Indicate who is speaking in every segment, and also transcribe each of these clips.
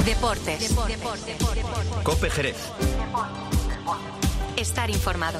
Speaker 1: Deportes.
Speaker 2: COPE Jerez.
Speaker 1: Estar informado.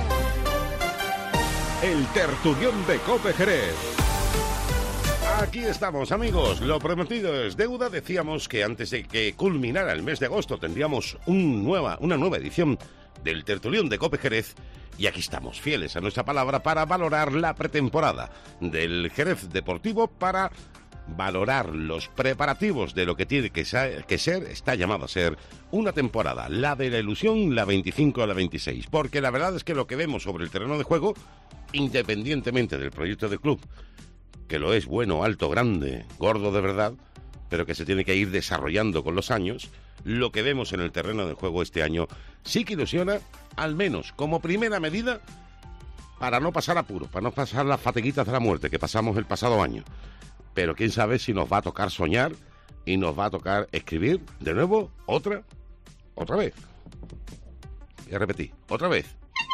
Speaker 3: El tertulión de COPE Jerez. Aquí estamos, amigos. Lo prometido es deuda. Decíamos que antes de que culminara el mes de agosto tendríamos una nueva edición del tertulión de COPE Jerez. Y aquí estamos, fieles a nuestra palabra, para valorar la pretemporada del Jerez Deportivo, para valorar los preparativos de lo que tiene que ser, está llamado a ser una temporada, la de la ilusión, la 25 a la 26. Porque la verdad es que lo que vemos sobre el terreno de juego, independientemente del proyecto de club, que lo es bueno, alto, grande, gordo de verdad, pero que se tiene que ir desarrollando con los años, lo que vemos en el terreno de juego este año sí que ilusiona, al menos como primera medida, para no pasar apuros, para no pasar las fatiguitas de la muerte que pasamos el pasado año. Pero quién sabe si nos va a tocar soñar y nos va a tocar escribir de nuevo otra vez. Voy a repetir, otra vez.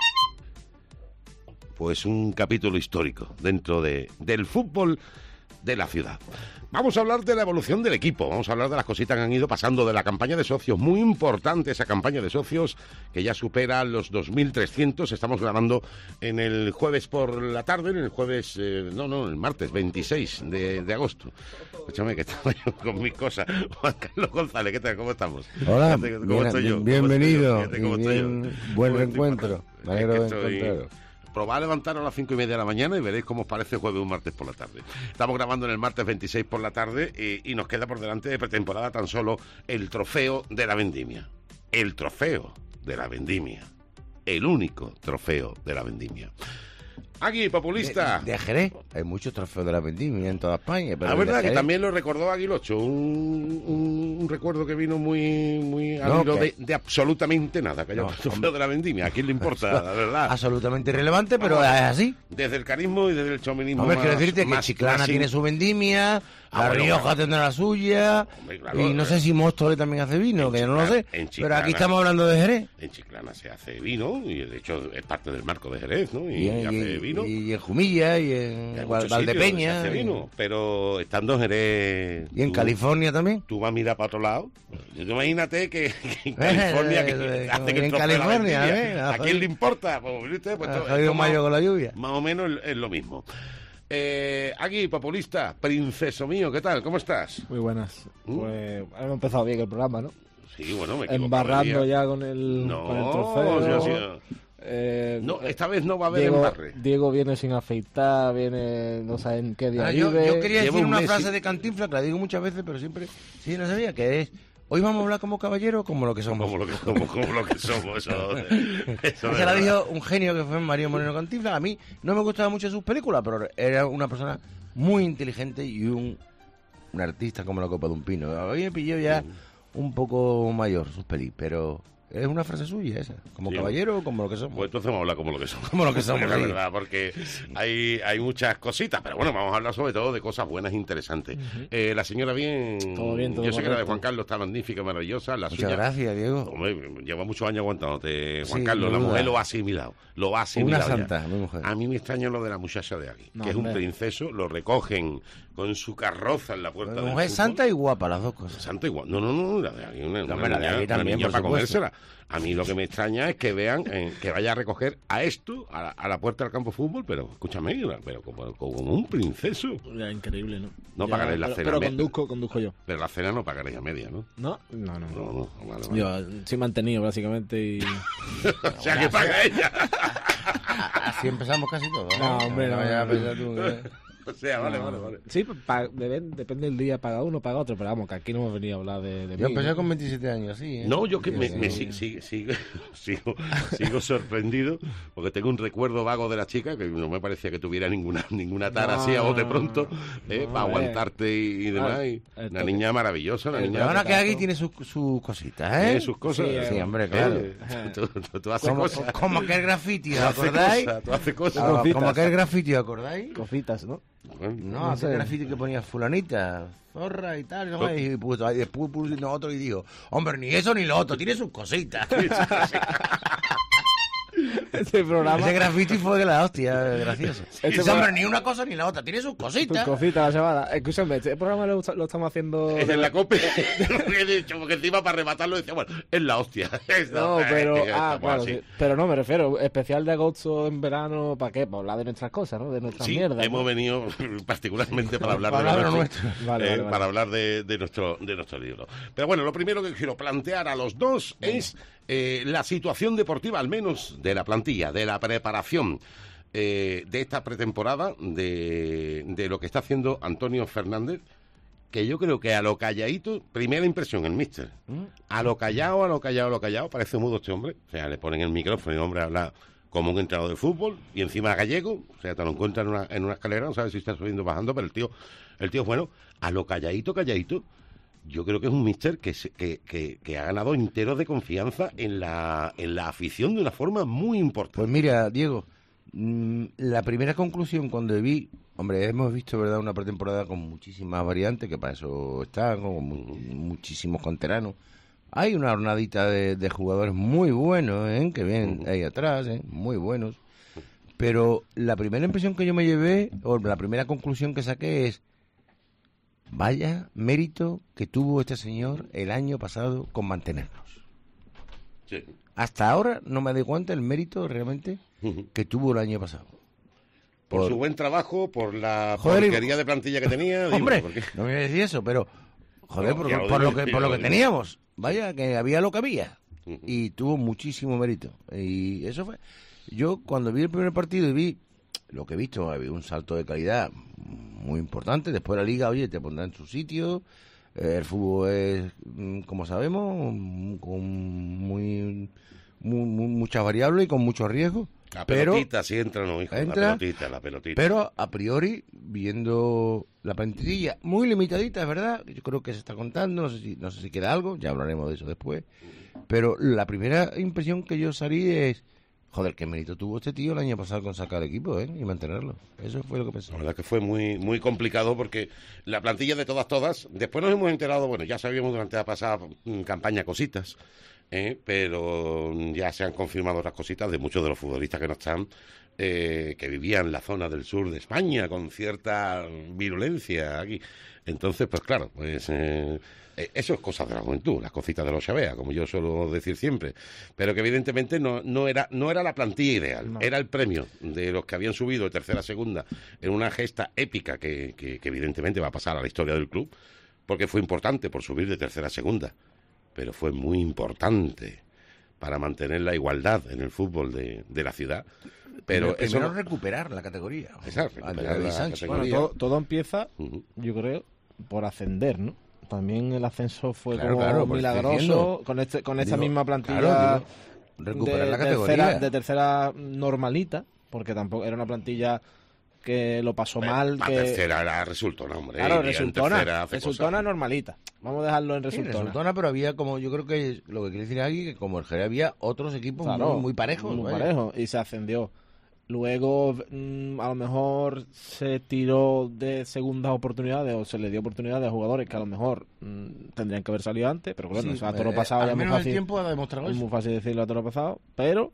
Speaker 3: Pues un capítulo histórico dentro del fútbol de la ciudad. Vamos a hablar de la evolución del equipo, vamos a hablar de las cositas que han ido pasando, de la campaña de socios, muy importante esa campaña de socios que ya supera los 2.300, estamos grabando en el jueves por la tarde, en el jueves, el martes 26 de agosto. Escúchame que estaba yo con mis cosas. Juan Carlos González, ¿qué tal? ¿Cómo estamos?
Speaker 4: Hola,
Speaker 3: ¿Cómo estoy yo?
Speaker 4: Bienvenido,
Speaker 3: ¿Cómo estoy yo?
Speaker 4: Buen reencuentro, me alegro de encontraros.
Speaker 3: Probad a levantaros a las 5:30 de la mañana y veréis cómo os parece jueves un martes por la tarde. Estamos grabando en el martes 26 por la tarde y nos queda por delante de pretemporada tan solo el trofeo de la vendimia. El trofeo de la vendimia. El único trofeo de la vendimia. Agui, populista.
Speaker 4: De Jerez, hay muchos trofeos de la vendimia en toda España. Pero
Speaker 3: la verdad que también lo recordó Aguilocho, un recuerdo que vino muy al hilo de absolutamente nada, que haya un trofeo de la vendimia. ¿A quién le importa, la verdad?
Speaker 4: Absolutamente irrelevante, pero es así.
Speaker 3: Desde el carismo y desde el chauvinismo.
Speaker 4: Hombre, quiero decirte que Chiclana tiene su vendimia, La Rioja tendrá la suya, hombre, claro, y no sé si Móstoles también hace vino, que
Speaker 3: Chiclana,
Speaker 4: no lo sé, pero aquí estamos hablando de Jerez.
Speaker 3: En Chiclana se hace vino, y de hecho es parte del marco de Jerez, ¿no? Y hace vino.
Speaker 4: Y en Jumilla, y en Valdepeña.
Speaker 3: Se hace vino, pero estando en Jerez...
Speaker 4: Y en California también.
Speaker 3: Tú vas a mirar para otro lado. Imagínate que en California... que hace que
Speaker 4: en California,
Speaker 3: ¿a quién le importa? Pues
Speaker 4: ha salido mayo con la lluvia.
Speaker 3: Más o menos es lo mismo. Aquí, populista, princeso mío, ¿qué tal? ¿Cómo estás?
Speaker 5: Muy buenas. Pues hemos empezado bien el programa, ¿no?
Speaker 3: Sí, bueno, me
Speaker 5: embarrando ya con el trofeo.
Speaker 3: No, esta vez no va a haber embarre.
Speaker 5: Diego viene sin afeitar, no saben qué día
Speaker 4: vive. Yo quería decir una frase de Cantinflas, que la digo muchas veces, pero siempre sí no sabía, que es: hoy vamos a hablar como caballeros o como lo que somos.
Speaker 3: Como lo que somos. Eso
Speaker 4: se la dijo un genio que fue Mario Moreno Cantinflas. A mí no me gustaban mucho sus películas, pero era una persona muy inteligente y un artista como la copa de un pino. A mí me pilló ya un poco mayor sus pelis, pero es una frase suya esa, como caballero o como lo que somos.
Speaker 3: Pues entonces vamos a hablar como lo que somos.
Speaker 4: Como lo que somos,
Speaker 3: la verdad, porque hay muchas cositas, pero bueno, vamos a hablar sobre todo de cosas buenas e interesantes. La señora bien...
Speaker 5: Todo bien, todo
Speaker 3: yo sé que la de
Speaker 5: correcto.
Speaker 3: Juan Carlos está magnífica, maravillosa. La
Speaker 4: Muchas
Speaker 3: suya,
Speaker 4: gracias, Diego.
Speaker 3: Hombre, lleva muchos años aguantándote, Juan
Speaker 4: Sí,
Speaker 3: Carlos. La
Speaker 4: duda.
Speaker 3: mujer lo ha asimilado.
Speaker 4: Una santa, mi mujer.
Speaker 3: A mí me extraña lo de la muchacha de aquí,
Speaker 5: No,
Speaker 3: que es un
Speaker 5: hombre.
Speaker 3: princeso, lo recogen con su carroza en la puerta
Speaker 4: La
Speaker 3: del
Speaker 4: mujer
Speaker 3: fútbol.
Speaker 4: santa y guapa, las dos cosas.
Speaker 3: Santa igual. No, la de aquí, una
Speaker 4: hombre, la de
Speaker 3: niña,
Speaker 4: aquí también,
Speaker 3: niña
Speaker 4: por
Speaker 3: para
Speaker 4: supuesto.
Speaker 3: comérsela. A mí lo que me extraña es que vean que vaya a recoger a esto, a la puerta del campo de fútbol, pero escúchame, pero como un princeso.
Speaker 5: Ya, increíble, ¿no?
Speaker 3: No pagaré la cena.
Speaker 5: Pero conduzco yo.
Speaker 3: Pero la cena no pagaréis a media, ¿no?
Speaker 5: ¿No?
Speaker 3: No, vale.
Speaker 5: Yo sí mantenido, básicamente, y...
Speaker 3: O sea, que paga ella.
Speaker 4: Así empezamos casi todos.
Speaker 5: No, hombre, no.
Speaker 4: vayas a pensar tú,
Speaker 3: O sea, vale.
Speaker 5: Sí, depende del día, paga uno, paga otro, pero vamos, que aquí no hemos venido a hablar de
Speaker 4: Yo
Speaker 5: mí,
Speaker 4: empecé
Speaker 5: ¿no?
Speaker 4: con 27 años, así, ¿eh?
Speaker 3: No, yo que sigo sorprendido porque tengo un recuerdo vago de la chica que no me parecía que tuviera ninguna tara así a bote pronto, para aguantarte y demás. Y una niña maravillosa, una niña.
Speaker 4: Pero ahora que aquí tiene sus cositas, ¿eh?
Speaker 3: Tiene sus cosas.
Speaker 4: Sí, hombre, claro.
Speaker 3: Tú haces cosas.
Speaker 4: Como aquel graffiti, ¿os
Speaker 3: Tú haces
Speaker 4: acordáis?
Speaker 3: cosas, tú haces cosas.
Speaker 4: Como aquel graffiti, ¿os acordáis?
Speaker 5: Cositas, ¿no?
Speaker 4: No, aquel graffiti que ponía fulanita, zorra y tal, ¿no? Y después puso otro y dijo: hombre, ni eso ni lo otro, tiene sus cositas.
Speaker 5: Este programa...
Speaker 4: Ese graffiti fue de la hostia, gracioso.
Speaker 5: Este
Speaker 4: Ese
Speaker 5: programa-
Speaker 4: hombre ni una cosa ni la otra, tiene sus
Speaker 5: Tus
Speaker 4: cositas.
Speaker 5: cositas, la semana. Escúchame, este programa lo estamos haciendo...
Speaker 3: Es en la COPE. Lo he dicho, porque encima para rematarlo decía, bueno, es la hostia.
Speaker 5: No, pero...
Speaker 3: Estamos
Speaker 5: claro,
Speaker 3: así.
Speaker 5: sí. Pero no, me refiero, especial de agosto en verano, ¿para qué? Para hablar de nuestras cosas, ¿no? De nuestras
Speaker 3: Sí,
Speaker 5: mierdas.
Speaker 3: hemos
Speaker 5: ¿no?
Speaker 3: venido particularmente para hablar
Speaker 4: Para
Speaker 3: de lo
Speaker 4: hablar de
Speaker 3: nuestro,
Speaker 5: Vale.
Speaker 3: para hablar de nuestro libro. Pero bueno, lo primero que quiero plantear a los dos es la situación deportiva, al menos de la plantilla, de la preparación de esta pretemporada, de lo que está haciendo Antonio Fernández, que yo creo que a lo calladito, primera impresión, el míster, a lo callado, parece mudo este hombre, o sea, le ponen el micrófono y el hombre habla como un entrenador de fútbol, y encima gallego, o sea, te lo encuentras en una escalera, no sabes si está subiendo o bajando, pero el tío es bueno, a lo calladito, yo creo que es un míster que ha ganado enteros de confianza en la afición de una forma muy importante.
Speaker 4: Pues mira, Diego, la primera conclusión cuando vi, hombre, hemos visto, ¿verdad?, una pretemporada con muchísimas variantes, que para eso está, con muchísimos canteranos. Hay una hornadita de jugadores muy buenos, que vienen ahí atrás, muy buenos. Pero la primera impresión que yo me llevé, o la primera conclusión que saqué es, vaya mérito que tuvo este señor el año pasado con mantenernos.
Speaker 3: Sí.
Speaker 4: Hasta ahora no me doy cuenta el mérito realmente que tuvo el año pasado.
Speaker 3: Por su buen trabajo, por la
Speaker 4: Joder,
Speaker 3: porquería de plantilla que tenía.
Speaker 4: Hombre,
Speaker 3: ¿por qué?
Speaker 4: no me voy a decir eso, pero joder,
Speaker 3: No, ya lo
Speaker 4: por
Speaker 3: digo,
Speaker 4: lo
Speaker 3: ya lo
Speaker 4: que
Speaker 3: digo.
Speaker 4: teníamos. Vaya, que había lo que había. Y tuvo muchísimo mérito. Y eso fue. Yo cuando vi el primer partido y vi lo que he visto, había un salto de calidad muy importante. Después la liga, oye, te pondrá en su sitio. El fútbol es, como sabemos, con muchas variables y con muchos riesgos.
Speaker 3: La
Speaker 4: pero
Speaker 3: pelotita, sí entra, no, hijo.
Speaker 4: entra,
Speaker 3: la pelotita.
Speaker 4: pero a priori, viendo la plantilla muy limitadita, es verdad, yo creo que se está contando, no sé si queda algo, ya hablaremos de eso después, pero la primera impresión que yo salí es, joder, qué mérito tuvo este tío el año pasado con sacar el equipo, y mantenerlo. Eso fue lo que pensé.
Speaker 3: La verdad que fue muy muy complicado porque la plantilla de todas, después nos hemos enterado, bueno, ya sabíamos durante la pasada campaña cositas, pero ya se han confirmado otras cositas de muchos de los futbolistas que no están, que vivían en la zona del sur de España con cierta virulencia aquí. Entonces, pues claro, pues eso es cosa de la juventud, las cositas de los Xavea, como yo suelo decir siempre, pero que evidentemente no era la plantilla ideal,
Speaker 5: No.
Speaker 3: era el premio de los que habían subido de tercera a segunda en una gesta épica que evidentemente va a pasar a la historia del club, porque fue importante por subir de tercera a segunda, pero fue muy importante para mantener la igualdad en el fútbol de la ciudad. Pero eso
Speaker 4: primero recuperar la categoría.
Speaker 3: Exacto, recuperar
Speaker 4: David
Speaker 3: la
Speaker 4: Sánchez.
Speaker 3: categoría.
Speaker 5: Bueno, todo empieza,
Speaker 3: Ujú.
Speaker 5: yo creo, por ascender, ¿no? También el ascenso fue
Speaker 4: Claro,
Speaker 5: como
Speaker 4: claro, por eso estoy
Speaker 5: milagroso
Speaker 4: diciendo.
Speaker 5: con esta
Speaker 4: Digo,
Speaker 5: misma plantilla
Speaker 4: claro, recuperar la categoría.
Speaker 5: de tercera normalita, porque tampoco era una plantilla que lo pasó mal.
Speaker 3: La
Speaker 5: que
Speaker 3: tercera era resultona, hombre.
Speaker 5: Claro,
Speaker 3: iría en tercera,
Speaker 5: resultona
Speaker 3: hace
Speaker 5: resultona
Speaker 3: cosas.
Speaker 5: normalita. Vamos a dejarlo en
Speaker 4: Sí,
Speaker 5: resultona.
Speaker 4: resultona, pero había como, yo creo que lo que quiere decir aquí, que como el Jerez había otros equipos
Speaker 5: Claro,
Speaker 4: muy parejos.
Speaker 5: muy
Speaker 4: vaya.
Speaker 5: parejos, y se ascendió. Luego, a lo mejor se tiró de segundas oportunidades o se le dio oportunidades a jugadores que a lo mejor tendrían que haber salido antes, pero claro,
Speaker 4: Sí,
Speaker 5: eso a toro pasado
Speaker 4: al
Speaker 5: ya es muy
Speaker 4: menos el
Speaker 5: fácil.
Speaker 4: tiempo ha demostrado
Speaker 5: Es
Speaker 4: eso.
Speaker 5: muy fácil decirlo a toro pasado, pero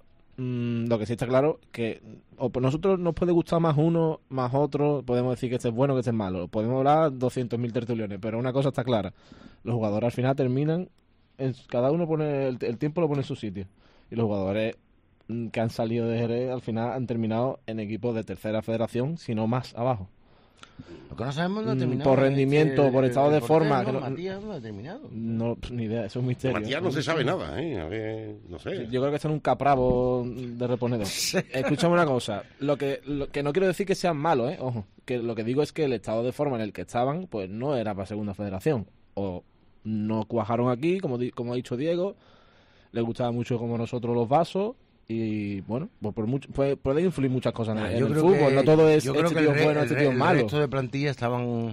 Speaker 5: lo que sí está claro que nosotros nos puede gustar más uno, más otro, podemos decir que este es bueno, que este es malo, podemos hablar 200.000 tertulianes, pero una cosa está clara, los jugadores al final terminan, cada uno pone el tiempo lo pone en su sitio, y los jugadores que han salido de Jerez al final han terminado en equipos de tercera federación, si no más abajo.
Speaker 4: Lo que no sabemos no ha terminado.
Speaker 5: Por rendimiento, por estado de
Speaker 4: portero,
Speaker 5: forma,
Speaker 4: ¿no?
Speaker 5: que no-
Speaker 4: Matías no ha terminado.
Speaker 5: No, ni idea, eso es un misterio.
Speaker 3: Matías no se sabe nada, A ver, no sé.
Speaker 5: Yo creo que está en un capravo de reponedor. Escúchame una cosa. Lo que no quiero decir que sean malos, ojo. Que lo que digo es que el estado de forma en el que estaban, pues no era para segunda federación. O no cuajaron aquí, como ha dicho Diego. Les gustaba mucho como nosotros los vasos. Y bueno, pues puede influir muchas cosas en
Speaker 4: Yo
Speaker 5: el
Speaker 4: creo
Speaker 5: fútbol.
Speaker 4: que-
Speaker 5: No todo es
Speaker 4: yo creo
Speaker 5: este
Speaker 4: que
Speaker 5: tío es bueno, este tío es
Speaker 4: el
Speaker 5: malo.
Speaker 4: resto de plantilla estaban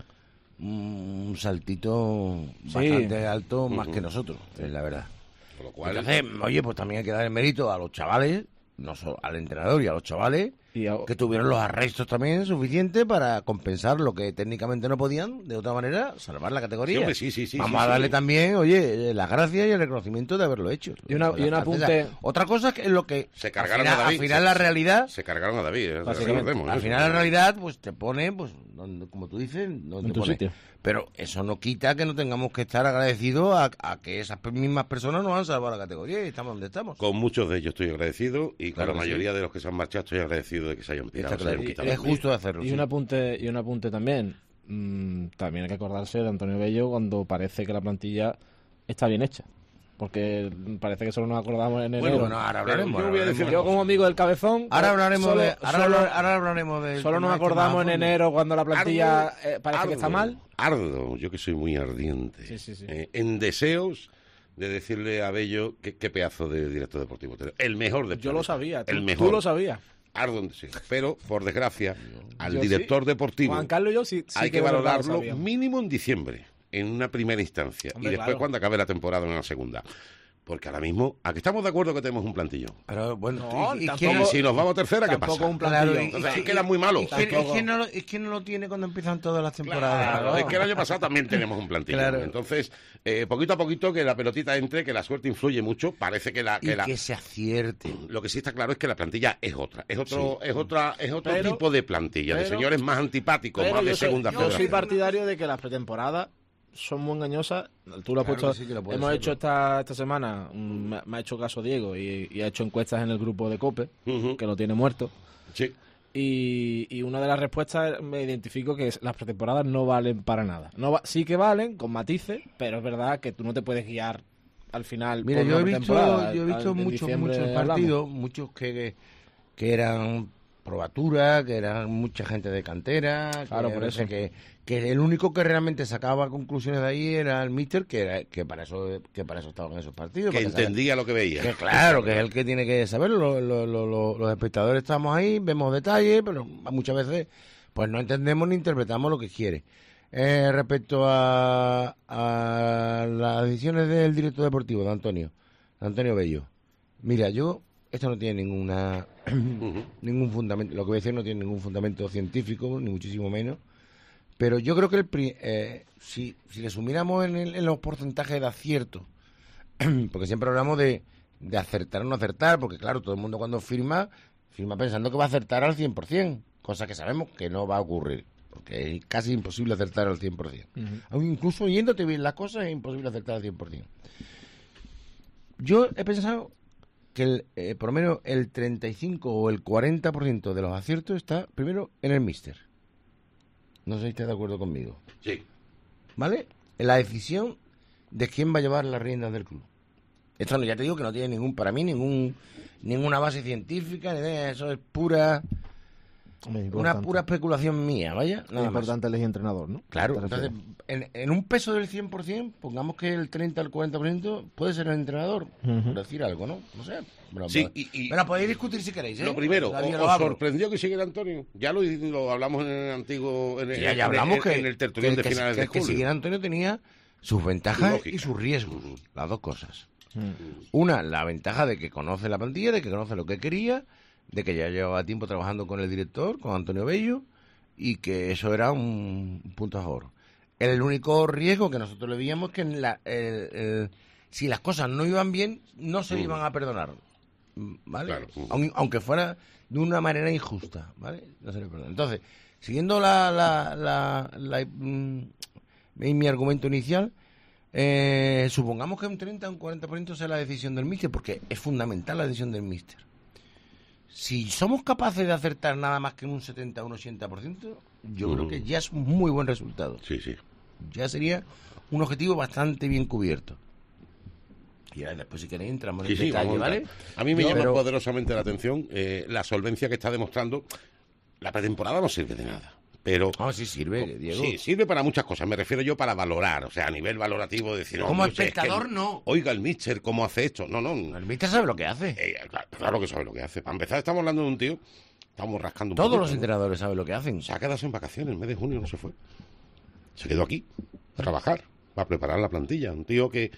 Speaker 4: un saltito bastante alto más que nosotros, es la verdad.
Speaker 3: Con lo cual,
Speaker 4: Entonces, oye, pues también hay que dar el mérito a los chavales, no solo al entrenador y a los chavales, que tuvieron los arrestos también suficientes para compensar lo que técnicamente no podían, de otra manera, salvar la categoría.
Speaker 3: Sí,
Speaker 4: Vamos a darle también, oye, las gracias y el reconocimiento de haberlo hecho.
Speaker 5: Y un apunte...
Speaker 4: Otra cosa es lo que...
Speaker 3: Se cargaron a David.
Speaker 4: Al final la realidad...
Speaker 3: Se cargaron a David.
Speaker 4: Al final la realidad, pues te pone, pues, como tú dices, donde
Speaker 5: en tu
Speaker 4: pone.
Speaker 5: sitio.
Speaker 4: Pero eso no quita que no tengamos que estar agradecidos a que esas mismas personas nos han salvado la categoría y estamos donde estamos.
Speaker 3: Con muchos de ellos estoy agradecido y
Speaker 4: Claro
Speaker 3: con la
Speaker 4: que
Speaker 3: mayoría de los que se han marchado estoy agradecido de que se hayan pirado.
Speaker 4: Está claro.
Speaker 3: Se hayan quitado.
Speaker 4: Es justo hacerlo.
Speaker 5: Y
Speaker 4: sí.
Speaker 5: un apunte también. También hay que acordarse de Antonio Bello cuando parece que la plantilla está bien hecha. Porque parece que solo nos acordamos en enero.
Speaker 4: Bueno, ahora hablaremos.
Speaker 5: Yo como amigo del Cabezón...
Speaker 4: Ahora hablaremos de...
Speaker 5: Solo nos acordamos en enero cuando la plantilla parece que está mal.
Speaker 3: Ardo, yo que soy muy ardiente.
Speaker 5: Sí.
Speaker 3: En deseos de decirle a Bello qué pedazo de director deportivo. El mejor de
Speaker 5: Yo lo sabía.
Speaker 3: El mejor.
Speaker 5: Tú lo sabías.
Speaker 3: Ardo en deseos. Pero, por desgracia, al
Speaker 5: Yo
Speaker 3: director deportivo
Speaker 5: Juan Carlos y yo sí
Speaker 3: hay que
Speaker 5: de verdad lo
Speaker 3: valorarlo
Speaker 5: sabíamos.
Speaker 3: mínimo en diciembre, en una primera instancia.
Speaker 5: Hombre,
Speaker 3: y después
Speaker 5: claro.
Speaker 3: cuando acabe la temporada en una segunda. Porque ahora mismo, ¿a que estamos de acuerdo que tenemos un plantillón?
Speaker 4: Pero bueno,
Speaker 5: No,
Speaker 4: ¿y
Speaker 5: tampoco-
Speaker 4: quién-
Speaker 3: Y si nos vamos a tercera, ¿qué
Speaker 5: tampoco
Speaker 3: pasa?
Speaker 5: un plantillón.
Speaker 4: Claro,
Speaker 3: Entonces, es que era muy malo.
Speaker 4: Es que no lo tiene cuando empiezan todas las temporadas.
Speaker 3: Claro, es que el año pasado también tenemos un plantillón.
Speaker 4: Claro.
Speaker 3: Entonces, poquito a poquito que la pelotita entre, que la suerte influye mucho. Parece que
Speaker 4: Que se acierte.
Speaker 3: Lo que sí está claro es que la plantilla es otra. Es otro
Speaker 5: Pero-
Speaker 3: tipo de plantilla, de
Speaker 5: pero-
Speaker 3: señores más antipáticos,
Speaker 5: Pero
Speaker 3: más de
Speaker 5: yo soy-
Speaker 3: segunda
Speaker 5: Yo soy
Speaker 3: federación.
Speaker 5: partidario de que las pretemporadas son muy engañosas. Tú lo has
Speaker 4: Claro
Speaker 5: puesto.
Speaker 4: que sí que lo puede
Speaker 5: Hemos
Speaker 4: ser,
Speaker 5: hecho
Speaker 4: ¿no?
Speaker 5: esta semana, me ha hecho caso Diego y ha hecho encuestas en el grupo de COPE,
Speaker 3: Ujú.
Speaker 5: que lo tiene muerto.
Speaker 3: Sí.
Speaker 5: Y una de las respuestas me identifico que las pretemporadas no valen para nada. Sí que valen, con matices, pero es verdad que tú no te puedes guiar al final.
Speaker 4: Mira,
Speaker 5: por
Speaker 4: yo he
Speaker 5: una
Speaker 4: visto,
Speaker 5: pretemporada. En
Speaker 4: muchos
Speaker 5: diciembre hablamos.
Speaker 4: partidos, muchos que eran probatura, que eran mucha gente de cantera,
Speaker 5: Claro,
Speaker 4: que,
Speaker 5: por
Speaker 4: no
Speaker 5: eso.
Speaker 4: sé, que el único que realmente sacaba conclusiones de ahí era el míster, que para eso estaba en esos partidos.
Speaker 3: Que
Speaker 4: para saber-
Speaker 3: entendía lo que veía.
Speaker 4: Que claro, que es el que tiene que saberlo. Los espectadores estamos ahí, vemos detalles, pero muchas veces pues no entendemos ni interpretamos lo que quiere. Respecto a las decisiones del director deportivo de Antonio Bello. Mira, esto no tiene ningún fundamento, lo que voy a decir no tiene ningún fundamento científico, ni muchísimo menos. Pero yo creo que si le sumiéramos en los porcentajes de acierto, porque siempre hablamos de acertar o no acertar, porque claro, todo el mundo cuando firma pensando que va a acertar al 100%, cosa que sabemos que no va a ocurrir, porque es casi imposible acertar al 100%. Aún incluso oyéndote bien las cosas es imposible acertar al 100%. Yo he pensado que por lo menos el 35 o el 40% de los aciertos está primero en el míster. No sé si estás de acuerdo conmigo.
Speaker 3: Sí.
Speaker 4: ¿Vale? En la decisión de quién va a llevar las riendas del club. Esto ya te digo que no tiene ninguna base científica, ni idea, eso es una pura especulación mía, vaya.
Speaker 5: Es
Speaker 4: Nada más.
Speaker 5: importante elegir entrenador, ¿no?
Speaker 4: Claro,
Speaker 5: ¿Te refieres?
Speaker 4: entonces, en un peso del 100%, pongamos que el 30 al 40% puede ser el entrenador, por decir algo, ¿no? No sé.
Speaker 3: Sí,
Speaker 4: Me la podéis discutir si queréis, ¿eh?
Speaker 3: Lo primero,
Speaker 4: Todavía lo
Speaker 3: ¿os
Speaker 4: abro.
Speaker 3: sorprendió que siguiera Antonio? Ya lo hablamos en el antiguo...
Speaker 4: Sí, ya hablamos
Speaker 3: en el tertulión de finales de
Speaker 4: que
Speaker 3: julio.
Speaker 4: siguiera Antonio tenía sus ventajas
Speaker 3: lógica.
Speaker 4: y sus riesgos, las dos cosas. Una, la ventaja de que conoce la plantilla, de que conoce lo que quería, de que ya llevaba tiempo trabajando con el director, con Antonio Bello, y que eso era un punto a favor. El único riesgo que nosotros le veíamos es que si las cosas no iban bien, no se le iban a perdonar, ¿vale?
Speaker 3: Claro.
Speaker 4: Aunque fuera de una manera injusta, ¿vale? No se le perdona. Entonces, siguiendo mi argumento inicial, supongamos que un 30 o un 40% sea la decisión del míster, porque es fundamental la decisión del míster. Si somos capaces de acertar nada más que en un 70 o un 80%, yo creo que ya es un muy buen resultado.
Speaker 3: Sí, sí.
Speaker 4: Ya sería un objetivo bastante bien cubierto. Y ahora después, si queréis, entramos en el detalle,
Speaker 3: vamos a
Speaker 4: ¿vale?
Speaker 3: entrar. A mí me
Speaker 4: Yo,
Speaker 3: llama
Speaker 4: pero-
Speaker 3: poderosamente la atención la solvencia que está demostrando. La pretemporada no sirve de nada, pero...
Speaker 4: Ah, sí sirve, Diego.
Speaker 3: Sí, sirve para muchas cosas. Me refiero yo para valorar, o sea, a nivel valorativo, decir...
Speaker 4: Como
Speaker 3: "Oye, es que
Speaker 4: espectador, no.
Speaker 3: Oiga, el míster, ¿cómo hace esto? No.
Speaker 4: El míster sabe lo que hace.
Speaker 3: Claro que sabe lo que hace. Para empezar, estamos hablando de un tío... Estamos rascando un
Speaker 4: Todos
Speaker 3: poquito,
Speaker 4: los
Speaker 3: ¿no?
Speaker 4: entrenadores saben lo que hacen.
Speaker 3: Se ha quedado en vacaciones, el mes de junio no se fue. Se quedó aquí, a trabajar, a preparar la plantilla. Un tío que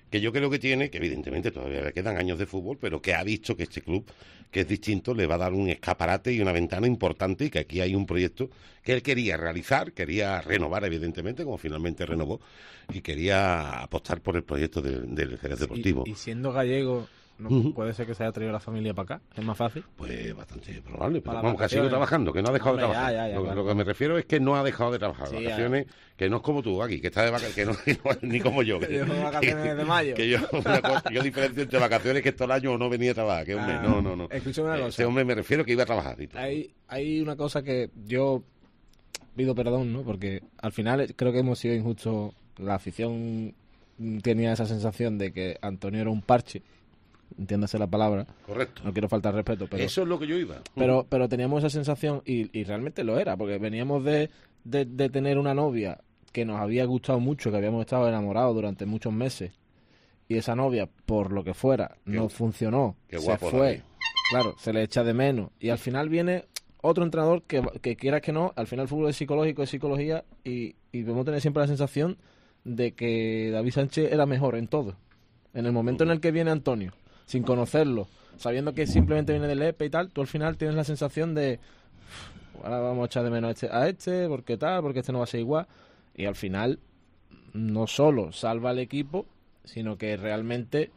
Speaker 3: que yo creo que tiene, que evidentemente todavía le quedan años de fútbol, pero que ha visto que este club, que es distinto, le va a dar un escaparate y una ventana importante, y que aquí hay un proyecto que él quería realizar, quería renovar, evidentemente, como finalmente renovó, y quería apostar por el proyecto del Jerez Deportivo.
Speaker 5: Y siendo gallego, ¿no puede ser que se haya traído la familia para acá? ¿Es más fácil?
Speaker 3: Pues bastante probable, pero
Speaker 5: Para
Speaker 3: vamos, que ha
Speaker 5: vacaciones.
Speaker 3: seguido trabajando, que no ha dejado de
Speaker 5: Hombre,
Speaker 3: trabajar.
Speaker 5: ya,
Speaker 3: Lo
Speaker 5: claro.
Speaker 3: que me refiero es que no ha dejado de trabajar.
Speaker 5: Sí,
Speaker 3: Vacaciones, que no es como tú aquí, que está de vacaciones, que no, ni como yo.
Speaker 5: Que yo vacaciones de mayo.
Speaker 3: Que yo diferencio entre vacaciones que todo el año no venía a trabajar, que hombre, no.
Speaker 5: Escúchame una cosa.
Speaker 3: Ese hombre me refiero que iba a trabajar. Y todo.
Speaker 5: Hay una cosa que yo pido perdón, ¿no? Porque al final creo que hemos sido injustos. La afición tenía esa sensación de que Antonio era un parche, entiéndase la palabra.
Speaker 3: Correcto.
Speaker 5: No quiero faltar respeto, pero
Speaker 3: Eso es lo que yo iba.
Speaker 5: pero teníamos esa sensación y realmente lo era, porque veníamos de tener una novia que nos había gustado mucho, que habíamos estado enamorados durante muchos meses, y esa novia, por lo que fuera, no funcionó,
Speaker 3: qué
Speaker 5: se
Speaker 3: guapo,
Speaker 5: fue,
Speaker 3: David.
Speaker 5: claro, se le echa de menos, y al final viene otro entrenador que quieras que no, al final el fútbol es psicológico, es psicología, y debemos tener siempre la sensación de que David Sánchez era mejor en todo. En el momento en el que viene Antonio, sin conocerlo, sabiendo que simplemente viene del EPE y tal, tú al final tienes la sensación de ahora vamos a echar de menos a este, porque este no va a ser igual, y al final no solo salva al equipo, sino que realmente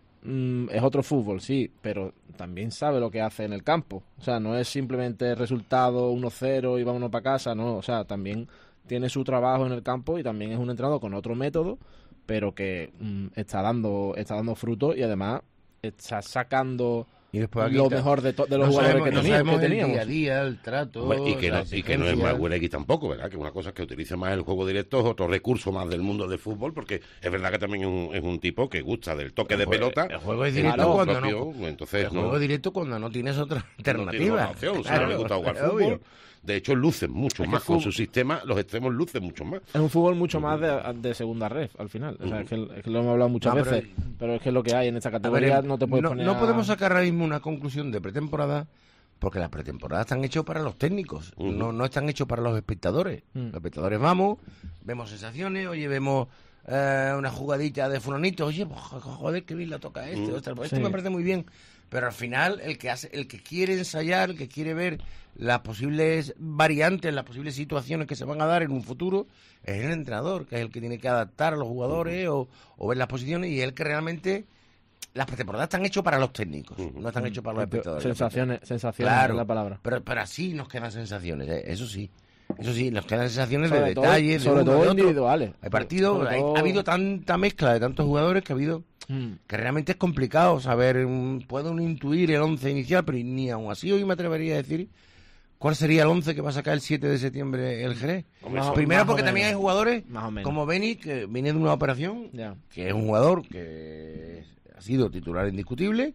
Speaker 5: es otro fútbol, sí, pero también sabe lo que hace en el campo. O sea, no es simplemente resultado 1-0 y vámonos para casa, no, o sea, también tiene su trabajo en el campo y también es un entrenador con otro método, pero que está dando fruto y además está sacando
Speaker 4: Y después aquí
Speaker 5: lo
Speaker 4: está-
Speaker 5: mejor de los
Speaker 4: no
Speaker 5: jugadores
Speaker 4: sabemos,
Speaker 5: que
Speaker 4: no
Speaker 5: teníamos.
Speaker 4: sabemos el día a día, el trato,
Speaker 3: Bueno, y que
Speaker 4: la
Speaker 3: no es
Speaker 4: exigencia.
Speaker 3: más buen X tampoco, ¿verdad? Que una cosa es que utilice más el juego directo, es otro recurso más del mundo del fútbol, porque es verdad que también es un tipo que gusta del toque de pelota.
Speaker 4: El juego es
Speaker 3: y
Speaker 4: directo
Speaker 3: lo
Speaker 4: cuando
Speaker 3: propio,
Speaker 4: no.
Speaker 3: entonces,
Speaker 4: El juego es directo cuando no tienes otra
Speaker 3: no tiene
Speaker 4: alternativa.
Speaker 3: otra opción, si no
Speaker 4: Claro,
Speaker 3: le gusta jugar
Speaker 4: es obvio.
Speaker 3: fútbol. De hecho, lucen mucho
Speaker 5: Es que
Speaker 3: más con
Speaker 5: fútbol-
Speaker 3: su sistema, los extremos lucen mucho más.
Speaker 5: Es un fútbol mucho más de segunda red, al final. O sea, es que lo hemos hablado muchas
Speaker 4: No, pero-
Speaker 5: veces, pero es que es lo que hay en esta
Speaker 4: A ver,
Speaker 5: categoría, no te puedes poner
Speaker 4: no
Speaker 5: a-
Speaker 4: podemos sacar ahora mismo una conclusión de pretemporada, porque las pretemporadas están hechas para los técnicos, no están hechos para los espectadores. Los espectadores vamos, vemos sensaciones, oye, vemos una jugadita de fulanito, oye, pues, joder, qué bien la toca este, ostras, pues esto
Speaker 5: Sí.
Speaker 4: me parece muy bien. Pero al final, el que quiere ensayar, el que quiere ver las posibles variantes, las posibles situaciones que se van a dar en un futuro, es el entrenador, que es el que tiene que adaptar a los jugadores o ver las posiciones, y el que realmente las pretemporadas están hechas para los técnicos, no están hechas para los espectadores.
Speaker 5: Sensaciones
Speaker 4: Claro,
Speaker 5: es la palabra.
Speaker 4: pero así nos quedan sensaciones, eso sí, nos quedan sensaciones
Speaker 5: Sobre
Speaker 4: de
Speaker 5: todo-
Speaker 4: detalles, de
Speaker 5: sobre
Speaker 4: uno,
Speaker 5: todo
Speaker 4: de otro.
Speaker 5: individuales.
Speaker 4: Hay partidos,
Speaker 5: Sobre todo-
Speaker 4: ha habido tanta mezcla de tantos jugadores que ha habido que realmente es complicado saber, puede uno intuir el 11 inicial, pero ni aún así hoy me atrevería a decir cuál sería el 11 que va a sacar el 7 de septiembre el Jerez.
Speaker 5: Más-
Speaker 4: Primero
Speaker 5: más o
Speaker 4: porque también hay
Speaker 5: menos.
Speaker 4: jugadores
Speaker 5: Más o menos.
Speaker 4: como Beni, que viene de una operación,
Speaker 5: Ya.
Speaker 4: que es un jugador que ha sido titular indiscutible,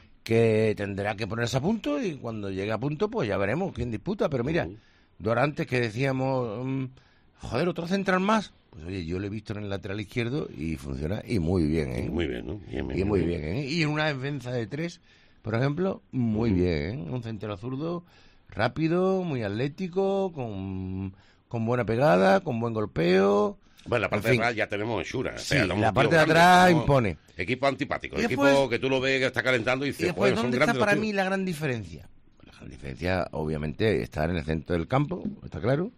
Speaker 4: que tendrá que ponerse a punto, y cuando llegue a punto pues ya veremos quién disputa. Pero mira, Dorantes, que decíamos, joder, otro central más, pues oye, yo lo he visto en el lateral izquierdo y funciona, y muy bien, ¿eh?
Speaker 3: Muy bien, ¿no?
Speaker 4: Y muy bien, ¿eh? Y en una defensa de 3, por ejemplo, muy bien, ¿eh? Un central zurdo rápido, muy atlético, con buena pegada, con buen golpeo.
Speaker 3: Bueno, la parte
Speaker 4: En fin.
Speaker 3: de atrás ya tenemos Shura.
Speaker 4: Sí, la parte de atrás impone.
Speaker 3: Equipo antipático,
Speaker 4: Y
Speaker 3: equipo
Speaker 4: después-
Speaker 3: que tú lo ves que está calentando y
Speaker 4: Y
Speaker 3: dices,
Speaker 4: después,
Speaker 3: joder, son
Speaker 4: ¿dónde está
Speaker 3: grandes
Speaker 4: para
Speaker 3: los
Speaker 4: mí
Speaker 3: tíos.
Speaker 4: la gran diferencia? La gran diferencia, obviamente, está en el centro del campo, está claro.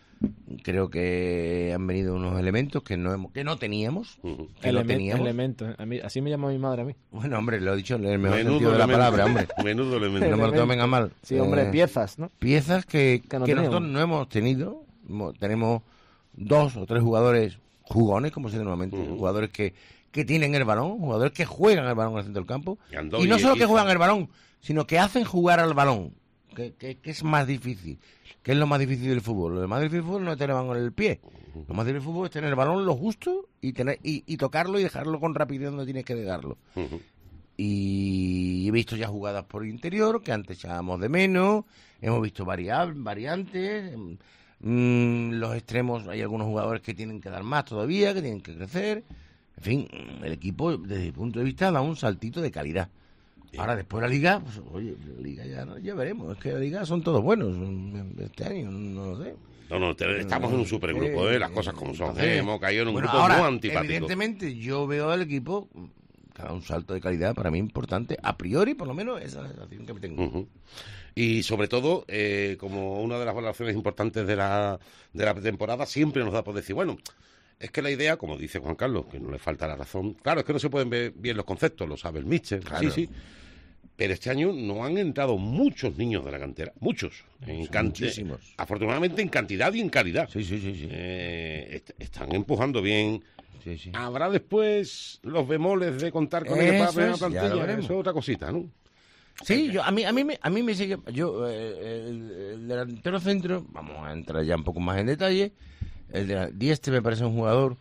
Speaker 4: Creo que han venido unos elementos que no teníamos, que no teníamos.
Speaker 5: Elementos. Así me llama mi madre a mí.
Speaker 4: Bueno, hombre, lo he dicho en el mejor sentido
Speaker 3: Menudo
Speaker 4: de la
Speaker 3: elemento.
Speaker 4: palabra, hombre.
Speaker 3: Menudo
Speaker 4: No
Speaker 3: elemento.
Speaker 4: me lo tomen a mal.
Speaker 5: Sí, hombre, piezas, ¿no?
Speaker 4: Piezas que
Speaker 5: Que no
Speaker 4: nosotros
Speaker 5: teníamos.
Speaker 4: no hemos tenido. Tenemos 2 o 3 jugadores jugones, como se dice normalmente, jugadores que tienen el balón, jugadores que juegan el balón en el centro del campo.
Speaker 3: Y Andoy
Speaker 4: Y no
Speaker 3: y
Speaker 4: solo que
Speaker 3: Equiza.
Speaker 4: juegan el balón, sino que hacen jugar al balón, que es más difícil. ¿Qué es lo más difícil del fútbol? Lo más difícil del fútbol no es tener el balón en el pie. Lo más difícil del fútbol es tener el balón lo justo y tocarlo y dejarlo con rapidez donde tienes que dejarlo. Y he visto ya jugadas por interior que antes echábamos de menos. Hemos visto variantes. Los extremos, hay algunos jugadores que tienen que dar más todavía, que tienen que crecer. En fin, el equipo, desde mi punto de vista, da un saltito de calidad. Ahora, después la Liga, pues oye, la Liga ya veremos. Es que la Liga son todos buenos este año, no lo sé.
Speaker 3: No, estamos en un supergrupo, las cosas como son.
Speaker 4: Entonces,
Speaker 3: Hemos caído en un
Speaker 4: bueno,
Speaker 3: grupo
Speaker 4: ahora,
Speaker 3: muy antipático.
Speaker 4: evidentemente, yo veo al equipo que da un salto de calidad para mí importante. A priori, por lo menos, esa es la sensación que tengo.
Speaker 3: Ujú. Y sobre todo, como una de las valoraciones importantes de la pretemporada, siempre nos da por decir, bueno, es que la idea, como dice Juan Carlos, que no le falta la razón, claro, es que no se pueden ver bien los conceptos, lo sabe el míster,
Speaker 4: Claro.
Speaker 3: sí, pero este año no han entrado muchos niños de la cantera, muchos,
Speaker 4: Muchísimos.
Speaker 3: afortunadamente en cantidad y en calidad.
Speaker 4: Sí.
Speaker 3: Están empujando bien.
Speaker 4: Sí.
Speaker 3: Habrá después los bemoles de contar con ellos para la primera
Speaker 4: Eso es, ya lo
Speaker 3: plantilla,
Speaker 4: veremos.
Speaker 3: eso es otra cosita, ¿no?
Speaker 4: Sí, a mí me sigue. El delantero centro, vamos a entrar ya un poco más en detalle. El de Dieste me parece un jugador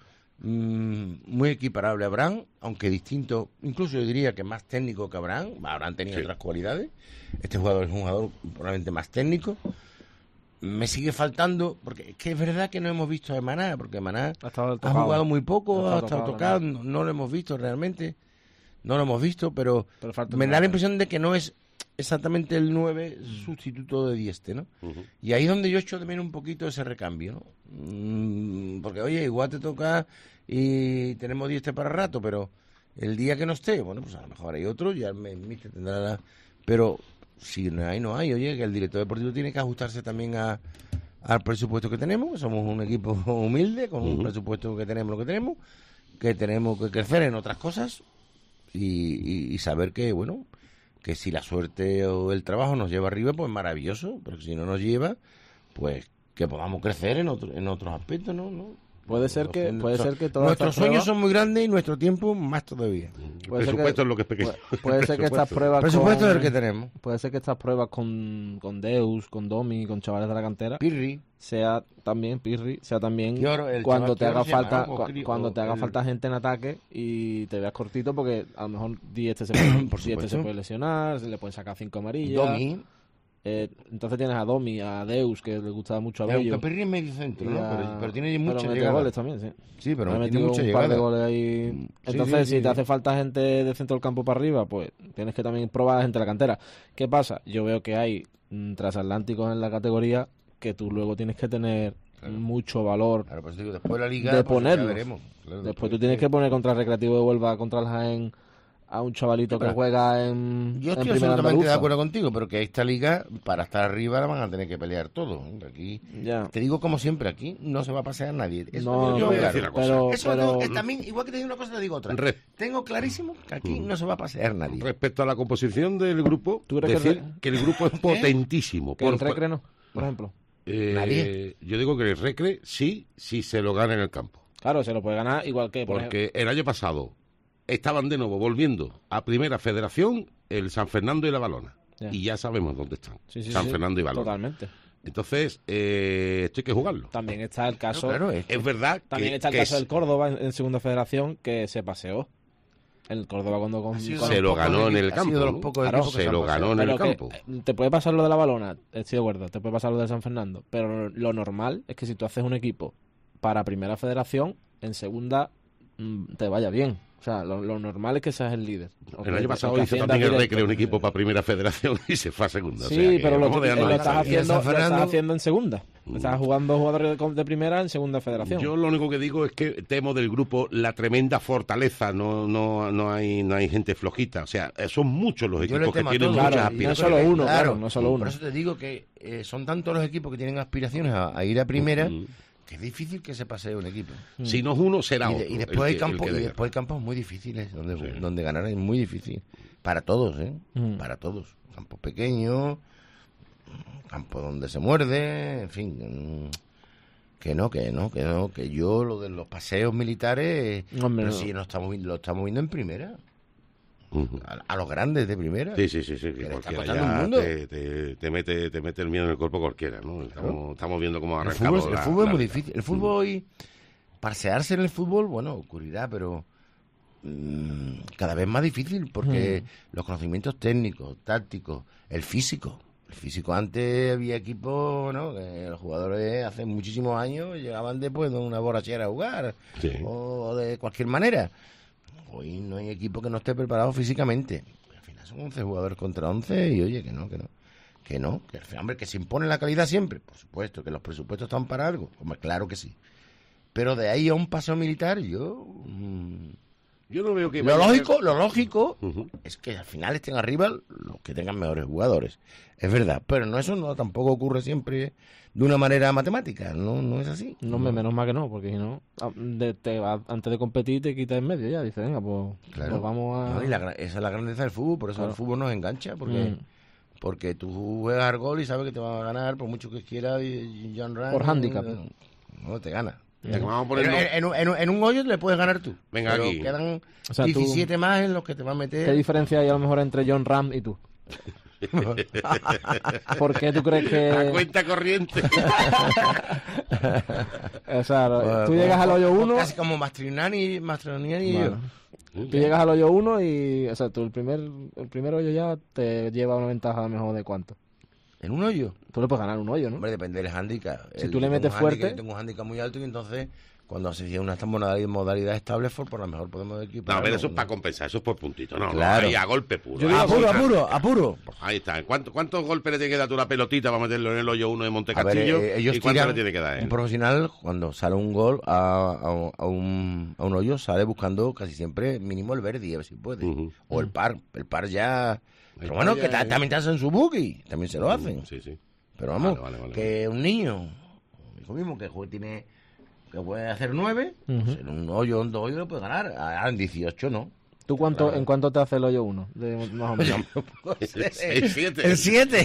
Speaker 4: muy equiparable a Abraham, aunque distinto, incluso yo diría que más técnico que Abraham. Abraham tenía
Speaker 3: Sí.
Speaker 4: otras cualidades. Este jugador es un jugador probablemente más técnico. Me sigue faltando, porque es que es verdad que no hemos visto a Maná, porque Maná
Speaker 5: Ha estado
Speaker 4: ha
Speaker 5: tocado.
Speaker 4: jugado muy poco,
Speaker 5: Ha
Speaker 4: ha
Speaker 5: estado
Speaker 4: estado
Speaker 5: tocado,
Speaker 4: tocado, no lo hemos visto realmente. No lo hemos visto, pero
Speaker 5: falta
Speaker 4: me
Speaker 5: un
Speaker 4: da la
Speaker 5: rato.
Speaker 4: impresión de que no es exactamente el 9 sustituto de Dieste, ¿no?
Speaker 3: Ujú.
Speaker 4: Y ahí es donde yo echo de menos un poquito ese recambio, ¿no? Porque, oye, igual te toca y tenemos Dieste para rato, pero el día que no esté, bueno, pues a lo mejor hay otro, ya el míster tendrá la... Pero si no hay, no hay. Oye, que el director deportivo tiene que ajustarse también al presupuesto que tenemos. Somos un equipo humilde, con un presupuesto que tenemos lo que tenemos que crecer en otras cosas y saber que, bueno, que si la suerte o el trabajo nos lleva arriba, pues maravilloso, pero que si no nos lleva, pues que podamos crecer en otros aspectos, ¿no?
Speaker 5: Puede ser que todas
Speaker 4: nuestros
Speaker 5: estas
Speaker 4: sueños
Speaker 5: pruebas,
Speaker 4: son muy grandes y nuestro tiempo más todavía.
Speaker 3: El
Speaker 5: Puede ser
Speaker 3: presupuesto
Speaker 5: que-
Speaker 3: es lo que es pequeño.
Speaker 5: puede ser que estas
Speaker 3: Presupuesto.
Speaker 5: pruebas
Speaker 4: Presupuesto
Speaker 5: con-
Speaker 4: es el que tenemos.
Speaker 5: puede ser que estas pruebas con Deus, con Domi, con chavales de la cantera
Speaker 4: Pirri,
Speaker 5: sea también Pirri, sea también
Speaker 4: Quioro, el
Speaker 5: cuando
Speaker 4: chaval
Speaker 5: te haga
Speaker 4: Quioro se llama,
Speaker 5: falta
Speaker 4: ¿no? O
Speaker 5: cuando te haga
Speaker 4: el-
Speaker 5: falta gente en ataque y te veas cortito porque a lo mejor Dieste se
Speaker 4: Por
Speaker 5: Dieste se
Speaker 4: supuesto.
Speaker 5: puede lesionar, se le pueden sacar 5 amarillas.
Speaker 4: Domi,
Speaker 5: Entonces tienes a Domi, a Deus, que le gustaba mucho a
Speaker 4: aunque
Speaker 5: Bello.
Speaker 4: Pirri es medio centro,
Speaker 5: y
Speaker 4: ¿no?
Speaker 5: a-
Speaker 4: Pero tiene
Speaker 5: pero
Speaker 4: mucha
Speaker 5: mete
Speaker 4: llegada.
Speaker 5: goles también, sí.
Speaker 4: Sí, pero
Speaker 5: Ha
Speaker 4: tiene
Speaker 5: metido
Speaker 4: mucha
Speaker 5: un par de
Speaker 4: llegada.
Speaker 5: goles ahí. Entonces,
Speaker 4: sí,
Speaker 5: si
Speaker 4: sí.
Speaker 5: te hace falta gente de centro del campo para arriba, pues tienes que también probar a gente de la cantera. ¿Qué pasa? Yo veo que hay transatlánticos en la categoría que tú luego tienes que tener mucho valor.
Speaker 4: Claro, pues digo, después de la liga,
Speaker 5: De
Speaker 4: pues, ya
Speaker 5: ponerlos.
Speaker 4: veremos. Claro,
Speaker 5: Después tú tienes que poner contra el Recreativo de Huelva, contra el Jaén, a un chavalito que
Speaker 4: Claro.
Speaker 5: juega en
Speaker 4: Yo
Speaker 5: en
Speaker 4: estoy
Speaker 5: primera
Speaker 4: absolutamente de
Speaker 5: andaluza.
Speaker 4: acuerdo contigo, pero que esta liga, para estar arriba, la van a tener que pelear todos. Aquí,
Speaker 5: Ya.
Speaker 4: te digo como siempre, aquí no se va a pasear nadie. Eso
Speaker 5: No,
Speaker 4: lo
Speaker 3: yo voy a
Speaker 4: tengo
Speaker 3: decir
Speaker 4: claro.
Speaker 3: una cosa.
Speaker 5: pero,
Speaker 4: Eso
Speaker 5: pero
Speaker 4: lo tengo- también, igual que te digo una cosa, te digo otra.
Speaker 3: Re-
Speaker 4: Tengo clarísimo que aquí no se va a pasear nadie.
Speaker 3: Respecto a la composición del grupo,
Speaker 5: ¿Tú crees
Speaker 3: decir
Speaker 5: que
Speaker 3: que el grupo es potentísimo.
Speaker 5: que el Recre no, por ejemplo.
Speaker 4: Nadie.
Speaker 3: Yo digo que el Recre sí se lo gana en el campo.
Speaker 5: Claro, se lo puede ganar igual que por ejemplo,
Speaker 3: Porque el año pasado estaban de nuevo volviendo a Primera Federación el San Fernando y la Balona.
Speaker 5: Ya.
Speaker 3: Y ya sabemos dónde están.
Speaker 5: Sí, sí,
Speaker 3: San
Speaker 5: sí,
Speaker 3: Fernando y Balona.
Speaker 5: Totalmente.
Speaker 3: Entonces, esto hay que jugarlo.
Speaker 5: También está el caso,
Speaker 4: Claro,
Speaker 3: Es verdad
Speaker 5: también
Speaker 3: que,
Speaker 5: está el
Speaker 3: que
Speaker 5: caso del Córdoba en Segunda Federación que se paseó. El Córdoba cuando
Speaker 4: Ha sido
Speaker 3: se
Speaker 4: de
Speaker 3: lo
Speaker 4: los pocos
Speaker 3: ganó en
Speaker 4: equipos-
Speaker 3: el
Speaker 4: ha
Speaker 3: campo.
Speaker 4: sido de los
Speaker 3: ¿no?
Speaker 4: pocos
Speaker 5: Claro,
Speaker 4: equipos que
Speaker 3: se
Speaker 4: han
Speaker 3: lo
Speaker 4: pasado.
Speaker 3: ganó en
Speaker 5: Pero
Speaker 3: el
Speaker 5: que,
Speaker 3: campo.
Speaker 5: te puede pasar lo de la Balona, estoy de acuerdo, te puede pasar lo de San Fernando, pero lo normal es que si tú haces un equipo para Primera Federación, en Segunda te vaya bien. O sea, lo normal es que seas el líder.
Speaker 3: El año pasado
Speaker 5: Porque
Speaker 3: hizo
Speaker 5: asciendas
Speaker 3: también el
Speaker 5: directo.
Speaker 3: Recre un equipo para Primera Federación y se fue a Segunda.
Speaker 5: Sí,
Speaker 3: o sea que
Speaker 5: pero
Speaker 3: vamos a dejarlo
Speaker 5: lo
Speaker 3: en
Speaker 5: estás
Speaker 3: esa.
Speaker 4: Y en San Fernando-
Speaker 5: haciendo en Segunda. Estás jugando jugadores de Primera en Segunda Federación.
Speaker 3: Yo lo único que digo es que temo del grupo la tremenda fortaleza, no hay gente flojita, o sea, son muchos los
Speaker 4: Yo le
Speaker 3: equipos que
Speaker 4: temo a
Speaker 3: tienen
Speaker 4: todos.
Speaker 3: muchas
Speaker 5: Claro, no es
Speaker 3: aspiraciones.
Speaker 5: solo uno, claro, no es solo uno.
Speaker 4: Por eso te digo que son tantos los equipos que tienen aspiraciones a ir a primera que es difícil que se pasee un equipo.
Speaker 3: Si no es uno, será
Speaker 4: Y,
Speaker 3: otro.
Speaker 4: y después hay campos
Speaker 3: que dé.
Speaker 4: después hay campos muy difíciles donde,
Speaker 3: Sí.
Speaker 4: donde ganar es muy difícil para todos,
Speaker 5: Mm.
Speaker 4: para todos. Campos pequeños, campos donde se muerde, en fin. Que yo lo de los paseos militares,
Speaker 5: Hombre,
Speaker 4: pero
Speaker 5: no.
Speaker 4: si lo estamos viendo en primera,
Speaker 3: Ujú.
Speaker 4: a los grandes de primera.
Speaker 3: Sí, que
Speaker 4: le está
Speaker 3: cualquiera
Speaker 4: costando un
Speaker 3: ya
Speaker 4: mundo.
Speaker 3: te mete el miedo en el cuerpo cualquiera, ¿no? Estamos viendo cómo ha
Speaker 4: El
Speaker 3: arrancado
Speaker 4: fútbol,
Speaker 3: la-
Speaker 4: el fútbol es
Speaker 3: la
Speaker 4: muy
Speaker 3: liga.
Speaker 4: difícil. El fútbol hoy, pasearse en el fútbol, bueno, ocurrirá, pero cada vez más difícil porque los conocimientos técnicos, tácticos, el físico. El físico, antes había equipos, ¿no? Que los jugadores hace muchísimos años llegaban después de una borrachera a jugar
Speaker 3: Sí.
Speaker 4: o de cualquier manera. Hoy no hay equipo que no esté preparado físicamente. Al final son 11 jugadores contra 11 y oye, que no. Que no, que hombre, que se impone la calidad siempre, por supuesto, que los presupuestos están para algo, hombre, claro que sí. Pero de ahí a un paseo militar, yo
Speaker 3: no veo que...
Speaker 4: Lo lógico es que al final estén arriba los que tengan mejores jugadores. Es verdad, pero eso no tampoco ocurre siempre de una manera matemática, no es así.
Speaker 5: No, menos mal que no, porque si no, antes de competir te quitas en medio ya, dices, venga, pues,
Speaker 4: Claro.
Speaker 5: pues vamos a...
Speaker 4: No, y esa es la grandeza del fútbol, por eso
Speaker 5: Claro.
Speaker 4: el fútbol nos engancha, porque tú juegas al gol y sabes que te van a ganar, por mucho que quiera y John Ryan.
Speaker 5: Por handicap.
Speaker 4: No, te gana.
Speaker 3: Venga, vamos a ponerlo...
Speaker 4: En un hoyo le puedes ganar tú.
Speaker 3: Venga,
Speaker 4: pero
Speaker 3: aquí.
Speaker 4: quedan
Speaker 5: O sea, tú-
Speaker 4: 17 más en los que te van a meter.
Speaker 5: ¿Qué diferencia hay a lo mejor entre John Ram y tú? ¿Por qué tú crees
Speaker 3: La
Speaker 5: que...?
Speaker 3: cuenta corriente.
Speaker 5: O sea, tú llegas al hoyo 1...
Speaker 4: Casi como Mastriani y yo.
Speaker 5: Tú llegas al hoyo 1 y... O sea, tú el primer hoyo ya te lleva una ventaja mejor de cuánto.
Speaker 4: En un hoyo.
Speaker 5: Tú le puedes ganar un hoyo, ¿no?
Speaker 4: Hombre, depende del handicap.
Speaker 5: Si tú le metes fuerte-
Speaker 4: Yo tengo un handicap muy alto y entonces cuando se una modalidad estable, por lo mejor podemos equipar.
Speaker 3: No, pero eso es para compensar, eso es por puntito. No,
Speaker 4: Claro.
Speaker 3: ahí a golpe puro.
Speaker 5: Yo digo,
Speaker 4: Apuro.
Speaker 3: Ahí está. ¿Cuántos golpes le tiene que dar tú la pelotita para meterlo en el hoyo 1 de
Speaker 4: A ver,
Speaker 3: Montecastillo?
Speaker 4: ellos
Speaker 3: ¿Y cuánto
Speaker 4: tiran,
Speaker 3: le tiene que dar él?
Speaker 4: un profesional cuando sale un gol a un hoyo sale buscando casi siempre mínimo el verde, a ver si puede.
Speaker 3: Ujú.
Speaker 4: O el par ya... Pero
Speaker 3: par
Speaker 4: bueno,
Speaker 3: ya
Speaker 4: que
Speaker 3: es-
Speaker 4: también te hacen su boogie, también se lo hacen.
Speaker 3: Sí, sí.
Speaker 4: Pero vamos,
Speaker 3: Vale.
Speaker 4: que un niño, hijo mismo, que puede hacer 9,
Speaker 5: Ujú.
Speaker 4: pues en un hoyo, en 2 hoyos lo puede ganar. Ahora en 18 no.
Speaker 5: ¿Tú en cuánto te hace el hoyo 1? Más o menos.
Speaker 3: El 7.
Speaker 4: El 7.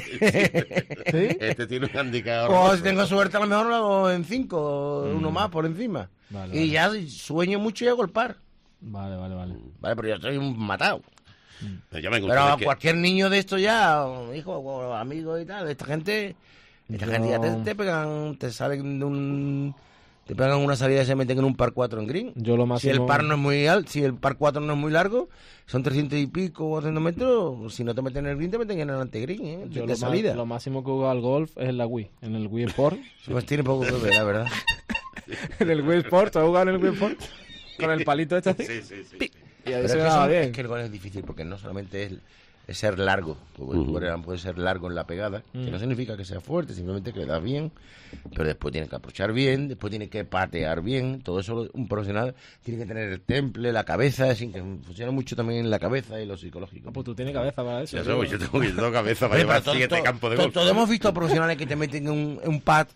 Speaker 5: ¿Sí?
Speaker 3: Este tiene un handicap.
Speaker 4: O si tengo suerte, a lo mejor lo hago en 5, uno más por encima.
Speaker 5: Vale,
Speaker 4: Y ya sueño mucho y hago el par.
Speaker 5: Vale.
Speaker 4: Vale, pero yo estoy un matado.
Speaker 3: Ya me gusta.
Speaker 4: Pero a
Speaker 3: que-
Speaker 4: cualquier niño de esto ya, hijo, o amigos y tal, esta gente ya te pegan, te salen de un... Te pegan una salida y se meten en un par 4 en green.
Speaker 5: Yo lo
Speaker 4: Si el
Speaker 5: máximo...
Speaker 4: par no es muy alto, si el par 4 no es muy largo, son 300 y pico o 200 metros, si no te meten en el green, te meten en el antegreen, ¿eh?
Speaker 5: Yo
Speaker 4: De salida.
Speaker 5: lo máximo que he jugado al golf es en la Wii, en el Wii Sport.
Speaker 4: Pues tiene poco que ver, la verdad.
Speaker 5: En el Wii Sport, ¿tú has jugado en el Wii Sport? Con el palito este así.
Speaker 3: Sí.
Speaker 5: Y ahí
Speaker 4: Pero
Speaker 5: se
Speaker 4: es
Speaker 5: me
Speaker 4: que,
Speaker 5: daba bien.
Speaker 4: es que el gol es difícil porque no solamente es ser largo, puede ser largo en la pegada, que no significa que sea fuerte, simplemente que le das bien, pero después tiene que aprovechar bien, después tiene que patear bien, todo eso un profesional tiene que tener el temple, la cabeza, sin que funcione mucho también la cabeza y lo psicológico.
Speaker 5: Pues tú tienes cabeza para eso.
Speaker 3: Ya sabes, yo tengo cabeza para
Speaker 4: Oye,
Speaker 3: llevar
Speaker 4: pero
Speaker 3: 7 campos de golf.
Speaker 4: Todos hemos visto a profesionales que te meten un pad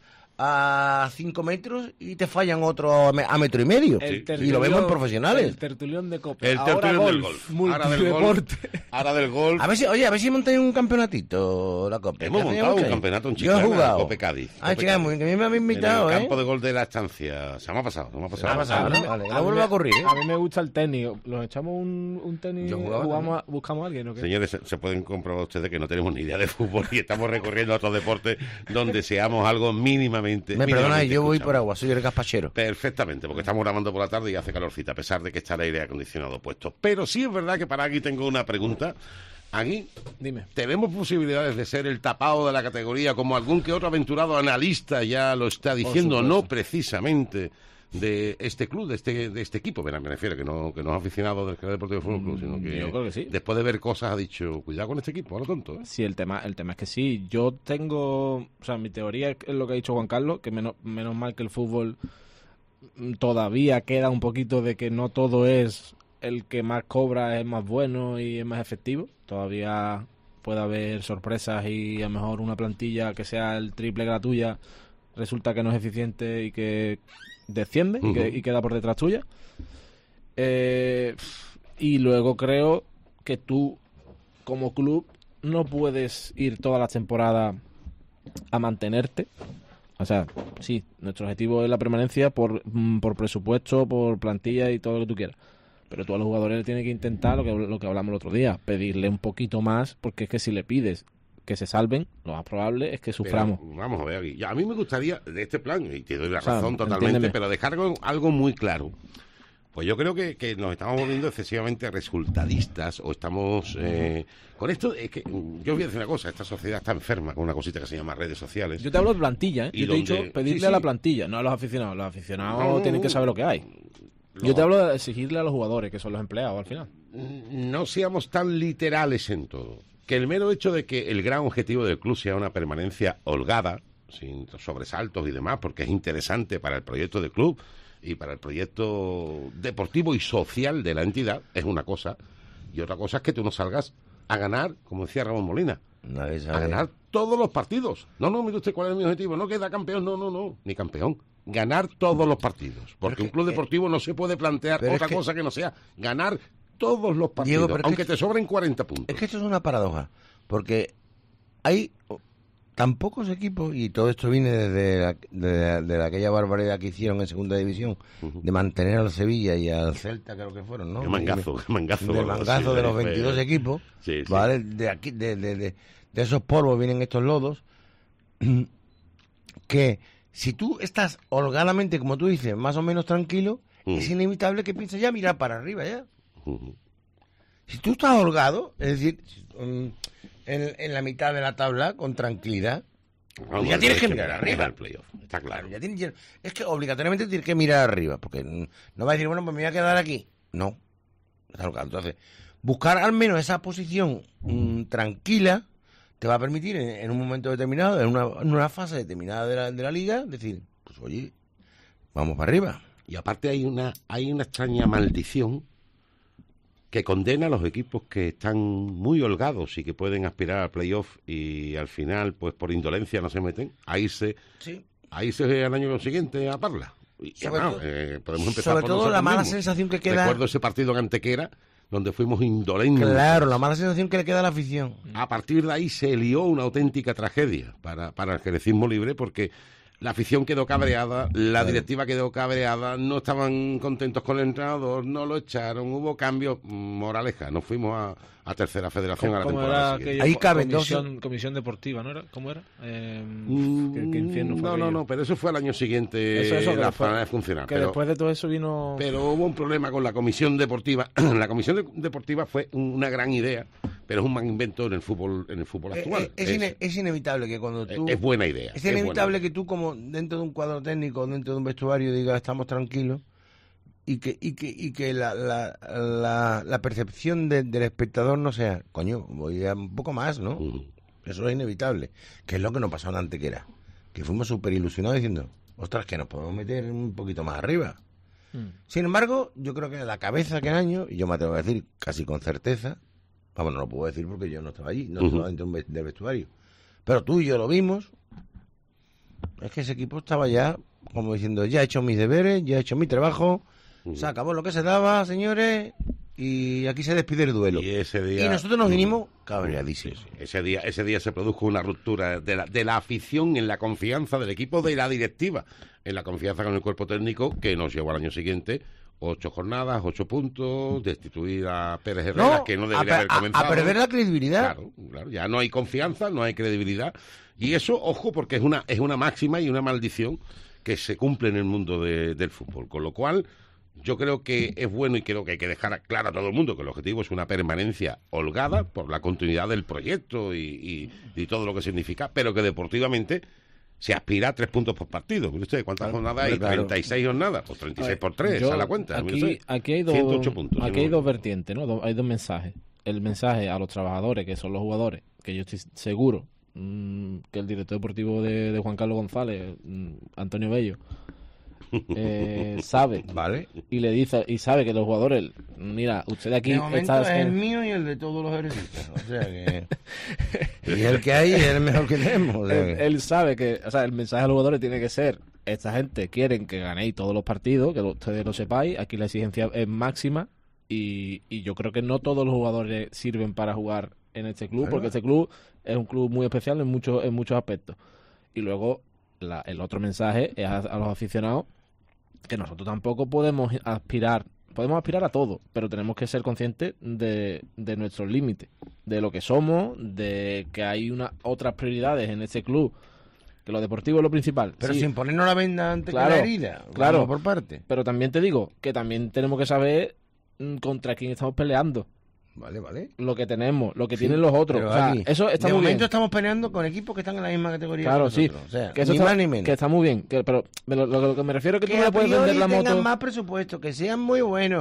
Speaker 4: a 5 metros y te fallan otro a 1,5 metros. Y lo vemos en profesionales.
Speaker 5: El tertulión de Copa.
Speaker 3: El tertulión del golf. Ahora del golf.
Speaker 5: Multideporte.
Speaker 3: Ahora del golf.
Speaker 4: A ver si montáis un campeonatito, la Copa.
Speaker 3: Hemos
Speaker 4: ¿Qué
Speaker 3: montado
Speaker 4: hacemos
Speaker 3: un
Speaker 4: ahí?
Speaker 3: campeonato en
Speaker 4: Yo he
Speaker 3: Chiclana,
Speaker 4: jugado.
Speaker 3: Cope Cádiz.
Speaker 4: Ah,
Speaker 3: Cope
Speaker 4: chica,
Speaker 3: Cádiz.
Speaker 4: muy que a mí me habéis invitado,
Speaker 3: En el
Speaker 4: ¿eh?
Speaker 3: campo de gol de la estancia. Se me ha pasado.
Speaker 4: Se me ha pasado, ¿no? Vale,
Speaker 5: A
Speaker 4: no
Speaker 5: mí
Speaker 4: vuelvo
Speaker 5: me-
Speaker 4: a correr, ¿eh?
Speaker 5: A mí me gusta el tenis. ¿Nos echamos un tenis?
Speaker 4: Yo jugaba
Speaker 5: ¿Buscamos a alguien o qué?
Speaker 3: Señores, se pueden comprobar ustedes que no tenemos ni idea de fútbol y estamos recorriendo otros deportes donde seamos algo mínimamente.
Speaker 4: Me perdona, yo voy por
Speaker 3: escuchables.
Speaker 4: agua, soy el gazpachero.
Speaker 3: Perfectamente, porque estamos grabando por la tarde y hace calorcita, a pesar de que está el aire acondicionado puesto. Pero sí es verdad que para aquí tengo una pregunta. Aquí
Speaker 5: Dime.
Speaker 3: tenemos posibilidades de ser el tapado de la categoría, como algún que otro aventurado analista ya lo está diciendo,
Speaker 5: supuesto.
Speaker 3: no precisamente de este club, de este equipo, me refiero, que no es aficionado del Real Deportivo Fútbol Club, sino que,
Speaker 5: yo creo que sí.
Speaker 3: después de ver cosas ha dicho, cuidado con este equipo, a lo tonto, ¿eh?
Speaker 5: Sí, el tema es que sí. Yo tengo... O sea, mi teoría es lo que ha dicho Juan Carlos, que menos mal que el fútbol todavía queda un poquito de que no todo es el que más cobra es más bueno y es más efectivo. Todavía puede haber sorpresas y a lo mejor una plantilla que sea el triple que la tuya resulta que no es eficiente y que desciende y queda por detrás tuya. Y luego creo que tú, como club, no puedes ir toda la temporada a mantenerte. O sea, sí, nuestro objetivo es la permanencia por presupuesto, por plantilla y todo lo que tú quieras. Pero tú a los jugadores tienes que intentar lo que hablamos el otro día, pedirle un poquito más, porque es que si le pides que se salven, lo más probable es que suframos.
Speaker 3: Pero, vamos a ver aquí. A mí me gustaría, de este plan, y te doy la
Speaker 5: O sea,
Speaker 3: razón totalmente,
Speaker 5: entiéndeme.
Speaker 3: pero dejar algo muy claro. Pues yo creo que nos estamos volviendo excesivamente resultadistas o estamos... con esto, es que yo os voy a decir una cosa, esta sociedad está enferma con una cosita que se llama redes sociales.
Speaker 5: Yo te hablo de plantilla, ¿eh?
Speaker 3: Y
Speaker 5: Yo te he
Speaker 3: donde-
Speaker 5: dicho pedirle
Speaker 3: sí,
Speaker 5: a la
Speaker 3: sí.
Speaker 5: plantilla, no a los aficionados. Los aficionados
Speaker 3: No,
Speaker 5: tienen que saber lo que hay. Yo te hablo de exigirle a los jugadores, que son los empleados al final.
Speaker 3: No seamos tan literales en todo. que el mero hecho de que el gran objetivo del club sea una permanencia holgada, sin sobresaltos y demás, porque es interesante para el proyecto del club y para el proyecto deportivo y social de la entidad, es una cosa. Y otra cosa es que tú no salgas a ganar, como decía Ramón Molina,
Speaker 4: Nadie sabe.
Speaker 3: a ganar todos los partidos. No, mire usted cuál es mi objetivo. No queda campeón, no, ni campeón. Ganar todos los partidos. Porque un club deportivo no se puede plantear otra cosa que no sea ganar todos los partidos,
Speaker 4: Diego,
Speaker 3: aunque te sobren 40 puntos.
Speaker 4: Es que esto es una paradoja, porque hay tan pocos equipos, y todo esto viene de aquella barbaridad que hicieron en segunda división, de mantener al Sevilla y al Celta, creo que fueron, ¿no?
Speaker 3: Qué mangazo.
Speaker 4: Del mangazo de los 22 equipos,
Speaker 3: Sí.
Speaker 4: ¿vale? De aquí, de esos polvos vienen estos lodos, que si tú estás holgadamente, como tú dices, más o menos tranquilo, es inevitable que pienses ya mirar para arriba ya. Si tú estás holgado, es decir, en la mitad de la tabla, con tranquilidad,
Speaker 3: Vamos,
Speaker 4: ya tienes que mirar arriba.
Speaker 3: El playoff, está claro.
Speaker 4: Es que obligatoriamente tienes que mirar arriba, porque no vas a decir, bueno, pues me voy a quedar aquí. No. Está holgado. Entonces, buscar al menos esa posición tranquila te va a permitir en un momento determinado, en una fase determinada de la liga, decir, pues oye, vamos para arriba.
Speaker 3: Y aparte hay una extraña maldición que condena a los equipos que están muy holgados y que pueden aspirar al playoff y al final, pues por indolencia no se meten, a irse al año siguiente a Parla. Y, podemos empezar
Speaker 4: sobre
Speaker 3: por
Speaker 4: todo
Speaker 3: nosotros
Speaker 4: la mala
Speaker 3: mismos.
Speaker 4: sensación que queda.
Speaker 3: Recuerdo ese partido en Antequera, donde fuimos indolentes.
Speaker 4: Claro, la mala sensación que le queda a la afición.
Speaker 3: A partir de ahí se lió una auténtica tragedia para el jerecismo libre, porque la afición quedó cabreada, la directiva quedó cabreada, no estaban contentos con el entrenador, no lo echaron, hubo cambios. Moraleja, nos fuimos a tercera federación a la temporada siguiente.
Speaker 4: Ahí caben
Speaker 5: comisión deportiva, ¿no era? ¿Cómo era? ¿Qué infierno fue aquello?
Speaker 3: No, pero eso fue al año siguiente,
Speaker 5: Eso,
Speaker 3: la manera de funcionar.
Speaker 5: Que después de todo eso vino...
Speaker 3: Pero hubo un problema con la comisión deportiva. La comisión deportiva fue una gran idea, pero es un mal invento en el fútbol actual.
Speaker 4: Es inevitable que cuando tú...
Speaker 3: Es buena idea.
Speaker 4: Es inevitable que tú, como dentro de un cuadro técnico, dentro de un vestuario, digas estamos tranquilos, y que la percepción del espectador no sea, coño, voy a un poco más, ¿no? Eso es inevitable. Que es lo que nos pasó en Antequera. Que fuimos súper ilusionados diciendo, ostras, que nos podemos meter un poquito más arriba. Sin embargo, yo creo que la cabeza que año, y yo me atrevo a decir casi con certeza, vamos, no lo puedo decir porque yo no estaba allí, no estaba dentro del vestuario, pero tú y yo lo vimos, es que ese equipo estaba ya, como diciendo, ya he hecho mis deberes, ya he hecho mi trabajo, se acabó lo que se daba, señores, y aquí se despide el duelo.
Speaker 3: Y ese día...
Speaker 4: Y nosotros nos vinimos cabreadísimos.
Speaker 3: Ese día se produjo una ruptura de la afición en la confianza del equipo, de la directiva, en la confianza con el cuerpo técnico, que nos llevó al año siguiente 8 jornadas, 8 puntos, destituir a Pérez Herrera, que no debería haber comenzado.
Speaker 4: A perder la credibilidad.
Speaker 3: Claro, ya no hay confianza, no hay credibilidad. Y eso, ojo, porque es una máxima y una maldición que se cumple en el mundo del fútbol. Con lo cual, yo creo que es bueno y creo que hay que dejar claro a todo el mundo que el objetivo es una permanencia holgada por la continuidad del proyecto y todo lo que significa, pero que deportivamente se aspira a 3 puntos por partido. Mire usted, ¿cuántas jornadas hay? 36 jornadas. Pues 36 por 3, a la cuenta.
Speaker 5: Aquí hay
Speaker 3: 108 puntos.
Speaker 5: Aquí hay dos vertientes, ¿no? Hay dos mensajes. El mensaje a los trabajadores, que son los jugadores, que yo estoy seguro que el director deportivo de Juan Carlos González, Antonio Bello, sabe,
Speaker 4: ¿vale?
Speaker 5: Y le dice, y sabe que los jugadores, mira, usted aquí
Speaker 4: de momento es el mío y el de todos los ejercicios, o sea que y el que hay es el mejor que tenemos, o sea que...
Speaker 5: él sabe que, o sea, el mensaje a los jugadores tiene que ser, esta gente quieren que ganéis todos los partidos, que ustedes lo sepáis, aquí la exigencia es máxima y yo creo que no todos los jugadores sirven para jugar en este club, porque este club es un club muy especial en muchos aspectos. Y luego el otro mensaje es a los aficionados, que nosotros tampoco podemos aspirar a todo, pero tenemos que ser conscientes de nuestros límites, de lo que somos, de que hay otras prioridades en este club, que lo deportivo es lo principal.
Speaker 4: Pero
Speaker 5: sí,
Speaker 4: sin ponernos la venda antes que la herida,
Speaker 5: claro,
Speaker 4: por parte.
Speaker 5: Pero también te digo que también tenemos que saber contra quién estamos peleando.
Speaker 4: Vale.
Speaker 5: Lo que tenemos, lo que tienen los otros. O sea, eso está
Speaker 4: de
Speaker 5: muy
Speaker 4: momento
Speaker 5: bien.
Speaker 4: estamos peleando con equipos que están en la misma categoría.
Speaker 5: Claro,
Speaker 4: que
Speaker 5: sí.
Speaker 4: nosotros. O sea,
Speaker 5: que eso
Speaker 4: ni
Speaker 5: está,
Speaker 4: más ni menos.
Speaker 5: que está muy bien. Pero lo que me refiero es que tú no le puedes vender la moto.
Speaker 4: tengan más presupuesto, que sean muy buenos,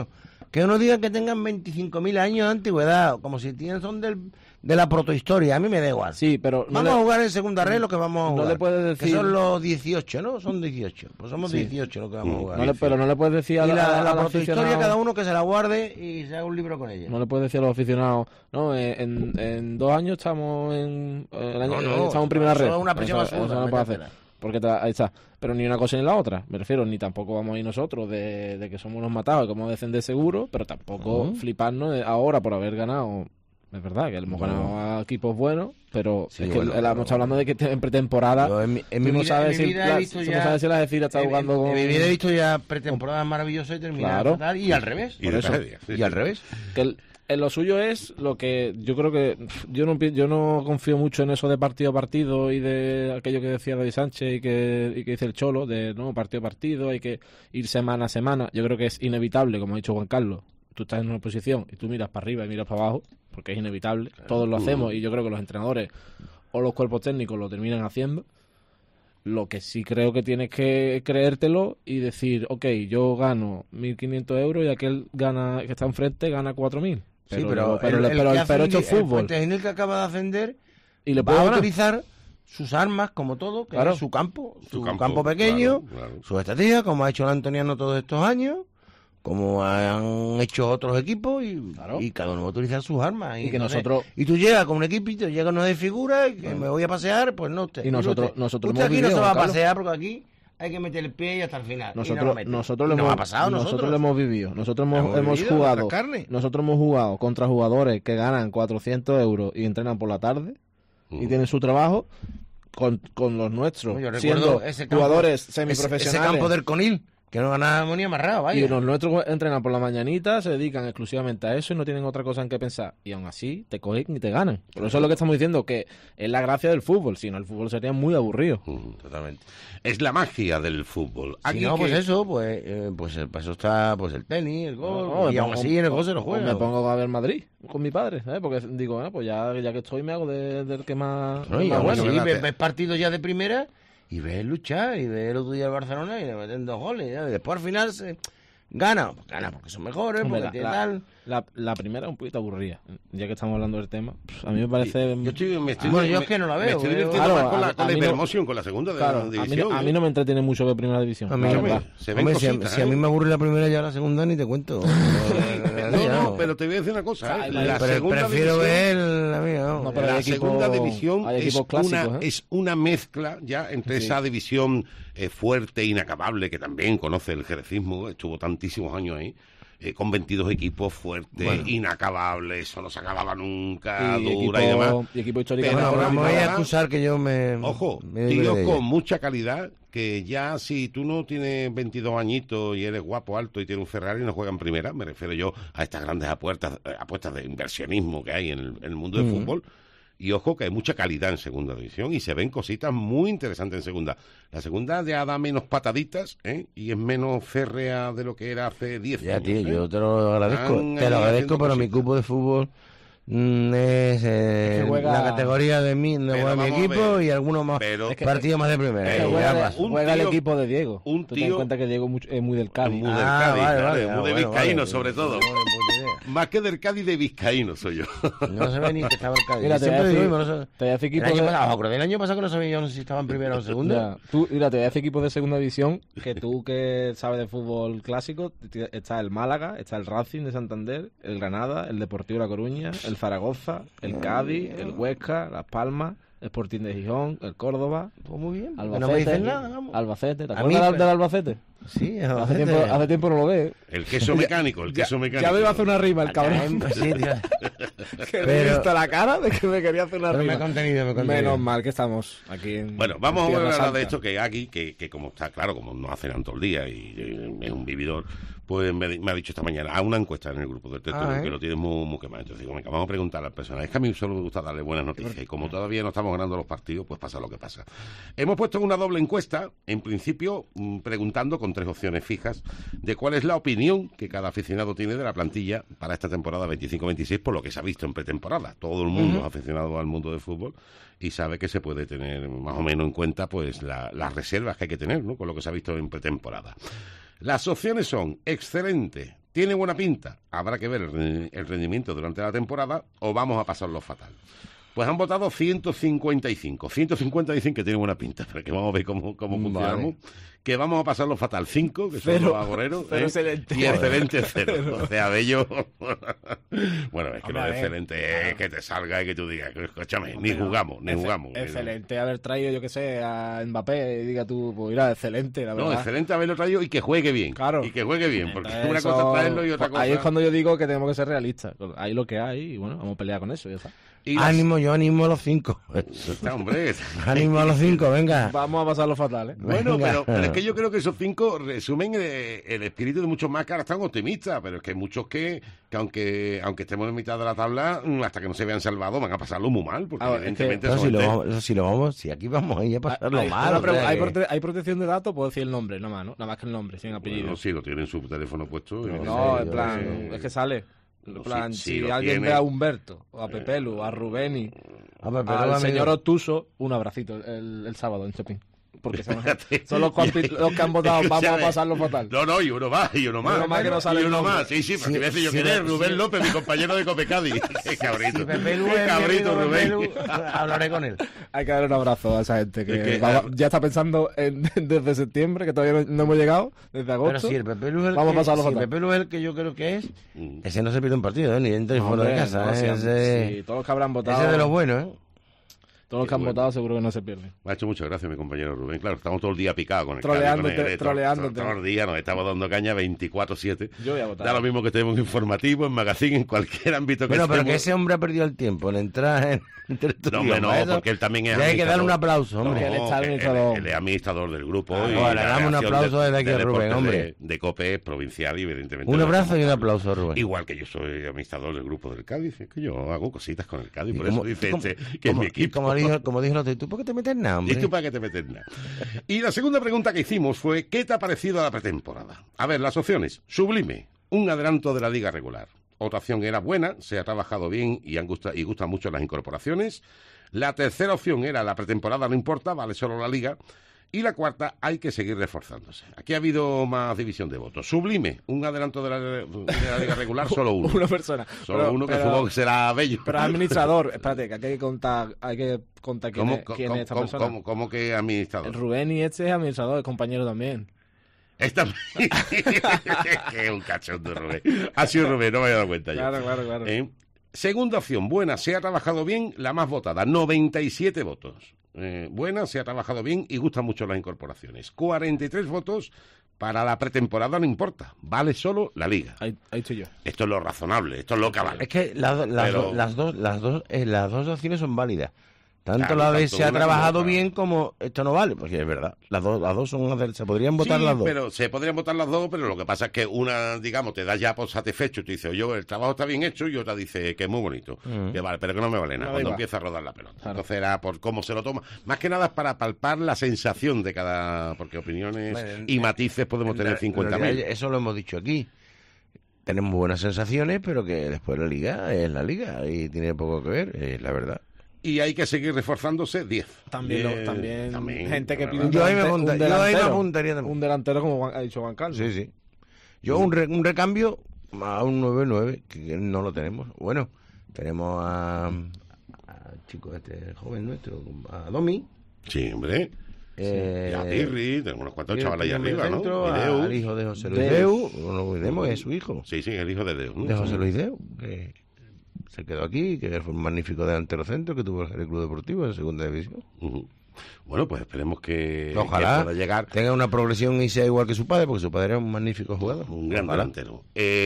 Speaker 4: que uno diga que tengan 25.000 años de antigüedad, como si son de la protohistoria, a mí me da igual.
Speaker 5: Sí, pero
Speaker 4: vamos a jugar en segunda red lo que vamos a jugar.
Speaker 5: No le puedes decir...
Speaker 4: Que son los 18, ¿no? Son 18. Pues somos 18 lo que vamos a jugar.
Speaker 5: Pero no le puedes decir a
Speaker 4: la protohistoria cada uno que se la guarde y se haga un libro con ella.
Speaker 5: No le puedes decir a los aficionados, no, en 2 años estamos estamos en primera red.
Speaker 4: Una presión
Speaker 5: eso no puede hacer. Porque ahí está. Pero ni una cosa ni la otra. Me refiero, ni tampoco vamos a ir nosotros de que somos unos matados y que vamos a descender seguro, pero tampoco fliparnos ahora por haber ganado. Es verdad que hemos ganado a equipos buenos, pero es que estamos hablando de que en pretemporada
Speaker 4: en mi vida he visto ya...
Speaker 5: no sabes si la Decira está jugando con...
Speaker 4: En mi vida he visto ya pretemporadas maravillosas y terminadas fatal, y al revés.
Speaker 3: Y
Speaker 4: al revés.
Speaker 5: Que lo suyo es lo que yo creo que yo no confío mucho en eso de partido a partido y de aquello que decía David Sánchez y que dice el Cholo, de no partido a partido, hay que ir semana a semana. Yo creo que es inevitable, como ha dicho Juan Carlos. Tú estás en una posición y tú miras para arriba y miras para abajo, porque es inevitable. Todos lo hacemos y yo creo que los entrenadores o los cuerpos técnicos lo terminan haciendo. Lo que sí creo que tienes que creértelo y decir, ok, yo gano 1.500 euros y aquel que está enfrente gana 4.000. Pero esto es fútbol.
Speaker 4: El que acaba de ascender
Speaker 5: y le
Speaker 4: va a utilizar sus armas como todo, que es su campo pequeño, su estrategia, como ha hecho el Antoniano todos estos años, como han hecho otros equipos y cada uno va a utilizar sus armas.
Speaker 5: Y que nosotros...
Speaker 4: Y tú llegas con un equipito, llegas no de figura, y que me voy a pasear, pues no usted.
Speaker 5: Y nosotros
Speaker 4: usted aquí no se va a pasear porque aquí hay que meter el pie y hasta el final.
Speaker 5: Nosotros lo hemos vivido. Nosotros hemos jugado contra jugadores que ganan 400 euros y entrenan por la tarde y tienen su trabajo con los nuestros, siendo jugadores semiprofesionales.
Speaker 4: Ese campo del Conil, que no ganábamos ni amarrado, vaya.
Speaker 5: Y los nuestros entrenan por la mañanita, se dedican exclusivamente a eso y no tienen otra cosa en que pensar. Y aún así te cogen y te ganan. Por eso es lo que estamos diciendo, que es la gracia del fútbol. Si no, el fútbol sería muy aburrido.
Speaker 3: Totalmente. Es la magia del fútbol.
Speaker 4: Aquí pues para eso está pues el tenis, el golf, y aún así en el golf se lo juega.
Speaker 5: Me pongo a ver Madrid con mi padre, ¿sabes? Porque digo, pues ya que estoy me hago del que más...
Speaker 4: ves partidos ya de primera... Y ves luchar, y ves el otro día de Barcelona y le meten 2 goles. ¿Ya? Y después al final se gana porque son mejores, porque
Speaker 5: la primera es un poquito aburrida. Ya que estamos hablando del tema, pues a mí me parece...
Speaker 4: Yo es que no la veo.
Speaker 3: Me estoy divirtiendo más con la Hypermotion, con la segunda división.
Speaker 5: A mí no me entretiene mucho ver primera división.
Speaker 3: Si a
Speaker 4: mí me aburre la primera, ya la segunda ni te cuento.
Speaker 3: No, pero te voy a decir una cosa.
Speaker 4: Prefiero ver
Speaker 3: la segunda división es una mezcla ya entre esa división fuerte, inacabable, que también conoce el jerecismo, estuvo tantísimos años ahí, con 22 equipos fuertes, inacabables, eso no se acababa nunca, dura y demás.
Speaker 5: Y equipo histórico.
Speaker 4: Pero ahora me voy a excusar que yo me...
Speaker 3: Ojo, tíos con mucha calidad, que ya si tú no tienes 22 añitos y eres guapo, alto y tienes un Ferrari, no juegan primera. Me refiero yo a estas grandes apuestas de inversionismo que hay en el mundo del fútbol. Y ojo que hay mucha calidad en segunda división y se ven cositas muy interesantes en segunda. La segunda ya da menos pataditas, y es menos férrea de lo que era hace 10 años.
Speaker 4: Ya, tío, yo te lo agradezco, pero mi cupo de fútbol es la categoría de mi equipo y algunos más partidos más de primera.
Speaker 5: Juega el equipo de Diego.
Speaker 3: Tú
Speaker 5: ten en cuenta que Diego es muy del Cádiz.
Speaker 3: Muy del Cádiz, muy de vizcaíno sobre todo. Más que del Cádiz, de vizcaíno soy yo.
Speaker 4: No sabía ni que estaba el Cádiz.
Speaker 5: Mira, te hace equipo
Speaker 4: del año pasado que no sabía yo si estaba en primera o en segunda.
Speaker 5: Te hace equipos de segunda división que tú que sabes de fútbol clásico, está el Málaga, está el Racing de Santander, el Granada, el Deportivo La Coruña, el Zaragoza, el Cádiz, el Huesca, Las Palmas, el Sporting de Gijón, el Córdoba.
Speaker 4: Pues muy bien.
Speaker 5: Albacete,
Speaker 4: no me dicen nada, vamos.
Speaker 5: Albacete. ¿Te acuerdas del Albacete?
Speaker 4: Sí,
Speaker 5: hace tiempo no lo veo.
Speaker 3: El queso mecánico,
Speaker 5: Ya me iba a hacer una rima el cabrón.
Speaker 4: Sí, tío.
Speaker 5: Que me he visto la cara de que me quería hacer una rima.
Speaker 4: Me he contenido.
Speaker 5: Menos mal que estamos aquí en...
Speaker 3: Bueno, vamos a hablar de esto, que aquí, que como está claro, como no hace tanto el día y es un vividor, pues me ha dicho esta mañana, a una encuesta en el grupo del texto, que lo tienes muy quemado. Entonces digo, vamos a preguntar al personal. Es que a mí solo me gusta darle buenas noticias y como todavía no estamos ganando los partidos, pues pasa lo que pasa. Hemos puesto una doble encuesta, en principio preguntando con 3 opciones fijas de cuál es la opinión que cada aficionado tiene de la plantilla para esta temporada 25-26, por lo que se ha visto en pretemporada. Todo el mundo es aficionado al mundo del fútbol y sabe que se puede tener más o menos en cuenta pues las reservas que hay que tener, ¿no?, con lo que se ha visto en pretemporada. Las opciones son excelente, ¿Tiene buena pinta? Habrá que ver el rendimiento durante la temporada o vamos a pasarlo fatal. Pues han votado 155. 155 que tiene buena pinta, pero que vamos a ver cómo funcionamos. Que vamos a pasarlo fatal 5, que son los agoreros.
Speaker 5: Excelente.
Speaker 3: Y excelente 0. O sea, bello. Bueno, es que lo de excelente es que te salga y que tú digas, escúchame, ni jugamos.
Speaker 5: Excelente haber traído, yo que sé, a Mbappé y diga tú, pues mira, excelente, la verdad.
Speaker 3: No, excelente haberlo traído y que juegue bien.
Speaker 5: Claro.
Speaker 3: Y que juegue bien, porque
Speaker 5: Entonces,
Speaker 3: una cosa es traerlo y otra cosa...
Speaker 5: Ahí es cuando yo digo que tenemos que ser realistas. Ahí lo que hay y bueno, vamos a pelear con eso, ya está.
Speaker 4: Yo animo a los 5.
Speaker 3: Hombre.
Speaker 4: Ánimo a los 5, venga.
Speaker 5: Vamos a pasarlo fatal, ¿eh?
Speaker 3: Bueno, pero es que yo creo que esos 5 resumen el espíritu de muchos más que ahora están optimistas, pero es que hay muchos que aunque estemos en mitad de la tabla, hasta que no se vean salvados, van a pasarlo muy mal, porque evidentemente...
Speaker 4: Si aquí vamos a ir a pasarlo mal.
Speaker 5: ¿Hay protección de datos? Puedo decir el nombre, nada más que el nombre, sin apellido.
Speaker 3: Bueno, sí, lo tienen su teléfono puesto.
Speaker 5: No, en plan, es que sale. En plan, si alguien ve a Humberto, o a Pepelu, a Rubeni, al señor Obtuso, un abracito el sábado en Chopin. Porque son los que han votado, vamos a pasarlo fatal.
Speaker 3: No, y uno más.
Speaker 5: Uno más que no sale.
Speaker 3: Y uno más, sí, porque veces yo quiero Rubén López, mi compañero de Copecadi. Qué cabrito. Qué cabrito, Rubén.
Speaker 4: Hablaré con él.
Speaker 5: Hay que dar un abrazo a esa gente que ya está pensando desde septiembre, que todavía no hemos llegado, desde agosto.
Speaker 4: Pero si el Pepelu es
Speaker 5: vamos a pasarlo fatal.
Speaker 4: El Pepelu es el que yo creo que es, ese no se pierde un partido, ni dentro ni fuera de casa.
Speaker 5: Sí, todos los que habrán votado.
Speaker 4: Ese es de los buenos, ¿eh?
Speaker 5: Todos los que han votado seguro que no se pierden.
Speaker 3: Me ha hecho muchas gracias mi compañero Rubén. Claro, estamos todo el día picados con el
Speaker 5: troleándote.
Speaker 3: Todo el día nos estamos dando caña 24/7.
Speaker 5: Yo voy a votar.
Speaker 3: Da lo mismo que estemos informativo, en magazine, en cualquier ámbito que
Speaker 4: estemos. Bueno, pero que ese hombre ha perdido el tiempo en entrar en
Speaker 3: No, porque él también es
Speaker 4: administrador. Hay que darle un aplauso, hombre.
Speaker 3: Él es administrador del grupo.
Speaker 4: Le damos un aplauso desde aquí a Rubén, hombre.
Speaker 3: De COPE provincial y evidentemente...
Speaker 4: Un abrazo y un aplauso a Rubén.
Speaker 3: Igual que yo soy administrador del grupo del Cádiz. Es que yo hago cositas con el Cádiz. Por eso dice que es mi equipo.
Speaker 4: Como dijo el otro, ¿tú por qué te metes nada, hombre?
Speaker 3: ¿Y tú para qué te metes nada? Y la segunda pregunta que hicimos fue, ¿qué te ha parecido la pretemporada? A ver, las opciones. Sublime, un adelanto de la liga regular. Otra opción era buena, se ha trabajado bien y gustan mucho las incorporaciones. La tercera opción era la pretemporada no importa, vale solo la liga. Y la cuarta, hay que seguir reforzándose. Aquí ha habido más división de votos. Sublime, un adelanto de la liga regular, solo uno.
Speaker 5: Una persona.
Speaker 3: Solo uno, que supongo que será bello.
Speaker 5: Pero administrador, espérate, que hay que contar quién es esta persona.
Speaker 3: ¿Cómo que administrador?
Speaker 5: El Rubén y este es administrador, es compañero también.
Speaker 3: Que es un cachondo, Rubén. Ha sido Rubén, no me había dado cuenta yo.
Speaker 5: Claro.
Speaker 3: Segunda opción, buena, se ha trabajado bien, la más votada, 97 votos. Buena, se ha trabajado bien y gustan mucho las incorporaciones. 43 votos para la pretemporada, no importa, vale solo la liga.
Speaker 5: Ahí estoy yo.
Speaker 3: Esto es lo razonable, esto es lo que vale.
Speaker 4: Es que las dos opciones son válidas. Tanto la de se ha trabajado bien como esto no vale, porque es verdad. Las dos son, se podrían votar las dos.
Speaker 3: Pero se podrían votar las dos, pero lo que pasa es que una, digamos, te da ya por satisfecho, te dice, oye, el trabajo está bien hecho, y otra dice que es muy bonito, que vale, pero que no me vale nada cuando empieza a rodar la pelota. Claro. Entonces era por cómo se lo toma. Más que nada es para palpar la sensación de cada, porque opiniones y matices podemos tener 50.000.
Speaker 4: Eso lo hemos dicho aquí. Tenemos buenas sensaciones, pero que después la liga es la liga y tiene poco que ver, es la verdad.
Speaker 3: Y hay que seguir reforzándose 10.
Speaker 5: También gente que pide
Speaker 4: yo ahí me apuntaría también.
Speaker 5: Un delantero como ha dicho Juan Carlos.
Speaker 4: Sí. Yo un recambio a un 9-9, que no lo tenemos. Bueno, tenemos a chico joven nuestro, a Domi.
Speaker 3: Sí, hombre. Y a Tirri, tenemos unos cuantos chavales ahí arriba, ¿no?
Speaker 4: Al hijo de José Luis Deu, no lo olvidemos, es su hijo.
Speaker 3: Sí, el hijo de Deu, ¿no?
Speaker 4: De José Luis Deu, que se quedó aquí, que fue un magnífico delantero centro que tuvo el Club Deportivo en segunda división.
Speaker 3: Bueno, pues esperemos que
Speaker 4: ojalá
Speaker 3: pueda llegar,
Speaker 4: tenga una progresión y sea igual que su padre, porque su padre era un magnífico jugador.
Speaker 3: Un gran delantero.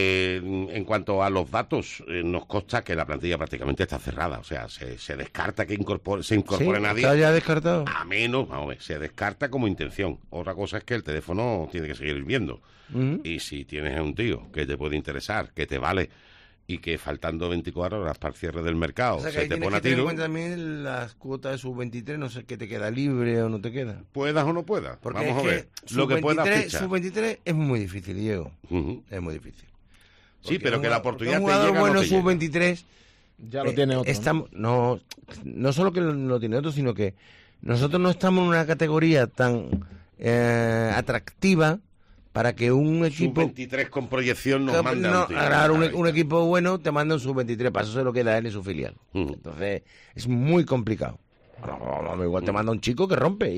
Speaker 3: En cuanto a los datos, nos consta que la plantilla prácticamente está cerrada. O sea, se descarta que se incorpore nadie.
Speaker 4: ¿Está ya descartado?
Speaker 3: A menos, vamos a ver, se descarta como intención. Otra cosa es que el teléfono tiene que seguir viendo. Y si tienes un tío que te puede interesar, que te vale, y que faltando 24 horas para el cierre del mercado, o sea, se te pone a tiro. Tener en cuenta
Speaker 4: también las cuotas de sub-23, no sé qué te queda libre o no te queda.
Speaker 3: Puedas o no puedas.
Speaker 4: Porque
Speaker 3: vamos a ver.
Speaker 4: Lo que puedas fichar. Sub-23 es muy difícil, Diego. Es muy difícil.
Speaker 3: Sí, pero que la oportunidad
Speaker 4: te llega. Un jugador bueno sub-23
Speaker 5: ya lo tiene otro.
Speaker 4: No solo que lo tiene otro, sino que nosotros no estamos en una categoría tan atractiva para que un equipo...
Speaker 3: Sub-23 con proyección nos manda
Speaker 4: no,
Speaker 3: un tío.
Speaker 4: claro, un equipo bueno te manda un sub-23, para eso se lo queda él en su filial. Entonces, es muy complicado. Igual te manda un chico que rompe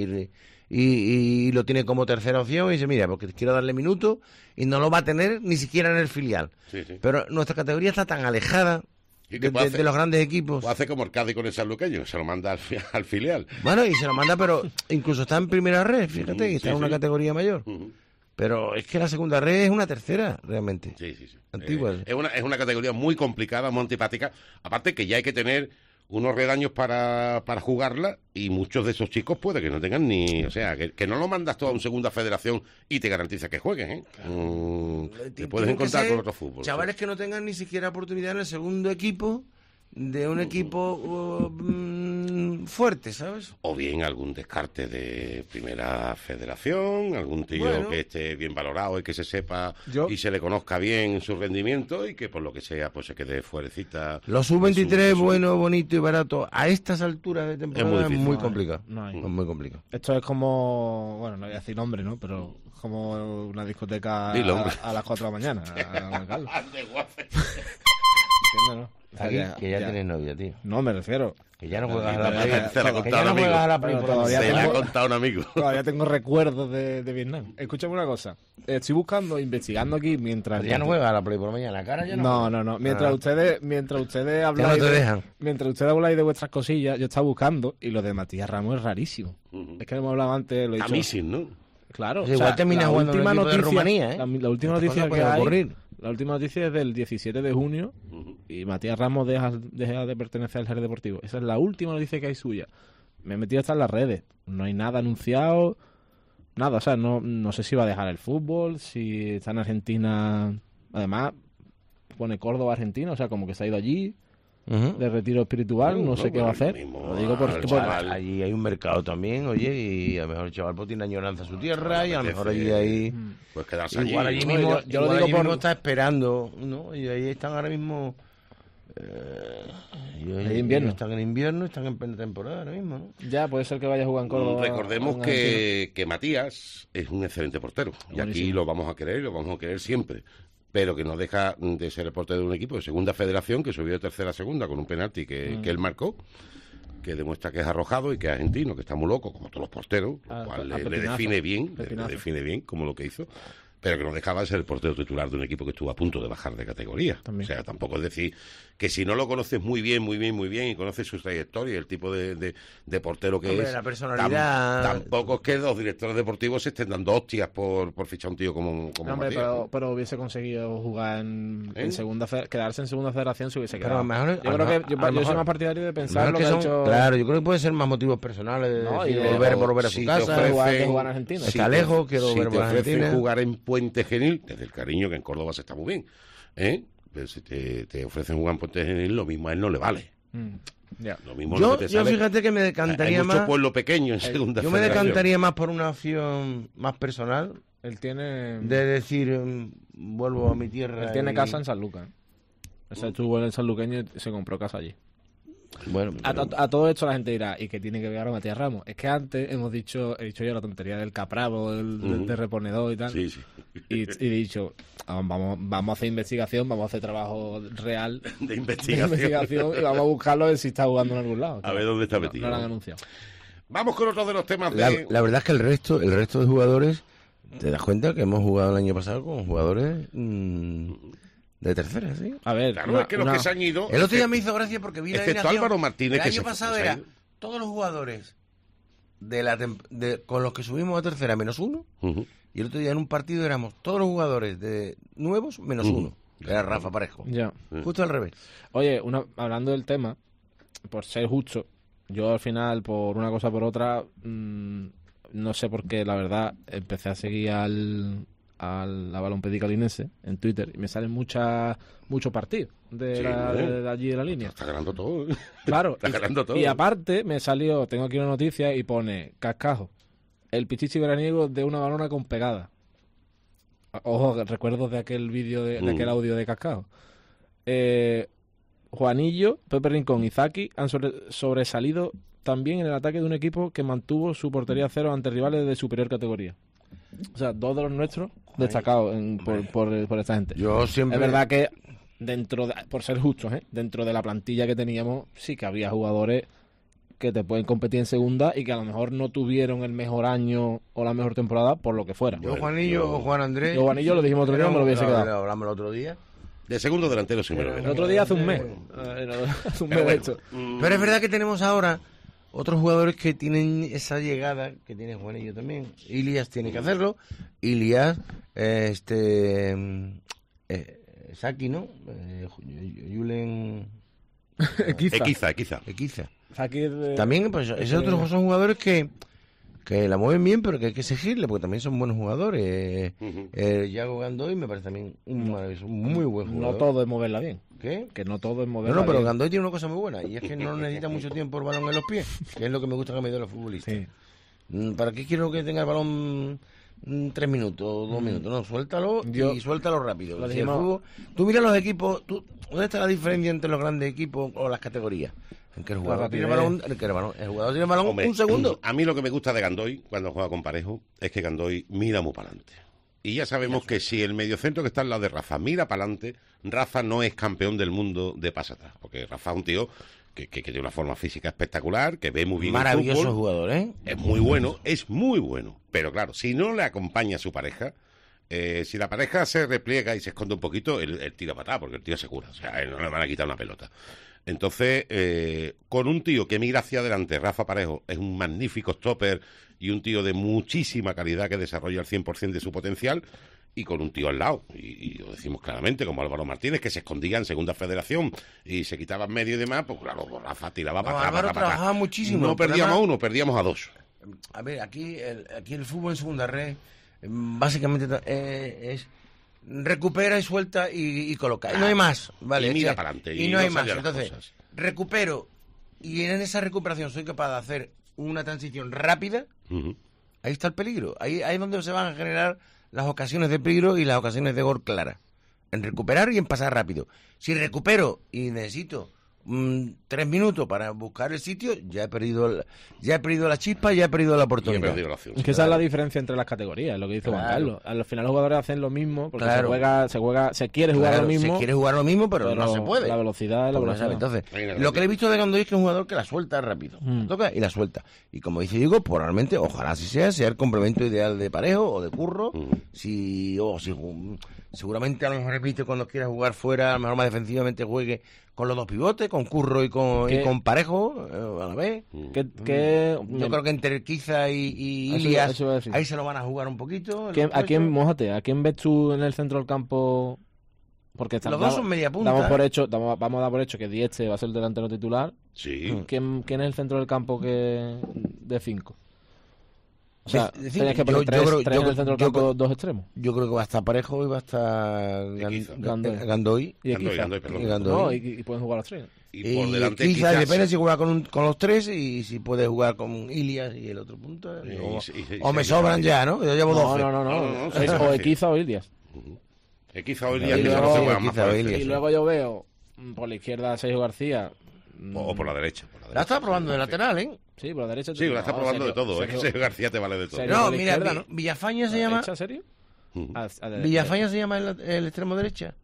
Speaker 4: y lo tiene como tercera opción y dice, mira, porque quiero darle minutos y no lo va a tener ni siquiera en el filial.
Speaker 3: Sí, sí.
Speaker 4: Pero nuestra categoría está tan alejada de los grandes equipos.
Speaker 3: O hace como el Cádiz con el sanluqueño, se lo manda al filial.
Speaker 4: Bueno, y se lo manda, pero incluso está en primera red, fíjate, que está en una categoría mayor. Pero es que la segunda red es una tercera, realmente.
Speaker 3: Sí, sí, sí.
Speaker 4: Antigua.
Speaker 3: Es una categoría muy complicada, muy antipática. Aparte que ya hay que tener unos redaños para jugarla y muchos de esos chicos puede que no tengan ni... O sea, que no lo mandas todo a una segunda federación y te garantiza que jueguen, ¿eh? Te puedes encontrar con otro fútbol.
Speaker 4: Chavales que no tengan ni siquiera oportunidad en el segundo equipo de un equipo fuerte, ¿sabes?
Speaker 3: O bien algún descarte de primera federación, algún tío que esté bien valorado y que se sepa y se le conozca bien su rendimiento y que por lo que sea pues se quede fuercita.
Speaker 4: Los sub-23, bueno, bonito y barato, a estas alturas de temporada es muy complicado.
Speaker 5: No hay.
Speaker 4: Es muy complicado.
Speaker 5: Esto es como, bueno, no voy a decir nombre, ¿no? Pero como una discoteca a las 4 de la mañana. Carlos. ¿Entiendes, no? O sea,
Speaker 4: que ya tienes novia, tío.
Speaker 5: No, me refiero.
Speaker 4: Que ya no juegas a la Play.
Speaker 3: Se la ha contado un amigo. Se la ha contado un amigo.
Speaker 5: Todavía tengo recuerdos de Vietnam. Escúchame una cosa. Estoy buscando, investigando aquí mientras...
Speaker 4: Ya no juegas a la Play por la mañana. La cara ya no.
Speaker 5: No. Mientras ustedes habláis...
Speaker 4: Ya no te dejan.
Speaker 5: Mientras ustedes habláis de vuestras cosillas, yo estaba buscando y lo de Matías Ramos es rarísimo. Es que hemos hablado antes, lo he dicho.
Speaker 3: Amazing, ¿no?
Speaker 5: Claro.
Speaker 4: Pues igual termina jugando en el equipo de Rumanía, ¿eh?
Speaker 5: La última noticia que hay... La última noticia es del 17 de junio y Matías Ramos deja de pertenecer al Jerez Deportivo. Esa es la última noticia que hay suya. Me he metido hasta en las redes. No hay nada anunciado, nada. O sea, no sé si va a dejar el fútbol, si está en Argentina. Además, pone Córdoba, Argentina, o sea, como que se ha ido allí de retiro espiritual. No sé qué va a hacer. Lo digo porque
Speaker 4: allí hay un mercado también, oye, y a lo mejor el chaval pues tiene añoranza a su tierra y a lo mejor allí hay...
Speaker 3: Pues quedarse
Speaker 4: igual
Speaker 3: allí.
Speaker 4: allí mismo,
Speaker 5: yo lo digo
Speaker 4: mismo está esperando, ¿no? Y ahí están ahora mismo...
Speaker 5: en invierno.
Speaker 4: Están en invierno, están en plena temporada ahora mismo, ¿no?
Speaker 5: Ya, puede ser que vaya a jugar en Córdoba.
Speaker 3: Recordemos que Matías es un excelente portero. Y aquí lo vamos a querer siempre. Pero que no deja de ser el portero de un equipo de segunda federación que subió de tercera a segunda con un penalti que él marcó, que demuestra que es arrojado y que es argentino, que está muy loco, como todos los porteros, lo cual le define bien como lo que hizo, pero que no dejaba de ser el portero titular de un equipo que estuvo a punto de bajar de categoría.
Speaker 5: También.
Speaker 3: O sea, tampoco es decir que si no lo conoces muy bien y conoces su trayectoria, el tipo de portero que es,
Speaker 4: la personalidad...
Speaker 3: tampoco es que los directores deportivos se estén dando hostias por fichar un tío como Matías.
Speaker 5: Pero hubiese conseguido jugar en segunda, quedarse en segunda federación si hubiese quedado.
Speaker 4: Yo
Speaker 5: soy más partidario de pensar lo que ha hecho...
Speaker 4: Claro, yo creo que puede ser más motivos personales,
Speaker 5: y
Speaker 4: volver a su casa,
Speaker 5: jugar en Argentina.
Speaker 4: Está lejos, quiero volver a Argentina.
Speaker 3: Jugar en Puente Genil, desde el cariño que en Córdoba se está muy bien, pero si te ofrecen jugar en Puente Genil, lo mismo a él no le vale. Lo mismo
Speaker 4: yo
Speaker 3: te sale.
Speaker 4: Fíjate que me decantaría
Speaker 3: Hay
Speaker 4: más...
Speaker 3: mucho pueblo pequeño en segunda
Speaker 4: Yo
Speaker 3: federación.
Speaker 4: me decantaría más por una opción más personal.
Speaker 5: Él tiene...
Speaker 4: De decir, vuelvo a mi tierra.
Speaker 5: Él tiene casa en San Lucas. Ese estuvo en el sanluqueño y se compró casa allí.
Speaker 4: Bueno,
Speaker 5: a todo esto la gente dirá, ¿y qué tiene que ver ahora Matías Ramos? Es que antes he dicho yo la tontería del capravo, del reponedor y tal.
Speaker 3: Sí.
Speaker 5: Y he dicho, vamos a hacer investigación, vamos a hacer trabajo real
Speaker 3: de investigación
Speaker 5: y vamos a buscarlo a ver si está jugando en algún lado.
Speaker 3: A ver dónde está metido.
Speaker 5: No lo han anunciado.
Speaker 3: Vamos con otro de los temas
Speaker 4: la verdad es que el resto de jugadores, te das cuenta que hemos jugado el año pasado con jugadores de tercera, ¿sí?
Speaker 5: A ver,
Speaker 3: claro, es que los que se han ido...
Speaker 4: El otro día me hizo gracia porque vi la alineación.
Speaker 3: Álvaro Martínez,
Speaker 4: el año pasado era todos los jugadores con los que subimos a tercera menos uno, y el otro día en un partido éramos todos los jugadores de nuevos menos uno, que era Rafa Parejo.
Speaker 5: Ya.
Speaker 4: Justo al revés.
Speaker 5: Oye, hablando del tema, por ser justo, yo al final, por una cosa o por otra, no sé por qué, la verdad, empecé a seguir a la Balompédica linense en Twitter y me salen muchos partidos de allí de la línea.
Speaker 3: Está ganando todo.
Speaker 5: Claro.
Speaker 3: Está ganando todo.
Speaker 5: Y aparte me salió, tengo aquí una noticia y pone Cascajo, el pichichi veraniego de una balona con pegada. Ojo, recuerdos de aquel vídeo, de aquel audio de Cascajo. Juanillo, Pepe Rincón y Zaki han sobresalido también en el ataque de un equipo que mantuvo su portería a cero ante rivales de superior categoría. O sea, dos de los nuestros destacado por esta gente.
Speaker 4: Yo siempre...
Speaker 5: Es verdad que por ser justos, dentro de la plantilla que teníamos, sí que había jugadores que te pueden competir en segunda y que a lo mejor no tuvieron el mejor año o la mejor temporada por lo que fuera.
Speaker 4: Yo, Juanillo o Juan Andrés...
Speaker 5: Yo, Juanillo, lo dijimos otro día, me lo hubiese quedado.
Speaker 4: Lo hablamos el otro día.
Speaker 3: De segundo delantero sin
Speaker 5: El otro día hace un mes. Hace un mes de esto.
Speaker 4: Pero es verdad que tenemos ahora otros jugadores que tienen esa llegada que tiene Juanillo también. Ilias tiene que hacerlo. Ilias, Saki, ¿no? Julen...
Speaker 3: Equiza.
Speaker 4: También, pues, esos otros son jugadores que la mueven bien, pero que hay que exigirle, porque también son buenos jugadores. Yago Gandoy me parece también un muy buen jugador.
Speaker 5: No todo es moverla bien.
Speaker 4: ¿Qué?
Speaker 5: Que no todo es moverla bien.
Speaker 4: No, pero Gandoy tiene una cosa muy buena, y es que no necesita mucho tiempo el balón en los pies, que es lo que me gusta que me den los futbolistas. Sí. ¿Para qué quiero que tenga el balón 3 minutos, 2 minutos? No, suéltalo y suéltalo rápido. Si el fútbol, tú mira los equipos, ¿dónde está la diferencia entre los grandes equipos o las categorías? En que el jugador tiene el balón, un segundo.
Speaker 3: A mí lo que me gusta de Gandoy, cuando juega con Parejo, es que Gandoy mira muy para adelante. Y ya sabemos que si el mediocentro que está al lado de Rafa mira para adelante, Rafa no es campeón del mundo de pase atrás. Porque Rafa es un tío que tiene una forma física espectacular, que ve muy bien el fútbol.
Speaker 4: Maravilloso jugador, ¿eh?
Speaker 3: Es muy bueno. Pero claro, si no le acompaña a su pareja, si la pareja se repliega y se esconde un poquito, él tira para atrás, porque el tío se cura. O sea, él no le van a quitar una pelota. Entonces, con un tío que mira hacia adelante, Rafa Parejo es un magnífico stopper y un tío de muchísima calidad que desarrolla el 100% de su potencial, y con un tío al lado, y lo decimos claramente, como Álvaro Martínez, que se escondía en Segunda Federación y se quitaba en medio y demás, pues claro, Rafa tiraba para atrás.
Speaker 4: Álvaro trabajaba muchísimo.
Speaker 3: No perdíamos a uno, perdíamos a dos.
Speaker 4: A ver, aquí el fútbol en segunda red, básicamente es... recupera y suelta y coloca. Y no hay más, ¿vale?
Speaker 3: Y mira para adelante.
Speaker 4: Y no hay más. Entonces, recupero y en esa recuperación soy capaz de hacer una transición rápida. Ahí está el peligro. Ahí es donde se van a generar las ocasiones de peligro y las ocasiones de gol claras. En recuperar y en pasar rápido. Si recupero y necesito 3 minutos para buscar el sitio, ya he perdido la chispa, ya he perdido la oportunidad.
Speaker 5: Es que esa es la diferencia entre las categorías, lo que dice Juan Carlos. Al final los jugadores hacen lo mismo porque se quiere jugar lo mismo.
Speaker 4: Se quiere jugar lo mismo, pero no se puede.
Speaker 5: La velocidad es la velocidad.
Speaker 4: Entonces, lo que le he visto de Gandoy es que es un jugador que la suelta rápido. Toca y la suelta. Y como dice Diego, probablemente, ojalá así sea el complemento ideal de Parejo o de Curro. Seguramente a lo mejor repite cuando quiera jugar fuera, a lo mejor más defensivamente juegue con los dos pivotes, con Curro y con Parejo a la vez. Yo creo que entre Kiza y Ilias ahí se lo van a jugar un poquito.
Speaker 5: ¿A quién ves tú en el centro del campo? Porque
Speaker 4: los dos son media punta.
Speaker 5: Vamos a dar por hecho que Dieste va a ser el delantero titular.
Speaker 3: Sí.
Speaker 5: ¿Quién es el centro del campo de 5? O sea,
Speaker 4: tienes
Speaker 5: que poner tres en el centro del campo, 2 extremos.
Speaker 4: Yo creo que va a estar Parejo y va a estar Gandoy.
Speaker 5: Y pueden jugar los 3.
Speaker 3: Y por delante
Speaker 4: quizás depende si juega con los 3 y si puede jugar con Ilias y el otro punto. O me sobran ya, ¿no? Yo llevo 12.
Speaker 5: No. O Equiza o Ilias.
Speaker 3: Equiza o Ilias, que no se juega más.
Speaker 5: Y luego yo veo por la izquierda a Sergio García.
Speaker 3: O por la derecha.
Speaker 4: La está probando de lateral, ¿eh?
Speaker 5: Sí, por la derecha.
Speaker 3: Sí, la está probando de todo. Es que Sergio García te vale de todo.
Speaker 4: No, mira, Villafaña se llama...
Speaker 5: ¿En serio?
Speaker 4: ¿Villafaña se llama el extremo derecha?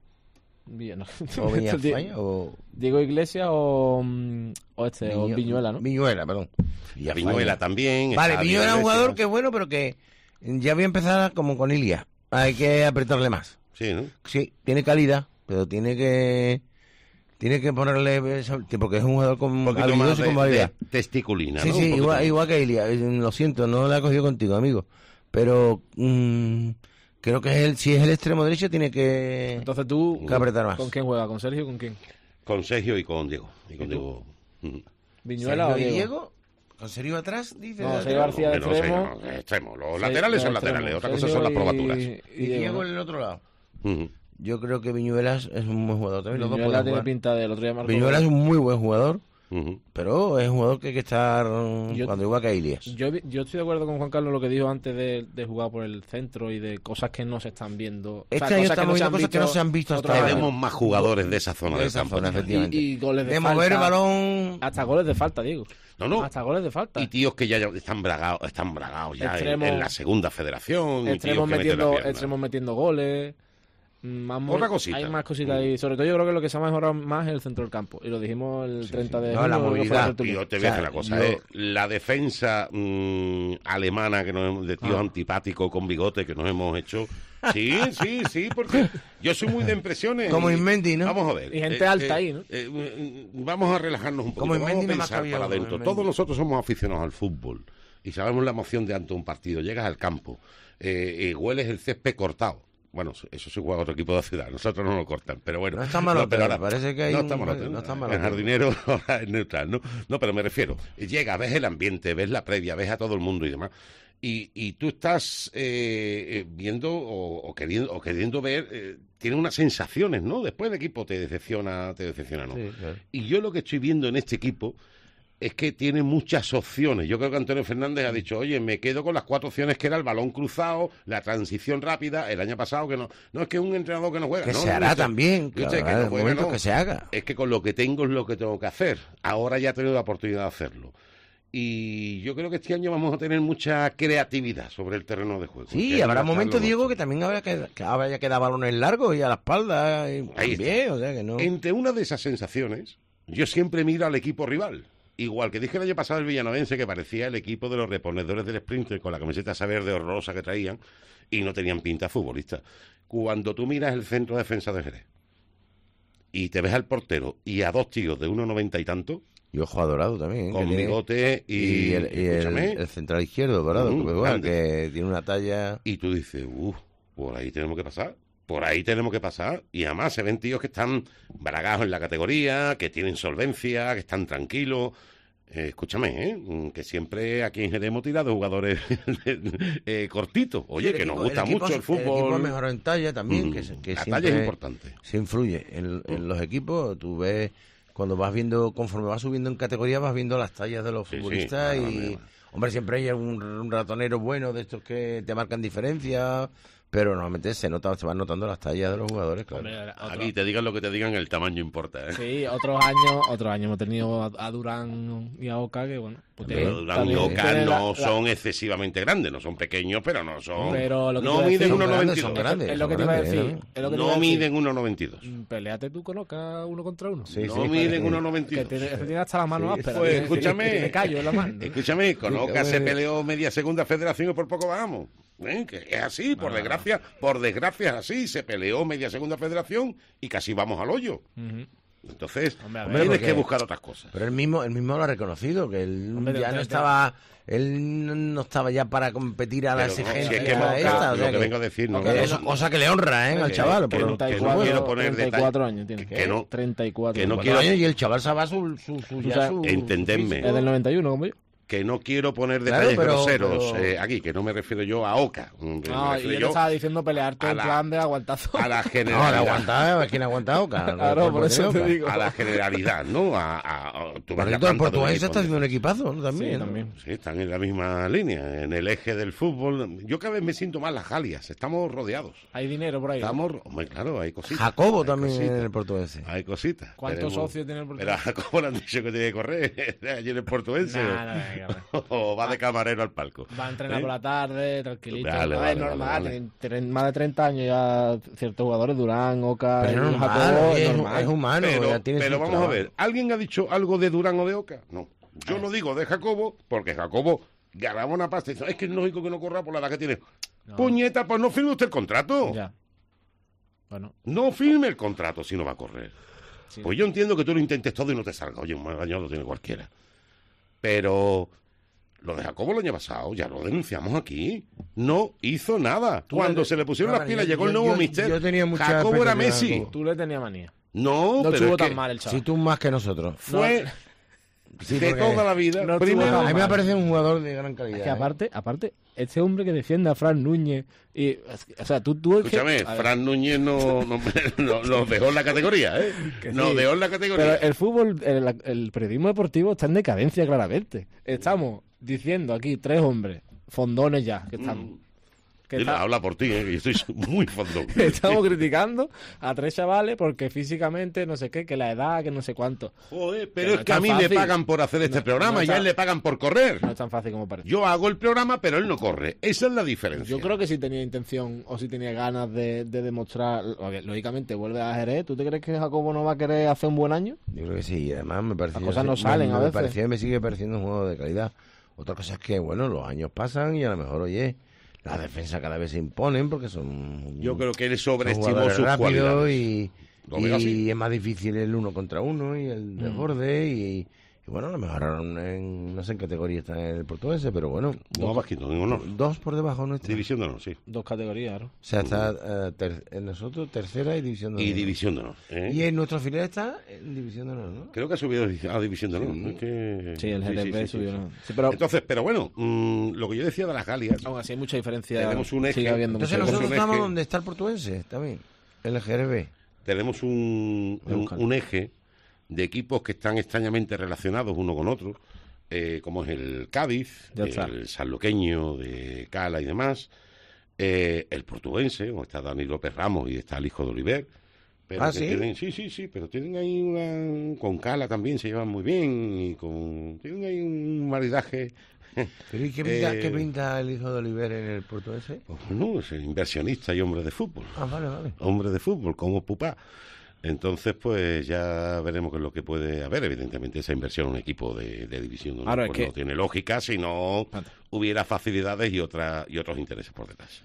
Speaker 4: ¿O Villafaña? O...
Speaker 5: Diego Iglesias o Viñuela, ¿no?
Speaker 4: Viñuela, perdón.
Speaker 3: Viñuela también.
Speaker 4: Vale, Viñuela es un jugador que es bueno, pero que ya voy a empezar como con Ilias. Hay que apretarle más.
Speaker 3: Sí, ¿no?
Speaker 4: Sí, tiene calidad, pero tiene que ponerle... Porque es un jugador con habilidad y con validad.
Speaker 3: Testiculina,
Speaker 4: sí,
Speaker 3: ¿no?
Speaker 4: Sí, igual que Ilias. Lo siento, no la he cogido contigo, amigo. Pero creo que si es el extremo derecho tiene que...
Speaker 5: Entonces tú...
Speaker 4: Que apretar más.
Speaker 5: ¿Con quién juega? ¿Con Sergio o con quién?
Speaker 3: Con Sergio y con Diego.
Speaker 5: ¿Viñuela o
Speaker 4: Diego? ¿Con Sergio atrás? Dice
Speaker 5: no, Sergio García de extremo.
Speaker 3: Extremo. Los laterales son laterales. Otra cosa son las probaturas.
Speaker 4: Y Diego en el otro lado. Yo creo que Viñuelas es un buen jugador también.
Speaker 5: Viñuela tiene pinta del otro día.
Speaker 4: Viñuela es un muy buen jugador. Pero es un jugador que hay que estar
Speaker 5: Yo-
Speaker 4: cuando igual que Ilias.
Speaker 5: Yo estoy de acuerdo con Juan Carlos lo que dijo antes de jugar por el centro y de cosas que no se están viendo.
Speaker 4: Este
Speaker 5: O sea,
Speaker 4: año
Speaker 5: cosas
Speaker 4: estamos
Speaker 5: se
Speaker 4: viendo
Speaker 5: han
Speaker 4: cosas que no se han visto hasta
Speaker 5: otras
Speaker 4: ahora.
Speaker 3: Tenemos más jugadores de esa zona
Speaker 4: De
Speaker 3: del
Speaker 4: esa
Speaker 3: campo.
Speaker 4: zona, efectivamente.
Speaker 5: y goles de
Speaker 4: De
Speaker 5: falta.
Speaker 4: mover el balón.
Speaker 5: Hasta goles de falta, Diego.
Speaker 3: No.
Speaker 5: Hasta goles de falta.
Speaker 3: Y tíos que ya están bragados ya
Speaker 5: Extremos-
Speaker 3: en la segunda federación. Y tíos
Speaker 5: Extremos
Speaker 3: que meten la pierna.
Speaker 5: metiendo goles.
Speaker 3: Otra cosita.
Speaker 5: Hay más cositas ahí. Sobre todo yo creo que lo que se ha mejorado más es el centro del campo. Y lo dijimos el 30 de
Speaker 4: No,
Speaker 5: junio.
Speaker 4: la
Speaker 5: creo que fue
Speaker 4: movilidad.
Speaker 5: tertulia.
Speaker 3: Y yo te voy a decir una cosa, la defensa alemana que nos hemos, de tíos antipáticos con bigote que nos hemos hecho. Sí, porque yo soy muy de impresiones.
Speaker 4: Como
Speaker 3: y-
Speaker 4: Inmendi, ¿no?
Speaker 3: Vamos a ver.
Speaker 5: Y gente alta ahí, ¿no?
Speaker 3: Vamos a relajarnos un poquito.
Speaker 4: Como
Speaker 3: Vamos a
Speaker 4: Inmendi no me ha
Speaker 3: pensar
Speaker 4: cabido,
Speaker 3: para
Speaker 4: como
Speaker 3: adentro.
Speaker 4: Inmendi.
Speaker 3: Todos nosotros somos aficionados al fútbol y sabemos la emoción de ante un partido. Llegas al campo, hueles el césped cortado. Bueno, eso se juega otro equipo de la ciudad. Nosotros no lo cortan, pero bueno.
Speaker 4: No está malo,
Speaker 3: pero ahora-
Speaker 4: parece que hay
Speaker 3: no
Speaker 4: un-
Speaker 3: está malo,
Speaker 4: no está malo.
Speaker 3: El jardinero ahora es neutral, ¿no? No, pero me refiero. Llega, ves el ambiente, ves la previa, ves a todo el mundo y demás. Y tú estás viendo o queriendo ver, tiene unas sensaciones, ¿no? Después el equipo te decepciona, ¿no?
Speaker 4: Sí, claro.
Speaker 3: Y yo lo que estoy viendo en este equipo es que tiene muchas opciones. Yo creo que Antonio Fernández ha dicho, oye, me quedo con las 4 opciones que era el balón cruzado, la transición rápida, el año pasado que no es que un entrenador que no juega.
Speaker 4: Que
Speaker 3: no,
Speaker 4: se
Speaker 3: no,
Speaker 4: hará
Speaker 3: usted-
Speaker 4: también,
Speaker 3: usted
Speaker 4: claro,
Speaker 3: que no
Speaker 4: el
Speaker 3: juega,
Speaker 4: momento
Speaker 3: no.
Speaker 4: que se haga.
Speaker 3: Es que con lo que tengo es lo que tengo que hacer. Ahora ya he tenido la oportunidad de hacerlo. Y yo creo que este año vamos a tener mucha creatividad sobre el terreno de juego.
Speaker 4: Sí,
Speaker 3: Que
Speaker 4: habrá
Speaker 3: ahí va a
Speaker 4: momentos,
Speaker 3: estar lo
Speaker 4: Diego,
Speaker 3: nuestro.
Speaker 4: que también habrá que dar balones largos y a la espalda. Y
Speaker 3: Ahí
Speaker 4: también, o sea que no.
Speaker 3: Entre una de esas sensaciones, yo siempre miro al equipo rival. Igual que dije el año pasado el villanovense, que parecía el equipo de los reponedores del Sprinter con la camiseta esa verde horrorosa que traían y no tenían pinta de futbolistas. Cuando tú miras el centro de defensa de Jerez y te ves al portero y a 2 tíos de 1,90 y tanto,
Speaker 4: Y ojo a Dorado también.
Speaker 3: con
Speaker 4: que tiene-
Speaker 3: bigote y escúchame,
Speaker 4: el central izquierdo, Dorado, que, igual,
Speaker 3: grande.
Speaker 4: que tiene una talla.
Speaker 3: Y tú dices, por ahí tenemos que pasar. Por ahí tenemos que pasar. Y además se ven tíos que están bragados en la categoría, que tienen solvencia, que están tranquilos. Escúchame, que siempre aquí en Jerez hemos tirado jugadores cortitos. Oye,
Speaker 4: El
Speaker 3: que
Speaker 4: equipo-
Speaker 3: nos gusta
Speaker 4: el equipo-
Speaker 3: mucho el
Speaker 4: El equipo
Speaker 3: fútbol.
Speaker 4: mejoró en talla también, que
Speaker 3: la
Speaker 4: siempre
Speaker 3: talla es importante.
Speaker 4: se influye en los equipos. Tú ves, cuando vas viendo, conforme vas subiendo en categoría, vas viendo las tallas de los
Speaker 3: Sí, sí,
Speaker 4: futbolistas
Speaker 3: claro,
Speaker 4: y,
Speaker 3: claro.
Speaker 4: hombre, siempre hay un ratonero bueno de estos que te marcan diferencia, pero normalmente se van notando las tallas de los jugadores, claro.
Speaker 5: Hombre,
Speaker 3: Aquí te digan lo que te digan, el tamaño importa.
Speaker 5: Sí, otros años hemos tenido a Durán y a Oca que, bueno, pues
Speaker 3: Pero Durán y
Speaker 5: también
Speaker 3: Oca
Speaker 5: tienen
Speaker 3: no son excesivamente grandes, no son pequeños, pero no son.
Speaker 5: Pero lo que
Speaker 3: no
Speaker 5: te iba a
Speaker 3: miden
Speaker 5: decir-
Speaker 4: Son grandes,
Speaker 3: 1,92.
Speaker 4: son grandes.
Speaker 5: Es lo que te
Speaker 4: son
Speaker 5: iba a
Speaker 4: grandes,
Speaker 5: decir.
Speaker 4: ¿no?
Speaker 5: Es lo que te iba
Speaker 3: No
Speaker 5: a decir.
Speaker 3: miden 1,92.
Speaker 5: Péleate tú con Oca 1 contra 1.
Speaker 4: Sí,
Speaker 3: No
Speaker 4: sí.
Speaker 3: miden
Speaker 5: Que
Speaker 3: 1,92.
Speaker 5: tiene hasta la mano
Speaker 4: Sí,
Speaker 5: áspera.
Speaker 3: pues,
Speaker 5: tiene-
Speaker 3: escúchame.
Speaker 5: tiene callo en la mano.
Speaker 3: Escúchame, con
Speaker 4: Sí,
Speaker 3: Oca
Speaker 4: que
Speaker 3: se
Speaker 4: bueno.
Speaker 3: peleó media segunda federación y por poco vamos. Que es así, por desgracia es así. Se peleó media segunda federación y casi vamos al hoyo.
Speaker 5: Ujú.
Speaker 3: Entonces,
Speaker 5: Hombre, a
Speaker 3: tienes
Speaker 4: ver,
Speaker 3: que
Speaker 4: porque-
Speaker 3: buscar otras cosas.
Speaker 4: Pero él mismo lo ha reconocido, que él
Speaker 5: Hombre,
Speaker 4: ya
Speaker 5: de-
Speaker 4: no
Speaker 5: de-
Speaker 4: estaba, él no estaba ya para competir a la
Speaker 3: Pero no,
Speaker 4: exigencia
Speaker 3: si es que
Speaker 4: esta,
Speaker 3: Moca,
Speaker 4: o sea
Speaker 3: lo que vengo a decir, no,
Speaker 4: que
Speaker 3: no,
Speaker 4: es
Speaker 3: no,
Speaker 4: cosa que le honra, al chaval.
Speaker 3: que
Speaker 4: por-
Speaker 3: no- que no
Speaker 5: 34,
Speaker 3: quiero poner
Speaker 5: 34 años tiene.
Speaker 3: que no-
Speaker 5: 34.
Speaker 3: que no
Speaker 5: años.
Speaker 3: quiero-
Speaker 4: años y el chaval sabe
Speaker 3: Entendedme.
Speaker 5: Es del 91, como yo.
Speaker 3: que no quiero poner
Speaker 4: Claro,
Speaker 3: detalles
Speaker 4: pero-
Speaker 3: groseros
Speaker 4: pero-
Speaker 3: aquí, que no me refiero yo a Oca. Me
Speaker 5: No, y
Speaker 3: refiero
Speaker 5: yo te
Speaker 3: yo
Speaker 5: estaba diciendo pelearte
Speaker 3: a
Speaker 5: en
Speaker 3: la-
Speaker 5: plan de aguantazo.
Speaker 3: a la
Speaker 4: No, de
Speaker 3: generalidad.
Speaker 4: aguantar, ¿quién ha aguantado?
Speaker 5: Claro, por eso te digo.
Speaker 3: A la generalidad, ¿no? Tú ves la
Speaker 4: El
Speaker 3: planta de un
Speaker 4: portuense
Speaker 3: equipo,
Speaker 4: está haciendo un equipazo, ¿no? También.
Speaker 5: Sí,
Speaker 4: ¿no?
Speaker 5: también.
Speaker 3: Sí, están en la misma línea, en el eje del fútbol. Yo cada vez me siento más las Jalias, estamos rodeados.
Speaker 5: Hay dinero por ahí.
Speaker 3: Hombre, claro, hay cositas.
Speaker 4: Jacobo
Speaker 3: hay
Speaker 4: también
Speaker 3: cositas,
Speaker 4: en el portuense.
Speaker 3: Hay cositas.
Speaker 5: ¿Cuántos
Speaker 3: Tenemos-
Speaker 5: socios tiene el
Speaker 3: Pero
Speaker 5: portugués?
Speaker 3: a Jacobo le han dicho que tiene que correr allí en el portuense. O va de camarero al palco.
Speaker 5: Va a entrenar
Speaker 3: ¿Eh?
Speaker 5: por la tarde, tranquilito.
Speaker 3: Vale,
Speaker 5: A ver,
Speaker 3: vale,
Speaker 5: normal,
Speaker 3: vale.
Speaker 5: tienen más de 30 años ya ciertos jugadores, Durán, Oca,
Speaker 4: Pero es normal,
Speaker 5: Jacobo,
Speaker 4: es humano, ya tiene
Speaker 3: Pero
Speaker 4: su
Speaker 3: vamos a
Speaker 4: trabajo.
Speaker 3: ver, ¿alguien ha dicho algo de Durán o de Oca? No. Yo lo digo de Jacobo, porque Jacobo ganaba una pasta y dice, es que es lógico que no corra por la edad que tiene.
Speaker 5: No.
Speaker 3: Puñeta, pues no firme usted el contrato.
Speaker 5: Ya. Bueno,
Speaker 3: No firme el contrato si no va a correr.
Speaker 5: sí.
Speaker 3: Pues yo entiendo que tú lo intentes todo y no te salga. Oye, un mal año lo tiene cualquiera. Pero lo de Jacobo el año pasado, ya lo denunciamos aquí. No hizo nada. Cuando se le pusieron las pilas, llegó el nuevo mister.
Speaker 4: Yo tenía mucha
Speaker 3: Jacobo era
Speaker 4: expectativa de
Speaker 3: Messi.
Speaker 4: Jacobo.
Speaker 5: Tú le tenías manía.
Speaker 3: No,
Speaker 5: No
Speaker 3: pero
Speaker 5: estuvo
Speaker 3: es
Speaker 5: tan
Speaker 3: que
Speaker 5: mal el chaval.
Speaker 4: Si tú más que nosotros.
Speaker 3: fue...
Speaker 4: Sí,
Speaker 3: de
Speaker 4: porque
Speaker 3: toda la vida.
Speaker 5: no
Speaker 3: Primero,
Speaker 5: estuvo
Speaker 4: a mí me ha parecido un jugador de gran calidad.
Speaker 5: Es que aparte, este hombre que defiende a Fran Núñez y, o sea, tú es que-
Speaker 3: escúchame,
Speaker 5: a ver,
Speaker 3: Fran Núñez no nos dejó en la categoría, ¿eh?
Speaker 5: Que
Speaker 3: Nos
Speaker 5: sí.
Speaker 3: dejó en la categoría.
Speaker 5: Pero el fútbol, el periodismo deportivo está en decadencia claramente. Estamos diciendo aquí 3 hombres, fondones ya, que estamos. Que
Speaker 3: Dile,
Speaker 5: está-
Speaker 3: habla por ti, que yo estoy muy fondón.
Speaker 5: estamos criticando a 3 chavales porque físicamente no sé qué, que la edad, que no sé cuánto.
Speaker 3: Joder, pero
Speaker 5: Que no
Speaker 3: es
Speaker 5: es
Speaker 3: que a
Speaker 5: tan
Speaker 3: mí me
Speaker 5: fácil.
Speaker 3: pagan por hacer este
Speaker 5: No,
Speaker 3: programa
Speaker 5: no
Speaker 3: y a
Speaker 5: está-
Speaker 3: él le pagan por correr.
Speaker 5: No es tan fácil como parece.
Speaker 3: Yo hago el programa, pero él no corre. Esa es la diferencia.
Speaker 5: Yo creo que si tenía intención o si tenía ganas de demostrar, porque, lógicamente vuelve a Jerez. ¿Tú te crees que Jacobo no va a querer hacer un buen año?
Speaker 4: Yo creo que sí, y además me pareció...
Speaker 5: Las cosas no salen a veces.
Speaker 4: Me parecía y me sigue pareciendo un juego de calidad. Otra cosa es que, bueno, los años pasan y a lo mejor, oye, las defensas cada vez se imponen porque son...
Speaker 3: Yo creo que él
Speaker 4: son
Speaker 3: sobreestimó
Speaker 4: jugadores
Speaker 3: sus
Speaker 4: rápidos
Speaker 3: cualidades. Lo veo así.
Speaker 4: y es más difícil el 1 contra 1 y el desborde y bueno, a lo mejor no sé en qué categoría está el portugués, pero bueno,
Speaker 3: No, bajito, no, no.
Speaker 4: 2 por debajo nuestra.
Speaker 3: División de honor, sí.
Speaker 5: 2 categorías, ¿no?
Speaker 4: O sea, está en nosotros tercera y división de
Speaker 3: Y
Speaker 4: honor.
Speaker 3: división de honor. ¿eh?
Speaker 4: Y en nuestro filial está en división de honor, ¿no?
Speaker 3: Creo que ha subido a división de honor.
Speaker 4: Sí.
Speaker 3: Es que-
Speaker 5: Sí, el Jerez B
Speaker 3: sí,
Speaker 5: subió,
Speaker 3: sí.
Speaker 5: ¿no? Sí, pero
Speaker 3: Entonces, pero bueno, lo que yo decía de las Galias,
Speaker 5: aún así hay mucha diferencia.
Speaker 3: Tenemos un eje.
Speaker 5: Sigue habiendo
Speaker 4: Entonces
Speaker 5: mucha
Speaker 4: nosotros
Speaker 3: un
Speaker 4: estamos
Speaker 3: eje.
Speaker 4: donde está el portuense también, el GRB.
Speaker 3: tenemos un eje de equipos que están extrañamente relacionados uno con otro, como es el Cádiz,
Speaker 5: Ya está.
Speaker 3: el sanluqueño de Cala y demás, el portuense, donde está Dani López Ramos y está el hijo de Oliver. Pero
Speaker 4: ¿Ah,
Speaker 3: que
Speaker 4: sí?
Speaker 3: tienen, sí, pero tienen ahí con Cala también se llevan muy bien y tienen ahí un maridaje.
Speaker 4: ¿Pero y qué pinta el hijo de Oliver en el portuense?
Speaker 3: No, es inversionista y hombre de fútbol.
Speaker 4: Ah, vale.
Speaker 3: Hombre de fútbol, como Pupá. Entonces, pues ya veremos qué es lo que puede haber. Evidentemente, esa inversión en un equipo de división de honor,
Speaker 5: Ahora, es
Speaker 3: pues
Speaker 5: que-
Speaker 3: no tiene lógica si no hubiera facilidades y otros intereses por detrás.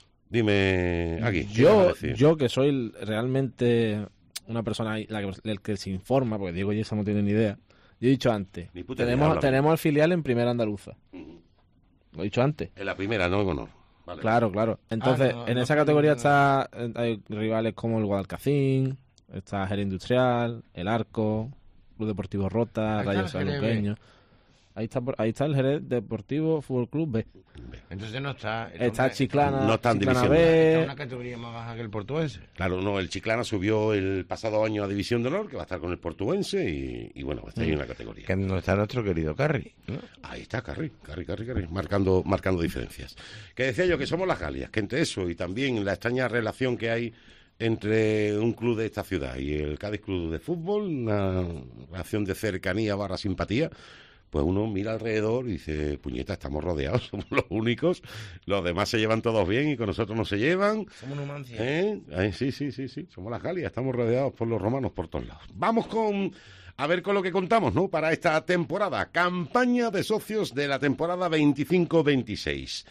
Speaker 3: Dime, aquí. ¿qué vas a decir?
Speaker 5: Yo que soy realmente una persona el que se informa, porque Diego y esa no tienen ni idea. Yo he dicho antes,
Speaker 3: Ni puta idea, habla.
Speaker 5: tenemos el filial en Primera Andaluza. Lo he dicho antes.
Speaker 3: En la primera, no en honor. Vale.
Speaker 5: Claro. Entonces,
Speaker 4: no,
Speaker 5: en
Speaker 4: no
Speaker 5: esa
Speaker 4: tengo
Speaker 5: categoría
Speaker 4: nada.
Speaker 5: hay rivales como el Guadalcacín, está Jerez Industrial, el Arco, Club Deportivo Rota,
Speaker 4: Ahí está
Speaker 5: Rayo
Speaker 4: el Jerez
Speaker 5: Sanluqueño. Ahí está el Jerez Deportivo Fútbol Club B.
Speaker 4: Entonces no está...
Speaker 5: Está Chiclana,
Speaker 3: no está en
Speaker 5: Chiclana
Speaker 3: división.
Speaker 5: B.
Speaker 4: Está una categoría más baja que el portuense.
Speaker 3: Claro, no, el Chiclana subió el pasado año a División de Honor, que va a estar con el portuense y bueno, está ahí en la categoría.
Speaker 4: Que no está nuestro querido Carri, ¿no?
Speaker 3: Ahí está, Carri, marcando diferencias. Que decía yo que somos las Galias, que entre eso y también la extraña relación que hay entre un club de esta ciudad y el Cádiz Club de Fútbol, una relación de cercanía / simpatía, pues uno mira alrededor y dice, puñeta, estamos rodeados, somos los únicos, los demás se llevan todos bien y con nosotros no se llevan.
Speaker 4: Somos Numancia.
Speaker 3: Sí, somos las Galias, estamos rodeados por los romanos por todos lados. Vamos a ver con lo que contamos, ¿no? Para esta temporada, campaña de socios de la temporada 25-26.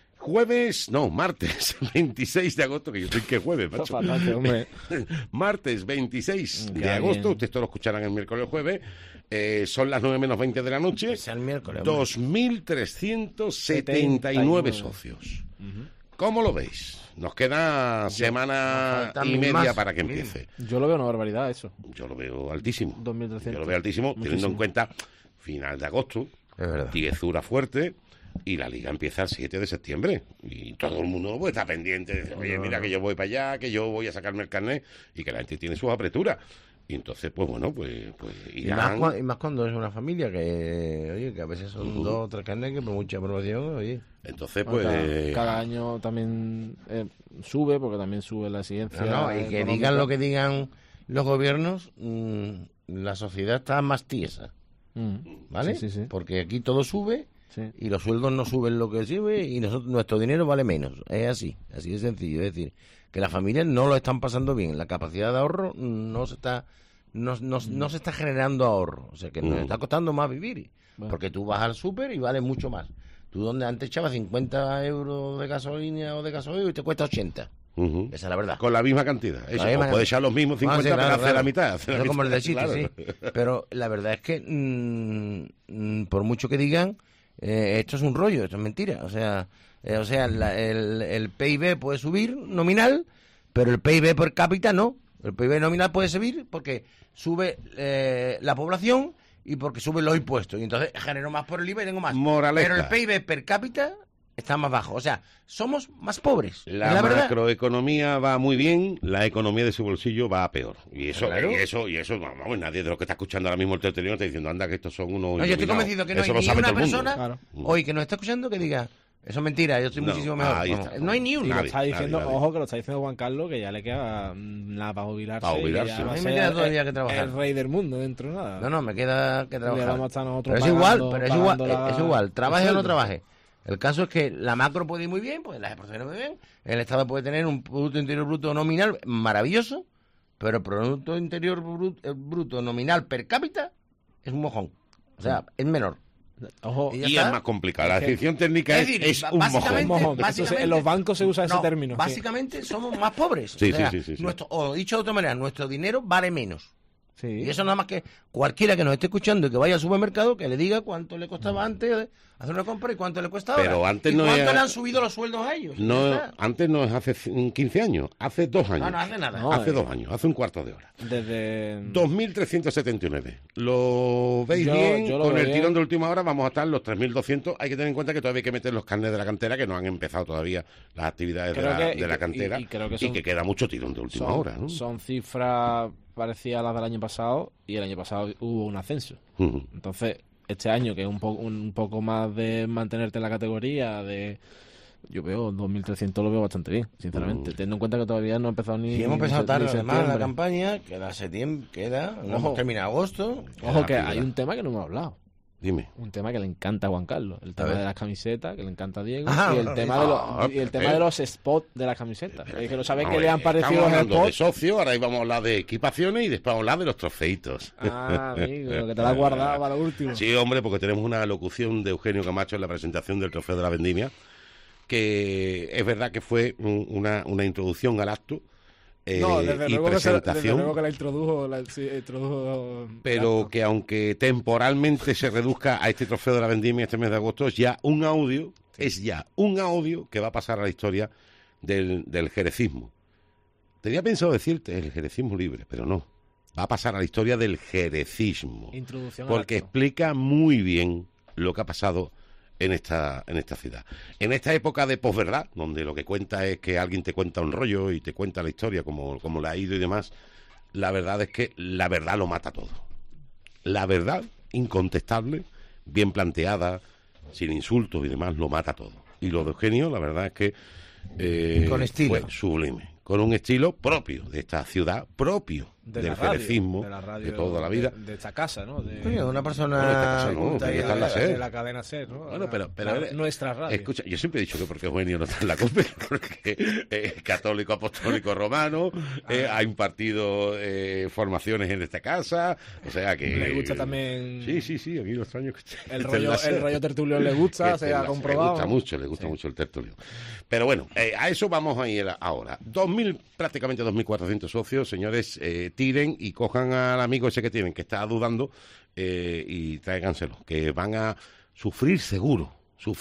Speaker 3: Martes 26 de agosto, que yo sé que jueves, macho.
Speaker 5: Fatal, hombre.
Speaker 3: Martes 26 de
Speaker 5: Qué
Speaker 3: agosto,
Speaker 5: bien.
Speaker 3: ustedes todos lo escucharán el miércoles o jueves, son las 9 menos 20 de la noche,
Speaker 4: Sea el miércoles. hombre.
Speaker 3: 2.379 socios. ¿Cómo lo veis? Nos queda semana
Speaker 4: faltan
Speaker 3: y media
Speaker 4: más,
Speaker 3: para que
Speaker 4: mil.
Speaker 3: empiece.
Speaker 5: Yo lo veo una barbaridad eso.
Speaker 3: Yo lo veo altísimo.
Speaker 5: 2.300.
Speaker 3: Yo lo veo altísimo, teniendo en
Speaker 5: Muchísimo.
Speaker 3: cuenta final de agosto,
Speaker 4: Es verdad.
Speaker 3: tiezura fuerte, y la liga empieza el 7 de septiembre. Y todo el mundo pues, está pendiente. Dice, oye, mira que yo voy para allá, que yo voy a sacarme el carnet, y que la gente tiene sus apreturas. Y entonces, pues bueno, pues
Speaker 4: Y más,
Speaker 3: irán...
Speaker 4: y más cuando es una familia que a veces son 2 o 3 carnes que por mucha aprobación, oye.
Speaker 3: Entonces, pues...
Speaker 5: Cada año también sube, porque también sube la exigencia.
Speaker 4: No, y que
Speaker 5: económica.
Speaker 4: digan lo que digan los gobiernos, la sociedad está más tiesa, ¿vale?
Speaker 5: Sí.
Speaker 4: Porque aquí todo sube
Speaker 5: Sí.
Speaker 4: y los sueldos no suben lo que sube y nuestro dinero vale menos. Es así de sencillo. Es decir, que las familias no lo están pasando bien. La capacidad de ahorro no se está generando ahorro. O sea, que nos está costando más vivir.
Speaker 5: Bueno.
Speaker 4: Porque tú vas al súper y vale mucho más. Tú donde antes echabas 50 euros de gasolina o de gasoil y te cuesta 80.
Speaker 3: Ujú.
Speaker 4: Esa es la verdad.
Speaker 3: Con la misma cantidad. Eso,
Speaker 4: misma
Speaker 3: o puede echar los mismos 50,
Speaker 4: Ah, sí,
Speaker 3: pero
Speaker 4: claro,
Speaker 3: hacer
Speaker 4: claro.
Speaker 3: la mitad. hacer la
Speaker 4: Pero como el
Speaker 3: mitad,
Speaker 4: de Chile,
Speaker 3: claro.
Speaker 4: sí. Pero la verdad es que, por mucho que digan, esto es un rollo, esto es mentira. O sea, el PIB puede subir nominal, pero el PIB per cápita no. El PIB nominal puede subir porque sube la población y porque suben los impuestos. Y entonces genero más por el IVA y tengo más.
Speaker 3: Moraleja.
Speaker 4: Pero el PIB per cápita está más bajo. O sea, somos más pobres.
Speaker 3: La
Speaker 4: verdad.
Speaker 3: macroeconomía va muy bien, la economía de su bolsillo va a peor. Y eso,
Speaker 4: Claro.
Speaker 3: y eso, vamos, nadie de los que está escuchando ahora mismo el tertuliano está diciendo, anda, que estos son unos
Speaker 4: No, yo estoy
Speaker 3: iluminados.
Speaker 4: convencido que no
Speaker 3: Eso
Speaker 4: hay
Speaker 3: lo
Speaker 4: ni
Speaker 3: sabe
Speaker 4: una
Speaker 3: todo el mundo.
Speaker 4: persona
Speaker 5: Claro.
Speaker 4: hoy que nos está escuchando que diga, eso es mentira, yo estoy
Speaker 3: No,
Speaker 4: muchísimo mejor.
Speaker 3: ahí
Speaker 4: Bueno,
Speaker 3: está.
Speaker 4: no hay ni
Speaker 5: Y
Speaker 4: uno.
Speaker 5: lo
Speaker 3: Nadie,
Speaker 5: está diciendo,
Speaker 3: nadie.
Speaker 5: ojo, que lo está diciendo Juan Carlos, que ya le queda nada para jubilarse.
Speaker 3: Para
Speaker 5: y que
Speaker 3: jubilarse.
Speaker 5: ya
Speaker 3: A
Speaker 5: va
Speaker 4: mí
Speaker 5: a
Speaker 4: me
Speaker 5: ser
Speaker 4: queda todavía que trabajar.
Speaker 5: el rey del mundo dentro de nada.
Speaker 4: No, me queda que
Speaker 5: Le
Speaker 4: trabajar.
Speaker 5: vamos a estar nosotros
Speaker 4: Pero es igual,
Speaker 5: pagando-
Speaker 4: pero es igual,
Speaker 5: pagando
Speaker 4: es igual, trabaje
Speaker 5: el
Speaker 4: o no
Speaker 5: sueldo.
Speaker 4: trabaje. El caso es que la macro puede ir muy bien, pues las exportaciones muy bien, el Estado puede tener un Producto Interior Bruto nominal maravilloso, pero el Producto Interior Bruto nominal per cápita es un mojón. O sea, es menor.
Speaker 5: Ojo,
Speaker 4: Y ya
Speaker 3: Y
Speaker 4: está.
Speaker 3: es más complicado. La
Speaker 5: Es que-
Speaker 3: definición técnica
Speaker 4: Es decir,
Speaker 3: es un mojón.
Speaker 4: básicamente-
Speaker 5: mojón. Entonces, en los bancos se usa ese
Speaker 4: No,
Speaker 5: término.
Speaker 4: Básicamente somos más pobres.
Speaker 3: Sí,
Speaker 4: O sea,
Speaker 3: sí.
Speaker 4: o dicho de otra manera, nuestro dinero vale menos.
Speaker 5: Sí.
Speaker 4: Y eso nada más que cualquiera que nos esté escuchando y que vaya al supermercado, que le diga cuánto le costaba antes hacer una compra y cuánto le cuesta ahora.
Speaker 3: Pero antes
Speaker 4: y
Speaker 3: no
Speaker 4: cuánto
Speaker 3: era-
Speaker 4: le han subido los sueldos a ellos.
Speaker 3: No,
Speaker 4: Ya está.
Speaker 3: antes no es hace 15 años, hace 2 años.
Speaker 4: No hace nada.
Speaker 5: No,
Speaker 3: hace 2 años, hace un cuarto de hora.
Speaker 5: Desde...
Speaker 3: 2.379. ¿Lo veis
Speaker 5: Yo-
Speaker 3: bien?
Speaker 5: yo lo
Speaker 3: Con
Speaker 5: veo
Speaker 3: el
Speaker 5: bien.
Speaker 3: tirón de última hora vamos a estar en los 3.200. Hay que tener en cuenta que todavía hay que meter los carnets de la cantera, que no han empezado todavía las actividades
Speaker 5: Creo que-
Speaker 3: de la cantera.
Speaker 5: y creo que
Speaker 3: y
Speaker 5: son-
Speaker 3: que queda mucho tirón de última hora. ¿no?
Speaker 5: son cifras parecidas a las del año pasado, y el año pasado hubo un ascenso.
Speaker 3: Ujú.
Speaker 5: Entonces, este año, que es un poco más de mantenerte en la categoría, yo veo 2.300, lo veo bastante bien, sinceramente. Teniendo en cuenta que todavía no ha empezado ni...
Speaker 4: Y hemos empezado
Speaker 5: ni
Speaker 4: tarde, además, la
Speaker 5: septiembre.
Speaker 4: campaña, queda septiembre, no
Speaker 5: Ojo.
Speaker 4: hemos terminado agosto.
Speaker 5: Ojo, que
Speaker 3: Queda
Speaker 5: hay
Speaker 3: figura.
Speaker 5: un tema que no hemos hablado.
Speaker 3: Dime.
Speaker 5: Un tema que le encanta a Juan Carlos. El tema
Speaker 4: ver.
Speaker 5: de las camisetas, que le encanta a Diego.
Speaker 4: Ah,
Speaker 5: y el
Speaker 4: bueno,
Speaker 5: tema, de los spots de las camisetas. Es que no sabes qué le han parecido
Speaker 3: Estamos
Speaker 5: los
Speaker 3: hablando de
Speaker 5: spots.
Speaker 3: socios, ahora íbamos a hablar de equipaciones y después vamos a hablar de los trofeitos.
Speaker 5: Ah, amigo, que te la has guardado para lo último.
Speaker 3: Sí, hombre, porque tenemos una locución de Eugenio Camacho en la presentación del Trofeo de la Vendimia, que es verdad que fue una introducción al acto
Speaker 5: No, desde
Speaker 3: y
Speaker 5: luego,
Speaker 3: presentación,
Speaker 5: que la introdujo,
Speaker 3: pero que aunque temporalmente se reduzca a este Trofeo de la Vendimia este mes de agosto, es ya un audio que va a pasar a la historia del jerecismo. Tenía pensado decirte el jerecismo libre, pero no. Va a pasar a la historia del jerecismo.
Speaker 5: Introducción al
Speaker 3: Porque
Speaker 5: acto.
Speaker 3: explica muy bien lo que ha pasado en esta ciudad. En esta época de posverdad, donde lo que cuenta es que alguien te cuenta un rollo y te cuenta la historia como le ha ido y demás, la verdad es que la verdad lo mata todo. La verdad, incontestable, bien planteada, sin insultos y demás, lo mata todo. Y lo de Eugenio, la verdad es que
Speaker 4: Con estilo.
Speaker 3: fue sublime, con un estilo propio de esta ciudad, propio del jerecismo de toda la vida.
Speaker 5: De esta casa, ¿no?
Speaker 4: Coño, una persona
Speaker 3: Bueno, esta casa no,
Speaker 4: culta y
Speaker 3: tiene que estar la
Speaker 4: agradable.
Speaker 3: SER.
Speaker 5: de la cadena SER, ¿no?
Speaker 3: Bueno, pero
Speaker 5: nuestra radio.
Speaker 3: Escucha, yo siempre he dicho que porque Eugenio no está en la COPE, porque es católico apostólico romano, ha impartido formaciones en esta casa, o sea que...
Speaker 5: Le gusta también...
Speaker 3: Sí, aquí lo extraño que esté
Speaker 5: El
Speaker 3: esté en la
Speaker 5: rollo,
Speaker 3: SER.
Speaker 5: el rollo tertulio le gusta,
Speaker 3: Que esté
Speaker 5: se
Speaker 3: en
Speaker 5: ha
Speaker 3: la SER.
Speaker 5: comprobado.
Speaker 3: Le gusta
Speaker 5: Sí.
Speaker 3: mucho el tertulio. Pero bueno, a eso vamos a ir ahora. Prácticamente 2.400 socios, señores, tiren y cojan al amigo ese que tienen, que está dudando, y tráiganselo, que van a sufrir seguro,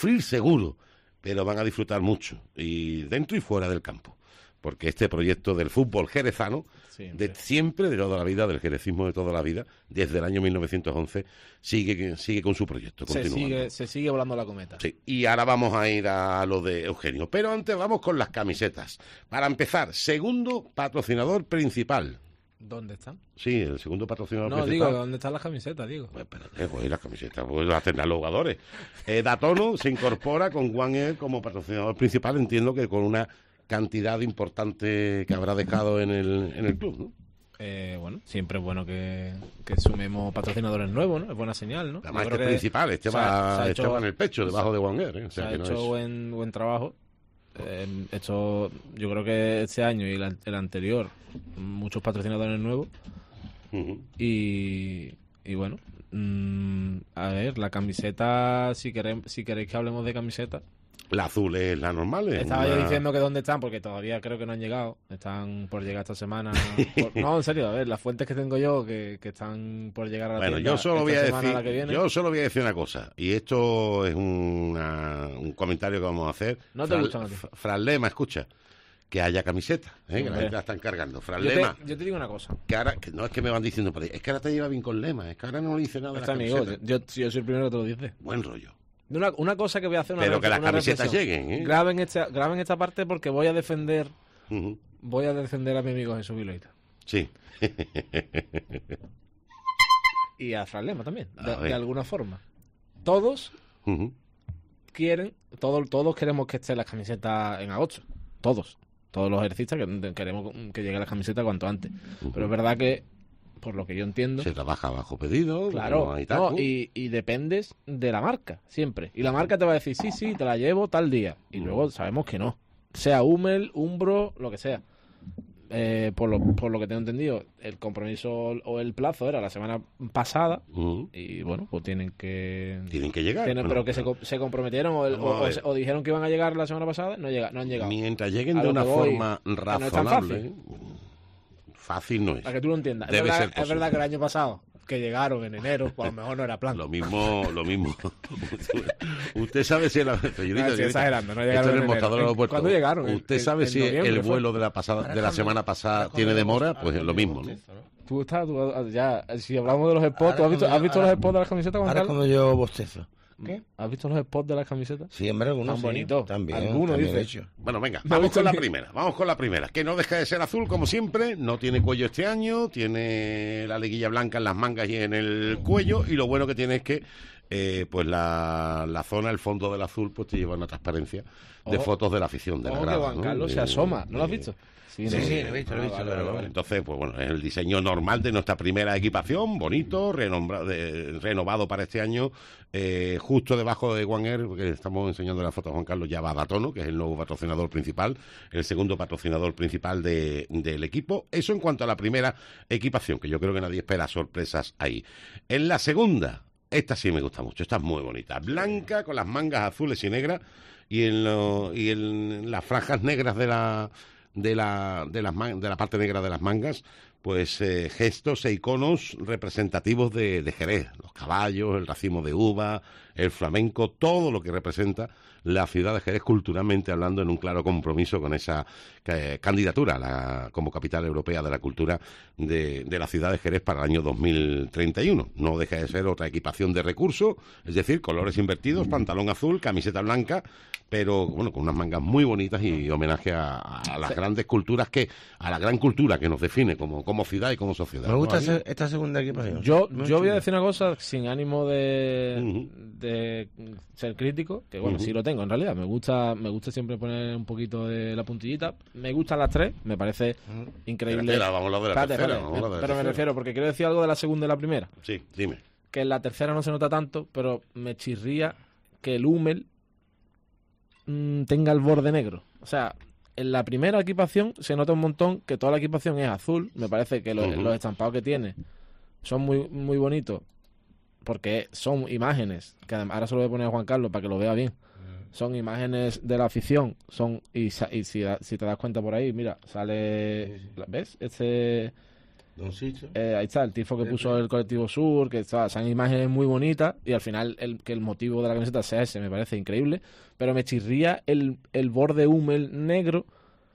Speaker 3: pero van a disfrutar mucho, y dentro y fuera del campo. Porque este proyecto del fútbol jerezano,
Speaker 5: Siempre.
Speaker 3: de siempre, de toda la vida, del jerecismo de toda la vida, desde el año 1911, sigue con su proyecto. Continuando.
Speaker 5: Se sigue volando la cometa.
Speaker 3: Sí, y ahora vamos a ir a lo de Eugenio. Pero antes vamos con las camisetas. Para empezar, segundo patrocinador principal.
Speaker 5: ¿Dónde están?
Speaker 3: Sí, el segundo patrocinador
Speaker 5: No,
Speaker 3: principal.
Speaker 5: digo, ¿dónde están las camisetas, digo?
Speaker 3: Pues espérate, güey, las camisetas, pues las tendrán los jugadores. Datono se incorpora con One Air como patrocinador principal, entiendo que con una cantidad importante que habrá dejado en el club, ¿no?
Speaker 5: Bueno, siempre es bueno que sumemos patrocinadores nuevos, ¿no? Es buena señal, ¿no?
Speaker 3: Además,
Speaker 5: Yo
Speaker 3: este
Speaker 5: creo
Speaker 3: es
Speaker 5: que
Speaker 3: principal,
Speaker 5: se ha
Speaker 3: este va en el pecho, debajo de One Air, ¿eh? O
Speaker 5: se
Speaker 3: sea,
Speaker 5: ha
Speaker 3: que no
Speaker 5: hecho
Speaker 3: es...
Speaker 5: buen trabajo. Yo creo que este año y el anterior, muchos patrocinadores nuevos.
Speaker 3: Ujú.
Speaker 5: Y bueno, a ver, la camiseta, si queréis que hablemos de camiseta.
Speaker 3: La azul es la normal. es
Speaker 5: Estaba yo
Speaker 3: una-
Speaker 5: diciendo que dónde están, porque todavía creo que no han llegado. Están por llegar esta semana. No, en serio, a ver, las fuentes que tengo yo que están por llegar a la
Speaker 3: Bueno,
Speaker 5: tienda
Speaker 3: yo solo voy
Speaker 5: esta
Speaker 3: a
Speaker 5: semana,
Speaker 3: decir,
Speaker 5: la que viene.
Speaker 3: yo solo voy a decir una cosa, y esto es un comentario que vamos a hacer.
Speaker 5: No te gustan a ti.
Speaker 3: Fran Lema, escucha, que haya camisetas, que la
Speaker 5: Hombre.
Speaker 3: gente la están cargando. Fran
Speaker 5: Yo
Speaker 3: Lema,
Speaker 5: te digo una cosa.
Speaker 3: que ahora, que no es que me van diciendo por ahí, es que ahora te lleva bien con Lema, es que ahora no le dice nada de las
Speaker 5: Este amigo,
Speaker 3: camisetas.
Speaker 5: yo soy el primero que te lo dice.
Speaker 3: Buen rollo.
Speaker 5: Una cosa que voy a hacer,
Speaker 3: Pero que las
Speaker 5: una
Speaker 3: camisetas
Speaker 5: reflexión.
Speaker 3: lleguen, ¿eh?
Speaker 5: Graben esta parte porque voy a defender
Speaker 3: Ujú.
Speaker 5: a mi amigo Jesús Viloita.
Speaker 3: Sí.
Speaker 5: Y a Fran Lema también,
Speaker 3: A ver.
Speaker 5: de alguna forma. Todos
Speaker 3: Ujú.
Speaker 5: quieren, todos queremos que estén las camisetas en agosto. Todos los ejercistas queremos que llegue la camiseta cuanto antes. Pero es verdad que, por lo que yo entiendo,
Speaker 3: Se trabaja bajo pedido.
Speaker 5: claro,
Speaker 3: no hay
Speaker 5: no,
Speaker 3: taco.
Speaker 5: y dependes de la marca, siempre. Y la marca te va a decir, sí, te la llevo tal día. Y luego sabemos que no. Sea Hummel, Umbro, lo que sea. Por lo que tengo entendido, el compromiso o el plazo era la semana pasada.
Speaker 3: Ujú.
Speaker 5: Y bueno, pues tienen que
Speaker 3: llegar.
Speaker 5: Pero
Speaker 3: Bueno,
Speaker 5: que se comprometieron
Speaker 3: Vamos a ver.
Speaker 5: o dijeron que iban a llegar la semana pasada, no han llegado.
Speaker 3: Mientras lleguen
Speaker 5: A
Speaker 3: de
Speaker 5: lo
Speaker 3: una
Speaker 5: que voy,
Speaker 3: forma
Speaker 5: no es tan
Speaker 3: razonable. Fácil no es.
Speaker 5: Para que tú lo entiendas.
Speaker 3: Debe ser
Speaker 5: Es
Speaker 3: posible.
Speaker 5: verdad que el año pasado, que llegaron en enero, pues a lo mejor no era plan.
Speaker 3: Lo mismo. Usted sabe si
Speaker 5: No, estoy exagerando, no
Speaker 3: Esto
Speaker 5: llegaron
Speaker 3: en el
Speaker 5: en
Speaker 3: mostrador
Speaker 5: enero.
Speaker 3: aeropuerto.
Speaker 5: ¿Cuándo llegaron?
Speaker 3: Usted sabe
Speaker 5: En
Speaker 3: si
Speaker 5: noviembre
Speaker 3: el
Speaker 5: fue.
Speaker 3: vuelo de la semana pasada tiene demora, pues es lo mismo, ¿no?
Speaker 5: Si hablamos de los spots, ¿tú has visto los spots de las camisetas, Juan
Speaker 4: Ahora
Speaker 5: Carlos?
Speaker 4: como yo bostezo. ¿Qué?
Speaker 5: ¿Has visto los spots de las camisetas?
Speaker 4: Sí, hombre, algunos
Speaker 5: Tan
Speaker 4: sí.
Speaker 5: bonito.
Speaker 4: También,
Speaker 5: Algunos,
Speaker 4: también
Speaker 5: dice.
Speaker 4: hecho.
Speaker 3: Bueno, venga,
Speaker 5: No
Speaker 3: vamos
Speaker 5: he visto
Speaker 3: con la
Speaker 5: ni-
Speaker 3: primera. Vamos con la primera, que no deja de ser azul como siempre, no tiene cuello este año, tiene la liguilla blanca en las mangas y en el cuello, y lo bueno que tiene es que pues la zona, el fondo del azul, pues te lleva una transparencia de
Speaker 5: Ojo.
Speaker 3: fotos de la afición, de la
Speaker 5: Ojo que
Speaker 3: grada.
Speaker 5: Juan
Speaker 3: ¿no?
Speaker 5: Carlos se asoma, ¿no lo has visto?
Speaker 4: Sí, lo he visto, pero
Speaker 5: vale.
Speaker 3: Entonces, pues bueno, es el diseño normal de nuestra primera equipación, bonito, renovado para este año, justo debajo de One Air, porque estamos enseñando la foto a Juan Carlos, ya va Datono, que es el nuevo patrocinador principal, el segundo patrocinador principal del equipo. Eso en cuanto a la primera equipación, que yo creo que nadie espera sorpresas ahí. En la segunda, esta sí me gusta mucho, esta es muy bonita, blanca con las mangas azules y negras y en las franjas negras de la parte negra de las mangas, pues gestos e iconos representativos de Jerez, los caballos, el racimo de uva, el flamenco, todo lo que representa la ciudad de Jerez culturalmente hablando, en un claro compromiso con esa candidatura como capital europea de la cultura de la ciudad de Jerez para el año 2031. No deja de ser otra equipación de recursos, es decir, colores invertidos, pantalón azul, camiseta blanca, pero bueno, con unas mangas muy bonitas y homenaje a las grandes culturas a la gran cultura que nos define como ciudad y como sociedad.
Speaker 4: Me gusta
Speaker 3: ¿no?
Speaker 4: esta segunda equipación.
Speaker 5: Yo
Speaker 4: Muy
Speaker 5: voy a
Speaker 4: chula.
Speaker 5: decir una cosa sin ánimo de
Speaker 3: Ujú.
Speaker 5: ser crítico, que bueno,
Speaker 3: Ujú.
Speaker 5: sí lo tengo en realidad. Me gusta siempre poner un poquito de la puntillita. Me gustan las tres, me parece increíble.
Speaker 3: Espera, vamos a hablar de la
Speaker 5: Espérate,
Speaker 3: tercera,
Speaker 5: espérate,
Speaker 3: vamos a hablar de la
Speaker 5: pero me
Speaker 3: tercera.
Speaker 5: refiero, porque quiero decir algo de la segunda y la primera.
Speaker 3: Sí, dime.
Speaker 5: Que en la tercera no se nota tanto, pero me chirría que el Hummel tenga el borde negro. O sea, en la primera equipación se nota un montón que toda la equipación es azul. Me parece que los estampados que tiene son muy, muy bonitos, porque son imágenes, que además ahora se lo voy a poner a Juan Carlos para que lo vea bien. Son imágenes de la afición, y si te das cuenta por ahí, mira, sale, ¿ves?
Speaker 4: Doncito.
Speaker 5: Ahí está, el tifo que puso el Colectivo Sur, que son imágenes muy bonitas, y al final que el motivo de la camiseta sea ese, me parece increíble, pero me chirría el borde Hummel negro,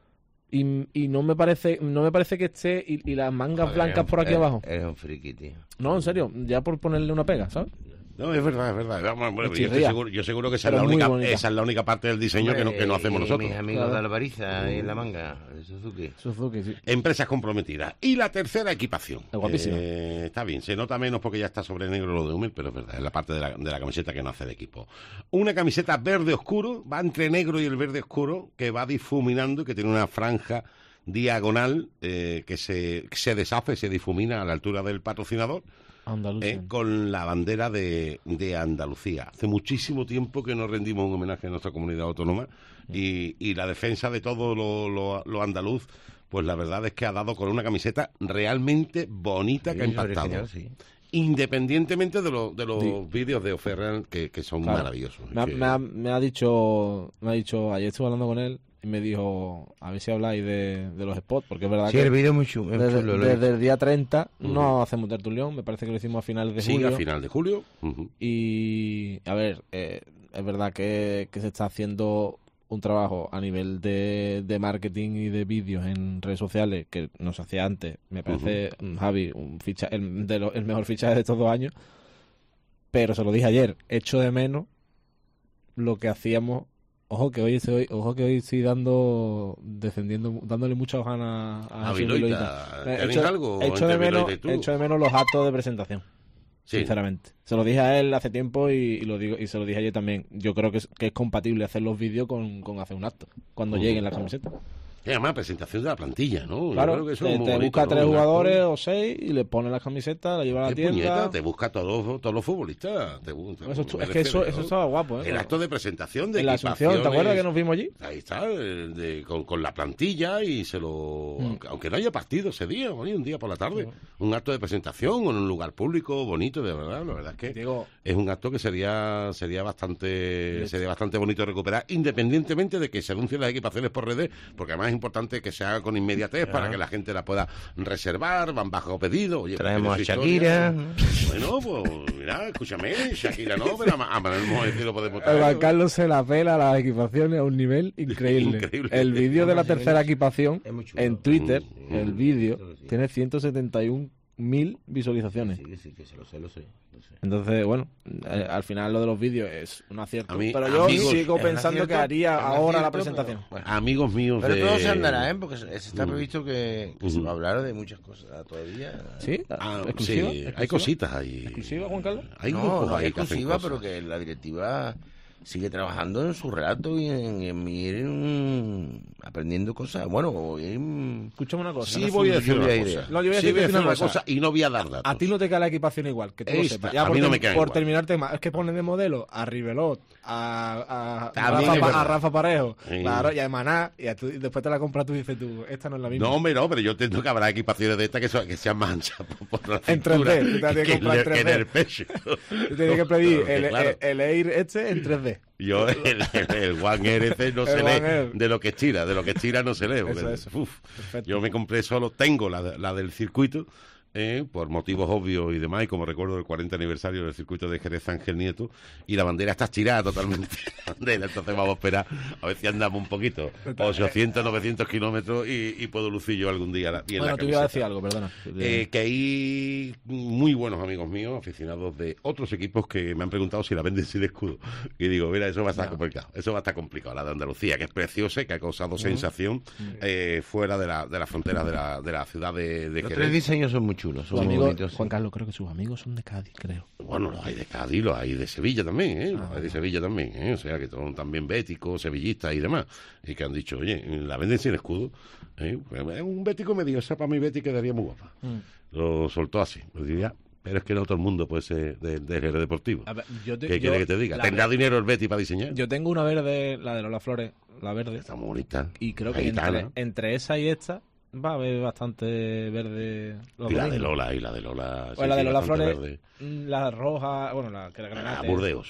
Speaker 5: y no me parece que esté, y las mangas blancas por aquí abajo.
Speaker 4: Eres un friki, tío.
Speaker 5: No, en serio, ya por ponerle una pega, ¿sabes?
Speaker 3: No, es verdad, es verdad. Vamos, bueno,
Speaker 5: chirría.
Speaker 3: yo seguro que esa es,
Speaker 5: Pero
Speaker 3: la
Speaker 5: muy
Speaker 3: única,
Speaker 5: bonita.
Speaker 3: esa es la única parte del diseño que no hacemos nosotros.
Speaker 4: Mis amigos
Speaker 5: Claro.
Speaker 4: de Alvariza y en la manga, el Suzuki.
Speaker 5: Suzuki, sí.
Speaker 3: Empresas comprometidas. Y la tercera equipación.
Speaker 5: Es guapísima.
Speaker 3: Está bien, se nota menos porque ya está sobre negro lo de Hummel, pero es verdad, es la parte de la camiseta que no hace de equipo. Una camiseta verde oscuro, va entre negro y el verde oscuro, que va difuminando y que tiene una franja diagonal que se deshace, se difumina a la altura del patrocinador.
Speaker 5: Andalucía.
Speaker 3: Con la bandera de Andalucía. Hace muchísimo tiempo que nos rendimos un homenaje a nuestra comunidad autónoma y la defensa de todo lo andaluz, pues la verdad es que ha dado con una camiseta realmente bonita que ha impactado.
Speaker 4: Original, sí.
Speaker 3: Independientemente de los
Speaker 5: Sí.
Speaker 3: vídeos de O'Ferran que son
Speaker 5: Claro.
Speaker 3: maravillosos.
Speaker 5: Me ha dicho, ayer estuve hablando con él y me dijo, a ver si habláis de los spots, porque es verdad
Speaker 4: Sí,
Speaker 5: que
Speaker 4: el vídeo es muy chulo. es
Speaker 5: desde,
Speaker 4: chulo, lo he
Speaker 5: desde el día 30
Speaker 3: Ujú.
Speaker 5: no hacemos tertulión, me parece que lo hicimos a finales de
Speaker 3: Sigue
Speaker 5: julio.
Speaker 3: a final de julio. Ujú.
Speaker 5: Y, a ver, es verdad que se está haciendo un trabajo a nivel de marketing y de vídeos en redes sociales que no se hacía antes. Me parece, Javi, el mejor fichaje de estos 2 años. Pero se lo dije ayer, echo de menos lo que hacíamos. Ojo que hoy estoy dándole muchas ganas a
Speaker 3: Viloita.
Speaker 5: Echo de menos los actos de presentación. Sí. Sinceramente. Se lo dije a él hace tiempo y lo digo, y se lo dije ayer también. Yo creo que es compatible hacer los vídeos con hacer un acto cuando lleguen las camisetas.
Speaker 3: Se llama presentación de la plantilla, ¿no?
Speaker 5: Claro,
Speaker 3: yo creo que eso es muy
Speaker 5: te
Speaker 3: bonito,
Speaker 5: busca
Speaker 3: ¿no?
Speaker 5: 3 jugadores o 6 y le pones las camisetas, la lleva a la tienda.
Speaker 3: Puñeta, te busca todos los futbolistas.
Speaker 5: Es que eso estaba guapo, ¿eh?
Speaker 3: El acto de presentación de
Speaker 5: en la Asunción, ¿te acuerdas que nos vimos allí?
Speaker 3: Ahí está, con la plantilla y aunque no haya partido ese día, un día por la tarde, un acto de presentación en un lugar público bonito, de verdad. La verdad es que es un acto que sería bastante bonito de recuperar, independientemente de que se anuncien las equipaciones por redes, porque además es importante que se haga con inmediatez para que la gente la pueda reservar, van bajo pedido. Oye,
Speaker 4: traemos a Shakira.
Speaker 3: Bueno, pues mira, escúchame, Shakira no, pero a Manuel Moedo lo podemos traer.
Speaker 5: Juan Carlos se la pela las equipaciones a un nivel increíble. El vídeo de la tercera equipación en Twitter, el vídeo, tiene 171.000 visualizaciones.
Speaker 4: Sí, que lo sé.
Speaker 5: Entonces, bueno, al final lo de los vídeos es un acierto.
Speaker 3: Pero
Speaker 5: yo sigo pensando que haría ahora la presentación.
Speaker 3: Bueno, amigos míos
Speaker 4: pero todo se andará, porque se está previsto que se va a hablar de muchas cosas todavía.
Speaker 5: ¿Sí?
Speaker 3: ¿Exclusiva? Sí, hay cositas ahí.
Speaker 5: ¿Exclusiva, Juan Carlos?
Speaker 3: Hay
Speaker 4: no hay exclusiva, pero que la directiva sigue trabajando en su relato y en ir aprendiendo cosas. Bueno,
Speaker 5: escúchame una cosa.
Speaker 3: Sí, voy a decir una cosa.
Speaker 5: No, yo voy a decir
Speaker 3: una cosa y no voy a dar datos.
Speaker 5: A ti no te cae la equipación igual, que tú lo sepas.
Speaker 3: Ya a mí no me cae
Speaker 5: por
Speaker 3: igual.
Speaker 5: terminar tema, es que ponen de modelo a Rivelot, a Rafa Parejo,
Speaker 3: sí.
Speaker 5: Claro, y a Maná, y después te la compras tú y dices tú, esta no es la misma.
Speaker 3: No, hombre, no, pero yo entiendo que habrá equipaciones de estas que sean más anchas por la
Speaker 5: en
Speaker 3: cintura
Speaker 5: 3D, tú te tienes que comprar en 3D.
Speaker 3: Que en el pecho.
Speaker 5: Tú tienes que pedir el Air en 3D.
Speaker 3: Yo el One Air ese no se lee de lo que estira no se lee.
Speaker 5: Eso.
Speaker 3: Yo me compré tengo la del circuito, por motivos obvios y demás, y como recuerdo el 40 aniversario del circuito de Jerez Ángel Nieto, y la bandera está estirada totalmente. Entonces vamos a esperar a ver si andamos un poquito, 800, 900 kilómetros, y puedo lucir yo algún día bien la camiseta.
Speaker 5: Te iba a decir algo, perdona.
Speaker 3: Que hay muy buenos amigos míos, aficionados de otros equipos, que me han preguntado si la venden sin escudo. Y digo, mira, eso va a estar complicado. La de Andalucía, que es preciosa y que ha causado sensación fuera de las fronteras de la ciudad de Jerez.
Speaker 4: Los 3 diseños son muy chulos.
Speaker 5: Juan Carlos, creo que sus amigos son de Cádiz, creo.
Speaker 3: Bueno, los hay de Cádiz, los hay de Sevilla también, los hay de Sevilla también, o sea, que son también béticos, sevillistas y demás, y que han dicho, oye, la venden sin escudo. Un bético me dijo, esa para mi Betty quedaría muy guapa. Lo soltó así, lo diría. Pero es que no todo el mundo puede ser de Jerez Deportivo.
Speaker 5: A ver,
Speaker 3: ¿Qué quiere que te diga? ¿Tendrá dinero el Betty para diseñar?
Speaker 5: Yo tengo una verde, la de Lola Flores, la verde.
Speaker 3: Está muy bonita.
Speaker 5: Y creo que entre esa y esta va a haber bastante verde.
Speaker 3: Y la de Lola.
Speaker 5: Pues la de Lola Flores, verde. La roja, bueno, la que era granate.
Speaker 3: Burdeos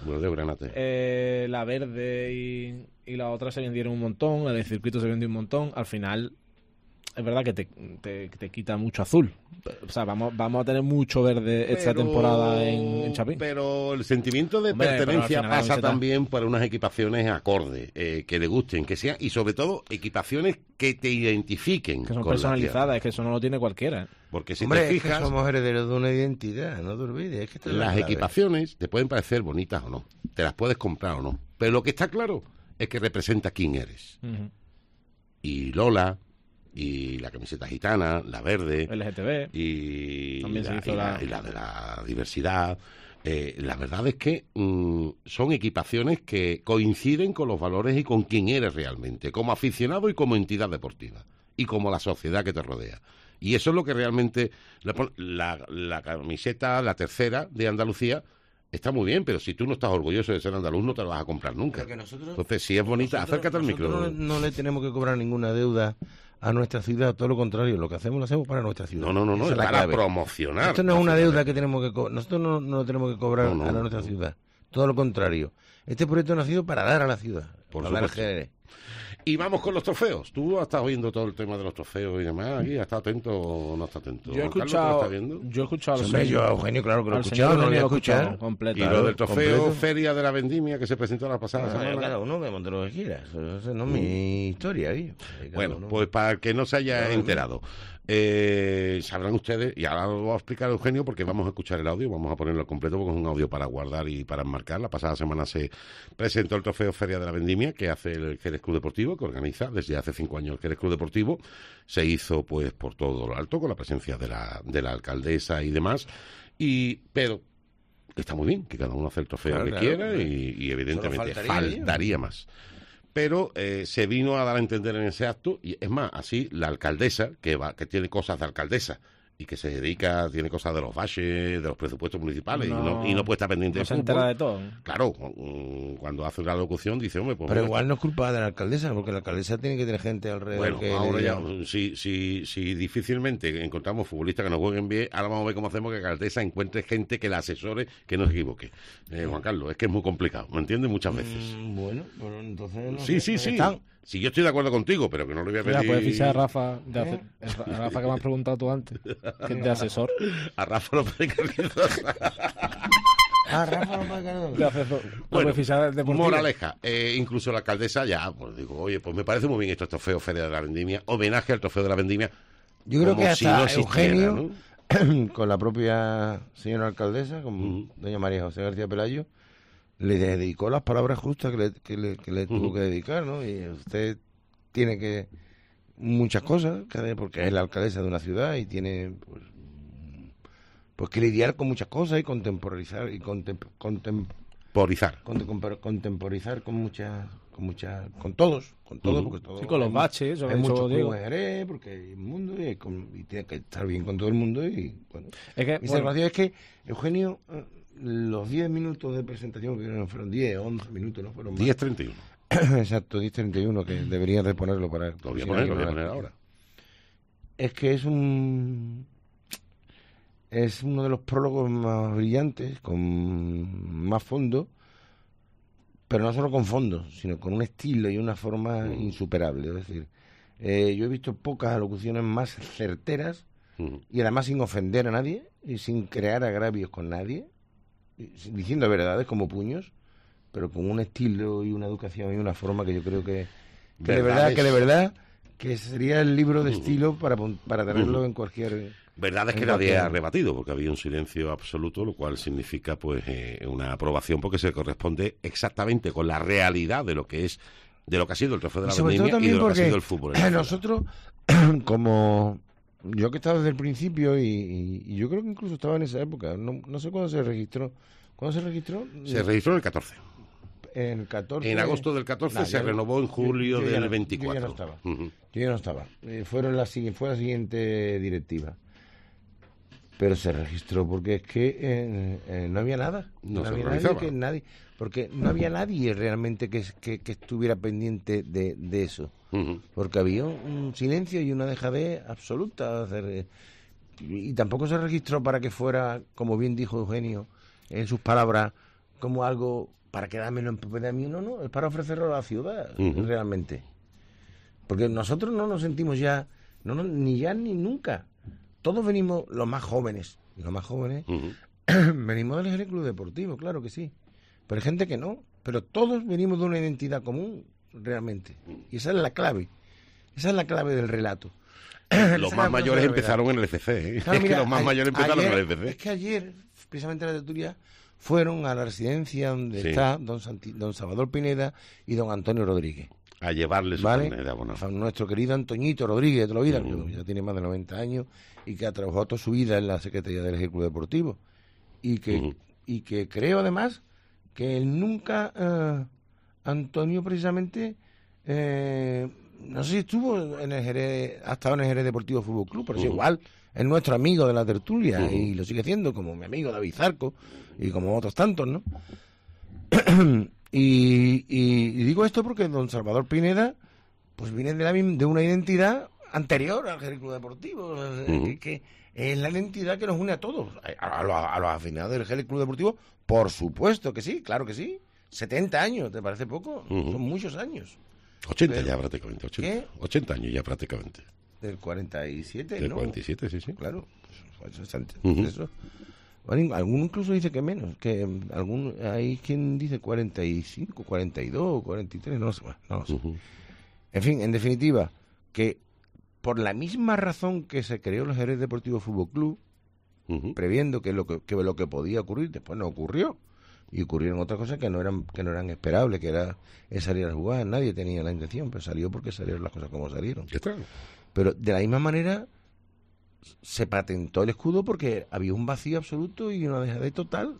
Speaker 3: granate.
Speaker 5: La verde y la otra se vendieron un montón, la del circuito se vendió un montón. Al final, es verdad que te quita mucho azul. O sea, vamos a tener mucho verde esta temporada en Chapín.
Speaker 3: Pero el sentimiento de pertenencia pasa también por unas equipaciones acordes, que le gusten, que sean, y sobre todo equipaciones que te identifiquen.
Speaker 5: Que son personalizadas, es que eso no lo tiene cualquiera.
Speaker 3: Porque si te fijas,
Speaker 4: es que somos herederos de una identidad, no te olvides. Es que
Speaker 3: las equipaciones te pueden parecer bonitas o no, te las puedes comprar o no, pero lo que está claro es que representa quién eres. Y Lola, y la camiseta gitana, la verde,
Speaker 5: LGTB,
Speaker 3: y
Speaker 5: la
Speaker 3: de la diversidad. La verdad es que son equipaciones que coinciden con los valores y con quién eres realmente, como aficionado y como entidad deportiva, y como la sociedad que te rodea. Y eso es lo que realmente... La camiseta, la tercera de Andalucía, está muy bien, pero si tú no estás orgulloso de ser andaluz, no te la vas a comprar nunca. Entonces, si es bonita, acércate al micro.
Speaker 4: Nosotros no le tenemos que cobrar ninguna deuda a nuestra ciudad, todo lo contrario, lo que hacemos lo hacemos para nuestra ciudad.
Speaker 3: No, es para promocionar.
Speaker 4: Esto no es una deuda que tenemos que cobrar, nosotros no lo tenemos que cobrar a nuestra ciudad, todo lo contrario. Este proyecto ha nacido para dar a la ciudad, para dar a Jerez.
Speaker 3: Y vamos con los trofeos. ¿Tú has estado viendo todo el tema de los trofeos y demás? ¿Aquí has estado atento o no estás atento?
Speaker 5: Yo he
Speaker 3: Juan Carlos,
Speaker 5: escuchado.
Speaker 3: ¿tú lo estás viendo?
Speaker 5: Yo he escuchado.
Speaker 4: Hombre, yo a Eugenio, claro que lo he
Speaker 5: al
Speaker 4: escuchado,
Speaker 5: señor
Speaker 4: no lo voy a
Speaker 5: Eugenio lo he escuchado
Speaker 4: escuchar.
Speaker 5: completo.
Speaker 3: Y lo del trofeo
Speaker 4: completo.
Speaker 3: Feria de la Vendimia que se presentó la pasada semana.
Speaker 4: Cada uno que monte lo que quiera. Eso no es mi historia, ahí.
Speaker 3: Bueno, pues para el que no se haya enterado, sabrán ustedes, y ahora lo va a explicar Eugenio porque vamos a escuchar el audio, vamos a ponerlo al completo porque es un audio para guardar y para enmarcar. La pasada semana se presentó el trofeo Feria de la Vendimia que hace el Jerez Club Deportivo, que organiza desde hace 5 años el Jerez Club Deportivo. Se hizo pues por todo lo alto con la presencia de la alcaldesa y demás, pero está muy bien que cada uno hace el trofeo que quiera y evidentemente faltaría más. Pero se vino a dar a entender en ese acto, y es más, así la alcaldesa, que tiene cosas de alcaldesa y que se dedica, tiene cosas de los baches, de los presupuestos municipales, y no puede estar pendiente
Speaker 5: No
Speaker 3: de
Speaker 5: se
Speaker 3: fútbol.
Speaker 5: entera de todo.
Speaker 3: Claro, cuando hace una locución dice, hombre, pues...
Speaker 4: Pero
Speaker 3: bueno,
Speaker 4: igual no es culpa de la alcaldesa, porque la alcaldesa tiene que tener gente alrededor.
Speaker 3: bueno,
Speaker 4: que
Speaker 3: ahora
Speaker 4: le
Speaker 3: ya,
Speaker 4: diga.
Speaker 3: si difícilmente encontramos futbolistas que nos jueguen bien, ahora vamos a ver cómo hacemos que la alcaldesa encuentre gente que la asesore, que no se equivoque. Juan Carlos, es que es muy complicado, ¿me entiendes? Muchas veces.
Speaker 4: Bueno, pero entonces... No
Speaker 3: Sí.
Speaker 4: están.
Speaker 3: Sí, yo estoy de acuerdo contigo, pero que no le voy a
Speaker 5: Mira,
Speaker 3: pedir...
Speaker 5: puedes fichar a Rafa, a Rafa que me has preguntado tú antes, que es de asesor.
Speaker 3: A Rafa López Carrizosa.
Speaker 4: Rafa no puede ganar.
Speaker 5: De asesor.
Speaker 3: Bueno,
Speaker 5: Puedes fichar deportivo.
Speaker 3: moraleja, incluso la alcaldesa ya, pues digo, oye, pues me parece muy bien estos trofeos Feria de la Vendimia, homenaje al trofeo de la Vendimia.
Speaker 4: Yo creo
Speaker 3: como
Speaker 4: que
Speaker 3: si
Speaker 4: hasta
Speaker 3: no existiera,
Speaker 4: Eugenio,
Speaker 3: ¿no?
Speaker 4: con la propia señora alcaldesa, con doña María José García Pelayo, le dedicó las palabras justas que le tuvo que dedicar, ¿no? Y usted tiene que muchas cosas, porque es la alcaldesa de una ciudad y tiene pues que lidiar con muchas cosas y contemporizar y
Speaker 3: Porizar.
Speaker 4: contemporizar con todos, porque todos
Speaker 5: Sí, con los baches, eso
Speaker 4: hay
Speaker 5: que ha dicho
Speaker 4: muchos
Speaker 5: Diego.
Speaker 4: clubes en Jerez, porque hay un mundo y tiene que estar bien con todo el mundo y bueno.
Speaker 5: Es que,
Speaker 4: Mi
Speaker 5: bueno,
Speaker 4: sensación es que Eugenio, los 10 minutos de presentación, que no fueron 10, 11 minutos, no fueron más.
Speaker 3: 10:31.
Speaker 4: Exacto, 10:31, que deberían de ponerlo para...
Speaker 3: Lo voy a poner ahora.
Speaker 4: Es que es uno de los prólogos más brillantes, con más fondo, pero no solo con fondo, sino con un estilo y una forma insuperable. Es decir, yo he visto pocas alocuciones más certeras y además sin ofender a nadie y sin crear agravios con nadie, diciendo verdades como puños, pero con un estilo y una educación y una forma que yo creo que de verdad que sería el libro de estilo para tenerlo en cualquier...
Speaker 3: Verdad es que nadie ha rebatido, porque había un silencio absoluto, lo cual significa pues una aprobación, porque se corresponde exactamente con la realidad de lo que es, de lo que ha sido el trofeo de la Vendimia y de lo que ha sido el fútbol.
Speaker 4: Nosotros, como yo que he estado desde el principio y yo creo que incluso estaba en esa época, no sé cuándo se registró. ¿Cuándo se registró? Se
Speaker 3: registró en el 14.
Speaker 4: En el 14.
Speaker 3: En agosto del 14 se renovó en julio del 24.
Speaker 4: Yo ya no estaba. Yo ya no estaba. Fue la siguiente directiva. Pero se registró porque es que no había nada.
Speaker 3: No se
Speaker 4: había nadie, porque no había nadie realmente que estuviera pendiente de eso. Porque había un silencio y una dejadez absoluta. Y tampoco se registró para que fuera, como bien dijo Eugenio en sus palabras, como algo para quedármelo en propiedad mío. No, es para ofrecerlo a la ciudad, realmente. Porque nosotros no nos sentimos ya, ni nunca. Todos venimos, los más jóvenes, venimos del Jerez Club Deportivo, claro que sí. Pero hay gente que no. Pero todos venimos de una identidad común, realmente. Y esa es la clave. Esa es la clave del relato.
Speaker 3: Los más mayores empezaron en el FC.
Speaker 4: Claro, mira,
Speaker 3: los más mayores empezaron en el FC.
Speaker 4: Es que ayer, precisamente en la tertulia, fueron a la residencia donde está don Salvador Pineda y don Antonio Rodríguez.
Speaker 3: A llevarle su moneda, bueno.
Speaker 4: Nuestro querido Antoñito Rodríguez de toda la vida, que ya tiene más de 90 años y que ha trabajado toda su vida en la Secretaría del Club Deportivo. Y que creo, además, que él nunca, Antonio, precisamente, no sé si estuvo en el Jerez, ha estado en el Jerez Deportivo Fútbol Club, pero es igual, es nuestro amigo de la tertulia y lo sigue siendo, como mi amigo David Zarco y como otros tantos, ¿no? Y digo esto porque don Salvador Pineda pues viene de una identidad anterior al Jerez Club Deportivo, que es la identidad que nos une a todos, a los afinados del Jerez Club Deportivo, por supuesto que sí, claro que sí. 70 años, ¿te parece poco? Son muchos años.
Speaker 3: 80
Speaker 4: Pero,
Speaker 3: ya prácticamente, 80.
Speaker 4: ¿qué?
Speaker 3: 80 años ya prácticamente.
Speaker 4: Del 47,
Speaker 3: Del
Speaker 4: ¿no?
Speaker 3: 47, sí.
Speaker 4: Claro. Pues es antes
Speaker 3: Ujú.
Speaker 4: de eso. Alguno incluso dice que menos, que hay quien dice 45, 42, 43, no lo sé. No lo sé.
Speaker 3: Ujú.
Speaker 4: En fin, en definitiva, que por la misma razón que se creó el Jerez Deportivo Fútbol Club,
Speaker 3: Ujú.
Speaker 4: previendo que lo que podía ocurrir, después no ocurrió. Y ocurrieron otras cosas que no eran esperables, que era salir a jugar. Nadie tenía la intención, pero salió porque salieron las cosas como salieron.
Speaker 3: Ya está.
Speaker 4: Pero de la misma manera se patentó el escudo porque había un vacío absoluto y una dejadez total.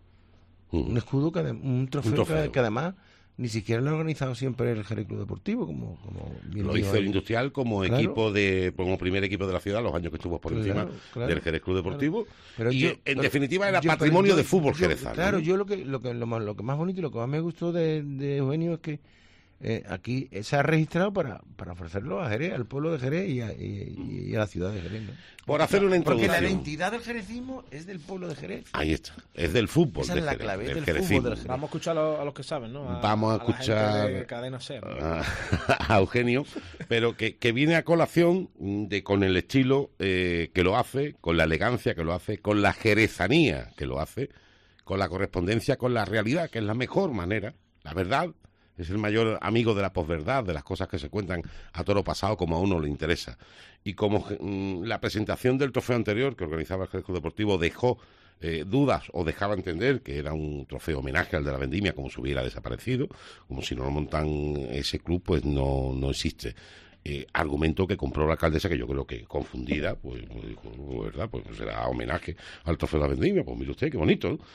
Speaker 4: Un escudo, un trofeo. Que además ni siquiera lo ha organizado siempre el Jerez Club Deportivo, como bien
Speaker 3: Lo
Speaker 4: dijo
Speaker 3: hizo el
Speaker 4: ahí.
Speaker 3: Industrial como
Speaker 4: Claro.
Speaker 3: como primer equipo de la ciudad, los años que estuvo por
Speaker 4: Claro,
Speaker 3: encima
Speaker 4: claro,
Speaker 3: del Jerez Club Deportivo.
Speaker 4: Pero
Speaker 3: y en definitiva era
Speaker 4: yo-
Speaker 3: patrimonio
Speaker 4: pero
Speaker 3: de fútbol
Speaker 4: yo-
Speaker 3: jerezano.
Speaker 4: Claro,
Speaker 3: ¿no?
Speaker 4: yo lo que más bonito y lo que más me gustó de Eugenio es que aquí se ha registrado para ofrecerlo a Jerez, al pueblo de Jerez y a la ciudad de Jerez, ¿no?
Speaker 3: Por hacer una
Speaker 4: Porque
Speaker 3: introducción.
Speaker 4: la identidad del jerecismo es del pueblo de Jerez.
Speaker 3: Ahí está. Es del fútbol
Speaker 4: Esa
Speaker 3: de
Speaker 4: es la
Speaker 3: Jerez,
Speaker 4: clave,
Speaker 3: del
Speaker 4: del
Speaker 3: jerecismo.
Speaker 4: fútbol del Jerez.
Speaker 5: Vamos a escuchar a los que saben, ¿no?
Speaker 3: Vamos a
Speaker 5: la gente
Speaker 3: escuchar
Speaker 5: de Cadena Ser, ¿no?
Speaker 3: a Eugenio, pero que viene a colación con el estilo que lo hace, con la elegancia que lo hace, con la jerezanía que lo hace, con la correspondencia con la realidad, que es la mejor manera. La verdad es el mayor amigo de la posverdad, de las cosas que se cuentan a toro pasado como a uno le interesa. Y como la presentación del trofeo anterior que organizaba el Jerez Club Deportivo dejó dudas o dejaba entender que era un trofeo homenaje al de la Vendimia, como si hubiera desaparecido, como si no lo montan ese club, pues no existe. Argumento que compró la alcaldesa, que yo creo que confundida, pues dijo, ¿verdad? Pues será homenaje al trofeo de la Vendimia, pues mire usted, qué bonito, ¿no?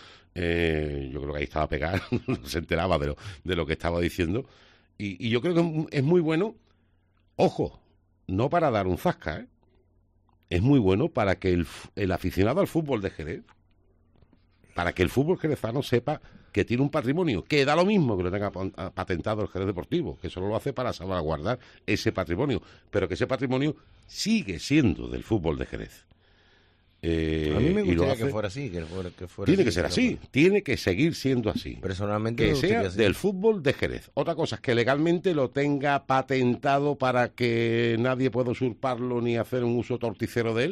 Speaker 3: Yo creo que ahí estaba pegada, no se enteraba de lo que estaba diciendo, y yo creo que es muy bueno, ojo, no para dar un zasca, es muy bueno para que el aficionado al fútbol de Jerez, para que el fútbol jerezano sepa que tiene un patrimonio, que da lo mismo que lo tenga patentado el Jerez Deportivo, que solo lo hace para salvaguardar ese patrimonio, pero que ese patrimonio sigue siendo del fútbol de Jerez.
Speaker 4: A mí me
Speaker 3: y lo
Speaker 4: gustaría
Speaker 3: hace-
Speaker 4: que fuera así.
Speaker 3: Tiene que ser así, tiene que seguir siendo así.
Speaker 4: Personalmente
Speaker 3: Que
Speaker 4: me gustaría
Speaker 3: sea
Speaker 4: así.
Speaker 3: del fútbol de Jerez. Otra cosa es que legalmente lo tenga patentado para que nadie pueda usurparlo ni hacer un uso torticero de él,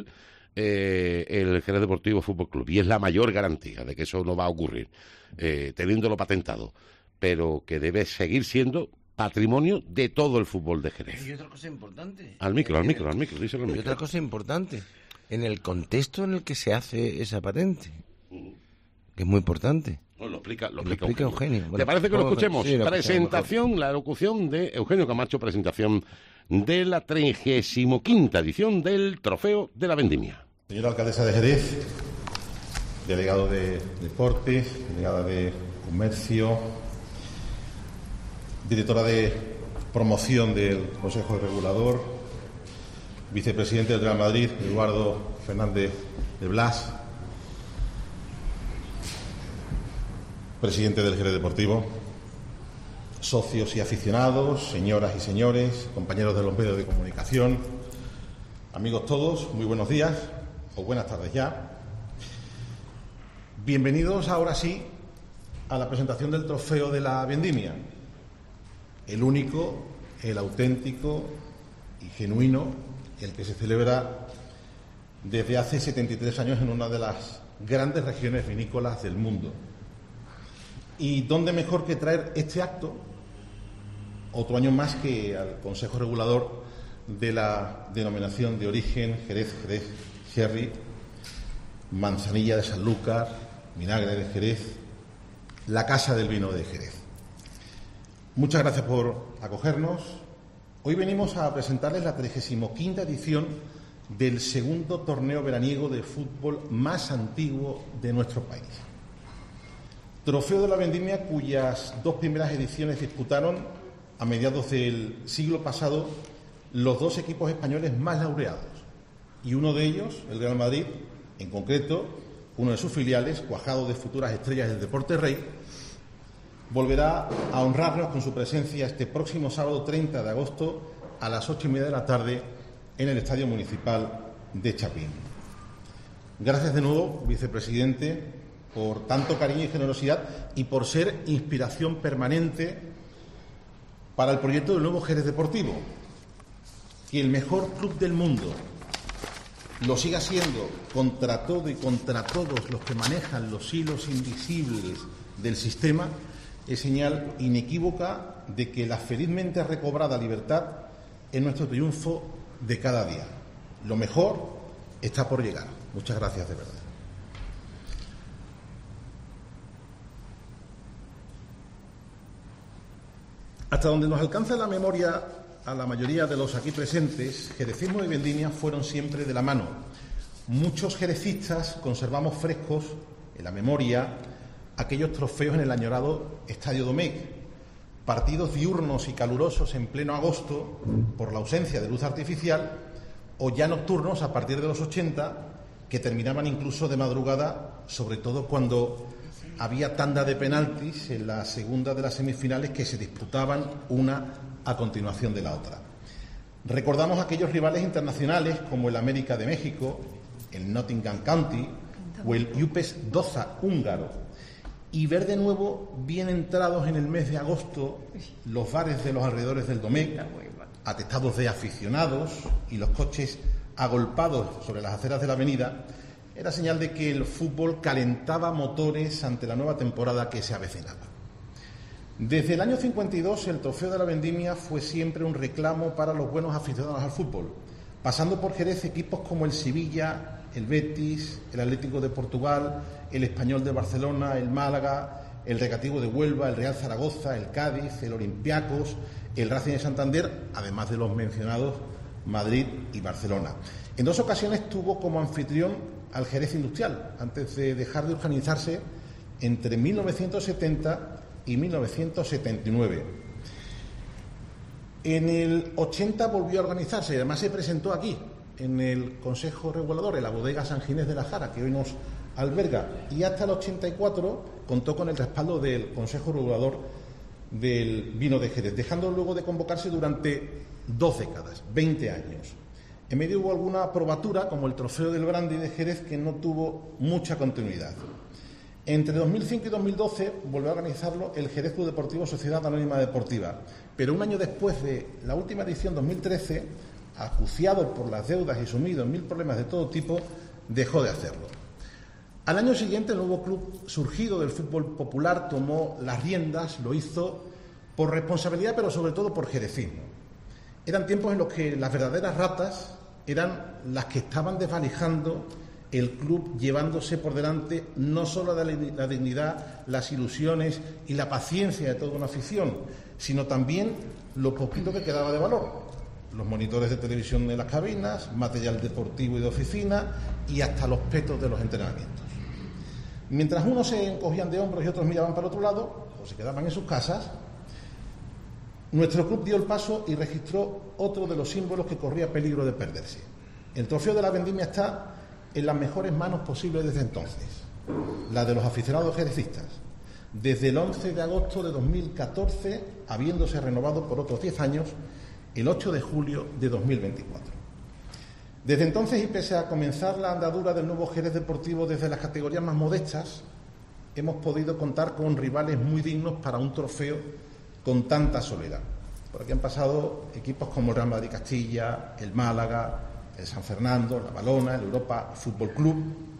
Speaker 3: el Jerez Deportivo Fútbol Club. Y es la mayor garantía de que eso no va a ocurrir, teniéndolo patentado. Pero que debe seguir siendo patrimonio de todo el fútbol de Jerez.
Speaker 4: Y otra cosa importante.
Speaker 3: Al micro, díselo al
Speaker 4: Y
Speaker 3: micro.
Speaker 4: otra cosa importante, en el contexto en el que se hace esa patente, que es muy importante.
Speaker 3: No, lo explica
Speaker 4: Eugenio.
Speaker 3: ¿Te
Speaker 4: Bueno,
Speaker 3: parece que lo
Speaker 4: vamos a-
Speaker 3: escuchemos?
Speaker 4: sí, lo escuchamos
Speaker 3: Presentación, la locución de Eugenio Camacho, presentación de la 35ª edición del Trofeo de la Vendimia.
Speaker 1: Señora alcaldesa de Jerez, delegado de Deportes, delegada de Comercio, directora de Promoción del Consejo Regulador, vicepresidente del Real Madrid, Eduardo Fernández de Blas, presidente del Jerez Deportivo, socios y aficionados, señoras y señores, compañeros de los medios de comunicación, amigos todos, muy buenos días o buenas tardes ya. Bienvenidos ahora sí a la presentación del Trofeo de la Vendimia, el único, el auténtico y genuino, el que se celebra desde hace 73 años en una de las grandes regiones vinícolas del mundo. ¿Y dónde mejor que traer este acto, otro año más, que al Consejo Regulador de la denominación de origen Jerez Sherry, Manzanilla de Sanlúcar, Vinagre de Jerez, la Casa del Vino de Jerez? Muchas gracias por acogernos. Hoy venimos a presentarles la 35ª edición del segundo torneo veraniego de fútbol más antiguo de nuestro país. Trofeo de la Vendimia, cuyas dos primeras ediciones disputaron a mediados del siglo pasado los dos equipos españoles más laureados. Y uno de ellos, el Real Madrid, en concreto, uno de sus filiales, cuajado de futuras estrellas del deporte rey, volverá a honrarnos con su presencia este próximo sábado 30 de agosto a las 8:30 de la tarde en el Estadio Municipal de Chapín. Gracias de nuevo, vicepresidente, por tanto cariño y generosidad y por ser inspiración permanente para el proyecto del nuevo Jerez Deportivo, que el mejor club del mundo lo siga siendo contra todo y contra todos los que manejan los hilos invisibles del sistema, es señal inequívoca de que la felizmente recobrada libertad es nuestro triunfo de cada día. Lo mejor está por llegar. Muchas gracias de verdad. Hasta donde nos alcanza la memoria a la mayoría de los aquí presentes, jerecismo y vendimia fueron siempre de la mano. Muchos jerecistas conservamos frescos en la memoria aquellos trofeos en el añorado Estadio Domecq, partidos diurnos y calurosos en pleno agosto por la ausencia de luz artificial, o ya nocturnos a partir de los 80, que terminaban incluso de madrugada, sobre todo cuando había tanda de penaltis en la segunda de las semifinales que se disputaban una a continuación de la otra. Recordamos aquellos rivales internacionales como el América de México, el Nottingham County o el UPES Doza húngaro, y ver de nuevo, bien entrados en el mes de agosto, los bares de los alrededores del Domecq, atestados de aficionados y los coches agolpados sobre las aceras de la avenida, era señal de que el fútbol calentaba motores ante la nueva temporada que se avecinaba. Desde el año 52, el trofeo de la vendimia fue siempre un reclamo para los buenos aficionados al fútbol, pasando por Jerez equipos como el Sevilla, el Betis, el Atlético de Portugal, el Español de Barcelona, el Málaga, el Recreativo de Huelva, el Real Zaragoza, el Cádiz, el Olympiacos, el Racing de Santander, además de los mencionados Madrid y Barcelona. En 2 ocasiones tuvo como anfitrión al Jerez Industrial, antes de dejar de organizarse entre 1970 y 1979. En el 80 volvió a organizarse y además se presentó aquí, en el Consejo Regulador, en la bodega San Ginés de la Jara, que hoy nos alberga, y hasta el 84 contó con el respaldo del Consejo Regulador del Vino de Jerez, dejando luego de convocarse durante 2 décadas, 20 años. En medio hubo alguna probatura, como el Trofeo del Brandy de Jerez, que no tuvo mucha continuidad. Entre 2005 y 2012 volvió a organizarlo el Jerez Club Deportivo Sociedad Anónima Deportiva, pero un año después de la última edición, 2013, acuciado por las deudas y sumido en 1000 problemas de todo tipo, dejó de hacerlo. Al año siguiente, el nuevo club surgido del fútbol popular tomó las riendas, lo hizo por responsabilidad, pero sobre todo por jerecismo. Eran tiempos en los que las verdaderas ratas eran las que estaban desvalijando el club, llevándose por delante no solo la dignidad, las ilusiones y la paciencia de toda una afición, sino también lo poquito que quedaba de valor. Los monitores de televisión en las cabinas, material deportivo y de oficina y hasta los petos de los entrenamientos. Mientras unos se encogían de hombros y otros miraban para otro lado o se quedaban en sus casas, nuestro club dio el paso y registró otro de los símbolos que corría peligro de perderse. El trofeo de la vendimia está en las mejores manos posibles desde entonces, la de los aficionados jerecistas, desde el 11 de agosto de 2014, habiéndose renovado por otros 10 años, el 8 de julio de 2024. Desde entonces, y pese a comenzar la andadura del nuevo Jerez Deportivo desde las categorías más modestas, hemos podido contar con rivales muy dignos para un trofeo con tanta solera. Por aquí han pasado equipos como el Real Madrid Castilla, el Málaga, el San Fernando, la Valona, el Europa Fútbol Club.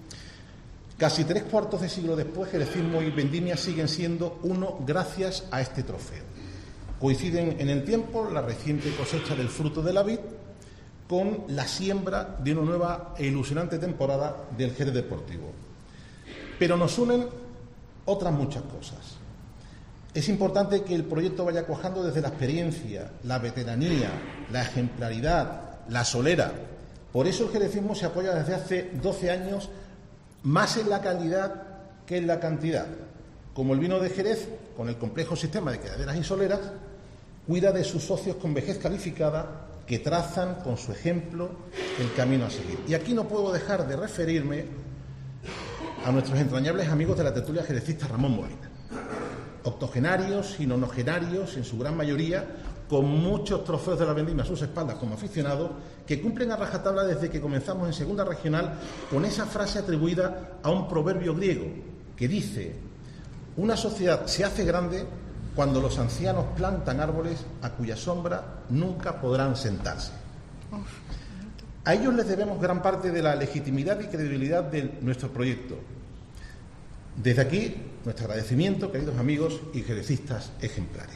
Speaker 1: Casi 3/4 de siglo después, jerecismo y vendimia siguen siendo uno gracias a este trofeo. Coinciden en el tiempo la reciente cosecha del fruto de la vid con la siembra de una nueva e ilusionante temporada del Jerez Deportivo. Pero nos unen otras muchas cosas. Es importante que el proyecto vaya cuajando desde la experiencia, la veteranía, la ejemplaridad, la solera. Por eso el jerecismo se apoya desde hace 12 años más en la calidad que en la cantidad. Como el vino de Jerez, con el complejo sistema de quedaderas y soleras, cuida de sus socios con vejez calificada que trazan con su ejemplo el camino a seguir. Y aquí no puedo dejar de referirme a nuestros entrañables amigos de la tertulia jerecista Ramón Molina. Octogenarios y nonogenarios, en su gran mayoría, con muchos trofeos de la vendimia a sus espaldas como aficionados, que cumplen a rajatabla desde que comenzamos en Segunda Regional con esa frase atribuida a un proverbio griego que dice: una sociedad se hace grande cuando los ancianos plantan árboles a cuya sombra nunca podrán sentarse. A ellos les debemos gran parte de la legitimidad y credibilidad de nuestro proyecto. Desde aquí, nuestro agradecimiento, queridos amigos y jerecistas ejemplares.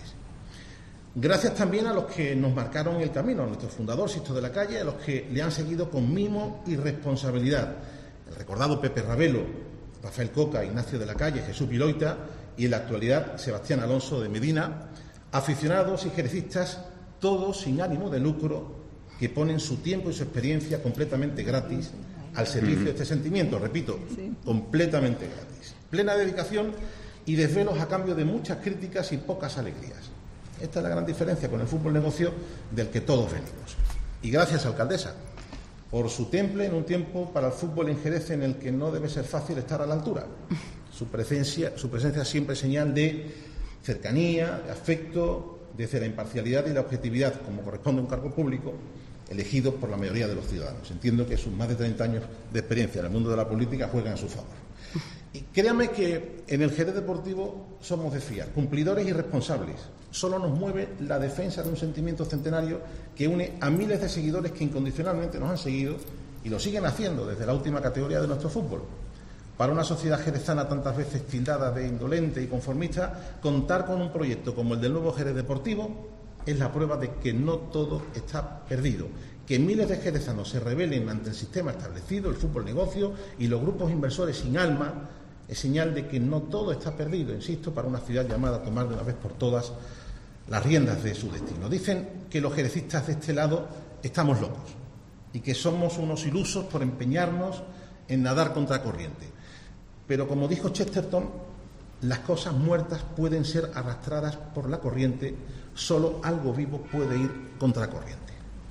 Speaker 1: Gracias también a los que nos marcaron el camino, a nuestro fundador, Sixto de la Calle, a los que le han seguido con mimo y responsabilidad. El recordado Pepe Ravelo, Rafael Coca, Ignacio de la Calle, Jesús Viloita y en la actualidad Sebastián Alonso de Medina, aficionados y jerecistas, todos sin ánimo de lucro, que ponen su tiempo y su experiencia completamente gratis al servicio de este sentimiento, repito, completamente gratis. Plena dedicación y desvelos a cambio de muchas críticas y pocas alegrías. Esta es la gran diferencia con el fútbol negocio del que todos venimos. Y gracias, alcaldesa, por su temple en un tiempo para el fútbol en Jerez en el que no debe ser fácil estar a la altura. Su presencia siempre es señal de cercanía, de afecto, desde la imparcialidad y la objetividad, como corresponde a un cargo público elegido por la mayoría de los ciudadanos. Entiendo que sus más de 30 años de experiencia en el mundo de la política juegan a su favor. Y créame que en el Jerez Deportivo somos de fiar, cumplidores y responsables. Solo nos mueve la defensa de un sentimiento centenario que une a miles de seguidores que incondicionalmente nos han seguido y lo siguen haciendo desde la última categoría de nuestro fútbol. Para una sociedad jerezana tantas veces tildada de indolente y conformista, contar con un proyecto como el del nuevo Jerez Deportivo es la prueba de que no todo está perdido. Que miles de jerezanos se rebelen ante el sistema establecido, el fútbol negocio y los grupos inversores sin alma es señal de que no todo está perdido, insisto, para una ciudad llamada a tomar de una vez por todas las riendas de su destino. Dicen que los jerecistas de este lado estamos locos y que somos unos ilusos por empeñarnos en nadar contra corriente. Pero como dijo Chesterton, las cosas muertas pueden ser arrastradas por la corriente, solo algo vivo puede ir contra corriente.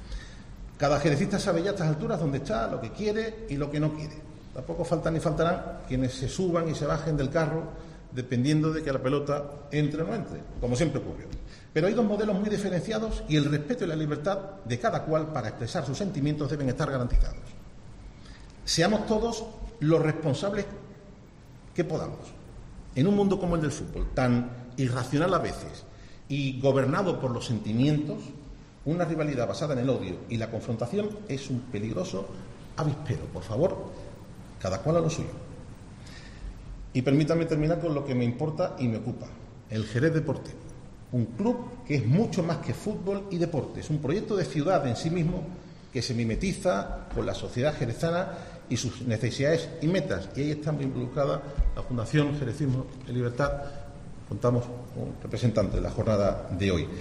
Speaker 1: Cada jerecista sabe ya a estas alturas dónde está, lo que quiere y lo que no quiere. Tampoco faltan ni faltarán quienes se suban y se bajen del carro dependiendo de que la pelota entre o no entre, como siempre ocurrió. Pero hay dos modelos muy diferenciados y el respeto y la libertad de cada cual para expresar sus sentimientos deben estar garantizados. Seamos todos los responsables que podamos. En un mundo como el del fútbol, tan irracional a veces y gobernado por los sentimientos, una rivalidad basada en el odio y la confrontación es un peligroso avispero. Por favor, cada cual a lo suyo. Y permítanme terminar con lo que me importa y me ocupa, el Jerez Deportivo. Un club que es mucho más que fútbol y deporte. Es un proyecto de ciudad en sí mismo que se mimetiza con la sociedad jerezana y sus necesidades y metas. Y ahí está muy involucrada la Fundación Jerecismo y Libertad. Contamos con un representante de la jornada de hoy.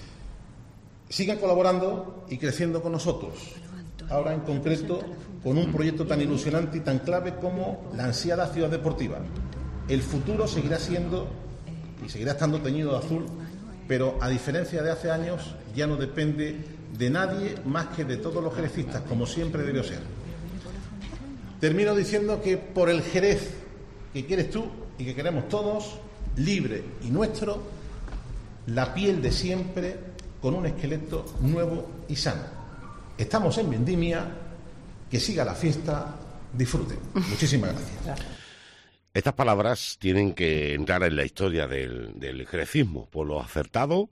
Speaker 1: Sigan colaborando y creciendo con nosotros. Ahora en concreto con un proyecto tan ilusionante y tan clave como la ansiada ciudad deportiva. El futuro seguirá siendo y seguirá estando teñido de azul, pero a diferencia de hace años ya no depende de nadie más que de todos los jerecistas, como siempre debió ser. Termino diciendo que por el Jerez que quieres tú y que queremos todos, libre y nuestro, la piel de siempre con un esqueleto nuevo y sano. Estamos en vendimia, que siga la fiesta, disfruten. Muchísimas gracias.
Speaker 3: Estas palabras tienen que entrar en la historia del jerecismo, por lo acertado,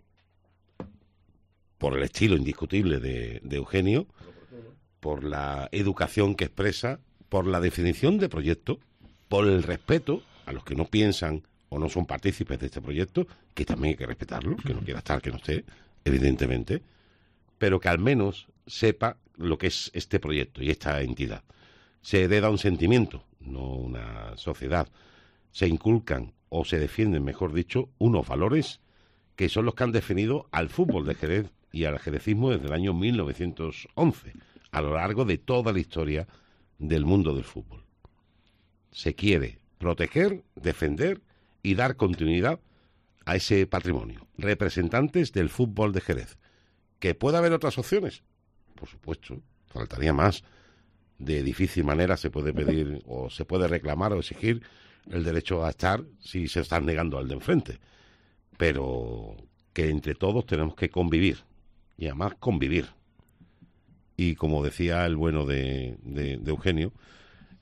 Speaker 3: por el estilo indiscutible de Eugenio, por la educación que expresa, por la definición de proyecto, por el respeto a los que no piensan o no son partícipes de este proyecto, que también hay que respetarlo, que no quiera estar, que no esté, evidentemente, pero que al menos sepa lo que es este proyecto y esta entidad. Se hereda un sentimiento, no una sociedad. Se inculcan o se defienden, mejor dicho, unos valores que son los que han definido al fútbol de Jerez y al jerecismo desde el año 1911, a lo largo de toda la historia del mundo del fútbol. Se quiere proteger, defender y dar continuidad a ese patrimonio. Representantes del fútbol de Jerez. ¿Que pueda haber otras opciones? Por supuesto, faltaría más. De difícil manera se puede pedir o se puede reclamar o exigir el derecho a estar si se están negando al de enfrente. Pero que entre todos tenemos que convivir, y además convivir. Y como decía el bueno de Eugenio,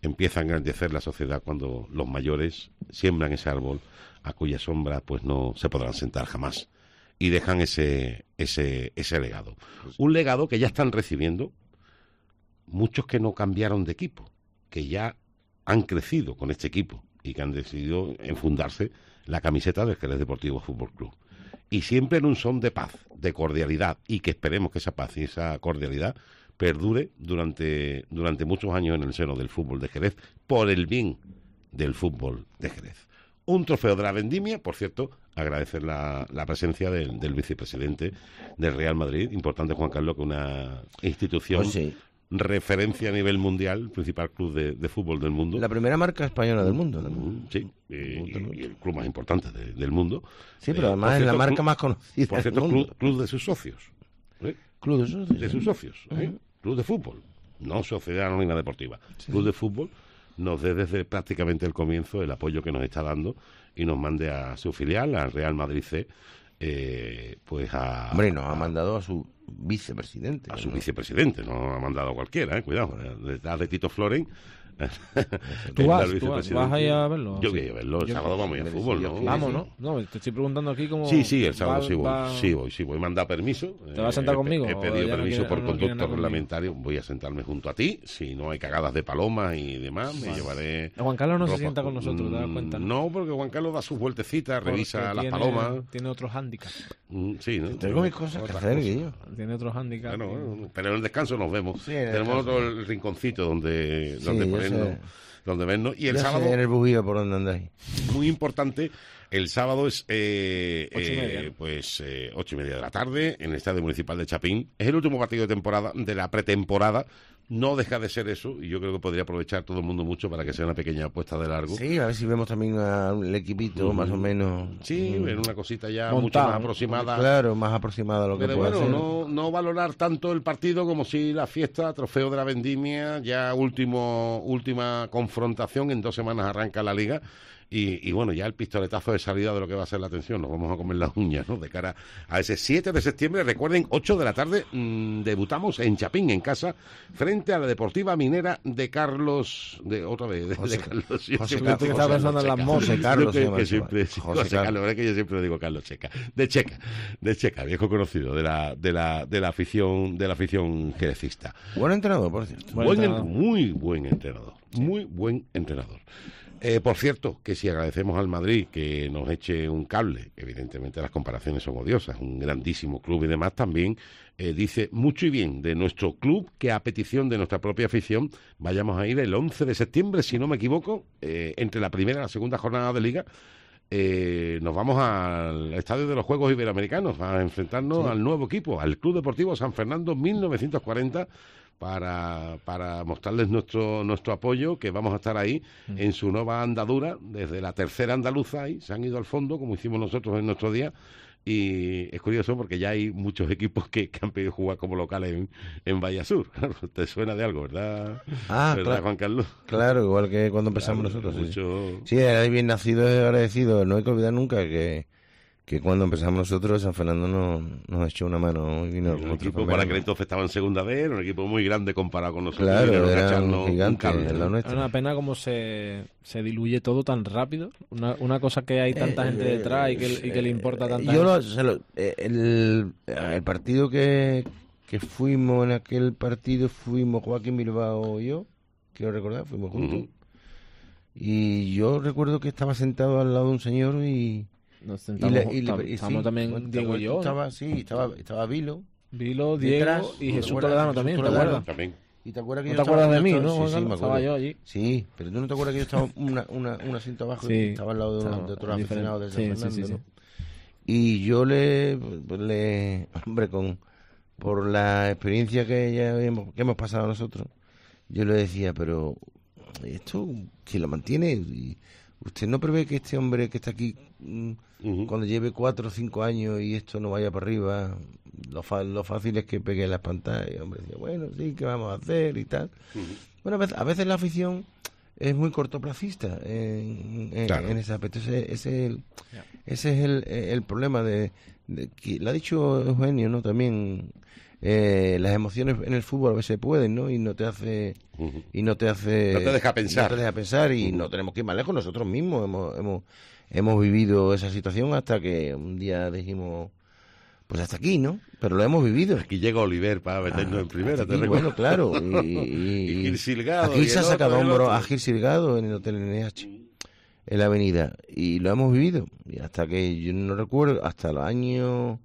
Speaker 3: empieza a engrandecer la sociedad cuando los mayores siembran ese árbol a cuya sombra pues no se podrán sentar jamás y dejan ese legado. Un legado que ya están recibiendo muchos que no cambiaron de equipo, que ya han crecido con este equipo y que han decidido enfundarse la camiseta del Jerez Deportivo Fútbol Club. Y siempre en un son de paz, de cordialidad, y que esperemos que esa paz y esa cordialidad perdure durante muchos años en el seno del fútbol de Jerez, por el bien del fútbol de Jerez. Un trofeo de la vendimia, por cierto, agradecer la presencia del vicepresidente del Real Madrid, importante Juan Carlos, que una institución
Speaker 4: Pues sí.
Speaker 3: referencia a nivel mundial, el principal club de fútbol del mundo.
Speaker 4: La primera marca española del mundo también.
Speaker 3: Sí, y el club más importante del mundo.
Speaker 4: Sí, pero además
Speaker 3: por
Speaker 4: es la
Speaker 3: cierto,
Speaker 4: marca más conocida
Speaker 3: Por
Speaker 4: del
Speaker 3: cierto,
Speaker 4: mundo.
Speaker 3: club de sus socios.
Speaker 4: Club de socios.
Speaker 3: De sus socios. Club de fútbol, no sociedad anónima deportiva. Club de fútbol nos dé desde prácticamente el comienzo el apoyo que nos está dando y nos mande a su filial, al Real Madrid C, pues a...
Speaker 4: Hombre, nos ha mandado a su vicepresidente.
Speaker 3: A su vicepresidente, no ha mandado a cualquiera, cuidado. Detrás de Tito Floren.
Speaker 5: ¿Tú vas a ir a verlo?
Speaker 3: Yo voy a ir a verlo. El sábado vamos a ir a fútbol, ¿no?
Speaker 5: Vamos, ¿no? No, te estoy preguntando aquí cómo...
Speaker 3: Sí, el sábado sí voy. Sí voy. He mandado permiso.
Speaker 5: ¿Te vas a sentar conmigo?
Speaker 3: He pedido
Speaker 5: ¿O ya
Speaker 3: permiso
Speaker 5: no
Speaker 3: por
Speaker 5: quieres
Speaker 3: conducto
Speaker 5: nada conmigo?
Speaker 3: reglamentario. Voy a sentarme junto a ti. Si no hay cagadas de palomas y demás, me llevaré...
Speaker 5: Juan Carlos no se
Speaker 3: ropa.
Speaker 5: sienta con nosotros, ¿te das cuenta?
Speaker 3: No, porque Juan Carlos da sus vueltecitas, revisa las
Speaker 5: Porque
Speaker 3: palomas.
Speaker 5: Tiene otros hándicaps.
Speaker 3: Sí, ¿no?
Speaker 4: Tengo mis cosas que hacer, Guillo.
Speaker 5: Tiene otros hándicaps.
Speaker 3: Bueno, pero en el descanso nos vemos.
Speaker 4: Sí, en el
Speaker 3: Tenemos
Speaker 4: descanso.
Speaker 3: otro el rinconcito donde
Speaker 4: Sí, yo
Speaker 3: ponernos,
Speaker 4: sé.
Speaker 3: donde vernos. Y el
Speaker 4: Ya sé
Speaker 3: sábado,
Speaker 4: en el bujía por donde andáis.
Speaker 3: muy importante, el sábado es
Speaker 5: 8:30.
Speaker 3: pues 8:30 de la tarde en el Estadio Municipal de Chapín. Es el último partido de temporada, de la pretemporada. No deja de ser eso, y yo creo que podría aprovechar todo el mundo mucho para que sea una pequeña apuesta de largo.
Speaker 4: Sí, a ver si vemos también al equipito más o menos.
Speaker 3: Sí, en una cosita ya
Speaker 5: Montado,
Speaker 3: mucho más
Speaker 5: ¿no?
Speaker 3: aproximada.
Speaker 4: Claro, más aproximada a lo que
Speaker 3: Pero
Speaker 4: puede
Speaker 3: bueno,
Speaker 4: hacer.
Speaker 3: no valorar tanto el partido como si la fiesta, trofeo de la vendimia, ya última confrontación, en 2 semanas arranca la liga. Y bueno, ya el pistoletazo de salida de lo que va a ser la atención, nos vamos a comer las uñas, ¿no? De cara a ese 7 de septiembre, recuerden, 8 de la tarde, debutamos en Chapín, en casa, frente a la Deportiva Minera de Carlos,
Speaker 4: José
Speaker 3: Carlos.
Speaker 4: José
Speaker 5: Carlos, que estaba pensando en las mozas.
Speaker 4: Carlos se llama
Speaker 3: que
Speaker 4: el
Speaker 3: siempre,
Speaker 4: chaval.
Speaker 3: José
Speaker 4: José
Speaker 3: Carlos, es que yo siempre digo Carlos Checa, de Checa, viejo conocido de la afición jerezista.
Speaker 4: Buen entrenador, por cierto.
Speaker 3: Muy buen entrenador. Por cierto, que si agradecemos al Madrid que nos eche un cable, evidentemente las comparaciones son odiosas, un grandísimo club y demás, también dice mucho y bien de nuestro club que a petición de nuestra propia afición vayamos a ir el 11 de septiembre, si no me equivoco, entre la primera y la segunda jornada de Liga. Nos vamos al Estadio de los Juegos Iberoamericanos a enfrentarnos al nuevo equipo, al Club Deportivo San Fernando 1940, para mostrarles nuestro apoyo, que vamos a estar ahí en su nueva andadura, desde la tercera andaluza, y se han ido al fondo, como hicimos nosotros en nuestro día. Y es curioso porque ya hay muchos equipos que han pedido jugar como locales en Vallasur. ¿Te suena de algo, verdad?
Speaker 4: Ah,
Speaker 3: ¿Verdad,
Speaker 4: claro.
Speaker 3: Juan Carlos?
Speaker 4: Claro, igual que cuando empezamos nosotros. Sí. Sí, era bien nacido y agradecido. No hay que olvidar nunca que cuando empezamos nosotros, San Fernando nos echó una mano. Y vino
Speaker 3: Un equipo para que entonces estaba en segunda B, un equipo muy grande comparado con nosotros.
Speaker 4: Claro,
Speaker 3: Vinieron a
Speaker 4: era
Speaker 3: echarnos
Speaker 4: un gigante
Speaker 3: cable,
Speaker 4: en
Speaker 3: ¿no?
Speaker 4: la nuestra.
Speaker 5: Es una pena cómo se diluye todo tan rápido. Una cosa que hay tanta gente detrás y que le importa tanta gente.
Speaker 4: El partido que fuimos, en aquel partido fuimos Joaquín Bilbao y yo, quiero recordar, fuimos juntos.
Speaker 3: Ujú.
Speaker 4: Y yo recuerdo que estaba sentado al lado de un señor y...
Speaker 5: Nos sentamos,
Speaker 4: y
Speaker 5: estamos
Speaker 4: sí,
Speaker 5: también
Speaker 4: bueno,
Speaker 5: Diego y yo, ¿no?
Speaker 4: Estaba Vilo.
Speaker 5: Vilo, Diego
Speaker 4: Detrás,
Speaker 5: y
Speaker 4: ¿te
Speaker 5: Jesús
Speaker 4: acuerdas?
Speaker 5: Toledano
Speaker 4: Jesús
Speaker 5: también, ¿te
Speaker 4: Toledano.
Speaker 5: acuerdas?
Speaker 3: También.
Speaker 4: ¿Y te acuerdas que
Speaker 5: ¿No
Speaker 4: yo
Speaker 5: te acuerdas de
Speaker 4: yo
Speaker 5: mí,
Speaker 4: estaba-
Speaker 5: no,
Speaker 4: Sí,
Speaker 5: Juan
Speaker 4: sí,
Speaker 5: Carlos?
Speaker 4: me
Speaker 5: Estaba
Speaker 4: acuerdo.
Speaker 5: yo allí.
Speaker 4: Sí, pero tú no te acuerdas que yo estaba un asiento abajo
Speaker 5: Sí.
Speaker 4: y estaba al lado de,
Speaker 5: Claro,
Speaker 4: de otro
Speaker 5: diferente.
Speaker 4: aficionado de San
Speaker 5: Sí,
Speaker 4: Fernando,
Speaker 5: sí, sí,
Speaker 4: ¿no?
Speaker 5: sí.
Speaker 4: Y yo le hombre, por la experiencia que hemos pasado nosotros, yo le decía, pero esto, si lo mantiene, y ¿usted no prevé que este hombre que está aquí, cuando lleve 4 o 5 años y esto no vaya para arriba, lo fácil es que pegue en las pantallas? Y el hombre decía, bueno, sí, ¿qué vamos a hacer? Y tal. Bueno, a veces la afición es muy cortoplacista
Speaker 3: Claro.
Speaker 4: en ese aspecto. Ese es el problema de que lo ha dicho Eugenio, ¿no? También las emociones en el fútbol a veces pueden, ¿no? Y no te
Speaker 3: deja pensar.
Speaker 4: No te deja pensar y no tenemos que ir más lejos. Nosotros mismos hemos vivido esa situación hasta que un día dijimos, pues hasta aquí, ¿no? Pero lo hemos vivido.
Speaker 3: Aquí llega Oliver para meternos en primera,
Speaker 4: Aquí, bueno, claro.
Speaker 3: Y Gil Silgado.
Speaker 4: Aquí
Speaker 3: y
Speaker 4: se ha
Speaker 3: el
Speaker 4: sacado
Speaker 3: otro, y el
Speaker 4: hombro
Speaker 3: otro.
Speaker 4: a Gil Silgado en el Hotel NH, en la avenida. Y lo hemos vivido. Y hasta que, yo no recuerdo, hasta el año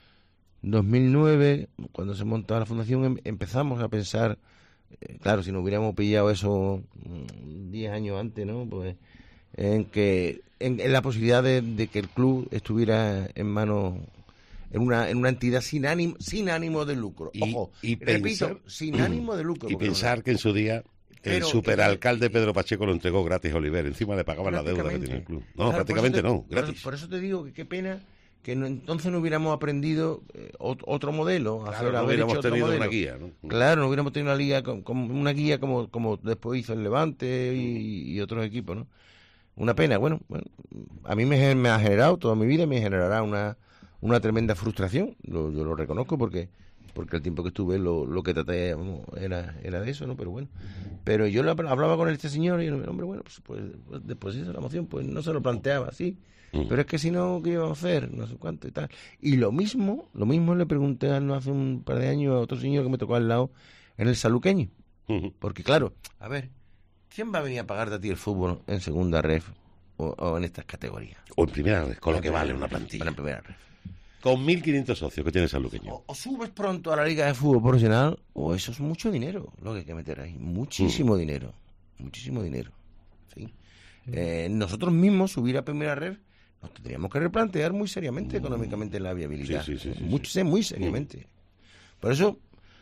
Speaker 4: 2009, cuando se montaba la fundación, empezamos a pensar, claro, si nos hubiéramos pillado eso 10 años antes, ¿no? Pues en la posibilidad de que el club estuviera en manos, en una entidad sin ánimo de lucro. Ojo,
Speaker 3: y
Speaker 4: repito,
Speaker 3: pensar-
Speaker 4: sin ánimo de lucro.
Speaker 3: Y
Speaker 4: porque
Speaker 3: pensar que en su día el
Speaker 4: Pero-
Speaker 3: superalcalde Pedro Pacheco lo entregó gratis a Oliver. Encima le pagaban la deuda que tenía el club. No,
Speaker 4: Claro,
Speaker 3: prácticamente
Speaker 4: por eso
Speaker 3: no, gratis.
Speaker 4: Por eso te digo que qué pena que entonces no hubiéramos aprendido otro modelo,
Speaker 3: Claro, no
Speaker 4: haber
Speaker 3: hubiéramos
Speaker 4: hecho otro
Speaker 3: tenido
Speaker 4: modelo.
Speaker 3: una guía, ¿no?
Speaker 4: Claro, no hubiéramos tenido una guía como después hizo el Levante y otros equipos, ¿no? Una pena, bueno, a mí me ha generado, toda mi vida me generará una tremenda frustración, yo lo reconozco porque el tiempo que estuve lo que traté era de eso, ¿no? Pero bueno, pero yo hablaba con este señor y hombre, bueno, pues después de esa moción, pues no se lo planteaba así. Pero es que si no, ¿qué íbamos a hacer? No sé cuánto y tal. Y lo mismo le pregunté hace un par de años a otro señor que me tocó al lado en el Saluqueño. Porque claro, a ver, ¿quién va a venir a pagarte a ti el fútbol en segunda ref o en estas categorías?
Speaker 3: O en primera vez, con lo que vale una plantilla.
Speaker 4: Para en primera ref.
Speaker 3: Con 1.500 socios que tiene Sanluqueño.
Speaker 4: O subes pronto a la Liga de Fútbol Profesional o eso es mucho dinero lo que hay que meter ahí. Muchísimo dinero. Muchísimo dinero. ¿Sí? Nosotros mismos subir a primera ref nos tendríamos que replantear muy seriamente económicamente la viabilidad.
Speaker 3: Sí.
Speaker 4: Muy seriamente. Por eso,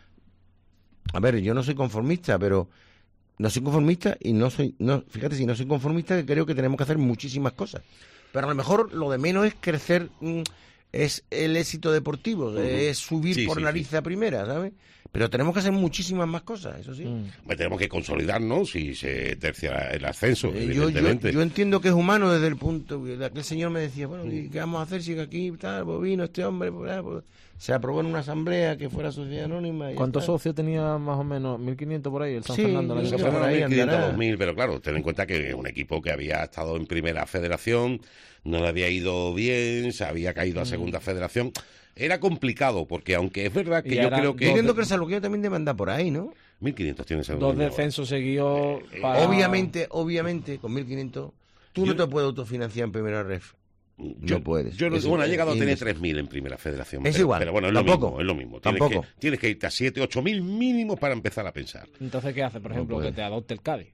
Speaker 4: a ver, yo no soy conformista, pero no soy conformista y fíjate, si no soy conformista, que creo que tenemos que hacer muchísimas cosas. Pero a lo mejor lo de menos es crecer, es el éxito deportivo, es subir por nariz a primera, ¿sabes? Pero tenemos que hacer muchísimas más cosas, eso sí.
Speaker 3: Tenemos que consolidarnos y se tercia el ascenso,
Speaker 4: Yo
Speaker 3: evidentemente.
Speaker 4: entiendo que es humano desde el punto de aquel señor me decía, bueno, ¿y qué vamos a hacer si aquí tal, pues vino este hombre, pues, se aprobó en una asamblea que fuera sociedad anónima? Y
Speaker 5: ¿Cuántos
Speaker 4: tal.
Speaker 5: socios tenía más o menos? 1.500 por ahí, el San
Speaker 4: Sí,
Speaker 5: Fernando. el año
Speaker 4: sí,
Speaker 3: Se
Speaker 5: pasado.
Speaker 4: por
Speaker 3: fueron
Speaker 4: ahí
Speaker 3: 1.500,
Speaker 4: andará.
Speaker 3: 2.000, pero claro, ten en cuenta que es un equipo que había estado en primera federación, no le había ido bien, se había caído a segunda federación. Era complicado, porque aunque es verdad que
Speaker 5: Y
Speaker 3: yo
Speaker 5: eran
Speaker 3: creo
Speaker 4: Yo
Speaker 3: que...
Speaker 4: entiendo que el Saluqueño también demanda por ahí, ¿no?
Speaker 3: 1.500 tiene ese
Speaker 5: Dos
Speaker 3: número.
Speaker 5: descensos seguidos para...
Speaker 4: Obviamente, con 1.500, tú no te puedes autofinanciar en primera ref. No puedes.
Speaker 3: Yo no,
Speaker 4: Es-
Speaker 3: bueno, ha llegado a tener
Speaker 4: es-
Speaker 3: 3.000 en primera federación.
Speaker 4: Es
Speaker 3: pero,
Speaker 4: igual,
Speaker 3: Pero bueno, es
Speaker 4: tampoco,
Speaker 3: lo mismo, es lo mismo.
Speaker 4: tampoco.
Speaker 3: Tienes que irte a 7, 8.000 mínimos para empezar a pensar.
Speaker 5: Entonces, ¿qué hace? Por ejemplo,
Speaker 4: puede.
Speaker 5: que te adopte el Cádiz.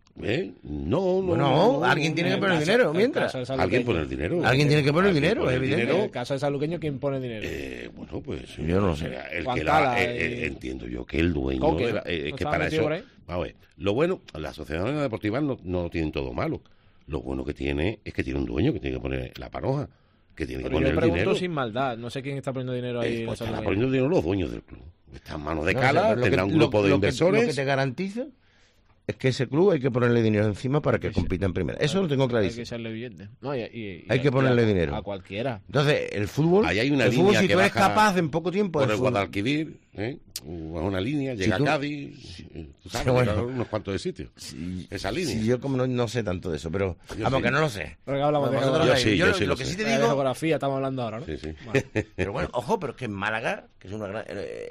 Speaker 3: No.
Speaker 4: Bueno, alguien tiene que poner dinero, mientras.
Speaker 3: Alguien pone el dinero.
Speaker 4: Alguien tiene que poner
Speaker 3: Alguien
Speaker 4: dinero,
Speaker 3: pone
Speaker 4: es
Speaker 3: el
Speaker 4: evidente.
Speaker 5: En el caso de Saluqueño, ¿quién pone dinero?
Speaker 3: Bueno, pues
Speaker 4: Yo no sé.
Speaker 3: será el
Speaker 5: Juan
Speaker 3: que
Speaker 5: Cala,
Speaker 3: entiendo yo que el dueño
Speaker 5: Coque,
Speaker 3: era,
Speaker 5: ¿no
Speaker 3: que
Speaker 5: estaba
Speaker 3: para
Speaker 5: metido
Speaker 3: eso
Speaker 5: por ahí?
Speaker 3: vamos a ver, lo bueno, las asociaciones deportivas no lo tienen todo malo. Lo bueno que tiene es que tiene un dueño que tiene que poner la panoja, que tiene que
Speaker 5: Pero
Speaker 3: poner
Speaker 5: yo
Speaker 3: el
Speaker 5: pregunto
Speaker 3: dinero.
Speaker 5: sin maldad. No sé quién está poniendo dinero ahí. en
Speaker 3: Pues estarán
Speaker 5: Saluqueño.
Speaker 3: poniendo dinero los dueños del club. Está en manos de
Speaker 4: No,
Speaker 3: Cala,
Speaker 4: pero
Speaker 3: tendrá un grupo de
Speaker 4: lo
Speaker 3: inversores.
Speaker 4: que te garantiza es que ese club hay que ponerle dinero encima para que compita en primera. Eso lo tengo
Speaker 5: Hay que
Speaker 4: clarísimo.
Speaker 5: echarle billetes. No,
Speaker 4: Hay que ponerle dinero.
Speaker 5: A cualquiera.
Speaker 4: Entonces, el fútbol,
Speaker 3: Ahí hay una
Speaker 4: el fútbol
Speaker 3: línea
Speaker 4: si
Speaker 3: que
Speaker 4: tú eres
Speaker 3: baja
Speaker 4: capaz en poco tiempo
Speaker 3: por
Speaker 4: de
Speaker 3: el Guadalquivir, bajo una línea, llega
Speaker 4: tú-
Speaker 3: a Cádiz, tú sabes,
Speaker 4: Sí, bueno.
Speaker 3: llega a unos cuantos de sitios. Esa línea.
Speaker 4: Sí, yo como no sé tanto de eso, pero vamos,
Speaker 3: sí.
Speaker 4: que no lo sé.
Speaker 5: Pero que hablamos de
Speaker 4: Vosotros
Speaker 5: geografía.
Speaker 4: sabéis.
Speaker 3: Yo sí
Speaker 4: lo
Speaker 3: lo
Speaker 4: que
Speaker 3: sé.
Speaker 4: sí te
Speaker 5: De
Speaker 4: digo,
Speaker 5: geografía estamos hablando ahora, ¿no?
Speaker 3: Sí, sí.
Speaker 4: pero bueno, ojo, pero es que en Málaga, que es una gran,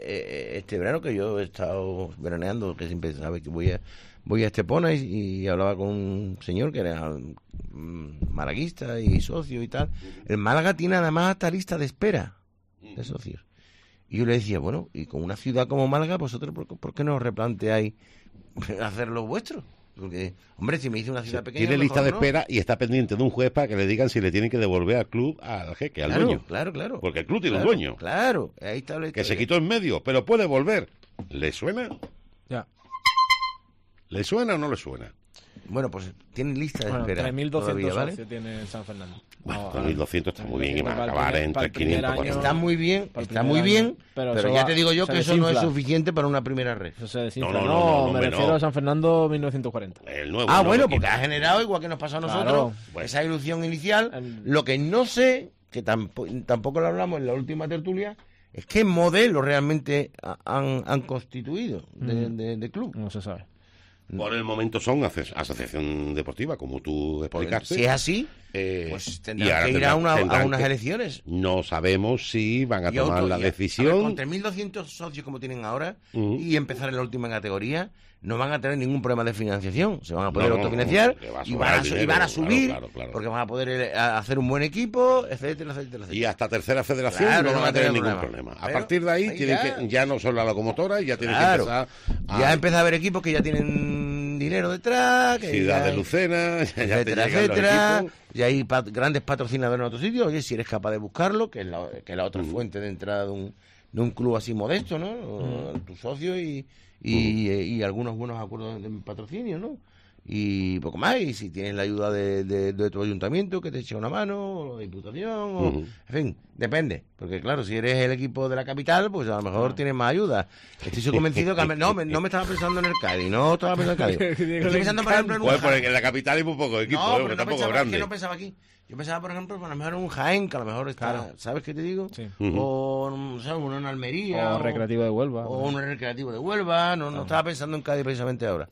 Speaker 4: este verano que yo he estado veraneando, que siempre sabes que voy a Estepona y hablaba con un señor que era malaguista y socio y tal. El Málaga tiene además hasta lista de espera de socios. Y yo le decía, bueno, y con una ciudad como Málaga, vosotros, ¿por qué no os replanteáis hacer lo vuestro? Porque, hombre, si me dice una ciudad pequeña...
Speaker 3: Tiene
Speaker 4: a lo
Speaker 3: lista de
Speaker 4: mejor no.
Speaker 3: espera y está pendiente de un juez para que le digan si le tienen que devolver al club, al jeque, al dueño.
Speaker 4: Claro.
Speaker 3: Porque el club tiene
Speaker 4: Claro,
Speaker 3: un dueño
Speaker 4: Claro, ahí está la
Speaker 3: que se
Speaker 4: historia.
Speaker 3: quitó en medio, pero puede volver. ¿Le suena?
Speaker 5: Ya.
Speaker 3: ¿Le suena o no le suena?
Speaker 4: Bueno, pues tienen lista de
Speaker 5: Bueno,
Speaker 4: espera
Speaker 5: 3.200
Speaker 4: todavía, ¿vale?
Speaker 5: socios tiene el San Fernando.
Speaker 3: Bueno,
Speaker 5: Ahora.
Speaker 3: 2.200 está muy bien y van a
Speaker 5: Para el
Speaker 3: acabar
Speaker 5: primer-
Speaker 3: en
Speaker 5: para el primer
Speaker 3: 3.500.
Speaker 5: año.
Speaker 3: bueno.
Speaker 4: Está muy bien,
Speaker 5: Para el
Speaker 4: está
Speaker 5: primer
Speaker 4: muy
Speaker 5: año.
Speaker 4: bien,
Speaker 5: Pero
Speaker 4: pero
Speaker 5: eso
Speaker 4: ya
Speaker 5: va-
Speaker 4: te digo yo
Speaker 5: se
Speaker 4: que eso no es
Speaker 5: desinfla.
Speaker 4: suficiente para una primera red.
Speaker 5: Eso se desinfla.
Speaker 3: No,
Speaker 5: No, me
Speaker 3: hombre,
Speaker 5: refiero
Speaker 3: no.
Speaker 5: a San Fernando 1940.
Speaker 3: El nuevo.
Speaker 4: Ah,
Speaker 3: no
Speaker 4: bueno,
Speaker 3: lo
Speaker 4: porque
Speaker 3: quita.
Speaker 4: ha generado, igual que nos pasó a nosotros,
Speaker 5: Claro.
Speaker 3: Bueno.
Speaker 4: esa ilusión inicial.
Speaker 5: El-
Speaker 4: Lo que no sé, que tampoco lo hablamos en la última tertulia, es qué modelo realmente han constituido de club.
Speaker 5: No se sabe.
Speaker 3: Por el momento son asociación deportiva, como tú explicaste.
Speaker 4: Si es así, pues tendrán que ir a unas elecciones.
Speaker 3: No sabemos si van a tomar la decisión.
Speaker 4: A ver, con 3.200 socios como tienen ahora y empezar en la última categoría, no van a tener ningún problema de financiación. Se van a poder autofinanciar y van a subir, claro. Porque van a poder hacer un buen equipo, etcétera.
Speaker 3: Y hasta tercera federación no van a tener ningún problema. A partir de ahí ya no son la locomotora y ya tienen que empezar
Speaker 4: ya empieza a haber equipos que ya tienen dinero detrás, que
Speaker 3: Ciudad de Lucena,
Speaker 4: etcétera. Y hay grandes patrocinadores en otros sitios. Oye, si eres capaz de buscarlo, que es la otra fuente de entrada de un club así modesto, ¿no? Tu socio y algunos buenos acuerdos de patrocinio, ¿no? Y poco más. Y si tienes la ayuda de tu ayuntamiento, que te eche una mano, o diputación, en fin, depende. Porque claro, si eres el equipo de la capital, pues a lo mejor tienes más ayuda. Estoy convencido que... No me estaba pensando en el Cádiz, Estoy pensando, por ejemplo, en un...
Speaker 3: Pues en la capital hay muy poco equipo,
Speaker 4: pero
Speaker 3: tampoco grande.
Speaker 4: No pensaba aquí. Yo pensaba, por ejemplo, a lo mejor en un Jaén, que a lo mejor está, ¿sabes qué te digo? Sí. O uno en Almería.
Speaker 5: O Recreativo de Huelva.
Speaker 4: O un Recreativo de Huelva. No estaba pensando en Cádiz precisamente ahora.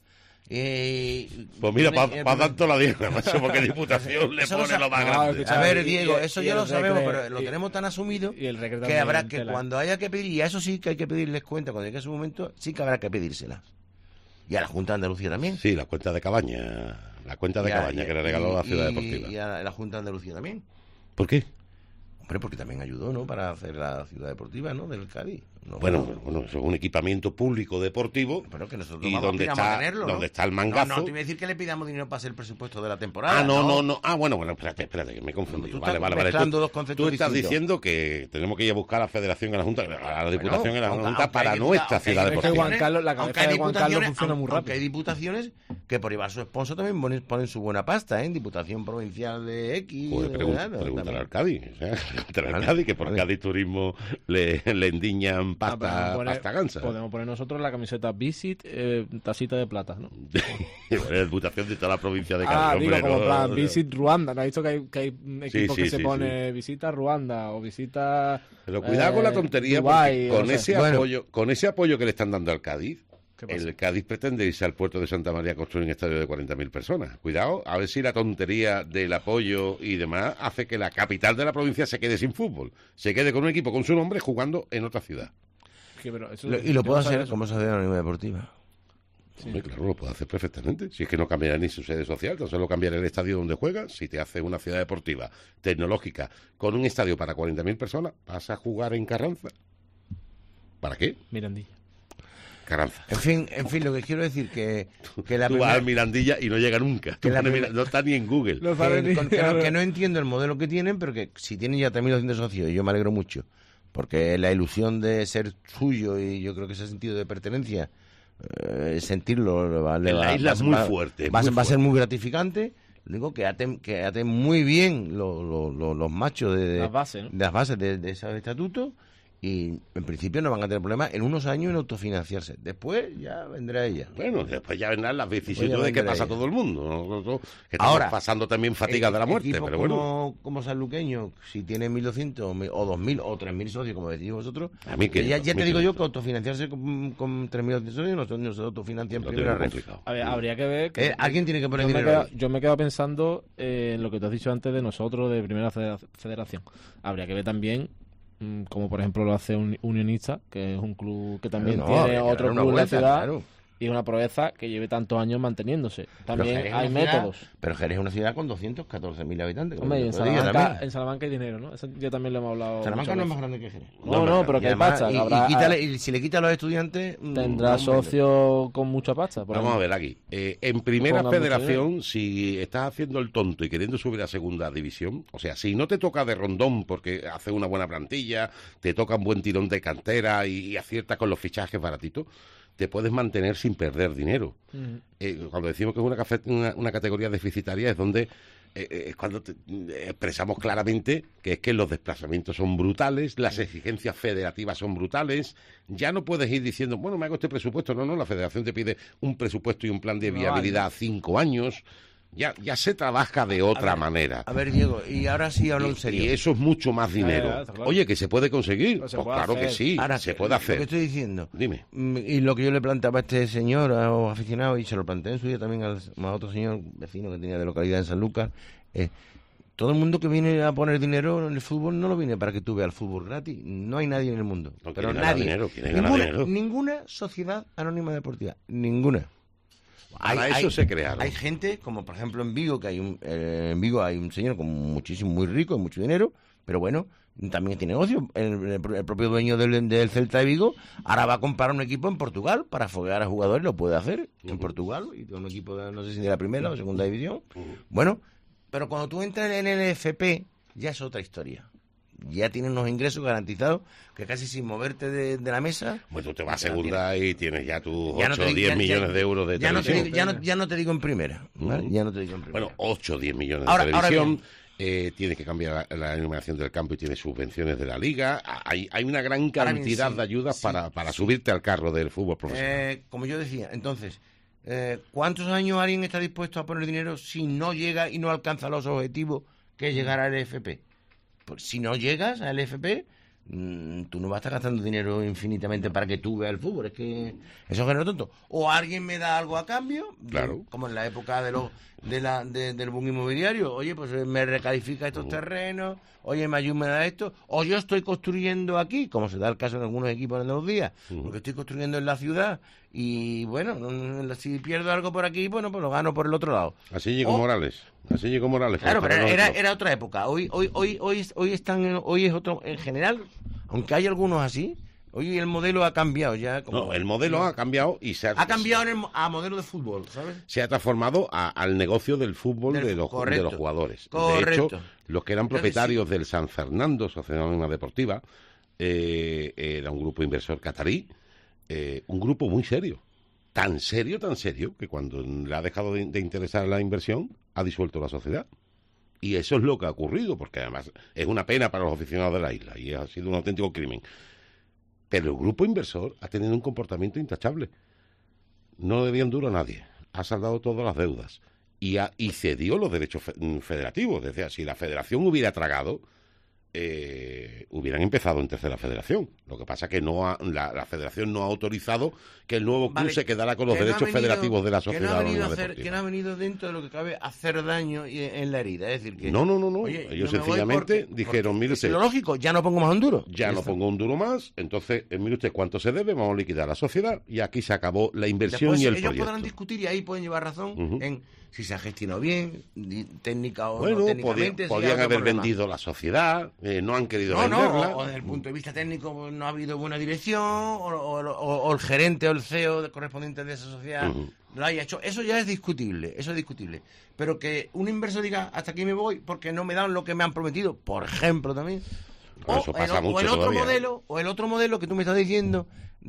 Speaker 3: Pues mira, para tanto la dieta, macho, porque Diputación le pone lo más grande.
Speaker 4: A ver, Diego, eso ya lo sabemos, pero lo tenemos tan asumido que habrá que cuando haya que pedir, y a eso sí que hay que pedirles cuenta, cuando llegue su momento, sí que habrá que pedírselas. Y a la Junta de Andalucía también.
Speaker 3: Sí, la cuenta de Cabaña. La cuenta de Cabaña que le regaló la Ciudad Deportiva.
Speaker 4: Y a la Junta de Andalucía también.
Speaker 3: ¿Por qué?
Speaker 4: Hombre, porque también ayudó, ¿no? Para hacer la Ciudad Deportiva, ¿no? Del Cádiz.
Speaker 3: Bueno, eso es un equipamiento público deportivo.
Speaker 4: Pero que nosotros
Speaker 3: y donde está el mangazo.
Speaker 4: No te iba a decir que le pidamos dinero para hacer el presupuesto de la temporada.
Speaker 3: No. Bueno, espérate, que me he confundido. Vale. Tú estás diciendo que tenemos que ir a buscar a la Federación, a la Junta, a la Diputación y a la Junta para nuestra Ciudad Deportiva.
Speaker 5: La cabeza de Juan Carlos funciona muy rápido.
Speaker 4: Aunque hay diputaciones que por llevar su sponsor también ponen su buena pasta, ¿eh? Diputación Provincial de X.
Speaker 3: Pues pregúntale al Cádiz. Que por Cádiz Turismo le endiñan pasta gansa.
Speaker 5: Podemos poner nosotros la camiseta Visit, tacita de plata, ¿no?
Speaker 3: La Diputación de toda la provincia de Cádiz.
Speaker 5: Digo, como plan Visit Ruanda. ¿No has visto que hay equipos que se pone visita Ruanda o visita...
Speaker 3: Pero cuidado con la tontería,
Speaker 5: Dubái,
Speaker 3: porque con ese apoyo que le están dando al Cádiz, el Cádiz pretende irse al puerto de Santa María a construir un estadio de 40.000 personas. Cuidado, a ver si la tontería del apoyo y demás hace que la capital de la provincia se quede sin fútbol. Se quede con un equipo con su nombre jugando en otra ciudad.
Speaker 4: Y lo puede hacer como se hace en la Unión Deportiva.
Speaker 3: Sí. Hombre, claro, lo puede hacer perfectamente. Si es que no cambiará ni su sede social, tan solo cambiará el estadio donde juega. Si te hace una ciudad deportiva tecnológica con un estadio para 40.000 personas, ¿vas a jugar en Carranza? ¿Para qué?
Speaker 5: Mirandilla.
Speaker 3: Carranza.
Speaker 4: En fin, lo que quiero decir que la
Speaker 3: Tú vas al Mirandilla y no llega nunca. No está ni en Google.
Speaker 4: Que no entiendo el modelo que tienen, pero que si tienen ya 3.200 socios, y yo me alegro mucho, porque la ilusión de ser suyo y yo creo que ese sentido de pertenencia, sentirlo,
Speaker 3: la isla es muy fuerte.
Speaker 4: Va a ser muy gratificante. Lo único que aten muy bien los machos de las bases de ese estatuto. Y en principio no van a tener problemas en unos años en autofinanciarse. Después ya vendrá ella.
Speaker 3: Bueno, después ya vendrán las vicisitudes de que pasa todo el mundo, ¿no? Que estamos pasando también fatigas de la muerte. Pero bueno,
Speaker 4: como sanluqueño, si tiene 1.200 o 2.000 o 3.000 socios, como decís vosotros,
Speaker 3: a mí que
Speaker 4: ya te digo yo que autofinanciarse con 3.200 socios no se autofinancia en primera red.
Speaker 5: A ver, habría que ver...
Speaker 4: Alguien tiene que poner dinero.
Speaker 5: Yo me he quedado pensando en lo que te has dicho antes de nosotros, de Primera Federación. Habría que ver también, como por ejemplo lo hace un Unionista, que es un club que también tiene otro club en la ciudad, y una proeza que lleve tantos años manteniéndose. También hay métodos.
Speaker 4: Pero Jerez es una ciudad con 214.000 habitantes.
Speaker 5: Hombre, en Salamanca hay dinero, ¿no? Eso ya también lo hemos hablado.
Speaker 4: Salamanca no es más grande que Jerez.
Speaker 5: No, pero que hay pasta.
Speaker 4: Y si le quita a los estudiantes...
Speaker 5: Tendrá socios con mucha pasta.
Speaker 3: Vamos a ver aquí. En Primera Federación, si estás haciendo el tonto y queriendo subir a Segunda División, o sea, si no te toca de rondón porque hace una buena plantilla, te toca un buen tirón de cantera y aciertas con los fichajes baratitos, te puedes mantener sin perder dinero. Cuando decimos que es una categoría deficitaria es donde es cuando expresamos claramente que es que los desplazamientos son brutales, las exigencias federativas son brutales. Ya no puedes ir diciendo, bueno, me hago este presupuesto. No, la federación te pide un presupuesto y un plan de viabilidad a 5 años. Ya se trabaja de otra manera.
Speaker 4: A ver, Diego, y ahora sí hablo en serio.
Speaker 3: Y eso es mucho más dinero.
Speaker 5: Está claro.
Speaker 3: Oye, ¿que se puede conseguir?
Speaker 5: Pues se
Speaker 3: Pues
Speaker 5: puede
Speaker 3: claro
Speaker 5: hacer.
Speaker 3: que sí,
Speaker 4: Ahora,
Speaker 3: se puede
Speaker 4: Lo
Speaker 3: hacer.
Speaker 4: que estoy diciendo.
Speaker 3: Dime.
Speaker 4: Y lo que yo le planteaba a este señor, o aficionado, y se lo planteé en su día también a otro señor vecino que tenía de localidad en Sanlúcar, todo el mundo que viene a poner dinero en el fútbol no lo viene para que tú veas el fútbol gratis. No hay nadie en el mundo.
Speaker 3: No
Speaker 4: pero
Speaker 3: quiere ganar
Speaker 4: nadie.
Speaker 3: dinero, quiere ganar dinero.
Speaker 4: Ninguna sociedad anónima deportiva. Ninguna.
Speaker 3: Para eso se crearon.
Speaker 4: Hay gente, como por ejemplo en Vigo, que en Vigo hay un señor con muchísimo, muy rico, mucho dinero, pero bueno, también tiene negocio. El propio dueño del Celta de Vigo ahora va a comprar un equipo en Portugal para foguear a jugadores, lo puede hacer en Portugal, y tiene un equipo no sé si de la primera o segunda división. Bueno, pero cuando tú entras en el FP, ya es otra historia. Ya tienes unos ingresos garantizados que casi sin moverte de la mesa.
Speaker 3: Pues tú te vas a segunda y tienes ya tus
Speaker 4: Ya no
Speaker 3: 8
Speaker 4: te
Speaker 3: o
Speaker 4: digo-
Speaker 3: 10
Speaker 4: ya-
Speaker 3: millones
Speaker 4: ya-
Speaker 3: de euros de
Speaker 4: ya no te
Speaker 3: televisión.
Speaker 4: digo- ya no te digo en primera, ¿vale? Ya no te digo en primera.
Speaker 3: Bueno, 8 o 10 millones
Speaker 4: Ahora-
Speaker 3: de
Speaker 4: ahora
Speaker 3: televisión.
Speaker 4: bien.
Speaker 3: Tienes que cambiar la iluminación del campo y tienes subvenciones de la liga. Hay una gran
Speaker 4: Ahora bien,
Speaker 3: cantidad
Speaker 4: sí,
Speaker 3: de ayudas
Speaker 4: sí,
Speaker 3: para
Speaker 4: sí.
Speaker 3: subirte al carro del fútbol profesional.
Speaker 4: Como yo decía, entonces, ¿cuántos años alguien está dispuesto a poner dinero si no llega y no alcanza los objetivos que es llegar al FP? Pues si no llegas al FP, tú no vas a estar gastando dinero infinitamente para que tú veas el fútbol. Es que eso es género tonto. O alguien me da algo a cambio,
Speaker 3: Claro.
Speaker 4: como en la época del boom inmobiliario. Oye, pues me recalifica estos terrenos, oye, me ayuda, me da esto. O yo estoy construyendo aquí, como se da el caso en algunos equipos en los días, porque estoy construyendo en la ciudad y bueno, si pierdo algo por aquí, bueno, pues lo gano por el otro lado.
Speaker 3: Así llegó Morales. Así llegó Morales.
Speaker 4: Claro,
Speaker 3: con
Speaker 4: pero
Speaker 3: los terrenos.
Speaker 4: era otra época. Hoy es otro. En general, aunque hay algunos así, hoy el modelo ha cambiado ya.
Speaker 3: No, el modelo ha cambiado y
Speaker 4: ha cambiado a modelo de fútbol, ¿sabes?
Speaker 3: se ha transformado al negocio del fútbol de los jugadores.
Speaker 4: Correcto.
Speaker 3: De hecho, los que eran
Speaker 4: Entonces,
Speaker 3: propietarios del San Fernando, Sociedad Anónima Deportiva, era un grupo inversor catarí, un grupo muy serio. Tan serio, que cuando le ha dejado de interesar la inversión, ha disuelto la sociedad. Y eso es lo que ha ocurrido, porque además es una pena para los aficionados de la isla y ha sido un auténtico crimen. Pero el grupo inversor ha tenido un comportamiento intachable. No le dio duro a nadie. Ha saldado todas las deudas. Y cedió los derechos federativos. Es decir, si la federación hubiera tragado, hubieran empezado en tercera federación. Lo que pasa es que la federación no ha autorizado que el nuevo club se quedara con los
Speaker 4: que no
Speaker 3: derechos
Speaker 4: ha venido-
Speaker 3: federativos de la
Speaker 4: que no
Speaker 3: sociedad
Speaker 4: ha venido
Speaker 3: anónima
Speaker 4: a hacer-
Speaker 3: deportiva.
Speaker 4: que no ha venido dentro de lo que cabe a hacer daño en la herida. Es decir, que.
Speaker 3: No.
Speaker 4: Oye,
Speaker 3: Ellos
Speaker 4: yo me voy
Speaker 3: sencillamente
Speaker 4: porque
Speaker 3: dijeron, mire
Speaker 4: es
Speaker 3: usted,
Speaker 4: lo lógico, ya no pongo más un duro.
Speaker 3: ya no pongo un duro más, entonces, mire usted cuánto se debe, vamos a liquidar la sociedad y aquí se acabó la inversión
Speaker 4: Después
Speaker 3: y el
Speaker 4: ellos
Speaker 3: proyecto.
Speaker 4: podrán discutir y ahí pueden llevar razón
Speaker 3: Ujú.
Speaker 4: en si se ha gestionado bien, técnica o
Speaker 3: Bueno,
Speaker 4: no técnicamente. si
Speaker 3: podían
Speaker 4: hay otro
Speaker 3: haber
Speaker 4: problema.
Speaker 3: vendido la sociedad, no han querido
Speaker 4: No,
Speaker 3: venderla.
Speaker 4: o desde el punto de vista técnico pues, no ha habido buena dirección, o el gerente o el CEO correspondiente de esa sociedad
Speaker 3: Ujú.
Speaker 4: lo haya hecho. Eso ya es discutible, Pero que un inversor diga, hasta aquí me voy porque no me dan lo que me han prometido, por ejemplo, también.
Speaker 3: Bueno, eso pasa mucho
Speaker 4: el otro
Speaker 3: todavía, ¿eh?
Speaker 4: modelo, o el otro modelo que tú me estás diciendo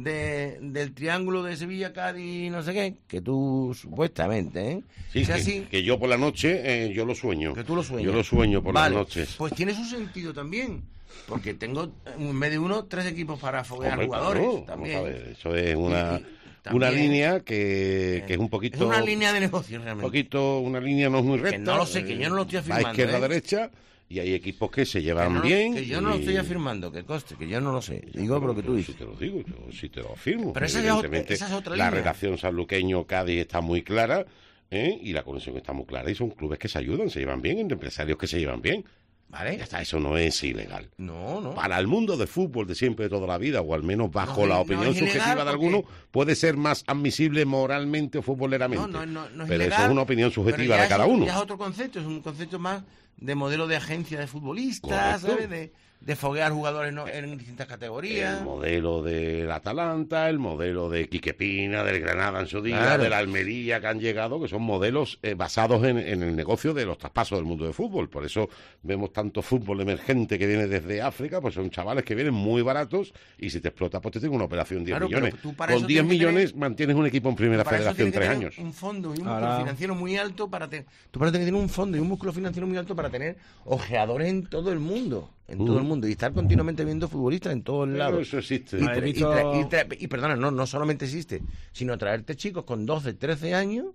Speaker 4: del triángulo de Sevilla, Cádiz, no sé qué, que tú supuestamente, ¿eh?
Speaker 3: Sí,
Speaker 4: sea
Speaker 3: que,
Speaker 4: así,
Speaker 3: que yo por la noche, yo lo sueño.
Speaker 4: que tú lo sueñas.
Speaker 3: Yo lo sueño por
Speaker 4: Vale,
Speaker 3: las noches.
Speaker 4: Pues tiene su sentido también. Porque tengo en vez de uno, 3 equipos para foguear
Speaker 3: Hombre,
Speaker 4: jugadores.
Speaker 3: claro,
Speaker 4: También.
Speaker 3: vamos a ver, eso es una
Speaker 4: también,
Speaker 3: línea que es un poquito...
Speaker 4: Es una línea de negocio realmente.
Speaker 3: Una línea no es muy recta.
Speaker 4: no lo sé, que yo no lo estoy afirmando,
Speaker 3: Va izquierda,
Speaker 4: ¿eh?
Speaker 3: derecha, y hay equipos que se llevan
Speaker 4: Que no-
Speaker 3: bien.
Speaker 4: Que yo no lo
Speaker 3: y-
Speaker 4: estoy afirmando, que conste, que yo no lo sé. Digo por lo que tú
Speaker 3: Si
Speaker 4: dices.
Speaker 3: te lo digo, yo sí te lo afirmo.
Speaker 4: Pero esa ya es
Speaker 3: Evidentemente,
Speaker 4: esa es otra
Speaker 3: la
Speaker 4: línea.
Speaker 3: relación sanluqueño-Cádiz está muy clara, y la conexión está muy clara, y son clubes que se ayudan, se llevan bien, entre empresarios que se llevan bien.
Speaker 4: ¿Vale?
Speaker 3: Ya está, eso no es ilegal.
Speaker 4: No.
Speaker 3: Para el mundo del fútbol de siempre, de toda la vida, o al menos bajo
Speaker 4: No,
Speaker 3: la
Speaker 4: no
Speaker 3: opinión
Speaker 4: es ilegal
Speaker 3: subjetiva de
Speaker 4: porque-
Speaker 3: alguno, puede ser más admisible moralmente o futboleramente.
Speaker 4: No es
Speaker 3: pero
Speaker 4: ilegal,
Speaker 3: eso es una opinión
Speaker 4: pero
Speaker 3: subjetiva
Speaker 4: ya
Speaker 3: de cada uno.
Speaker 4: Ya es otro concepto, es un concepto más de modelo de agencia de futbolistas,
Speaker 3: Correcto.
Speaker 4: ¿sabes? De foguear jugadores en distintas categorías.
Speaker 3: El modelo del Atalanta, el modelo de Quique Pina, del Granada en su día,
Speaker 4: Claro.
Speaker 3: de la Almería que han llegado, que son modelos basados en el negocio de los traspasos del mundo del fútbol. Por eso vemos tanto fútbol emergente que viene desde África, pues son chavales que vienen muy baratos y si te explota, pues te tienen una operación 10
Speaker 4: Claro, pero
Speaker 3: millones.
Speaker 4: tú para
Speaker 3: Con
Speaker 4: eso
Speaker 3: 10
Speaker 4: tienes que
Speaker 3: millones
Speaker 4: tener-
Speaker 3: mantienes un equipo en primera
Speaker 4: Para eso
Speaker 3: federación
Speaker 4: tienes que
Speaker 3: 3
Speaker 4: tener
Speaker 3: años.
Speaker 4: un fondo y un músculo
Speaker 5: Ahora-
Speaker 4: financiero muy alto para tener. Tú para tener un fondo y un músculo financiero muy alto para tener ojeadores en todo el mundo. Todo el mundo. Y estar continuamente viendo futbolistas en todos
Speaker 3: Pero
Speaker 4: lados.
Speaker 3: eso existe.
Speaker 4: Y,
Speaker 5: Ah, he
Speaker 4: tra-
Speaker 5: visto-
Speaker 4: y perdona, no solamente existe, sino traerte chicos con 12, 13 años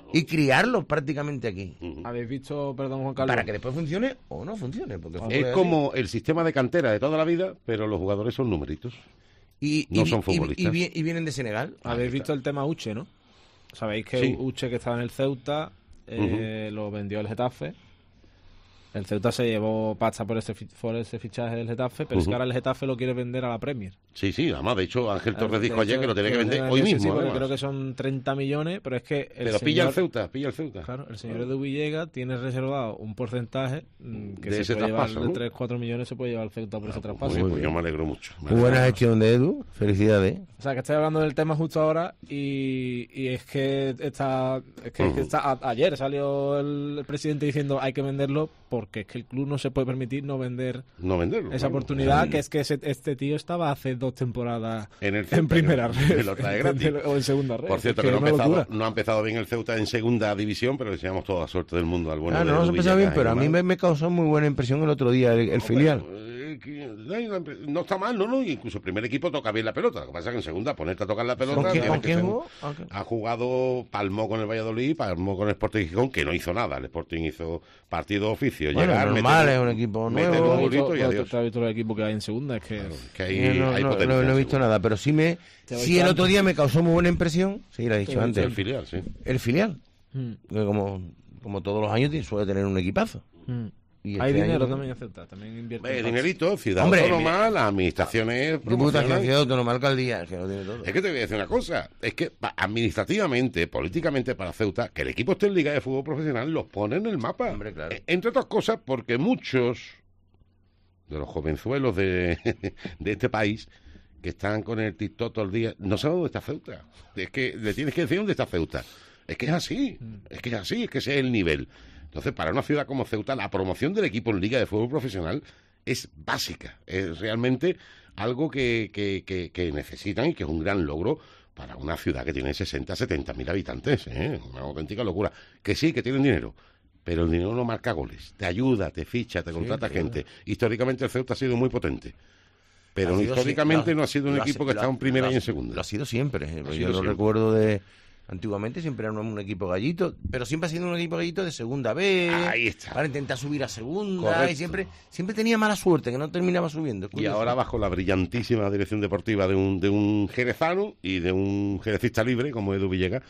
Speaker 4: y criarlos prácticamente aquí.
Speaker 5: ¿Habéis visto, perdón Juan Carlos?
Speaker 4: Para que después funcione o no funcione. Porque el fútbol
Speaker 3: Es
Speaker 4: así.
Speaker 3: como el sistema de cantera de toda la vida, pero los jugadores son numeritos. No son futbolistas.
Speaker 4: Y vienen de Senegal.
Speaker 5: Habéis visto el tema Uche, ¿no? Sabéis que
Speaker 3: Sí.
Speaker 5: Uche, que estaba en el Ceuta, lo vendió el Getafe. El Ceuta se llevó pasta por ese fichaje del Getafe, pero es que ahora el Getafe lo quiere vender a la Premier.
Speaker 3: Sí, además, de hecho, Ángel Torres
Speaker 5: De
Speaker 3: dijo ayer
Speaker 5: hecho,
Speaker 3: que lo tenía que vender hoy
Speaker 5: sí,
Speaker 3: mismo.
Speaker 5: sí, porque
Speaker 3: además.
Speaker 5: creo que son 30 millones, pero es que
Speaker 3: Pero pilla el Ceuta.
Speaker 5: Claro, el señor Edu Villegas tiene reservado un porcentaje que
Speaker 3: De
Speaker 5: se
Speaker 3: ese
Speaker 5: puede llevar,
Speaker 3: traspaso,
Speaker 5: de
Speaker 3: ¿no?
Speaker 5: 3-4 millones se puede llevar el Ceuta por ese traspaso.
Speaker 3: Pues yo me alegro mucho.
Speaker 4: Muy buena gestión de Edu. Felicidades.
Speaker 5: O sea, que estoy hablando del tema justo ahora y es que ayer salió el presidente diciendo hay que venderlo porque es que el club no se puede permitir no vender
Speaker 3: No venderlo.
Speaker 5: esa
Speaker 3: claro.
Speaker 5: oportunidad, que es que este tío estaba hace 2 temporadas
Speaker 3: En el Ceuta,
Speaker 5: primera
Speaker 3: que
Speaker 5: red
Speaker 3: lo trae gratis.
Speaker 5: o en segunda red.
Speaker 3: Por cierto,
Speaker 5: Es
Speaker 3: que no
Speaker 5: es una locura.
Speaker 3: ha empezado bien el Ceuta en segunda división, pero deseamos toda la suerte del mundo al bueno de
Speaker 4: No se
Speaker 3: Edu
Speaker 4: empezó bien,
Speaker 3: Villegas,
Speaker 4: pero a mí
Speaker 3: Neymar.
Speaker 4: me causó muy buena impresión el otro día el filial.
Speaker 3: No está mal, no, incluso el primer equipo toca bien la pelota. Lo que pasa es que en segunda ponerte a tocar la pelota.
Speaker 4: ¿Con
Speaker 3: tienes que
Speaker 4: quién
Speaker 3: ser-
Speaker 4: jugó?
Speaker 3: Ha jugado, palmó con el Valladolid, palmó con el Sporting Gijón, que no hizo nada. El Sporting hizo partido de oficio.
Speaker 4: Bueno,
Speaker 3: llegar,
Speaker 4: normal,
Speaker 3: meter-
Speaker 4: es un equipo
Speaker 3: meter
Speaker 4: nuevo.
Speaker 3: un golito y
Speaker 5: ¿Tú
Speaker 3: adiós.
Speaker 5: has visto los equipos que hay en segunda? Es que
Speaker 3: Que hay,
Speaker 4: no
Speaker 3: hay
Speaker 4: he
Speaker 3: potencia,
Speaker 4: visto
Speaker 3: seguro.
Speaker 4: nada, pero sí
Speaker 5: Te voy
Speaker 4: el
Speaker 5: tanto.
Speaker 4: otro día me causó muy buena impresión, sí, lo he dicho
Speaker 5: Sí,
Speaker 4: antes,
Speaker 3: El filial, sí.
Speaker 4: el filial,
Speaker 5: Mm.
Speaker 4: que como todos los años suele tener un equipazo.
Speaker 5: Mm.
Speaker 4: Y
Speaker 5: Hay
Speaker 4: este
Speaker 5: dinero
Speaker 4: año-
Speaker 5: también en Ceuta, también invierte. en
Speaker 3: Dinerito, ciudad
Speaker 4: Hombre,
Speaker 3: autónoma, las administraciones
Speaker 4: Diputación,
Speaker 3: promocionan.
Speaker 4: ciudad autónoma, alcaldía, que lo tiene todo.
Speaker 3: Es que te voy a decir una cosa, es que administrativamente, políticamente para Ceuta, que el equipo esté en Liga de Fútbol Profesional los pone en el mapa.
Speaker 4: Hombre, claro.
Speaker 3: Entre otras cosas porque muchos de los jovenzuelos de este país que están con el TikTok todo el día, no saben dónde está Ceuta. Es que le tienes que decir dónde está Ceuta. Es que es así, es que ese es el nivel. Entonces, para una ciudad como Ceuta, la promoción del equipo en Liga de Fútbol Profesional es básica. Es realmente algo que necesitan y que es un gran logro para una ciudad que tiene 60, 70 mil habitantes. Una auténtica locura. Que sí, que tienen dinero, pero el dinero no marca goles. Te ayuda, te ficha, te contrata gente. Históricamente el Ceuta ha sido muy potente. Pero
Speaker 4: Ha sido
Speaker 3: históricamente
Speaker 4: sí,
Speaker 3: no ha sido un
Speaker 4: lo ha-
Speaker 3: equipo que
Speaker 4: lo
Speaker 3: está
Speaker 4: ha-
Speaker 3: en primera
Speaker 4: lo
Speaker 3: y en
Speaker 4: ha-
Speaker 3: segunda.
Speaker 4: Lo ha sido siempre.
Speaker 3: sido
Speaker 4: Yo lo
Speaker 3: siempre.
Speaker 4: recuerdo de... Antiguamente siempre era un equipo gallito, pero siempre ha sido un equipo gallito de segunda B.
Speaker 3: Ahí está.
Speaker 4: Para intentar subir a segunda.
Speaker 3: Correcto.
Speaker 4: Y siempre tenía mala suerte, que no terminaba subiendo. Es
Speaker 3: Y
Speaker 4: curioso.
Speaker 3: ahora bajo la brillantísima dirección deportiva de un jerezano y de un jerezista libre como Edu Villegas,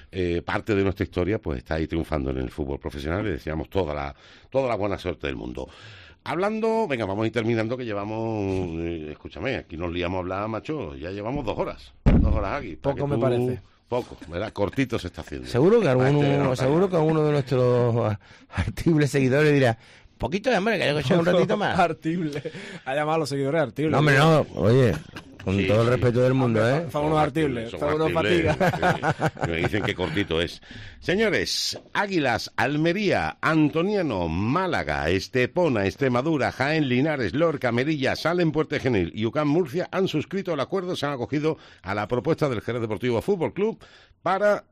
Speaker 3: parte de nuestra historia pues está ahí triunfando en el fútbol profesional. Le deseamos toda la buena suerte del mundo. Hablando, venga, vamos a ir terminando que llevamos, escúchame, aquí nos liamos a hablar, macho, ya llevamos 2 horas. 2 horas aquí. para
Speaker 5: Poco
Speaker 3: que
Speaker 5: me parece.
Speaker 3: Poco, ¿verdad? Cortito se está haciendo.
Speaker 4: Seguro que
Speaker 3: Para este
Speaker 4: alguno,
Speaker 3: no,
Speaker 4: seguro que alguno de nuestros artibles seguidores dirá, poquito de hambre, que hay que echar un ratito más.
Speaker 5: Artible. Ha llamado a los seguidores artibles.
Speaker 4: No, hombre, no, oye, con
Speaker 3: Sí,
Speaker 4: todo el
Speaker 3: sí.
Speaker 4: respeto del mundo, ¿eh?
Speaker 5: Son unos artibles, son unos
Speaker 3: artibles,
Speaker 5: fatigas.
Speaker 3: sí. Me dicen que cortito es. Señores, Águilas, Almería, Antoniano, Málaga, Estepona, Extremadura, Jaén, Linares, Lorca, Melilla, Salem, Puerto Genil y UCAM Murcia han suscrito el acuerdo, se han acogido a la propuesta del Jerez Deportivo Fútbol Club para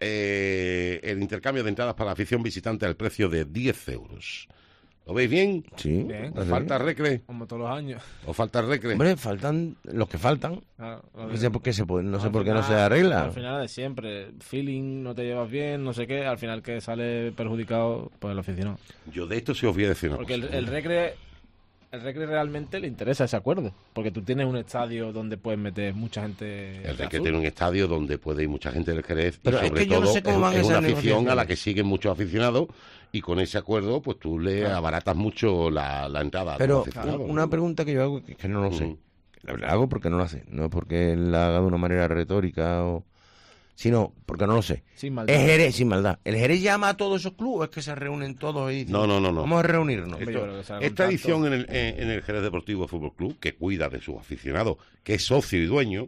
Speaker 3: el intercambio de entradas para la afición visitante al precio de 10 euros. ¿Lo veis bien?
Speaker 4: Sí.
Speaker 5: Bien.
Speaker 3: ¿Os falta recre?
Speaker 5: Como todos los años.
Speaker 3: ¿Os falta recre?
Speaker 4: Hombre, faltan los que faltan.
Speaker 5: Claro,
Speaker 4: No sé por qué no sé
Speaker 5: Al
Speaker 4: por qué no se
Speaker 5: final-
Speaker 4: arregla.
Speaker 5: Al final de siempre. Feeling, no te llevas bien, no sé qué. Al final que sale perjudicado, pues el aficionado.
Speaker 3: Yo de esto sí os voy a decir una
Speaker 5: Porque
Speaker 3: cosa.
Speaker 5: el Recre realmente le interesa ese acuerdo. Porque tú tienes un estadio donde puedes meter mucha gente.
Speaker 3: El
Speaker 5: de
Speaker 3: Recre
Speaker 5: azul.
Speaker 3: tiene un estadio donde puede ir mucha gente del Jerez
Speaker 4: Pero
Speaker 3: y
Speaker 4: es
Speaker 3: sobre
Speaker 4: que yo no
Speaker 3: todo
Speaker 4: sé cómo
Speaker 3: es,
Speaker 4: van
Speaker 3: es
Speaker 4: esas
Speaker 3: una afición a la
Speaker 4: negociaciones.
Speaker 3: que siguen muchos aficionados y con ese acuerdo pues tú le abaratas mucho la entrada a
Speaker 4: Pero
Speaker 3: los aficionados.
Speaker 4: una pregunta que yo hago, que es que no lo sé.
Speaker 3: Ujú.
Speaker 4: La hago porque no la sé. No porque la haga de una manera retórica o... Sino porque no lo sé.
Speaker 5: Sin maldad.
Speaker 4: Es Jerez, sin maldad. ¿El Jerez llama a todos esos clubes que se reúnen todos y dicen,
Speaker 3: No.
Speaker 4: vamos a reunirnos?
Speaker 5: Hombre, yo creo que será
Speaker 3: Esta
Speaker 5: contacto.
Speaker 3: edición en el Jerez Deportivo Fútbol Club, que cuida de sus aficionados, que es socio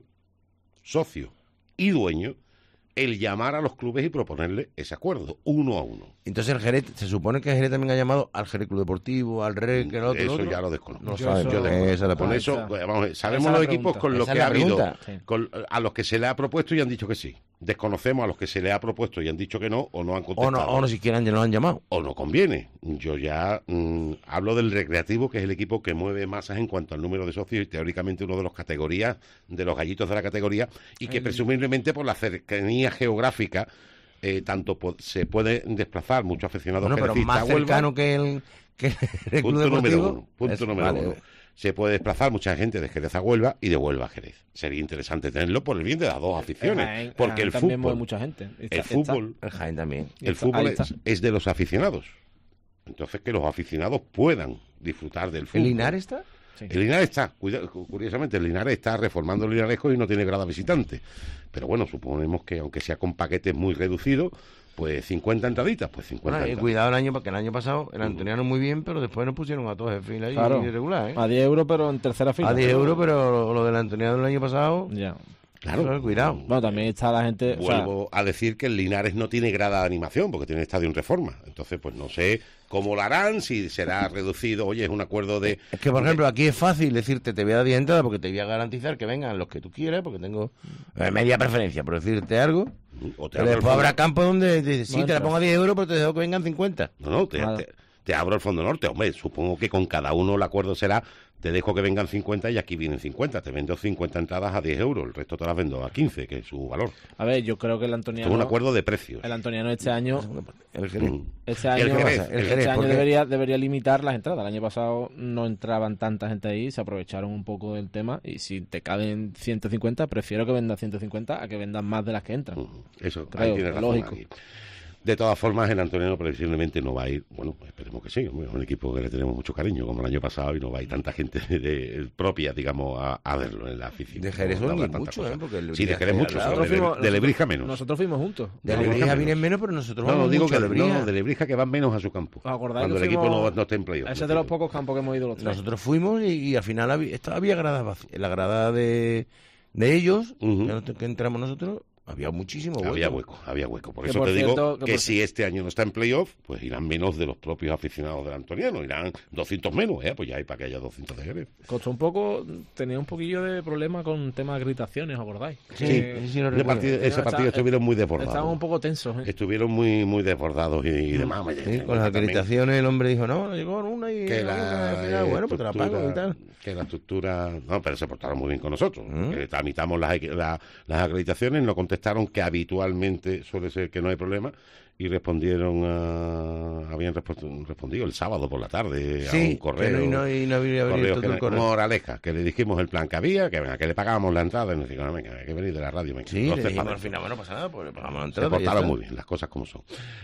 Speaker 3: y dueño, el llamar a los clubes y proponerle ese acuerdo, 1 a 1.
Speaker 4: Entonces el Jerez, se supone que el Jerez también ha llamado al Jerez Club Deportivo, al REC, el otro.
Speaker 3: Eso
Speaker 4: el otro.
Speaker 3: ya lo desconozco.
Speaker 4: No lo
Speaker 5: Yo
Speaker 4: saben.
Speaker 5: eso-
Speaker 3: Yo desconozco.
Speaker 4: Esa es la
Speaker 3: Con
Speaker 4: pregunta.
Speaker 3: eso, pues, vamos a ver, sabemos
Speaker 5: Esa es
Speaker 3: los
Speaker 5: la
Speaker 3: equipos
Speaker 5: pregunta.
Speaker 3: con los
Speaker 4: Esa
Speaker 3: que
Speaker 4: es
Speaker 3: ha
Speaker 4: la
Speaker 3: habido,
Speaker 4: pregunta.
Speaker 5: Sí.
Speaker 3: a los que se le ha propuesto y han dicho que sí. Desconocemos a los que se le ha propuesto y han dicho que no o no han
Speaker 4: O
Speaker 3: contestado.
Speaker 4: no siquiera ya nos han llamado.
Speaker 3: O no conviene. Yo ya hablo del Recreativo, que es el equipo que mueve masas en cuanto al número de socios y teóricamente uno de los categorías, de los gallitos de la categoría, y que presumiblemente por la cercanía geográfica se pueden desplazar muchos aficionados
Speaker 4: Bueno, pero
Speaker 3: jerecistas
Speaker 4: más
Speaker 3: a Huelva.
Speaker 4: cercano que el Club
Speaker 3: Punto
Speaker 4: Deportivo.
Speaker 3: número uno. Punto número
Speaker 4: vale.
Speaker 3: uno. Se puede desplazar mucha gente de Jerez a Huelva y de Huelva a Jerez. Sería interesante tenerlo por el bien de las dos aficiones. Porque el
Speaker 5: también mueve
Speaker 3: fútbol,
Speaker 5: mucha gente.
Speaker 3: el fútbol,
Speaker 4: El Jaén también.
Speaker 3: el
Speaker 5: Está-
Speaker 3: fútbol
Speaker 5: ahí está.
Speaker 3: es de los aficionados. Entonces que los aficionados puedan disfrutar del fútbol.
Speaker 4: ¿El Linares está?
Speaker 5: Sí.
Speaker 3: El Linares está, curiosamente, el Linares está reformando el Linaresco y no tiene grada visitante. Pero bueno, suponemos que aunque sea con paquetes muy reducidos, pues 50 entraditas, pues 50
Speaker 4: Bueno,
Speaker 3: entradas.
Speaker 4: cuidado porque el año pasado el Antoniano muy bien, pero después nos pusieron a todos en fila ahí
Speaker 5: Claro.
Speaker 4: irregular, ¿eh?
Speaker 5: A 10 euros, pero en tercera fila.
Speaker 4: A 10 euros, pero lo del Antoniano del año pasado,
Speaker 5: Ya.
Speaker 3: Claro.
Speaker 4: cuidado.
Speaker 5: Bueno, también está la gente... o sea,
Speaker 3: Vuelvo a decir que el Linares no tiene grada de animación porque tiene estadio en reforma. Entonces, pues no sé cómo lo harán, si será reducido. Oye, es un acuerdo de...
Speaker 4: Es que, por ejemplo, aquí es fácil decirte, te voy a dar 10 entradas porque te voy a garantizar que vengan los que tú quieras, porque tengo media preferencia, por decirte algo.
Speaker 3: O te
Speaker 4: Pero
Speaker 3: abro el
Speaker 4: después
Speaker 3: fondo-
Speaker 4: habrá campos donde dices, sí,
Speaker 5: No
Speaker 4: te la
Speaker 5: entras.
Speaker 4: pongo a 10 euros, pero te dejo que vengan 50.
Speaker 3: No,
Speaker 5: Nada.
Speaker 3: te abro el Fondo Norte. Hombre, supongo que con cada uno el acuerdo será, te dejo que vengan 50 y aquí vienen 50. Te vendo 50 entradas a 10 euros, el resto te las vendo a 15, que es su valor.
Speaker 5: a ver, yo creo que el
Speaker 3: Es
Speaker 5: Antoniano...
Speaker 3: un acuerdo de precios.
Speaker 5: El Antoniano este año...
Speaker 4: El Jerez.
Speaker 3: Mm.
Speaker 5: Este año,
Speaker 3: El Jerez,
Speaker 5: este
Speaker 3: el
Speaker 4: Jerez,
Speaker 5: año
Speaker 4: porque-
Speaker 5: debería limitar las entradas. El año pasado no entraban tanta gente ahí, se aprovecharon un poco del tema y si te caben 150, prefiero que vendan 150 a que vendan más de las que entran.
Speaker 3: Eso,
Speaker 5: Creo,
Speaker 3: ahí tienes razón.
Speaker 5: lógico.
Speaker 3: Ahí. De todas formas, el Antoniano previsiblemente no va a ir, bueno, esperemos que sí, hombre, es un equipo que le tenemos mucho cariño, como el año pasado, y no va a ir tanta gente propia, digamos, a verlo en la afición.
Speaker 4: De Jerez
Speaker 3: No
Speaker 4: suelen
Speaker 3: habrá
Speaker 4: ir
Speaker 3: tanta
Speaker 4: mucho,
Speaker 3: cosa.
Speaker 4: ¿eh? Porque el
Speaker 3: Sí, de
Speaker 4: viaje
Speaker 3: Jerez mucho,
Speaker 4: al lado.
Speaker 3: sí,
Speaker 5: Nosotros
Speaker 3: de Lebrija menos.
Speaker 5: Nosotros fuimos juntos.
Speaker 4: De
Speaker 3: Lebrija
Speaker 4: Lebrija
Speaker 3: menos.
Speaker 4: vienen menos, pero nosotros
Speaker 3: No,
Speaker 4: vamos
Speaker 3: digo
Speaker 4: mucho
Speaker 3: que
Speaker 4: a Lebrija.
Speaker 3: no, de Lebrija que van menos a su campo.
Speaker 5: ¿Os acordáis
Speaker 3: Cuando
Speaker 5: que
Speaker 3: el equipo
Speaker 5: fuimos-
Speaker 3: no está en playoff.
Speaker 5: Ese es de los pocos campos que hemos ido los tres.
Speaker 4: Nosotros fuimos y al final había gradas vacías. La grada de ellos,
Speaker 3: Ujú.
Speaker 4: que entramos nosotros, había muchísimo hueco.
Speaker 3: Había hueco. Por
Speaker 5: Que
Speaker 3: eso
Speaker 5: por
Speaker 3: te
Speaker 5: cierto,
Speaker 3: digo
Speaker 5: que
Speaker 3: que
Speaker 5: por-
Speaker 3: si este año no está en playoff, pues irán menos de los propios aficionados del Antoniano. Irán 200 menos, pues ya hay para que haya 200 de Jerez.
Speaker 5: Costó un poco, tenía un poquillo de problema con temas de gritaciones, ¿os acordáis?
Speaker 4: Sí,
Speaker 5: Que
Speaker 4: sí lo
Speaker 3: Ese
Speaker 4: recuerdo.
Speaker 3: partido
Speaker 5: está-
Speaker 3: estuvieron muy desbordados.
Speaker 5: Estaban un poco tensos. ¿eh?
Speaker 3: Estuvieron muy desbordados y demás.
Speaker 4: Sí, con las acreditaciones el hombre dijo, no, llegó en una y
Speaker 3: Que
Speaker 4: en una, al final, bueno, pues te la pago y tal.
Speaker 3: que la estructura... No, pero se portaron muy bien con nosotros.
Speaker 4: ¿Mm?
Speaker 3: Tramitamos las acreditaciones, nos contestaron que habitualmente suele ser que no hay problema y respondieron habían respondido el sábado por la tarde a un
Speaker 4: Sí,
Speaker 3: correo.
Speaker 4: que no había
Speaker 3: correo
Speaker 4: abierto
Speaker 3: que
Speaker 4: el
Speaker 3: era
Speaker 4: correo.
Speaker 3: como Moraleja, que le dijimos el plan que había, que venga, que le pagábamos la entrada y nos dijeron, venga, hay que venir de la radio. Venga.
Speaker 4: Sí,
Speaker 3: Entonces,
Speaker 4: le dijimos
Speaker 3: para-
Speaker 4: al final, bueno, pasa nada, pues le pagamos la
Speaker 3: se
Speaker 4: entrada. y ya
Speaker 3: portaron
Speaker 4: está.
Speaker 3: muy bien, las cosas como son.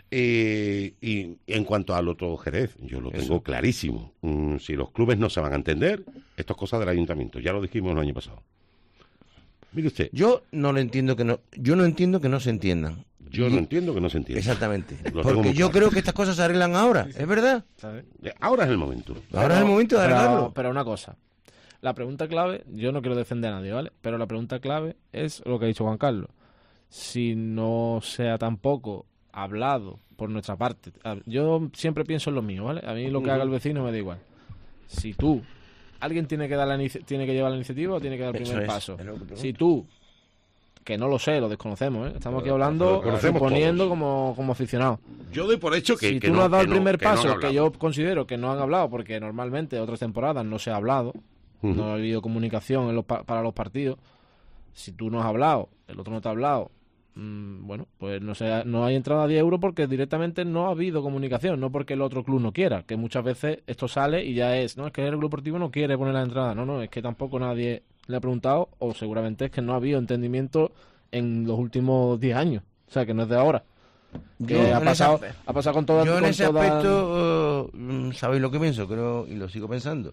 Speaker 3: Y en cuanto al otro Jerez, yo lo tengo clarísimo. Si los clubes no se van a entender, esto es cosa del ayuntamiento. Ya lo dijimos el año pasado. Mire usted,
Speaker 4: Yo no entiendo que no se entiendan.
Speaker 3: yo no entiendo que no se entienda.
Speaker 4: Exactamente.
Speaker 3: Lo tengo
Speaker 4: Porque
Speaker 3: muy
Speaker 4: yo
Speaker 3: claro.
Speaker 4: creo que estas cosas se arreglan ahora, ¿es verdad?
Speaker 5: ¿sabes?
Speaker 3: Ahora es el momento.
Speaker 4: Ahora es el momento de arreglarlo.
Speaker 5: Pero una cosa. La pregunta clave, yo no quiero defender a nadie, ¿vale? Pero la pregunta clave es lo que ha dicho Juan Carlos. Si no sea tampoco hablado por nuestra parte. Yo siempre pienso en lo mío, ¿vale? A mí lo que haga el vecino me da igual. Si tú, alguien tiene que tiene que llevar la iniciativa o tiene que dar el
Speaker 4: Eso
Speaker 5: primer
Speaker 4: es,
Speaker 5: paso.
Speaker 4: es lo que pregunto.
Speaker 5: Si tú, que no lo sé, lo desconocemos, ¿eh? Estamos aquí
Speaker 3: Lo
Speaker 5: hablando,
Speaker 3: conocemos
Speaker 5: suponiendo
Speaker 3: todos.
Speaker 5: como aficionados.
Speaker 3: Yo doy por hecho que,
Speaker 5: Si
Speaker 3: que
Speaker 5: tú no has dado el
Speaker 3: que
Speaker 5: primer
Speaker 3: que no han
Speaker 5: paso,
Speaker 3: hablado.
Speaker 5: que yo considero que no han hablado, porque normalmente otras temporadas no se ha hablado,
Speaker 3: Ujú.
Speaker 5: no ha habido comunicación para los partidos. Si tú no has hablado, el otro no te ha hablado, bueno, pues no hay entrada a 10 euros porque directamente no ha habido comunicación, no porque el otro club no quiera, que muchas veces esto sale y ya es que el club deportivo no quiere poner la entrada. No, es que tampoco nadie le ha preguntado, o seguramente es que no ha habido entendimiento en los últimos 10 años, o sea, que no es de ahora. Que
Speaker 4: Yo
Speaker 5: ha
Speaker 4: en
Speaker 5: pasado,
Speaker 4: ese-
Speaker 5: ha pasado con todas.
Speaker 4: Yo en
Speaker 5: con
Speaker 4: ese
Speaker 5: todas-
Speaker 4: aspecto, ¿sabéis lo que pienso? Creo, y lo sigo pensando.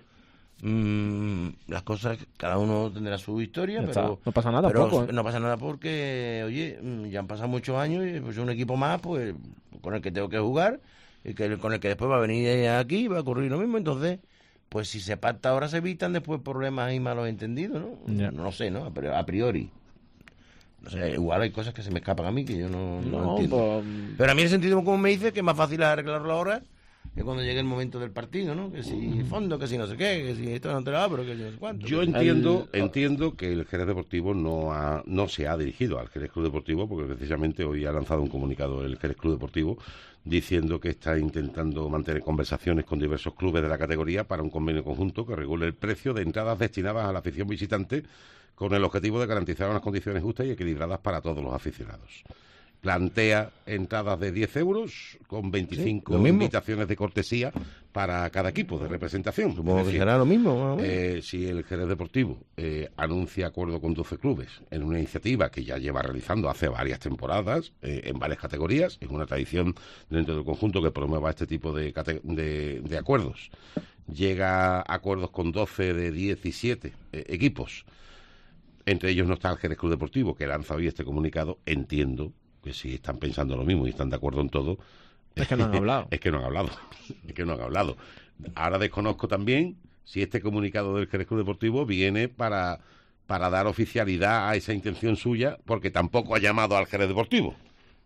Speaker 4: Las cosas, cada uno tendrá su historia,
Speaker 5: Ya
Speaker 4: pero
Speaker 5: está. No pasa nada,
Speaker 4: pero
Speaker 5: poco, ¿eh?
Speaker 4: no pasa nada porque, oye, ya han pasado muchos años y pues un equipo más, pues con el que tengo que jugar y con el que después va a venir aquí va a ocurrir lo mismo. Entonces, pues si se pacta ahora se evitan después problemas y malos entendidos, ¿no?
Speaker 5: Ya.
Speaker 4: No sé, ¿no? Pero a priori. No sé, igual hay cosas que se me escapan a mí que yo no
Speaker 5: No,
Speaker 4: entiendo.
Speaker 5: pues,
Speaker 4: Pero a mí el sentido como me dice que es más fácil arreglarlo ahora que cuando llegue el momento del partido, ¿no? Que si fondo, que si no sé qué, que si esto no te lo da, pero que si no sé cuánto.
Speaker 3: Yo entiendo que el Jerez Deportivo no se ha dirigido al Jerez Club Deportivo, porque precisamente hoy ha lanzado un comunicado el Jerez Club Deportivo diciendo que está intentando mantener conversaciones con diversos clubes de la categoría para un convenio conjunto que regule el precio de entradas destinadas a la afición visitante con el objetivo de garantizar unas condiciones justas y equilibradas para todos los aficionados. plantea entradas de 10 euros con 25
Speaker 4: lo mismo.
Speaker 3: invitaciones de cortesía para cada equipo de representación.
Speaker 4: Supongo
Speaker 3: Es
Speaker 4: que
Speaker 3: decir,
Speaker 4: será lo mismo. Más o menos.
Speaker 3: si el Jerez Deportivo anuncia acuerdo con 12 clubes en una iniciativa que ya lleva realizando hace varias temporadas, en varias categorías, es una tradición dentro del conjunto que promueva este tipo de acuerdos. Llega a acuerdos con 12 de 17 equipos. Entre ellos no está el Jerez Club Deportivo, que lanza hoy este comunicado. Entiendo que si están pensando lo mismo y están de acuerdo en todo...
Speaker 5: Es que no han hablado.
Speaker 3: Es que no han hablado. Ahora desconozco también si este comunicado del Jerez Club Deportivo viene para dar oficialidad a esa intención suya, porque tampoco ha llamado al Jerez Deportivo.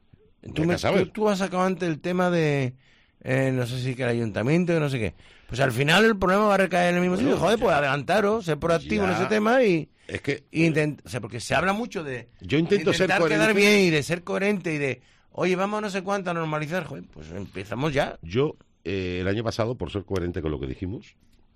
Speaker 4: Tú has sacado antes el tema de... no sé si que el ayuntamiento, no sé qué. Pues al final el problema va a recaer en el mismo sitio. Joder, pues adelantaros, ser proactivo en ese tema y...
Speaker 3: Es que...
Speaker 4: o sea, porque se habla mucho de...
Speaker 3: Yo intento ser
Speaker 4: intentar
Speaker 3: coherente.
Speaker 4: quedar bien y de ser coherente y de... Oye, vamos no sé cuánto a normalizar. Joder, pues empezamos ya.
Speaker 3: Yo, el año pasado, por ser coherente con lo que dijimos,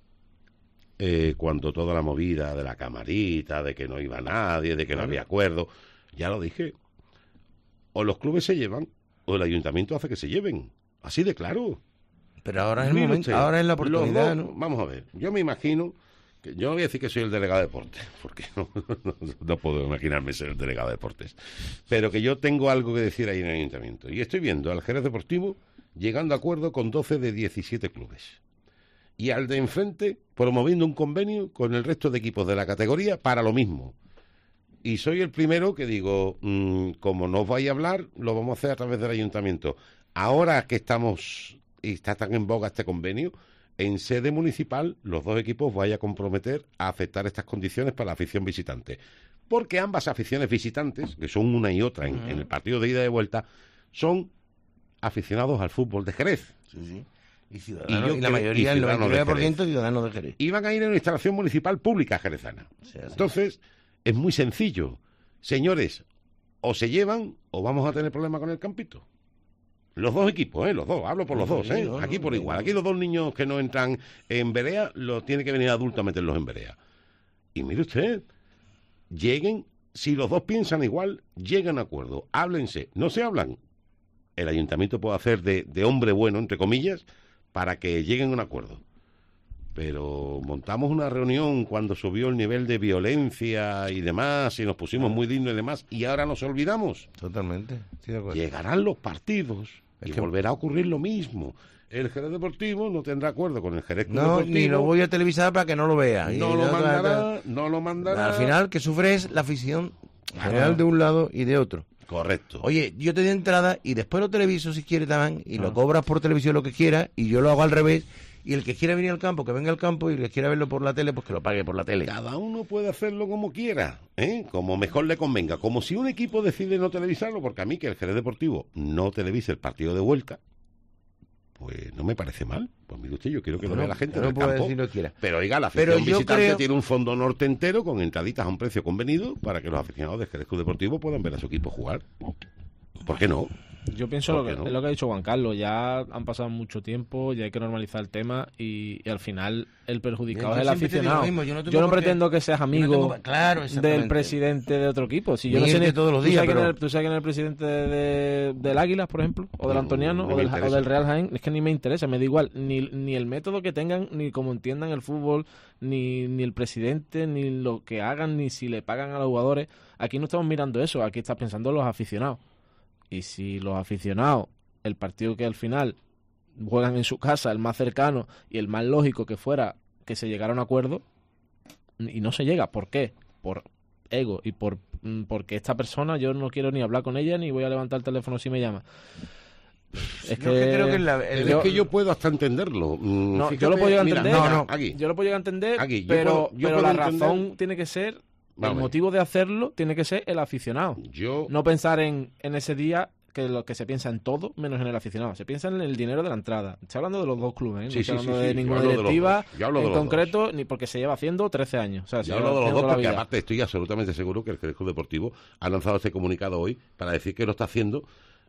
Speaker 3: cuando toda la movida de la camarita, de que no iba nadie, de que no había acuerdo, ya lo dije. O los clubes se llevan, o el ayuntamiento hace que se lleven. Así de claro.
Speaker 4: Pero ahora es el
Speaker 3: Mire
Speaker 4: momento,
Speaker 3: usted,
Speaker 4: ahora es la
Speaker 3: los
Speaker 4: oportunidad,
Speaker 3: dos,
Speaker 4: ¿no?
Speaker 3: Vamos a ver, yo me imagino... Yo no voy a decir que soy el delegado de deportes, porque no puedo imaginarme ser el delegado de deportes. Pero que yo tengo algo que decir ahí en el ayuntamiento. Y estoy viendo al Jerez Deportivo llegando a acuerdo con 12 de 17 clubes. Y al de enfrente promoviendo un convenio con el resto de equipos de la categoría para lo mismo. Y soy el primero que digo, como no os vais a hablar, lo vamos a hacer a través del ayuntamiento. Ahora que estamos y está tan en boga este convenio, en sede municipal los dos equipos vayan a comprometer a aceptar estas condiciones para la afición visitante. Porque ambas aficiones visitantes, que son una y otra en el partido de ida y de vuelta, son aficionados al fútbol de Jerez.
Speaker 4: Sí, sí. Y ciudadanos, y la
Speaker 3: creo-
Speaker 4: mayoría, el
Speaker 3: ciudadanos de
Speaker 4: 99% ciudadanos de Jerez.
Speaker 3: Iban a ir a una instalación municipal pública jerezana.
Speaker 4: Sí, sí.
Speaker 3: Entonces, es muy sencillo. Señores, o se llevan o vamos a tener problemas con el campito. Los dos equipos, los dos, hablo por los dos, aquí por igual. Aquí los dos niños que no entran en Berea, los tiene que venir adulto a meterlos en Berea. Y mire usted, lleguen, si los dos piensan igual, lleguen a acuerdo, háblense, no se hablan. El ayuntamiento puede hacer de hombre bueno, entre comillas, para que lleguen a un acuerdo. Pero montamos una reunión cuando subió el nivel de violencia y demás, y nos pusimos muy dignos y demás, y ahora nos olvidamos.
Speaker 4: Totalmente, estoy de acuerdo.
Speaker 3: Llegarán los partidos y
Speaker 4: Es que-
Speaker 3: volverá a ocurrir lo mismo. El Jerez Deportivo no tendrá acuerdo con el Jerez Club
Speaker 4: No,
Speaker 3: Deportivo.
Speaker 4: ni lo voy a televisar para que no lo vea.
Speaker 3: No lo mandará.
Speaker 4: Al final, que sufre es la afición general de un lado y de otro.
Speaker 3: Correcto.
Speaker 4: Oye, yo te doy entrada y después lo televiso si quiere también, y lo cobras por televisión lo que quiera, y yo lo hago al revés, y el que quiera venir al campo, que venga al campo, y el que quiera verlo por la tele, pues que lo pague por la tele.
Speaker 3: Cada uno puede hacerlo como quiera, como mejor le convenga. Como si un equipo decide no televisarlo, porque a mí que el Jerez Deportivo no televise el partido de vuelta, pues no me parece mal. Pues mire usted, yo quiero que lo vea la gente
Speaker 4: no
Speaker 3: del
Speaker 4: puedo
Speaker 3: campo.
Speaker 4: decir lo que quiera.
Speaker 3: Pero oiga, la
Speaker 4: Pero
Speaker 3: afición
Speaker 4: yo
Speaker 3: visitante
Speaker 4: creo-
Speaker 3: tiene un fondo norte entero con entraditas a un precio convenido para que los aficionados del Jerez Club Deportivo puedan ver a su equipo jugar. ¿Por qué no?
Speaker 5: Yo pienso
Speaker 3: ¿Por
Speaker 5: lo
Speaker 3: qué
Speaker 5: que,
Speaker 3: no?
Speaker 5: es lo que ha dicho Juan Carlos, ya han pasado mucho tiempo, ya hay que normalizar el tema y al final el perjudicado
Speaker 4: Yo
Speaker 5: es el
Speaker 4: siempre te digo
Speaker 5: aficionado.
Speaker 4: lo mismo, yo no tengo
Speaker 5: yo no
Speaker 4: por qué-
Speaker 5: pretendo que seas
Speaker 4: yo no
Speaker 5: amigo
Speaker 4: tengo- claro, exactamente.
Speaker 5: del presidente de otro equipo. Si yo
Speaker 4: Ni
Speaker 5: no sé
Speaker 4: irte todos los días,
Speaker 5: ¿tú sabes,
Speaker 4: pero-
Speaker 5: tú sabes quién es el presidente del Águilas, por ejemplo? O del
Speaker 3: No,
Speaker 5: Antoniano,
Speaker 3: no
Speaker 5: o,
Speaker 3: me
Speaker 5: del,
Speaker 3: interesa.
Speaker 5: o del Real Jaén. Es que ni me interesa, me da igual. Ni el método que tengan, ni cómo entiendan el fútbol, ni el presidente, ni lo que hagan, ni si le pagan a los jugadores. Aquí no estamos mirando eso, aquí estás pensando en los aficionados. Y si los aficionados, el partido que al final juegan en su casa, el más cercano y el más lógico que fuera que se llegara a un acuerdo, y no se llega. ¿Por qué? Por ego y porque esta persona yo no quiero ni hablar con ella ni voy a levantar el teléfono si me llama. Es
Speaker 4: Yo creo que
Speaker 3: Es que yo puedo hasta entenderlo.
Speaker 5: No,
Speaker 3: Fíjate,
Speaker 5: yo lo puedo llegar a
Speaker 3: mira,
Speaker 5: entender.
Speaker 3: mira, aquí.
Speaker 5: Yo lo puedo llegar a entender,
Speaker 3: Aquí, yo
Speaker 5: pero,
Speaker 3: puedo- yo
Speaker 5: pero
Speaker 3: puedo
Speaker 5: la
Speaker 3: entender-
Speaker 5: razón tiene que ser,
Speaker 3: Vamos.
Speaker 5: el motivo de hacerlo tiene que ser el aficionado.
Speaker 3: Yo
Speaker 5: No pensar en ese día que lo que se piensa en todo menos en el aficionado. Se piensa en el dinero de la entrada. Estoy hablando de los dos clubes, ¿eh?
Speaker 3: Sí,
Speaker 5: No estoy
Speaker 3: sí,
Speaker 5: hablando
Speaker 3: sí,
Speaker 5: de
Speaker 3: sí. Yo
Speaker 5: ninguna
Speaker 3: hablo de los
Speaker 5: directiva
Speaker 3: dos. Yo hablo de
Speaker 5: en
Speaker 3: los
Speaker 5: concreto, ni porque se lleva haciendo 13 años. O sea, se
Speaker 3: Yo
Speaker 5: lleva
Speaker 3: hablo de los
Speaker 5: haciendo
Speaker 3: dos
Speaker 5: toda la
Speaker 3: porque
Speaker 5: vida.
Speaker 3: aparte estoy absolutamente seguro que el Jerez Club Deportivo ha lanzado este comunicado hoy para decir que lo está haciendo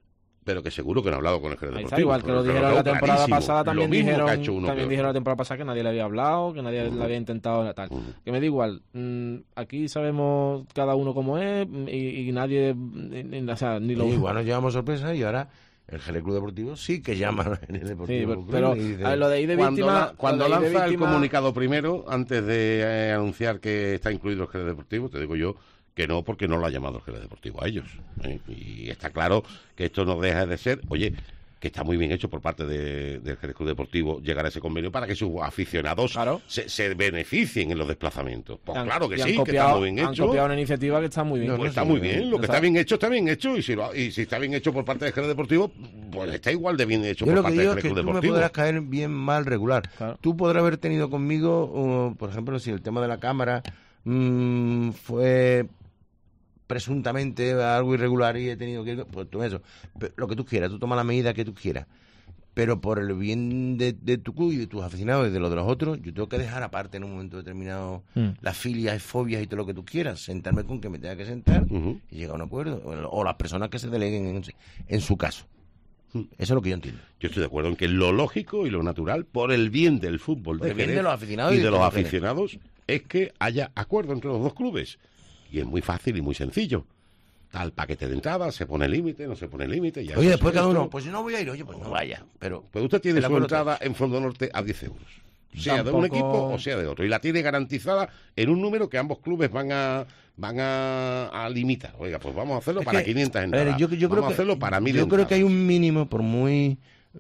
Speaker 3: pero que seguro que no ha hablado con el Jerez
Speaker 5: Ahí
Speaker 3: Deportivo.
Speaker 5: está, igual que lo
Speaker 3: Pero
Speaker 5: dijeron la
Speaker 3: tengo
Speaker 5: temporada
Speaker 3: clarísimo.
Speaker 5: pasada, también
Speaker 3: Lo mismo
Speaker 5: dijeron,
Speaker 3: que ha hecho uno
Speaker 5: también
Speaker 3: que
Speaker 5: dijeron la
Speaker 3: otro.
Speaker 5: temporada pasada que nadie le había hablado, que nadie le había intentado tal. Que me da igual, aquí sabemos cada uno cómo es y nadie, o sea, ni lo
Speaker 4: Y
Speaker 5: mismo.
Speaker 4: bueno, llevamos sorpresa y ahora el Jerez Club Deportivo sí que llama en el
Speaker 5: Sí,
Speaker 4: Deportivo.
Speaker 5: pero
Speaker 4: y dice,
Speaker 5: a ver, lo de ahí de
Speaker 3: Cuando,
Speaker 5: víctima...
Speaker 3: cuando
Speaker 5: lo de ahí de
Speaker 3: lanza el
Speaker 5: víctima-
Speaker 3: comunicado primero, antes de anunciar que está incluido el Jerez Deportivo, te digo yo que no, porque no lo ha llamado el Jerez Deportivo a ellos. Y está claro que esto no deja de ser, oye, que está muy bien hecho por parte del Jerez Club Deportivo llegar a ese convenio para que sus aficionados
Speaker 5: Claro.
Speaker 3: se beneficien en los desplazamientos. Pues
Speaker 5: han-
Speaker 3: claro que
Speaker 5: y han
Speaker 3: sí, que
Speaker 5: copiado-
Speaker 3: está muy bien
Speaker 5: Han
Speaker 3: hecho.
Speaker 5: copiado una iniciativa que está muy bien.
Speaker 3: Pues está muy bien, lo que
Speaker 5: está
Speaker 3: está bien hecho, y si está bien hecho por parte del Jerez Deportivo, pues está igual de bien hecho
Speaker 4: yo
Speaker 3: por
Speaker 4: lo que
Speaker 3: parte
Speaker 4: digo
Speaker 3: del
Speaker 4: es que
Speaker 3: Jerez Club
Speaker 4: tú me
Speaker 3: Deportivo.
Speaker 4: podrás caer bien, mal, regular.
Speaker 5: Claro.
Speaker 4: Tú podrás haber tenido conmigo, por ejemplo, si el tema de la cámara fue presuntamente algo irregular y he tenido que ir, pues tú eso. Pero lo que tú quieras, tú toma la medida que tú quieras. Pero por el bien de tu club y de tus aficionados y de los otros, yo tengo que dejar aparte en un momento determinado las filias y fobias y todo lo que tú quieras, sentarme con que me tenga que sentar
Speaker 3: Ujú.
Speaker 4: y llegar a un acuerdo. O las personas que se deleguen en su caso. Eso es lo que yo entiendo.
Speaker 3: Yo estoy de acuerdo en que lo lógico y lo natural, por el bien del fútbol
Speaker 4: Por el bien
Speaker 3: Jerez
Speaker 4: de los aficionados
Speaker 3: y
Speaker 4: y
Speaker 3: de
Speaker 4: de
Speaker 3: los
Speaker 4: los Jerez.
Speaker 3: aficionados, es que haya acuerdo entre los dos clubes. Y es muy fácil y muy sencillo. Tal paquete de entrada, se pone límite, no se pone límite. Ya
Speaker 4: Oye,
Speaker 3: eso
Speaker 4: después
Speaker 3: es
Speaker 4: cada
Speaker 3: esto.
Speaker 4: uno, pues si no voy a ir, oye, pues no vaya. Pero
Speaker 3: Pues usted tiene
Speaker 4: el
Speaker 3: su
Speaker 4: acuerdo
Speaker 3: entrada en Fondo Norte a 10 euros. Sea de un
Speaker 5: Tampoco-
Speaker 3: equipo o sea de otro. Y la tiene garantizada en un número que ambos clubes van a limitar. Oiga, pues vamos a hacerlo
Speaker 4: Es
Speaker 3: para
Speaker 4: que,
Speaker 3: 500
Speaker 4: a ver,
Speaker 3: entradas.
Speaker 4: yo creo
Speaker 3: vamos a
Speaker 4: que-
Speaker 3: hacerlo para 1000
Speaker 4: Yo creo que hay
Speaker 3: entradas.
Speaker 4: un mínimo, por muy...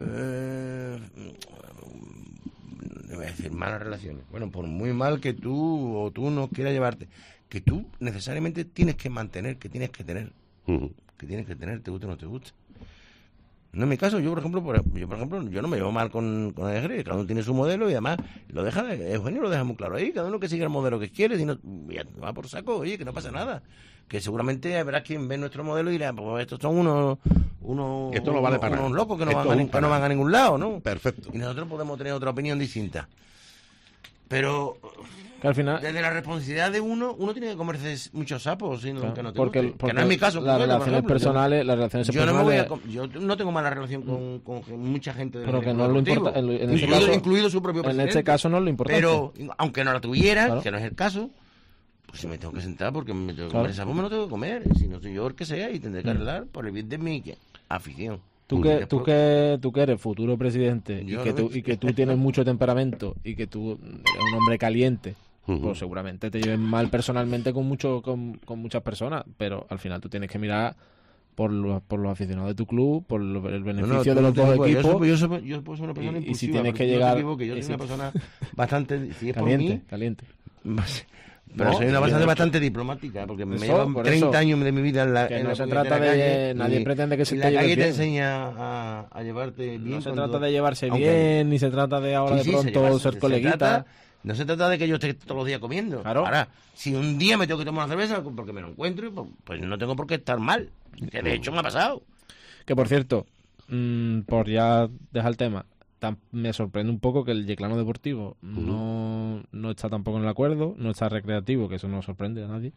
Speaker 4: no voy a decir malas relaciones. Bueno, por muy mal que tú no quieras llevarte, que tú necesariamente tienes que mantener, que tienes que tener,
Speaker 3: Ujú.
Speaker 4: te guste o no te guste. No en mi caso, yo por ejemplo, yo no me llevo mal con el Jerez, cada uno tiene su modelo y además Eugenio lo deja muy claro ahí, cada uno que siga el modelo que quiere, si no, ya va por saco, oye, que no pasa nada. Que seguramente habrá quien ve nuestro modelo y dirá, pues estos son unos
Speaker 3: Esto no vale para
Speaker 4: unos
Speaker 3: nada.
Speaker 4: locos que no,
Speaker 3: Esto
Speaker 4: van
Speaker 3: es un
Speaker 4: que no
Speaker 3: para
Speaker 4: van a ningún lado, ¿no?
Speaker 3: Perfecto.
Speaker 4: Y nosotros podemos tener otra opinión distinta. Pero
Speaker 5: Que al final...
Speaker 4: desde la responsabilidad de uno tiene que comerse muchos sapos, ¿sí?
Speaker 5: Claro,
Speaker 4: Que no te
Speaker 5: porque
Speaker 4: guste. Que no es mi caso.
Speaker 5: las
Speaker 4: concreto, por
Speaker 5: relaciones
Speaker 4: ejemplo.
Speaker 5: personales, las relaciones
Speaker 4: Yo no me voy
Speaker 5: personales...
Speaker 4: yo no tengo mala relación con mucha gente del
Speaker 5: Pero que
Speaker 4: Club
Speaker 5: no es lo
Speaker 4: Deportivo,
Speaker 5: importa- en este
Speaker 4: incluido,
Speaker 5: caso-
Speaker 4: incluido su propio
Speaker 5: en
Speaker 4: presidente.
Speaker 5: este caso no es lo importante.
Speaker 4: Pero aunque no la tuviera,
Speaker 5: Claro.
Speaker 4: que no es el caso, pues si me tengo que sentar porque me tengo que
Speaker 5: Claro.
Speaker 4: comer sapo, me lo tengo que comer. Si no soy yo el que sea y tendré que arreglar por el bien de mi afición.
Speaker 5: Tú que eres futuro presidente
Speaker 4: Yo
Speaker 5: y que tú tienes mucho temperamento y que tú eres un hombre caliente,
Speaker 3: Ujú.
Speaker 5: pues seguramente te lleves mal personalmente con muchas personas, pero al final tú tienes que mirar por los aficionados de tu club, por el beneficio de los dos equipos.
Speaker 4: Yo puedo ser una persona
Speaker 5: Y si
Speaker 4: impulsiva,
Speaker 5: tienes
Speaker 4: pero
Speaker 5: que
Speaker 4: no te
Speaker 5: llegar-
Speaker 4: equivoques, yo
Speaker 5: y
Speaker 4: soy
Speaker 5: si-
Speaker 4: una persona bastante, si es por
Speaker 5: Caliente,
Speaker 4: mí,
Speaker 5: caliente.
Speaker 4: pero
Speaker 5: No,
Speaker 4: soy una
Speaker 5: que
Speaker 4: persona
Speaker 5: no-
Speaker 4: bastante diplomática, porque me
Speaker 5: Eso,
Speaker 4: llevan
Speaker 5: por
Speaker 4: 30
Speaker 5: eso,
Speaker 4: años de mi vida en la
Speaker 5: que
Speaker 4: en
Speaker 5: no
Speaker 4: la
Speaker 5: se
Speaker 4: puñetera
Speaker 5: trata de-
Speaker 4: calle,
Speaker 5: nadie
Speaker 4: y-
Speaker 5: pretende que se
Speaker 4: y
Speaker 5: te
Speaker 4: la
Speaker 5: lleves
Speaker 4: calle te
Speaker 5: bien.
Speaker 4: enseña a llevarte bien.
Speaker 5: No se
Speaker 4: cuando-
Speaker 5: trata de llevarse
Speaker 4: aunque-
Speaker 5: bien, ni se trata de ahora
Speaker 4: Sí,
Speaker 5: de
Speaker 4: sí,
Speaker 5: pronto ser coleguita.
Speaker 4: No se trata de que yo esté todos los días comiendo.
Speaker 5: Claro.
Speaker 4: Ahora, si un día me tengo que tomar una cerveza porque me lo encuentro, pues no tengo por qué estar mal. Que de hecho me ha pasado.
Speaker 5: Que por cierto, por ya dejar el tema, me sorprende un poco que el Yeclano Deportivo no está tampoco en el acuerdo, no está Recreativo, que eso no sorprende a nadie.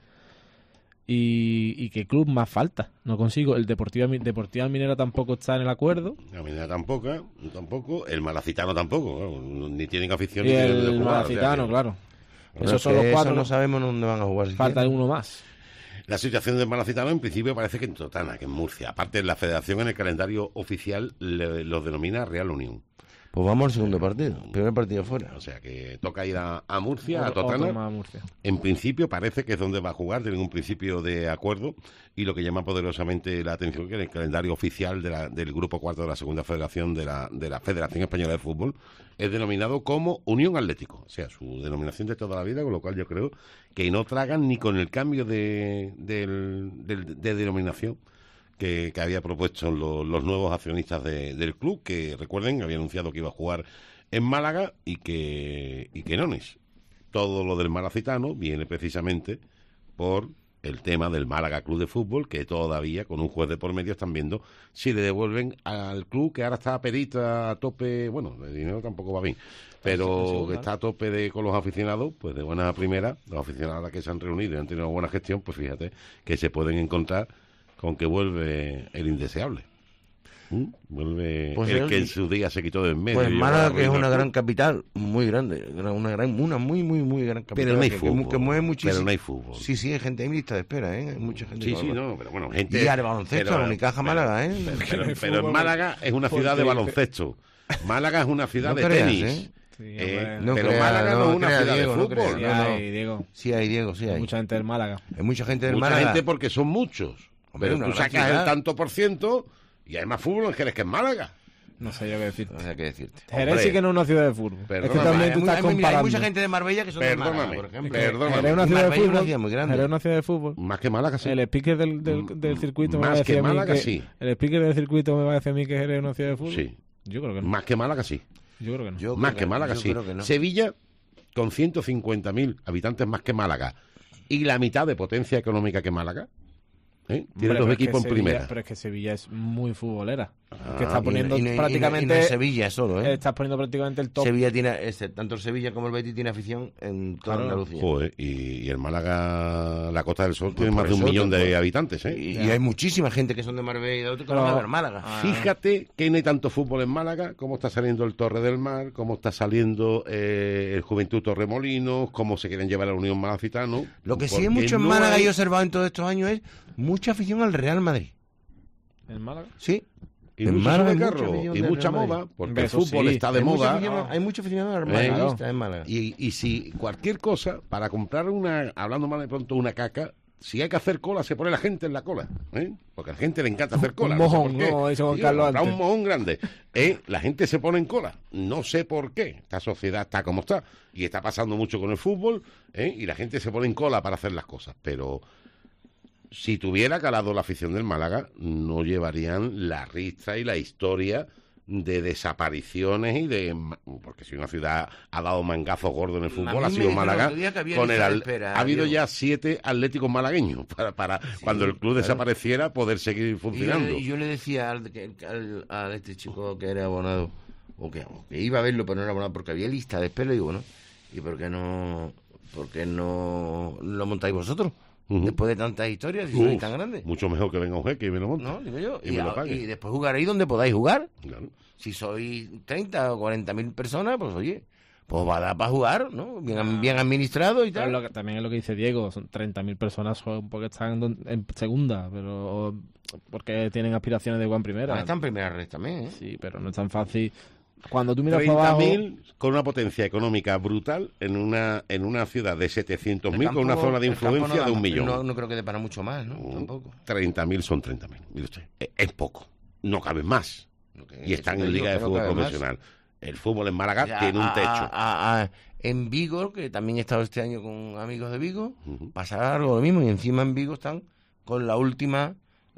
Speaker 5: Y qué club más falta. No consigo. El Deportiva Minera tampoco está en el acuerdo.
Speaker 3: La Minera tampoco, el Malacitano tampoco, claro, ni tienen afición
Speaker 5: Y
Speaker 3: ni tienen
Speaker 5: el
Speaker 3: dónde jugar,
Speaker 5: Malacitano,
Speaker 3: o sea que-
Speaker 5: claro.
Speaker 4: Pero
Speaker 5: Esos
Speaker 4: es
Speaker 5: son
Speaker 4: que
Speaker 5: los cuatro.
Speaker 4: eso no sabemos dónde van a jugar.
Speaker 5: Falta
Speaker 4: siquiera.
Speaker 5: uno más.
Speaker 3: La situación del Malacitano en principio parece que en Totana, que en Murcia. Aparte, la federación en el calendario oficial los denomina Real Unión.
Speaker 4: Pues vamos al segundo partido. Primer partido fuera.
Speaker 3: O sea que toca ir a Murcia, a
Speaker 5: Otro
Speaker 3: Totana.
Speaker 5: más a Murcia.
Speaker 3: En principio parece que es donde va a jugar, tienen un principio de acuerdo y lo que llama poderosamente la atención que en el calendario oficial del grupo cuarto de la segunda federación de la Federación Española de Fútbol es denominado como Unión Atlético, o sea, su denominación de toda la vida, con lo cual yo creo que no tragan ni con el cambio de denominación que había propuesto los nuevos accionistas del club, que recuerden, había anunciado que iba a jugar en Málaga y que no es. Todo lo del Malacitano viene precisamente por el tema del Málaga Club de Fútbol, que todavía, con un juez de por medio, están viendo si le devuelven al club, que ahora está pedita a tope, bueno, de dinero tampoco va bien, pero que está a tope con los aficionados, pues de buena primera, los aficionados que se han reunido y han tenido una buena gestión, pues fíjate que se pueden encontrar con que vuelve el indeseable. Vuelve
Speaker 4: Pues
Speaker 3: el
Speaker 4: el-
Speaker 3: que en su día se quitó de en medio.
Speaker 4: Pues
Speaker 3: y
Speaker 4: Málaga,
Speaker 3: llevó
Speaker 4: que es
Speaker 3: arriba
Speaker 4: una
Speaker 3: al
Speaker 4: gran
Speaker 3: club.
Speaker 4: capital, muy grande, una muy gran capital.
Speaker 3: Pero no hay
Speaker 4: que
Speaker 3: fútbol.
Speaker 4: mueve muchísimo.
Speaker 3: Pero no hay fútbol.
Speaker 4: Sí, hay gente, hay lista de espera, ¿eh? Hay mucha gente.
Speaker 3: Sí,
Speaker 4: que
Speaker 3: sí,
Speaker 4: va.
Speaker 3: no, pero bueno, gente...
Speaker 4: Y al baloncesto,
Speaker 3: pero-
Speaker 4: a la Unicaja Málaga, ¿eh?
Speaker 3: Pero en Málaga es una ciudad de
Speaker 5: Porque-
Speaker 3: baloncesto. Málaga es una ciudad
Speaker 4: No
Speaker 3: de
Speaker 4: creas,
Speaker 3: tenis.
Speaker 4: ¿eh?
Speaker 5: Sí,
Speaker 4: No
Speaker 3: pero
Speaker 4: creas,
Speaker 3: Málaga no,
Speaker 4: no
Speaker 3: es una
Speaker 4: creas,
Speaker 3: ciudad
Speaker 4: Diego,
Speaker 3: de
Speaker 4: no
Speaker 3: fútbol.
Speaker 4: creas.
Speaker 5: Sí,
Speaker 4: No, no.
Speaker 5: hay, Diego.
Speaker 4: Sí hay, Diego, sí
Speaker 5: Hay
Speaker 4: hay.
Speaker 5: mucha gente del Málaga.
Speaker 4: Hay mucha gente del
Speaker 3: Mucha
Speaker 4: Málaga.
Speaker 3: gente porque son muchos.
Speaker 4: Hombre,
Speaker 3: Pero
Speaker 4: una
Speaker 3: tú
Speaker 4: gran
Speaker 3: sacas
Speaker 4: ciudad.
Speaker 3: el tanto por ciento y hay más fútbol en Jerez que en Málaga.
Speaker 5: No sé yo qué decirte.
Speaker 4: No sé qué decirte.
Speaker 5: Jerez
Speaker 3: Hombre,
Speaker 5: sí que no es una ciudad de fútbol. Es que
Speaker 3: perdóname,
Speaker 5: también tú estás
Speaker 4: hay
Speaker 5: comparando.
Speaker 4: mucha gente de Marbella que son de Málaga,
Speaker 3: Perdóname,
Speaker 4: por ejemplo.
Speaker 3: perdóname.
Speaker 5: Jerez es una
Speaker 4: Y
Speaker 5: ciudad de
Speaker 4: Marbella es una
Speaker 5: fútbol.
Speaker 4: ciudad muy grande.
Speaker 5: Jerez es una ciudad de fútbol.
Speaker 3: Más que Málaga, sí.
Speaker 5: El speaker del circuito me
Speaker 3: Más
Speaker 5: va a decir
Speaker 3: que
Speaker 5: a mí
Speaker 3: Málaga,
Speaker 5: que
Speaker 3: sí.
Speaker 5: el speaker del circuito me va a decir a mí que Jerez es una ciudad de fútbol.
Speaker 3: Sí.
Speaker 5: Yo creo que no.
Speaker 3: Más que Málaga, sí.
Speaker 5: Yo creo que no.
Speaker 4: Yo
Speaker 3: Más
Speaker 4: creo
Speaker 3: que Málaga,
Speaker 4: yo
Speaker 3: sí.
Speaker 4: creo que no.
Speaker 3: Sevilla, con 150.000 habitantes más que Málaga y la mitad de potencia económica que Málaga, ¿eh? Tiene
Speaker 5: Hombre,
Speaker 3: dos
Speaker 5: pero es que
Speaker 3: equipos en
Speaker 5: Sevilla-
Speaker 3: primera.
Speaker 5: Pero es que Sevilla es muy futbolera.
Speaker 3: Ah,
Speaker 5: que está poniendo
Speaker 4: Y no- y no-
Speaker 5: prácticamente...
Speaker 4: y no es Sevilla solo, ¿eh?
Speaker 5: Estás poniendo prácticamente el top.
Speaker 4: Sevilla tiene, tanto el Sevilla como el Betis tiene afición en toda
Speaker 5: Claro.
Speaker 4: Andalucía.
Speaker 3: Joder, y el Málaga, la Costa del Sol, tiene
Speaker 4: por
Speaker 3: más de un
Speaker 4: eso,
Speaker 3: millón de
Speaker 4: pues,
Speaker 3: habitantes, ¿eh?
Speaker 4: Y hay muchísima gente que son de Marbella y de otro que
Speaker 5: Pero-
Speaker 4: van a ver Málaga.
Speaker 3: Fíjate que no hay tanto fútbol en Málaga, cómo está saliendo el Torre del Mar, cómo está saliendo el Juventud Torremolinos, cómo se quieren llevar a la Unión Malacitano.
Speaker 4: Lo que sí
Speaker 3: Porque
Speaker 4: es mucho en
Speaker 3: no
Speaker 4: Málaga
Speaker 3: hay-
Speaker 4: y he observado en todos estos años es mucha afición al Real Madrid.
Speaker 5: ¿En Málaga?
Speaker 4: Sí.
Speaker 3: Y
Speaker 4: en
Speaker 3: mucho
Speaker 4: Málaga hay
Speaker 3: sobrecargo,
Speaker 4: mucha afición
Speaker 3: y
Speaker 4: del
Speaker 3: mucha
Speaker 4: Real Madrid.
Speaker 3: moda, porque el
Speaker 5: Eso
Speaker 3: fútbol
Speaker 5: sí.
Speaker 3: está de
Speaker 4: Hay mucha
Speaker 3: moda.
Speaker 4: afición- hay mucha afición al
Speaker 3: Venga.
Speaker 4: madridista en Málaga.
Speaker 3: Y si cualquier cosa, para comprar una, hablando mal de pronto, una caca, si hay que hacer cola, se pone la gente en la cola, ¿eh? Porque a la gente le encanta hacer cola.
Speaker 5: Un
Speaker 3: no sé
Speaker 5: mojón,
Speaker 3: por qué.
Speaker 5: ¿no? Dice Juan
Speaker 3: Tío,
Speaker 5: Carlos
Speaker 3: comprar
Speaker 5: antes.
Speaker 3: un mojón grande. La gente se pone en cola. No sé por qué. Esta sociedad está como está. Y está pasando mucho con el fútbol, y la gente se pone en cola para hacer las cosas. Pero si tuviera calado la afición del Málaga, no llevarían la ristra y la historia de desapariciones y de... Porque si una ciudad ha dado mangazos gordos en el fútbol,
Speaker 4: mí
Speaker 3: ha
Speaker 4: me
Speaker 3: sido
Speaker 4: dijeron
Speaker 3: Málaga.
Speaker 4: el otro día que había
Speaker 3: Con el
Speaker 4: lista de espera,
Speaker 3: ha habido
Speaker 4: Diego.
Speaker 3: ya 7 atléticos malagueños para cuando el club desapareciera poder seguir funcionando.
Speaker 4: Y yo le decía a este chico que era abonado, o que iba a verlo, pero no era abonado, porque había lista de espera, y digo, bueno, ¿y por qué no lo montáis vosotros?
Speaker 3: Ujú.
Speaker 4: Después de tantas historias, si
Speaker 3: Uf,
Speaker 4: sois tan grandes.
Speaker 3: mucho mejor que venga un jeque y me lo monte.
Speaker 4: ¿No? Digo yo.
Speaker 3: Y me lo pague.
Speaker 4: Y después jugaréis donde podáis jugar.
Speaker 3: Claro.
Speaker 4: Si sois 30 o 40.000 personas, pues oye, pues va a dar para jugar, ¿no? Bien administrado y
Speaker 5: Pero
Speaker 4: tal.
Speaker 5: también es lo que dice Diego, son 30.000 personas son porque están en segunda, pero porque tienen aspiraciones de jugar en primera.
Speaker 4: Está en primera red también, ¿eh?
Speaker 5: Sí, pero no es tan fácil. Cuando tú miras para abajo...
Speaker 3: 30.000 con una potencia económica brutal en una ciudad de 700.000 con
Speaker 4: Tampoco-
Speaker 3: una zona de
Speaker 4: el campo
Speaker 3: influencia
Speaker 4: no da
Speaker 3: de 1
Speaker 4: más,
Speaker 3: millón.
Speaker 4: No creo que dé para mucho más, ¿no? Tampoco.
Speaker 3: 30.000 son 30.000. Mire usted, es poco. No caben más.
Speaker 4: Lo que-
Speaker 3: Y están
Speaker 4: eso
Speaker 3: en
Speaker 4: te
Speaker 3: Liga de
Speaker 4: digo, que no
Speaker 3: Fútbol
Speaker 4: cabe más.
Speaker 3: Profesional. El fútbol en Málaga
Speaker 4: Ya,
Speaker 3: tiene un techo.
Speaker 4: En Vigo, que también he estado este año con amigos de Vigo,
Speaker 3: Ujú.
Speaker 4: pasa algo lo mismo. Y encima en Vigo están con la última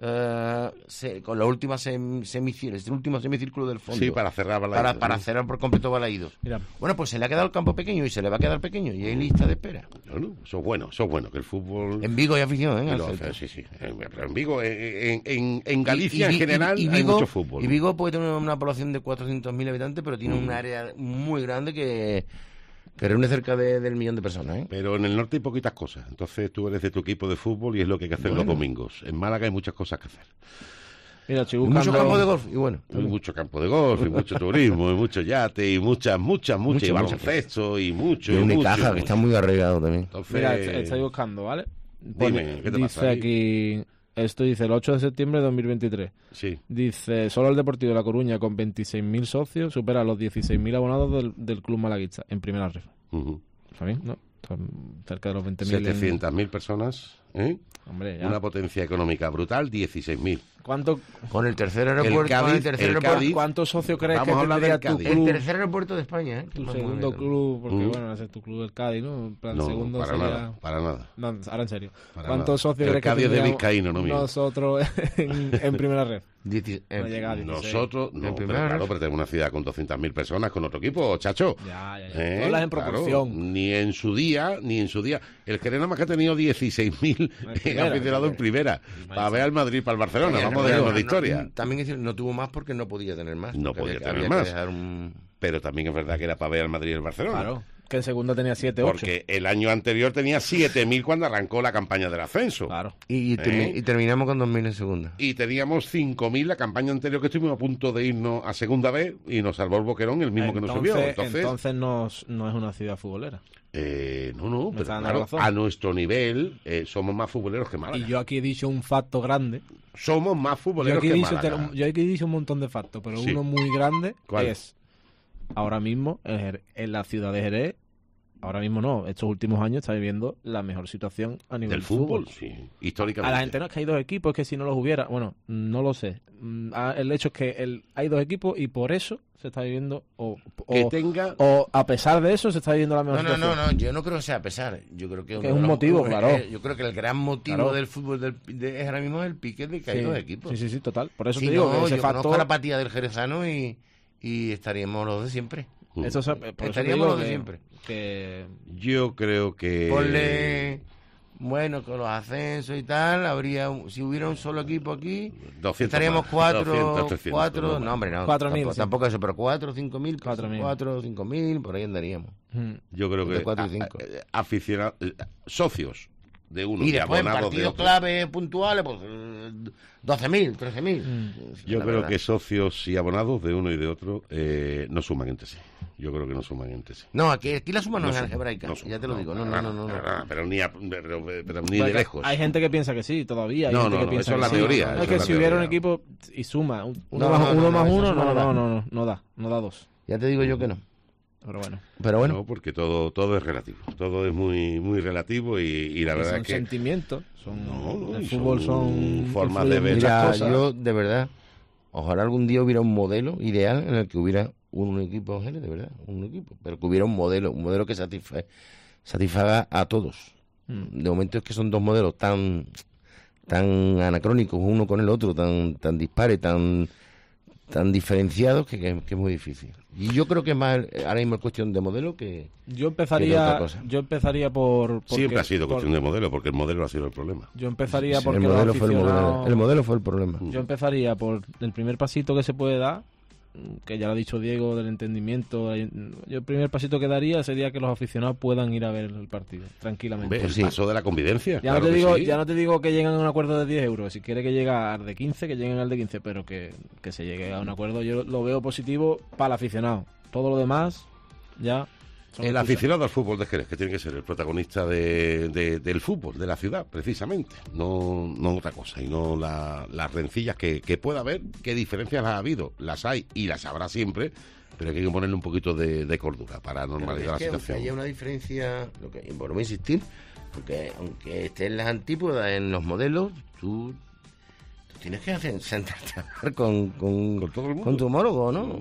Speaker 4: semicírculo, el último semicírculo del fondo.
Speaker 3: Sí, para cerrar Balaídos.
Speaker 4: para cerrar por completo Balaídos.
Speaker 5: Mira,
Speaker 4: Bueno, pues se le ha quedado el campo pequeño y se le va a quedar pequeño y hay lista de espera.
Speaker 3: Bueno, eso es bueno, que el fútbol...
Speaker 4: En Vigo hay afición, ¿eh?
Speaker 3: que
Speaker 4: al
Speaker 3: lo
Speaker 4: Celta.
Speaker 3: hace, sí. Pero en Vigo, en Galicia
Speaker 4: Y- y-
Speaker 3: en general,
Speaker 4: y
Speaker 3: hay
Speaker 4: Vigo-
Speaker 3: mucho fútbol.
Speaker 4: Y Vigo puede tener una población de 400.000 habitantes, pero tiene un área muy grande que reúne cerca del millón de personas, ¿eh?
Speaker 3: Pero en el norte hay poquitas cosas. Entonces tú eres de tu equipo de fútbol y es lo que hay que hacer los domingos. En Málaga hay muchas cosas que hacer.
Speaker 5: mira, estoy
Speaker 4: Y
Speaker 5: buscando...
Speaker 4: muchos campos de golf, y bueno.
Speaker 3: Hay mucho campo de golf, y mucho turismo, y mucho yate, y muchas, y baloncesto, y mucho,
Speaker 4: Y
Speaker 3: y
Speaker 4: una
Speaker 3: mucho.
Speaker 4: caja que está muy arraigado también.
Speaker 3: Entonces,
Speaker 5: Mira, estoy buscando, ¿vale?
Speaker 3: Dime, ¿qué te
Speaker 5: dice
Speaker 3: pasa ahí?
Speaker 5: aquí... Esto dice el 8 de septiembre de 2023.
Speaker 3: sí.
Speaker 5: Dice, solo el Deportivo de La Coruña con 26.000 socios supera los 16.000 abonados del club malaguista en primera red.
Speaker 3: Ujú.
Speaker 5: ¿Está bien? ¿No? Son cerca de los 20.000.
Speaker 3: 700.000 personas, ¿eh?
Speaker 5: Hombre, ya.
Speaker 3: Una potencia económica brutal, 16.000.
Speaker 5: ¿Cuánto,
Speaker 4: Con el tercer aeropuerto,
Speaker 3: Cádiz-
Speaker 4: con el tercer
Speaker 3: el
Speaker 4: aeropuerto,
Speaker 3: Cádiz-
Speaker 5: ¿Cuántos socios crees
Speaker 3: Vamos a
Speaker 5: que
Speaker 3: hablar
Speaker 5: tendría
Speaker 3: del
Speaker 5: tu
Speaker 3: Cádiz.
Speaker 4: el
Speaker 5: club?
Speaker 4: tercer aeropuerto de España, ¿eh?
Speaker 5: Tu
Speaker 4: Más
Speaker 5: segundo
Speaker 4: moderno.
Speaker 5: club, porque
Speaker 3: Mm.
Speaker 5: bueno, ese es tu club del Cádiz, ¿no? En plan,
Speaker 3: No,
Speaker 5: segundo
Speaker 3: para
Speaker 5: sería...
Speaker 3: nada, para nada.
Speaker 5: No, ahora en serio.
Speaker 3: Para
Speaker 5: ¿Cuántos
Speaker 3: nada.
Speaker 5: socios
Speaker 3: El
Speaker 5: crees que
Speaker 3: Cádiz es de
Speaker 5: tendríamos
Speaker 3: Vizcaíno, no mío.
Speaker 5: nosotros en primera red? No llega a 16.
Speaker 3: Nosotros, no,
Speaker 4: En
Speaker 3: pero
Speaker 4: primera
Speaker 3: claro,
Speaker 4: red.
Speaker 3: pero tenemos una ciudad con 200.000 personas con otro equipo, chacho.
Speaker 5: Ya.
Speaker 3: ¿Eh?
Speaker 5: Hablas en
Speaker 3: Claro,
Speaker 5: proporción.
Speaker 3: ni en su día. El Jerez nada más que ha tenido 16.000
Speaker 5: primera,
Speaker 3: aficionados en primera. Para ver al Madrid, para el Barcelona. Vamos a dejarnos de historia.
Speaker 4: También es decir, no tuvo más porque no podía tener más.
Speaker 3: No
Speaker 4: Porque
Speaker 3: podía
Speaker 4: había
Speaker 3: tener
Speaker 4: que
Speaker 3: más.
Speaker 4: dejar un-
Speaker 3: Pero también es verdad que era para ver al Madrid y el Barcelona.
Speaker 5: Claro. Que en segunda tenía 7, 8.
Speaker 3: Porque el año anterior tenía 7.000 cuando arrancó la campaña del ascenso.
Speaker 5: Claro.
Speaker 4: Y terminamos con 2.000 en segunda.
Speaker 3: Y teníamos 5.000 la campaña anterior, que estuvimos a punto de irnos a segunda vez y nos salvó el Boquerón, el mismo que nos subió.
Speaker 5: Entonces no es una ciudad futbolera.
Speaker 3: No, pero
Speaker 5: dan la
Speaker 3: claro,
Speaker 5: razón.
Speaker 3: a nuestro nivel somos más futboleros que Málaga.
Speaker 5: Y yo aquí he dicho un facto grande.
Speaker 3: Somos más
Speaker 5: Yo
Speaker 3: futboleros
Speaker 5: aquí,
Speaker 3: que
Speaker 5: he dicho,
Speaker 3: Málaga.
Speaker 5: yo aquí he dicho un montón de factos, pero
Speaker 3: Sí.
Speaker 5: uno muy grande
Speaker 3: ¿Cuál?
Speaker 5: es, ahora mismo, en la ciudad de Jerez, ahora mismo no, estos últimos años está viviendo la mejor situación a nivel
Speaker 3: Del fútbol, sí, históricamente.
Speaker 5: A la gente no es que hay 2 equipos, es que si no los hubiera, bueno, no lo sé. El hecho es que hay 2 equipos y por eso se está viviendo, o a pesar de eso se está viviendo la mejor situación.
Speaker 4: No, yo no creo que sea a pesar. Yo creo que
Speaker 5: es un motivo, claro.
Speaker 4: Yo creo que el gran motivo
Speaker 5: Claro.
Speaker 4: del fútbol es ahora mismo el pique de que hay 2 equipos.
Speaker 5: Sí, total. Por eso
Speaker 4: Si
Speaker 5: te digo
Speaker 4: no,
Speaker 5: que ese
Speaker 4: yo conozco
Speaker 5: factor...
Speaker 4: la apatía del jerezano y estaríamos los de siempre.
Speaker 5: por eso te
Speaker 4: Estaríamos
Speaker 5: digo
Speaker 4: los de
Speaker 5: que-
Speaker 4: siempre.
Speaker 5: que
Speaker 3: Yo creo que...
Speaker 4: Ponle, bueno, con los ascensos y tal, si hubiera un solo equipo aquí,
Speaker 3: 200
Speaker 4: estaríamos
Speaker 3: más,
Speaker 4: 4,
Speaker 3: 200, 300,
Speaker 4: no, hombre, no,
Speaker 5: 4.000,
Speaker 4: tampoco eso, pero 4, 5.000,
Speaker 5: 4.000.
Speaker 4: 4, 5.000, por ahí andaríamos.
Speaker 3: Yo creo
Speaker 4: Entre
Speaker 3: que
Speaker 4: 4 y 5.
Speaker 3: aficionados, socios de uno
Speaker 4: Y
Speaker 3: y
Speaker 4: después en
Speaker 3: abonados de
Speaker 4: partidos
Speaker 3: otro.
Speaker 4: clave puntuales, pues 12.000, 13.000.
Speaker 3: Yo
Speaker 4: La
Speaker 3: creo
Speaker 4: verdad.
Speaker 3: que socios y abonados de uno y de otro no suman entre sí. Yo creo que no suman entre sí.
Speaker 4: No, aquí la suma no es
Speaker 3: suma,
Speaker 4: algebraica,
Speaker 3: suma,
Speaker 4: ya te lo digo. No.
Speaker 3: Pero ni ni
Speaker 5: Porque
Speaker 3: de lejos.
Speaker 5: hay gente que piensa que sí, todavía. Hay
Speaker 3: No,
Speaker 5: gente
Speaker 3: no,
Speaker 5: que
Speaker 3: no,
Speaker 5: piensa
Speaker 3: eso es la
Speaker 5: que
Speaker 3: teoría,
Speaker 5: No,
Speaker 3: eso
Speaker 5: es
Speaker 3: es
Speaker 5: que
Speaker 3: la
Speaker 5: si hubiera un
Speaker 3: teoría.
Speaker 5: equipo y suma, uno
Speaker 4: No,
Speaker 5: más
Speaker 4: no, no,
Speaker 5: uno,
Speaker 4: esa suma
Speaker 5: no da 2.
Speaker 4: Ya te digo yo que no.
Speaker 5: Pero bueno.
Speaker 3: No, porque todo es relativo. Todo es muy muy relativo y la verdad
Speaker 5: son
Speaker 3: es que...
Speaker 5: sentimientos.
Speaker 3: No,
Speaker 5: el
Speaker 3: y
Speaker 5: fútbol son
Speaker 3: formas
Speaker 5: influyen
Speaker 3: de ver
Speaker 5: muchas
Speaker 3: las
Speaker 4: Mira,
Speaker 5: cosas.
Speaker 4: yo de verdad, ojalá algún día hubiera un modelo ideal en el que hubiera un equipo, de verdad, un equipo, pero que hubiera un modelo que satisfaga a todos. De momento es que son 2 modelos tan anacrónicos uno con el otro, tan dispares, tan diferenciados que es muy difícil. Y yo creo que es más ahora mismo es cuestión de modelo que
Speaker 5: Yo
Speaker 4: que de otra
Speaker 5: empezaría por...
Speaker 3: Siempre ha sido cuestión de modelo, porque el modelo ha sido el problema.
Speaker 5: Yo empezaría
Speaker 4: Sí,
Speaker 5: porque
Speaker 4: el modelo
Speaker 5: los
Speaker 4: fue el modelo.
Speaker 5: aficionados-
Speaker 4: El modelo fue el problema.
Speaker 5: Yo empezaría por el primer pasito que se puede dar, que ya lo ha dicho Diego, del entendimiento. Yo el primer pasito que daría sería que los aficionados puedan ir a ver el partido, tranquilamente.
Speaker 3: ¿Ves?
Speaker 4: Pues
Speaker 3: El
Speaker 4: sí.
Speaker 3: paso de la convivencia.
Speaker 5: Ya,
Speaker 3: claro
Speaker 5: no te
Speaker 3: que
Speaker 5: digo,
Speaker 3: sí.
Speaker 5: ya no te digo que lleguen a un acuerdo de 10 euros. Si quiere que llegue al de 15, que lleguen al de 15, pero que se llegue a un acuerdo. Yo lo veo positivo para el aficionado. Todo lo demás, ya... son
Speaker 3: El
Speaker 5: excusas.
Speaker 3: aficionado al fútbol de Jerez, que tiene que ser el protagonista del fútbol, de la ciudad, precisamente. No otra cosa. Y no las rencillas que pueda haber, qué diferencias las ha habido. Las hay y las habrá siempre, pero hay que ponerle un poquito de cordura para normalizar la
Speaker 4: Pero es que aunque
Speaker 3: situación.
Speaker 4: haya una diferencia, volvemos a insistir, porque aunque esté en las antípodas, en los modelos, tú tienes que sentarte a hablar con
Speaker 3: todo el mundo.
Speaker 4: con tu homólogo, ¿no?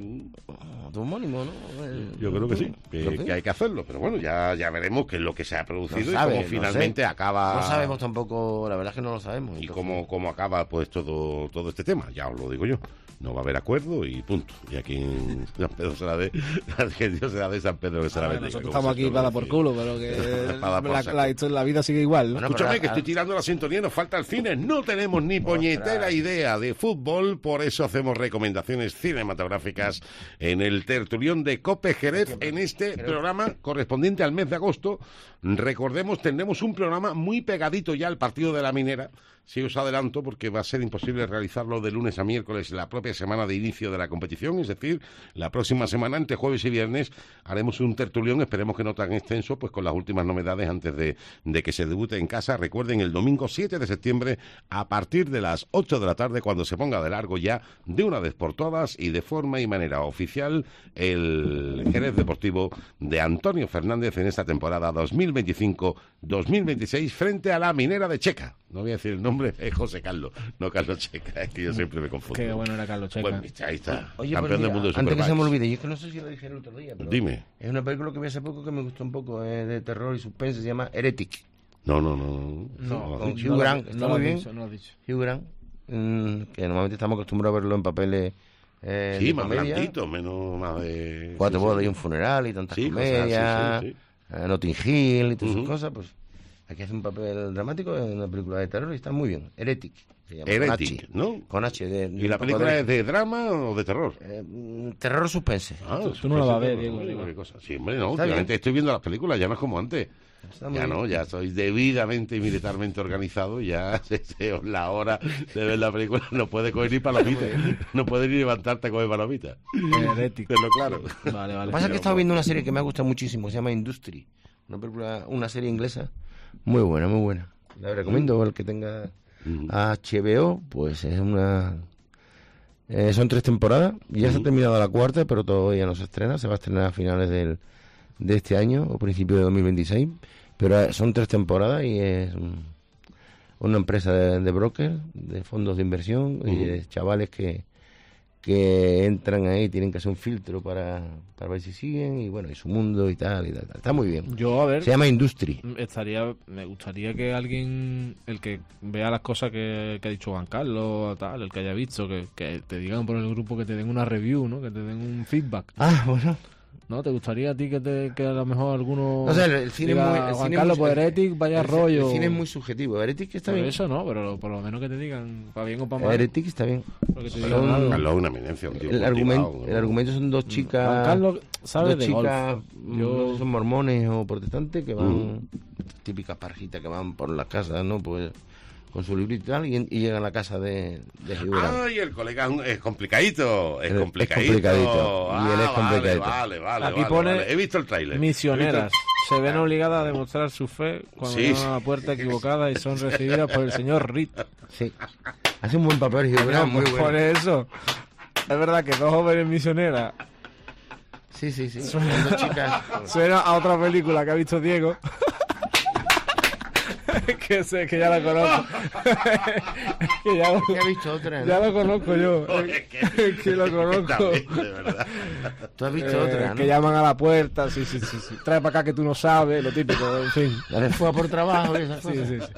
Speaker 4: Tu homónimo, ¿no?
Speaker 3: Yo creo que sí,
Speaker 4: En fin.
Speaker 3: que hay que hacerlo. Pero bueno, ya veremos qué es lo que se ha producido
Speaker 4: No
Speaker 3: y
Speaker 4: sabe,
Speaker 3: cómo
Speaker 4: no
Speaker 3: finalmente
Speaker 4: sé.
Speaker 3: acaba...
Speaker 4: No sabemos tampoco, la verdad es que no lo sabemos.
Speaker 3: Y
Speaker 4: entonces-
Speaker 3: cómo acaba pues todo este tema, ya os lo digo yo. No va a haber acuerdo y punto. Y aquí en San Pedro será de Dios será de San Pedro que será bendiga.
Speaker 5: Nosotros
Speaker 3: como
Speaker 5: estamos
Speaker 3: se
Speaker 5: aquí
Speaker 3: suele
Speaker 5: para por
Speaker 3: decir.
Speaker 5: culo, pero que
Speaker 3: Para por saco.
Speaker 5: la vida sigue igual, ¿no?
Speaker 4: Bueno,
Speaker 3: Escúchame,
Speaker 4: pero-
Speaker 3: que estoy tirando la sintonía, nos falta el cine. No tenemos ni puñetera idea de fútbol, por eso hacemos recomendaciones cinematográficas en el tertulión de Cope Jerez en este programa correspondiente al mes de agosto. Recordemos, tendremos un programa muy pegadito ya al partido de la Minera. Sí, os adelanto, porque va a ser imposible realizarlo de lunes a miércoles la propia semana de inicio de la competición, es decir, la próxima semana, entre jueves y viernes, haremos un tertulión, esperemos que no tan extenso, pues con las últimas novedades antes de que se debute en casa. Recuerden, el domingo 7 de septiembre, a partir de las 8 de la tarde, cuando se ponga de largo ya, de una vez por todas y de forma y manera oficial, el Jerez Deportivo de Antonio Fernández en esta temporada 2025-2026 frente a la Minera de Checa. No voy a decir el nombre, es José Carlos, no Carlos Checa, es que yo siempre me confundo.
Speaker 5: Qué bueno era Carlos Checa.
Speaker 3: Pues, ahí está,
Speaker 4: Oye,
Speaker 3: campeón
Speaker 4: pues
Speaker 3: del
Speaker 4: mira,
Speaker 3: mundo de
Speaker 4: antes que se me
Speaker 3: Superbikes.
Speaker 4: olvide, yo es que no sé si lo dije el otro día, pero
Speaker 3: Dime.
Speaker 4: es una película que vi hace poco que me gustó un poco, de terror y suspense, se llama Heretic.
Speaker 3: No.
Speaker 4: con Hugh Grant, está muy bien.
Speaker 5: No lo has dicho.
Speaker 4: Hugh Grant, que normalmente estamos acostumbrados a verlo en papeles
Speaker 3: Sí,
Speaker 4: de
Speaker 3: más
Speaker 4: comedia.
Speaker 3: blandito, menos más de...
Speaker 4: 4
Speaker 3: sí,
Speaker 4: bodas
Speaker 3: sí.
Speaker 4: y un funeral y tantas
Speaker 3: Sí, cosas
Speaker 4: comedias,
Speaker 3: así, sí.
Speaker 4: Notting Hill y todas
Speaker 3: Ujú.
Speaker 4: esas cosas, pues Aquí hace un papel dramático en una película de terror y está muy bien. Heretic. Se llama,
Speaker 3: Heretic, ¿no?
Speaker 4: Con H.
Speaker 3: ¿Y la película es de drama o de terror?
Speaker 4: Terror suspense.
Speaker 5: Tú no la vas a ver, Diego.
Speaker 3: Qué cosa. Sí, hombre, no.
Speaker 4: Está
Speaker 3: Últimamente
Speaker 4: bien.
Speaker 3: estoy viendo las películas, ya no es como antes.
Speaker 4: Está muy
Speaker 3: Ya
Speaker 4: bien.
Speaker 3: no, ya soy debidamente y militarmente organizado, ya la hora de ver la película no puede coger ni palomitas, no puede ni levantarte a coger palomitas.
Speaker 5: Heretic.
Speaker 3: Tenlo claro.
Speaker 5: Vale,
Speaker 4: Lo
Speaker 5: vale.
Speaker 4: que pasa es que he estado viendo una serie que me ha gustado muchísimo, se llama Industry. Una serie inglesa muy buena, muy buena. La recomiendo al que tenga HBO, pues es una... son 3 temporadas, ya se ha terminado la 4ª, pero todavía no se estrena, se va a estrenar a finales de este año o principios de 2026, pero son 3 temporadas y es una empresa de brokers, de fondos de inversión y de chavales que entran ahí, tienen que hacer un filtro para ver si siguen y bueno, y su mundo y tal, está muy bien.
Speaker 5: Yo, a ver,
Speaker 4: Se llama Industry.
Speaker 5: me gustaría que alguien, el que vea las cosas que ha dicho Juan Carlos, tal, el que haya visto, que te digan por el grupo, que te den una review, ¿no? Que te den un feedback.
Speaker 4: Bueno.
Speaker 5: ¿No? ¿Te gustaría a ti que a lo mejor alguno...
Speaker 4: O sea, el cine
Speaker 5: diga,
Speaker 4: es muy... el
Speaker 5: Juan
Speaker 4: cine
Speaker 5: Carlos,
Speaker 4: es muy-
Speaker 5: por Heretic, vaya
Speaker 4: el
Speaker 5: rollo.
Speaker 4: cine es muy subjetivo. Heretic está
Speaker 5: Por
Speaker 4: bien.
Speaker 5: eso no, pero por lo menos que te digan, para bien o para mal.
Speaker 4: Heretic está bien.
Speaker 5: Lo que te
Speaker 4: Son-
Speaker 5: digan algo.
Speaker 3: Carlos es una eminencia, un tío
Speaker 4: El
Speaker 3: cultivado,
Speaker 4: argumento son 2 chicas...
Speaker 5: Juan Carlos sabe
Speaker 4: dos
Speaker 5: de
Speaker 4: chicas,
Speaker 5: golf.
Speaker 4: no sé si son mormones o protestantes, que van... Típicas parejitas que van por las casas, ¿no? Pues con su librito y tal, y llegan a la casa de Gibran.
Speaker 3: Ay, el colega es complicadito, es
Speaker 4: Es
Speaker 3: complicadito.
Speaker 4: complicadito, y él es complicadito.
Speaker 3: Vale.
Speaker 5: Aquí pone
Speaker 3: He visto el tráiler.
Speaker 5: Misioneras. Se ven obligadas a demostrar su fe cuando
Speaker 3: Sí,
Speaker 5: van
Speaker 3: sí.
Speaker 5: a la puerta equivocada y son recibidas por el señor Reed.
Speaker 4: Sí. Hace un buen papel Gibran, muy bueno.
Speaker 5: Por eso. Es verdad que 2 jóvenes misioneras
Speaker 4: Sí. Son 2 chicas...
Speaker 5: suena a otra película que ha visto Diego. que sé que ya la conozco. que ya lo,
Speaker 4: ¿Qué ha visto otra?
Speaker 5: ya
Speaker 4: ¿no?
Speaker 5: lo conozco yo. que lo conozco.
Speaker 3: También, de verdad.
Speaker 4: Tú has visto otra, ¿no?
Speaker 5: Que llaman a la puerta, sí. Trae para acá que tú no sabes, lo típico, en fin.
Speaker 4: La de fuga por trabajo y esas
Speaker 5: Sí.
Speaker 4: cosas.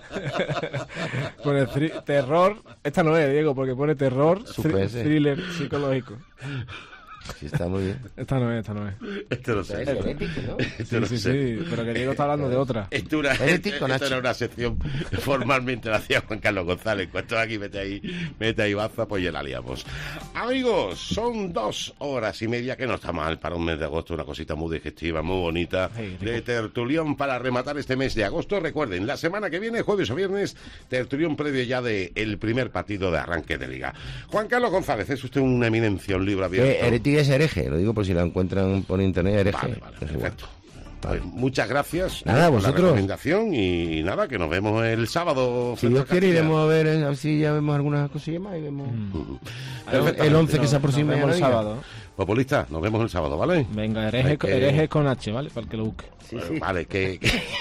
Speaker 5: Pone terror. Esta no es, Diego, porque pone terror,
Speaker 4: Suspense.
Speaker 5: thriller psicológico.
Speaker 4: Sí, está muy bien.
Speaker 5: Esta no es.
Speaker 3: Esto lo sé.
Speaker 4: Es Heretic, ¿no?
Speaker 3: Esto lo sé.
Speaker 5: Sí, pero que Diego está hablando de otra.
Speaker 3: Esto
Speaker 4: Heretic con
Speaker 3: era
Speaker 4: H.
Speaker 3: una sección que formalmente la hacía Juan Carlos González. En cuanto aquí mete ahí baza, pues ya la liamos. Amigos, son 2 horas y media, que no está mal para un mes de agosto, una cosita muy digestiva, muy bonita,
Speaker 5: Sí, rico.
Speaker 3: de tertulión para rematar este mes de agosto. Recuerden, la semana que viene, jueves o viernes, tertulión previo ya del primer partido de arranque de Liga. Juan Carlos González, es usted una eminencia, un libro abierto.
Speaker 4: Heretic es hereje, lo digo por si la encuentran por internet, hereje.
Speaker 3: Vale,
Speaker 4: Es igual.
Speaker 3: perfecto. Pues muchas gracias
Speaker 4: Nada,
Speaker 3: por la
Speaker 4: vosotros.
Speaker 3: recomendación y nada, que nos vemos el sábado.
Speaker 4: Si
Speaker 3: frente
Speaker 4: Dios
Speaker 3: al
Speaker 4: quiere,
Speaker 3: Castilla.
Speaker 4: iremos a ver si ya vemos algunas cosillas más y vemos
Speaker 3: Perfectamente.
Speaker 4: el 11 que se
Speaker 5: Nos
Speaker 4: aproxima.
Speaker 5: vemos
Speaker 4: ya
Speaker 5: el
Speaker 4: la liga.
Speaker 5: sábado.
Speaker 3: Populista, nos vemos el sábado, ¿vale?
Speaker 5: Venga,
Speaker 3: Hay que-
Speaker 5: hereje con H, ¿vale? Para el que lo busque.
Speaker 3: Vale, que...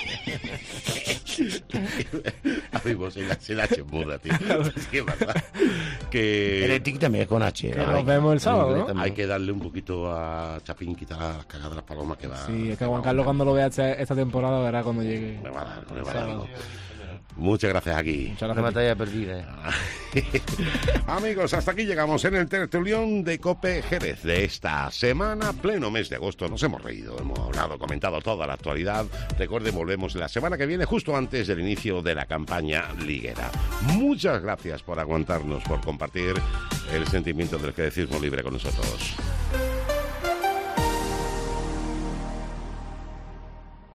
Speaker 3: Amigos, sin H muda, tío. Es que es verdad. Que
Speaker 4: Heretic también es con H.
Speaker 5: Que
Speaker 4: ¿no?
Speaker 5: nos vemos el sábado,
Speaker 4: inglés
Speaker 5: ¿no?
Speaker 4: también.
Speaker 3: hay que darle un poquito a Chapín, quitar las cagadas de las palomas que va...
Speaker 5: Sí, es que Juan Carlos cuando lo vea esta temporada verá cuando llegue.
Speaker 3: Me va a dar, me va a
Speaker 5: Sábado.
Speaker 3: dar. Muchas gracias aquí.
Speaker 5: Muchas
Speaker 4: Una
Speaker 5: gracias.
Speaker 4: batalla perdida.
Speaker 3: Amigos, hasta aquí llegamos en el tertulión de COPE Jerez de esta semana, pleno mes de agosto. Nos hemos reído, hemos hablado, comentado toda la actualidad. Recuerden, volvemos la semana que viene, justo antes del inicio de la campaña liguera. Muchas gracias por aguantarnos, por compartir el sentimiento del querecismo libre con nosotros.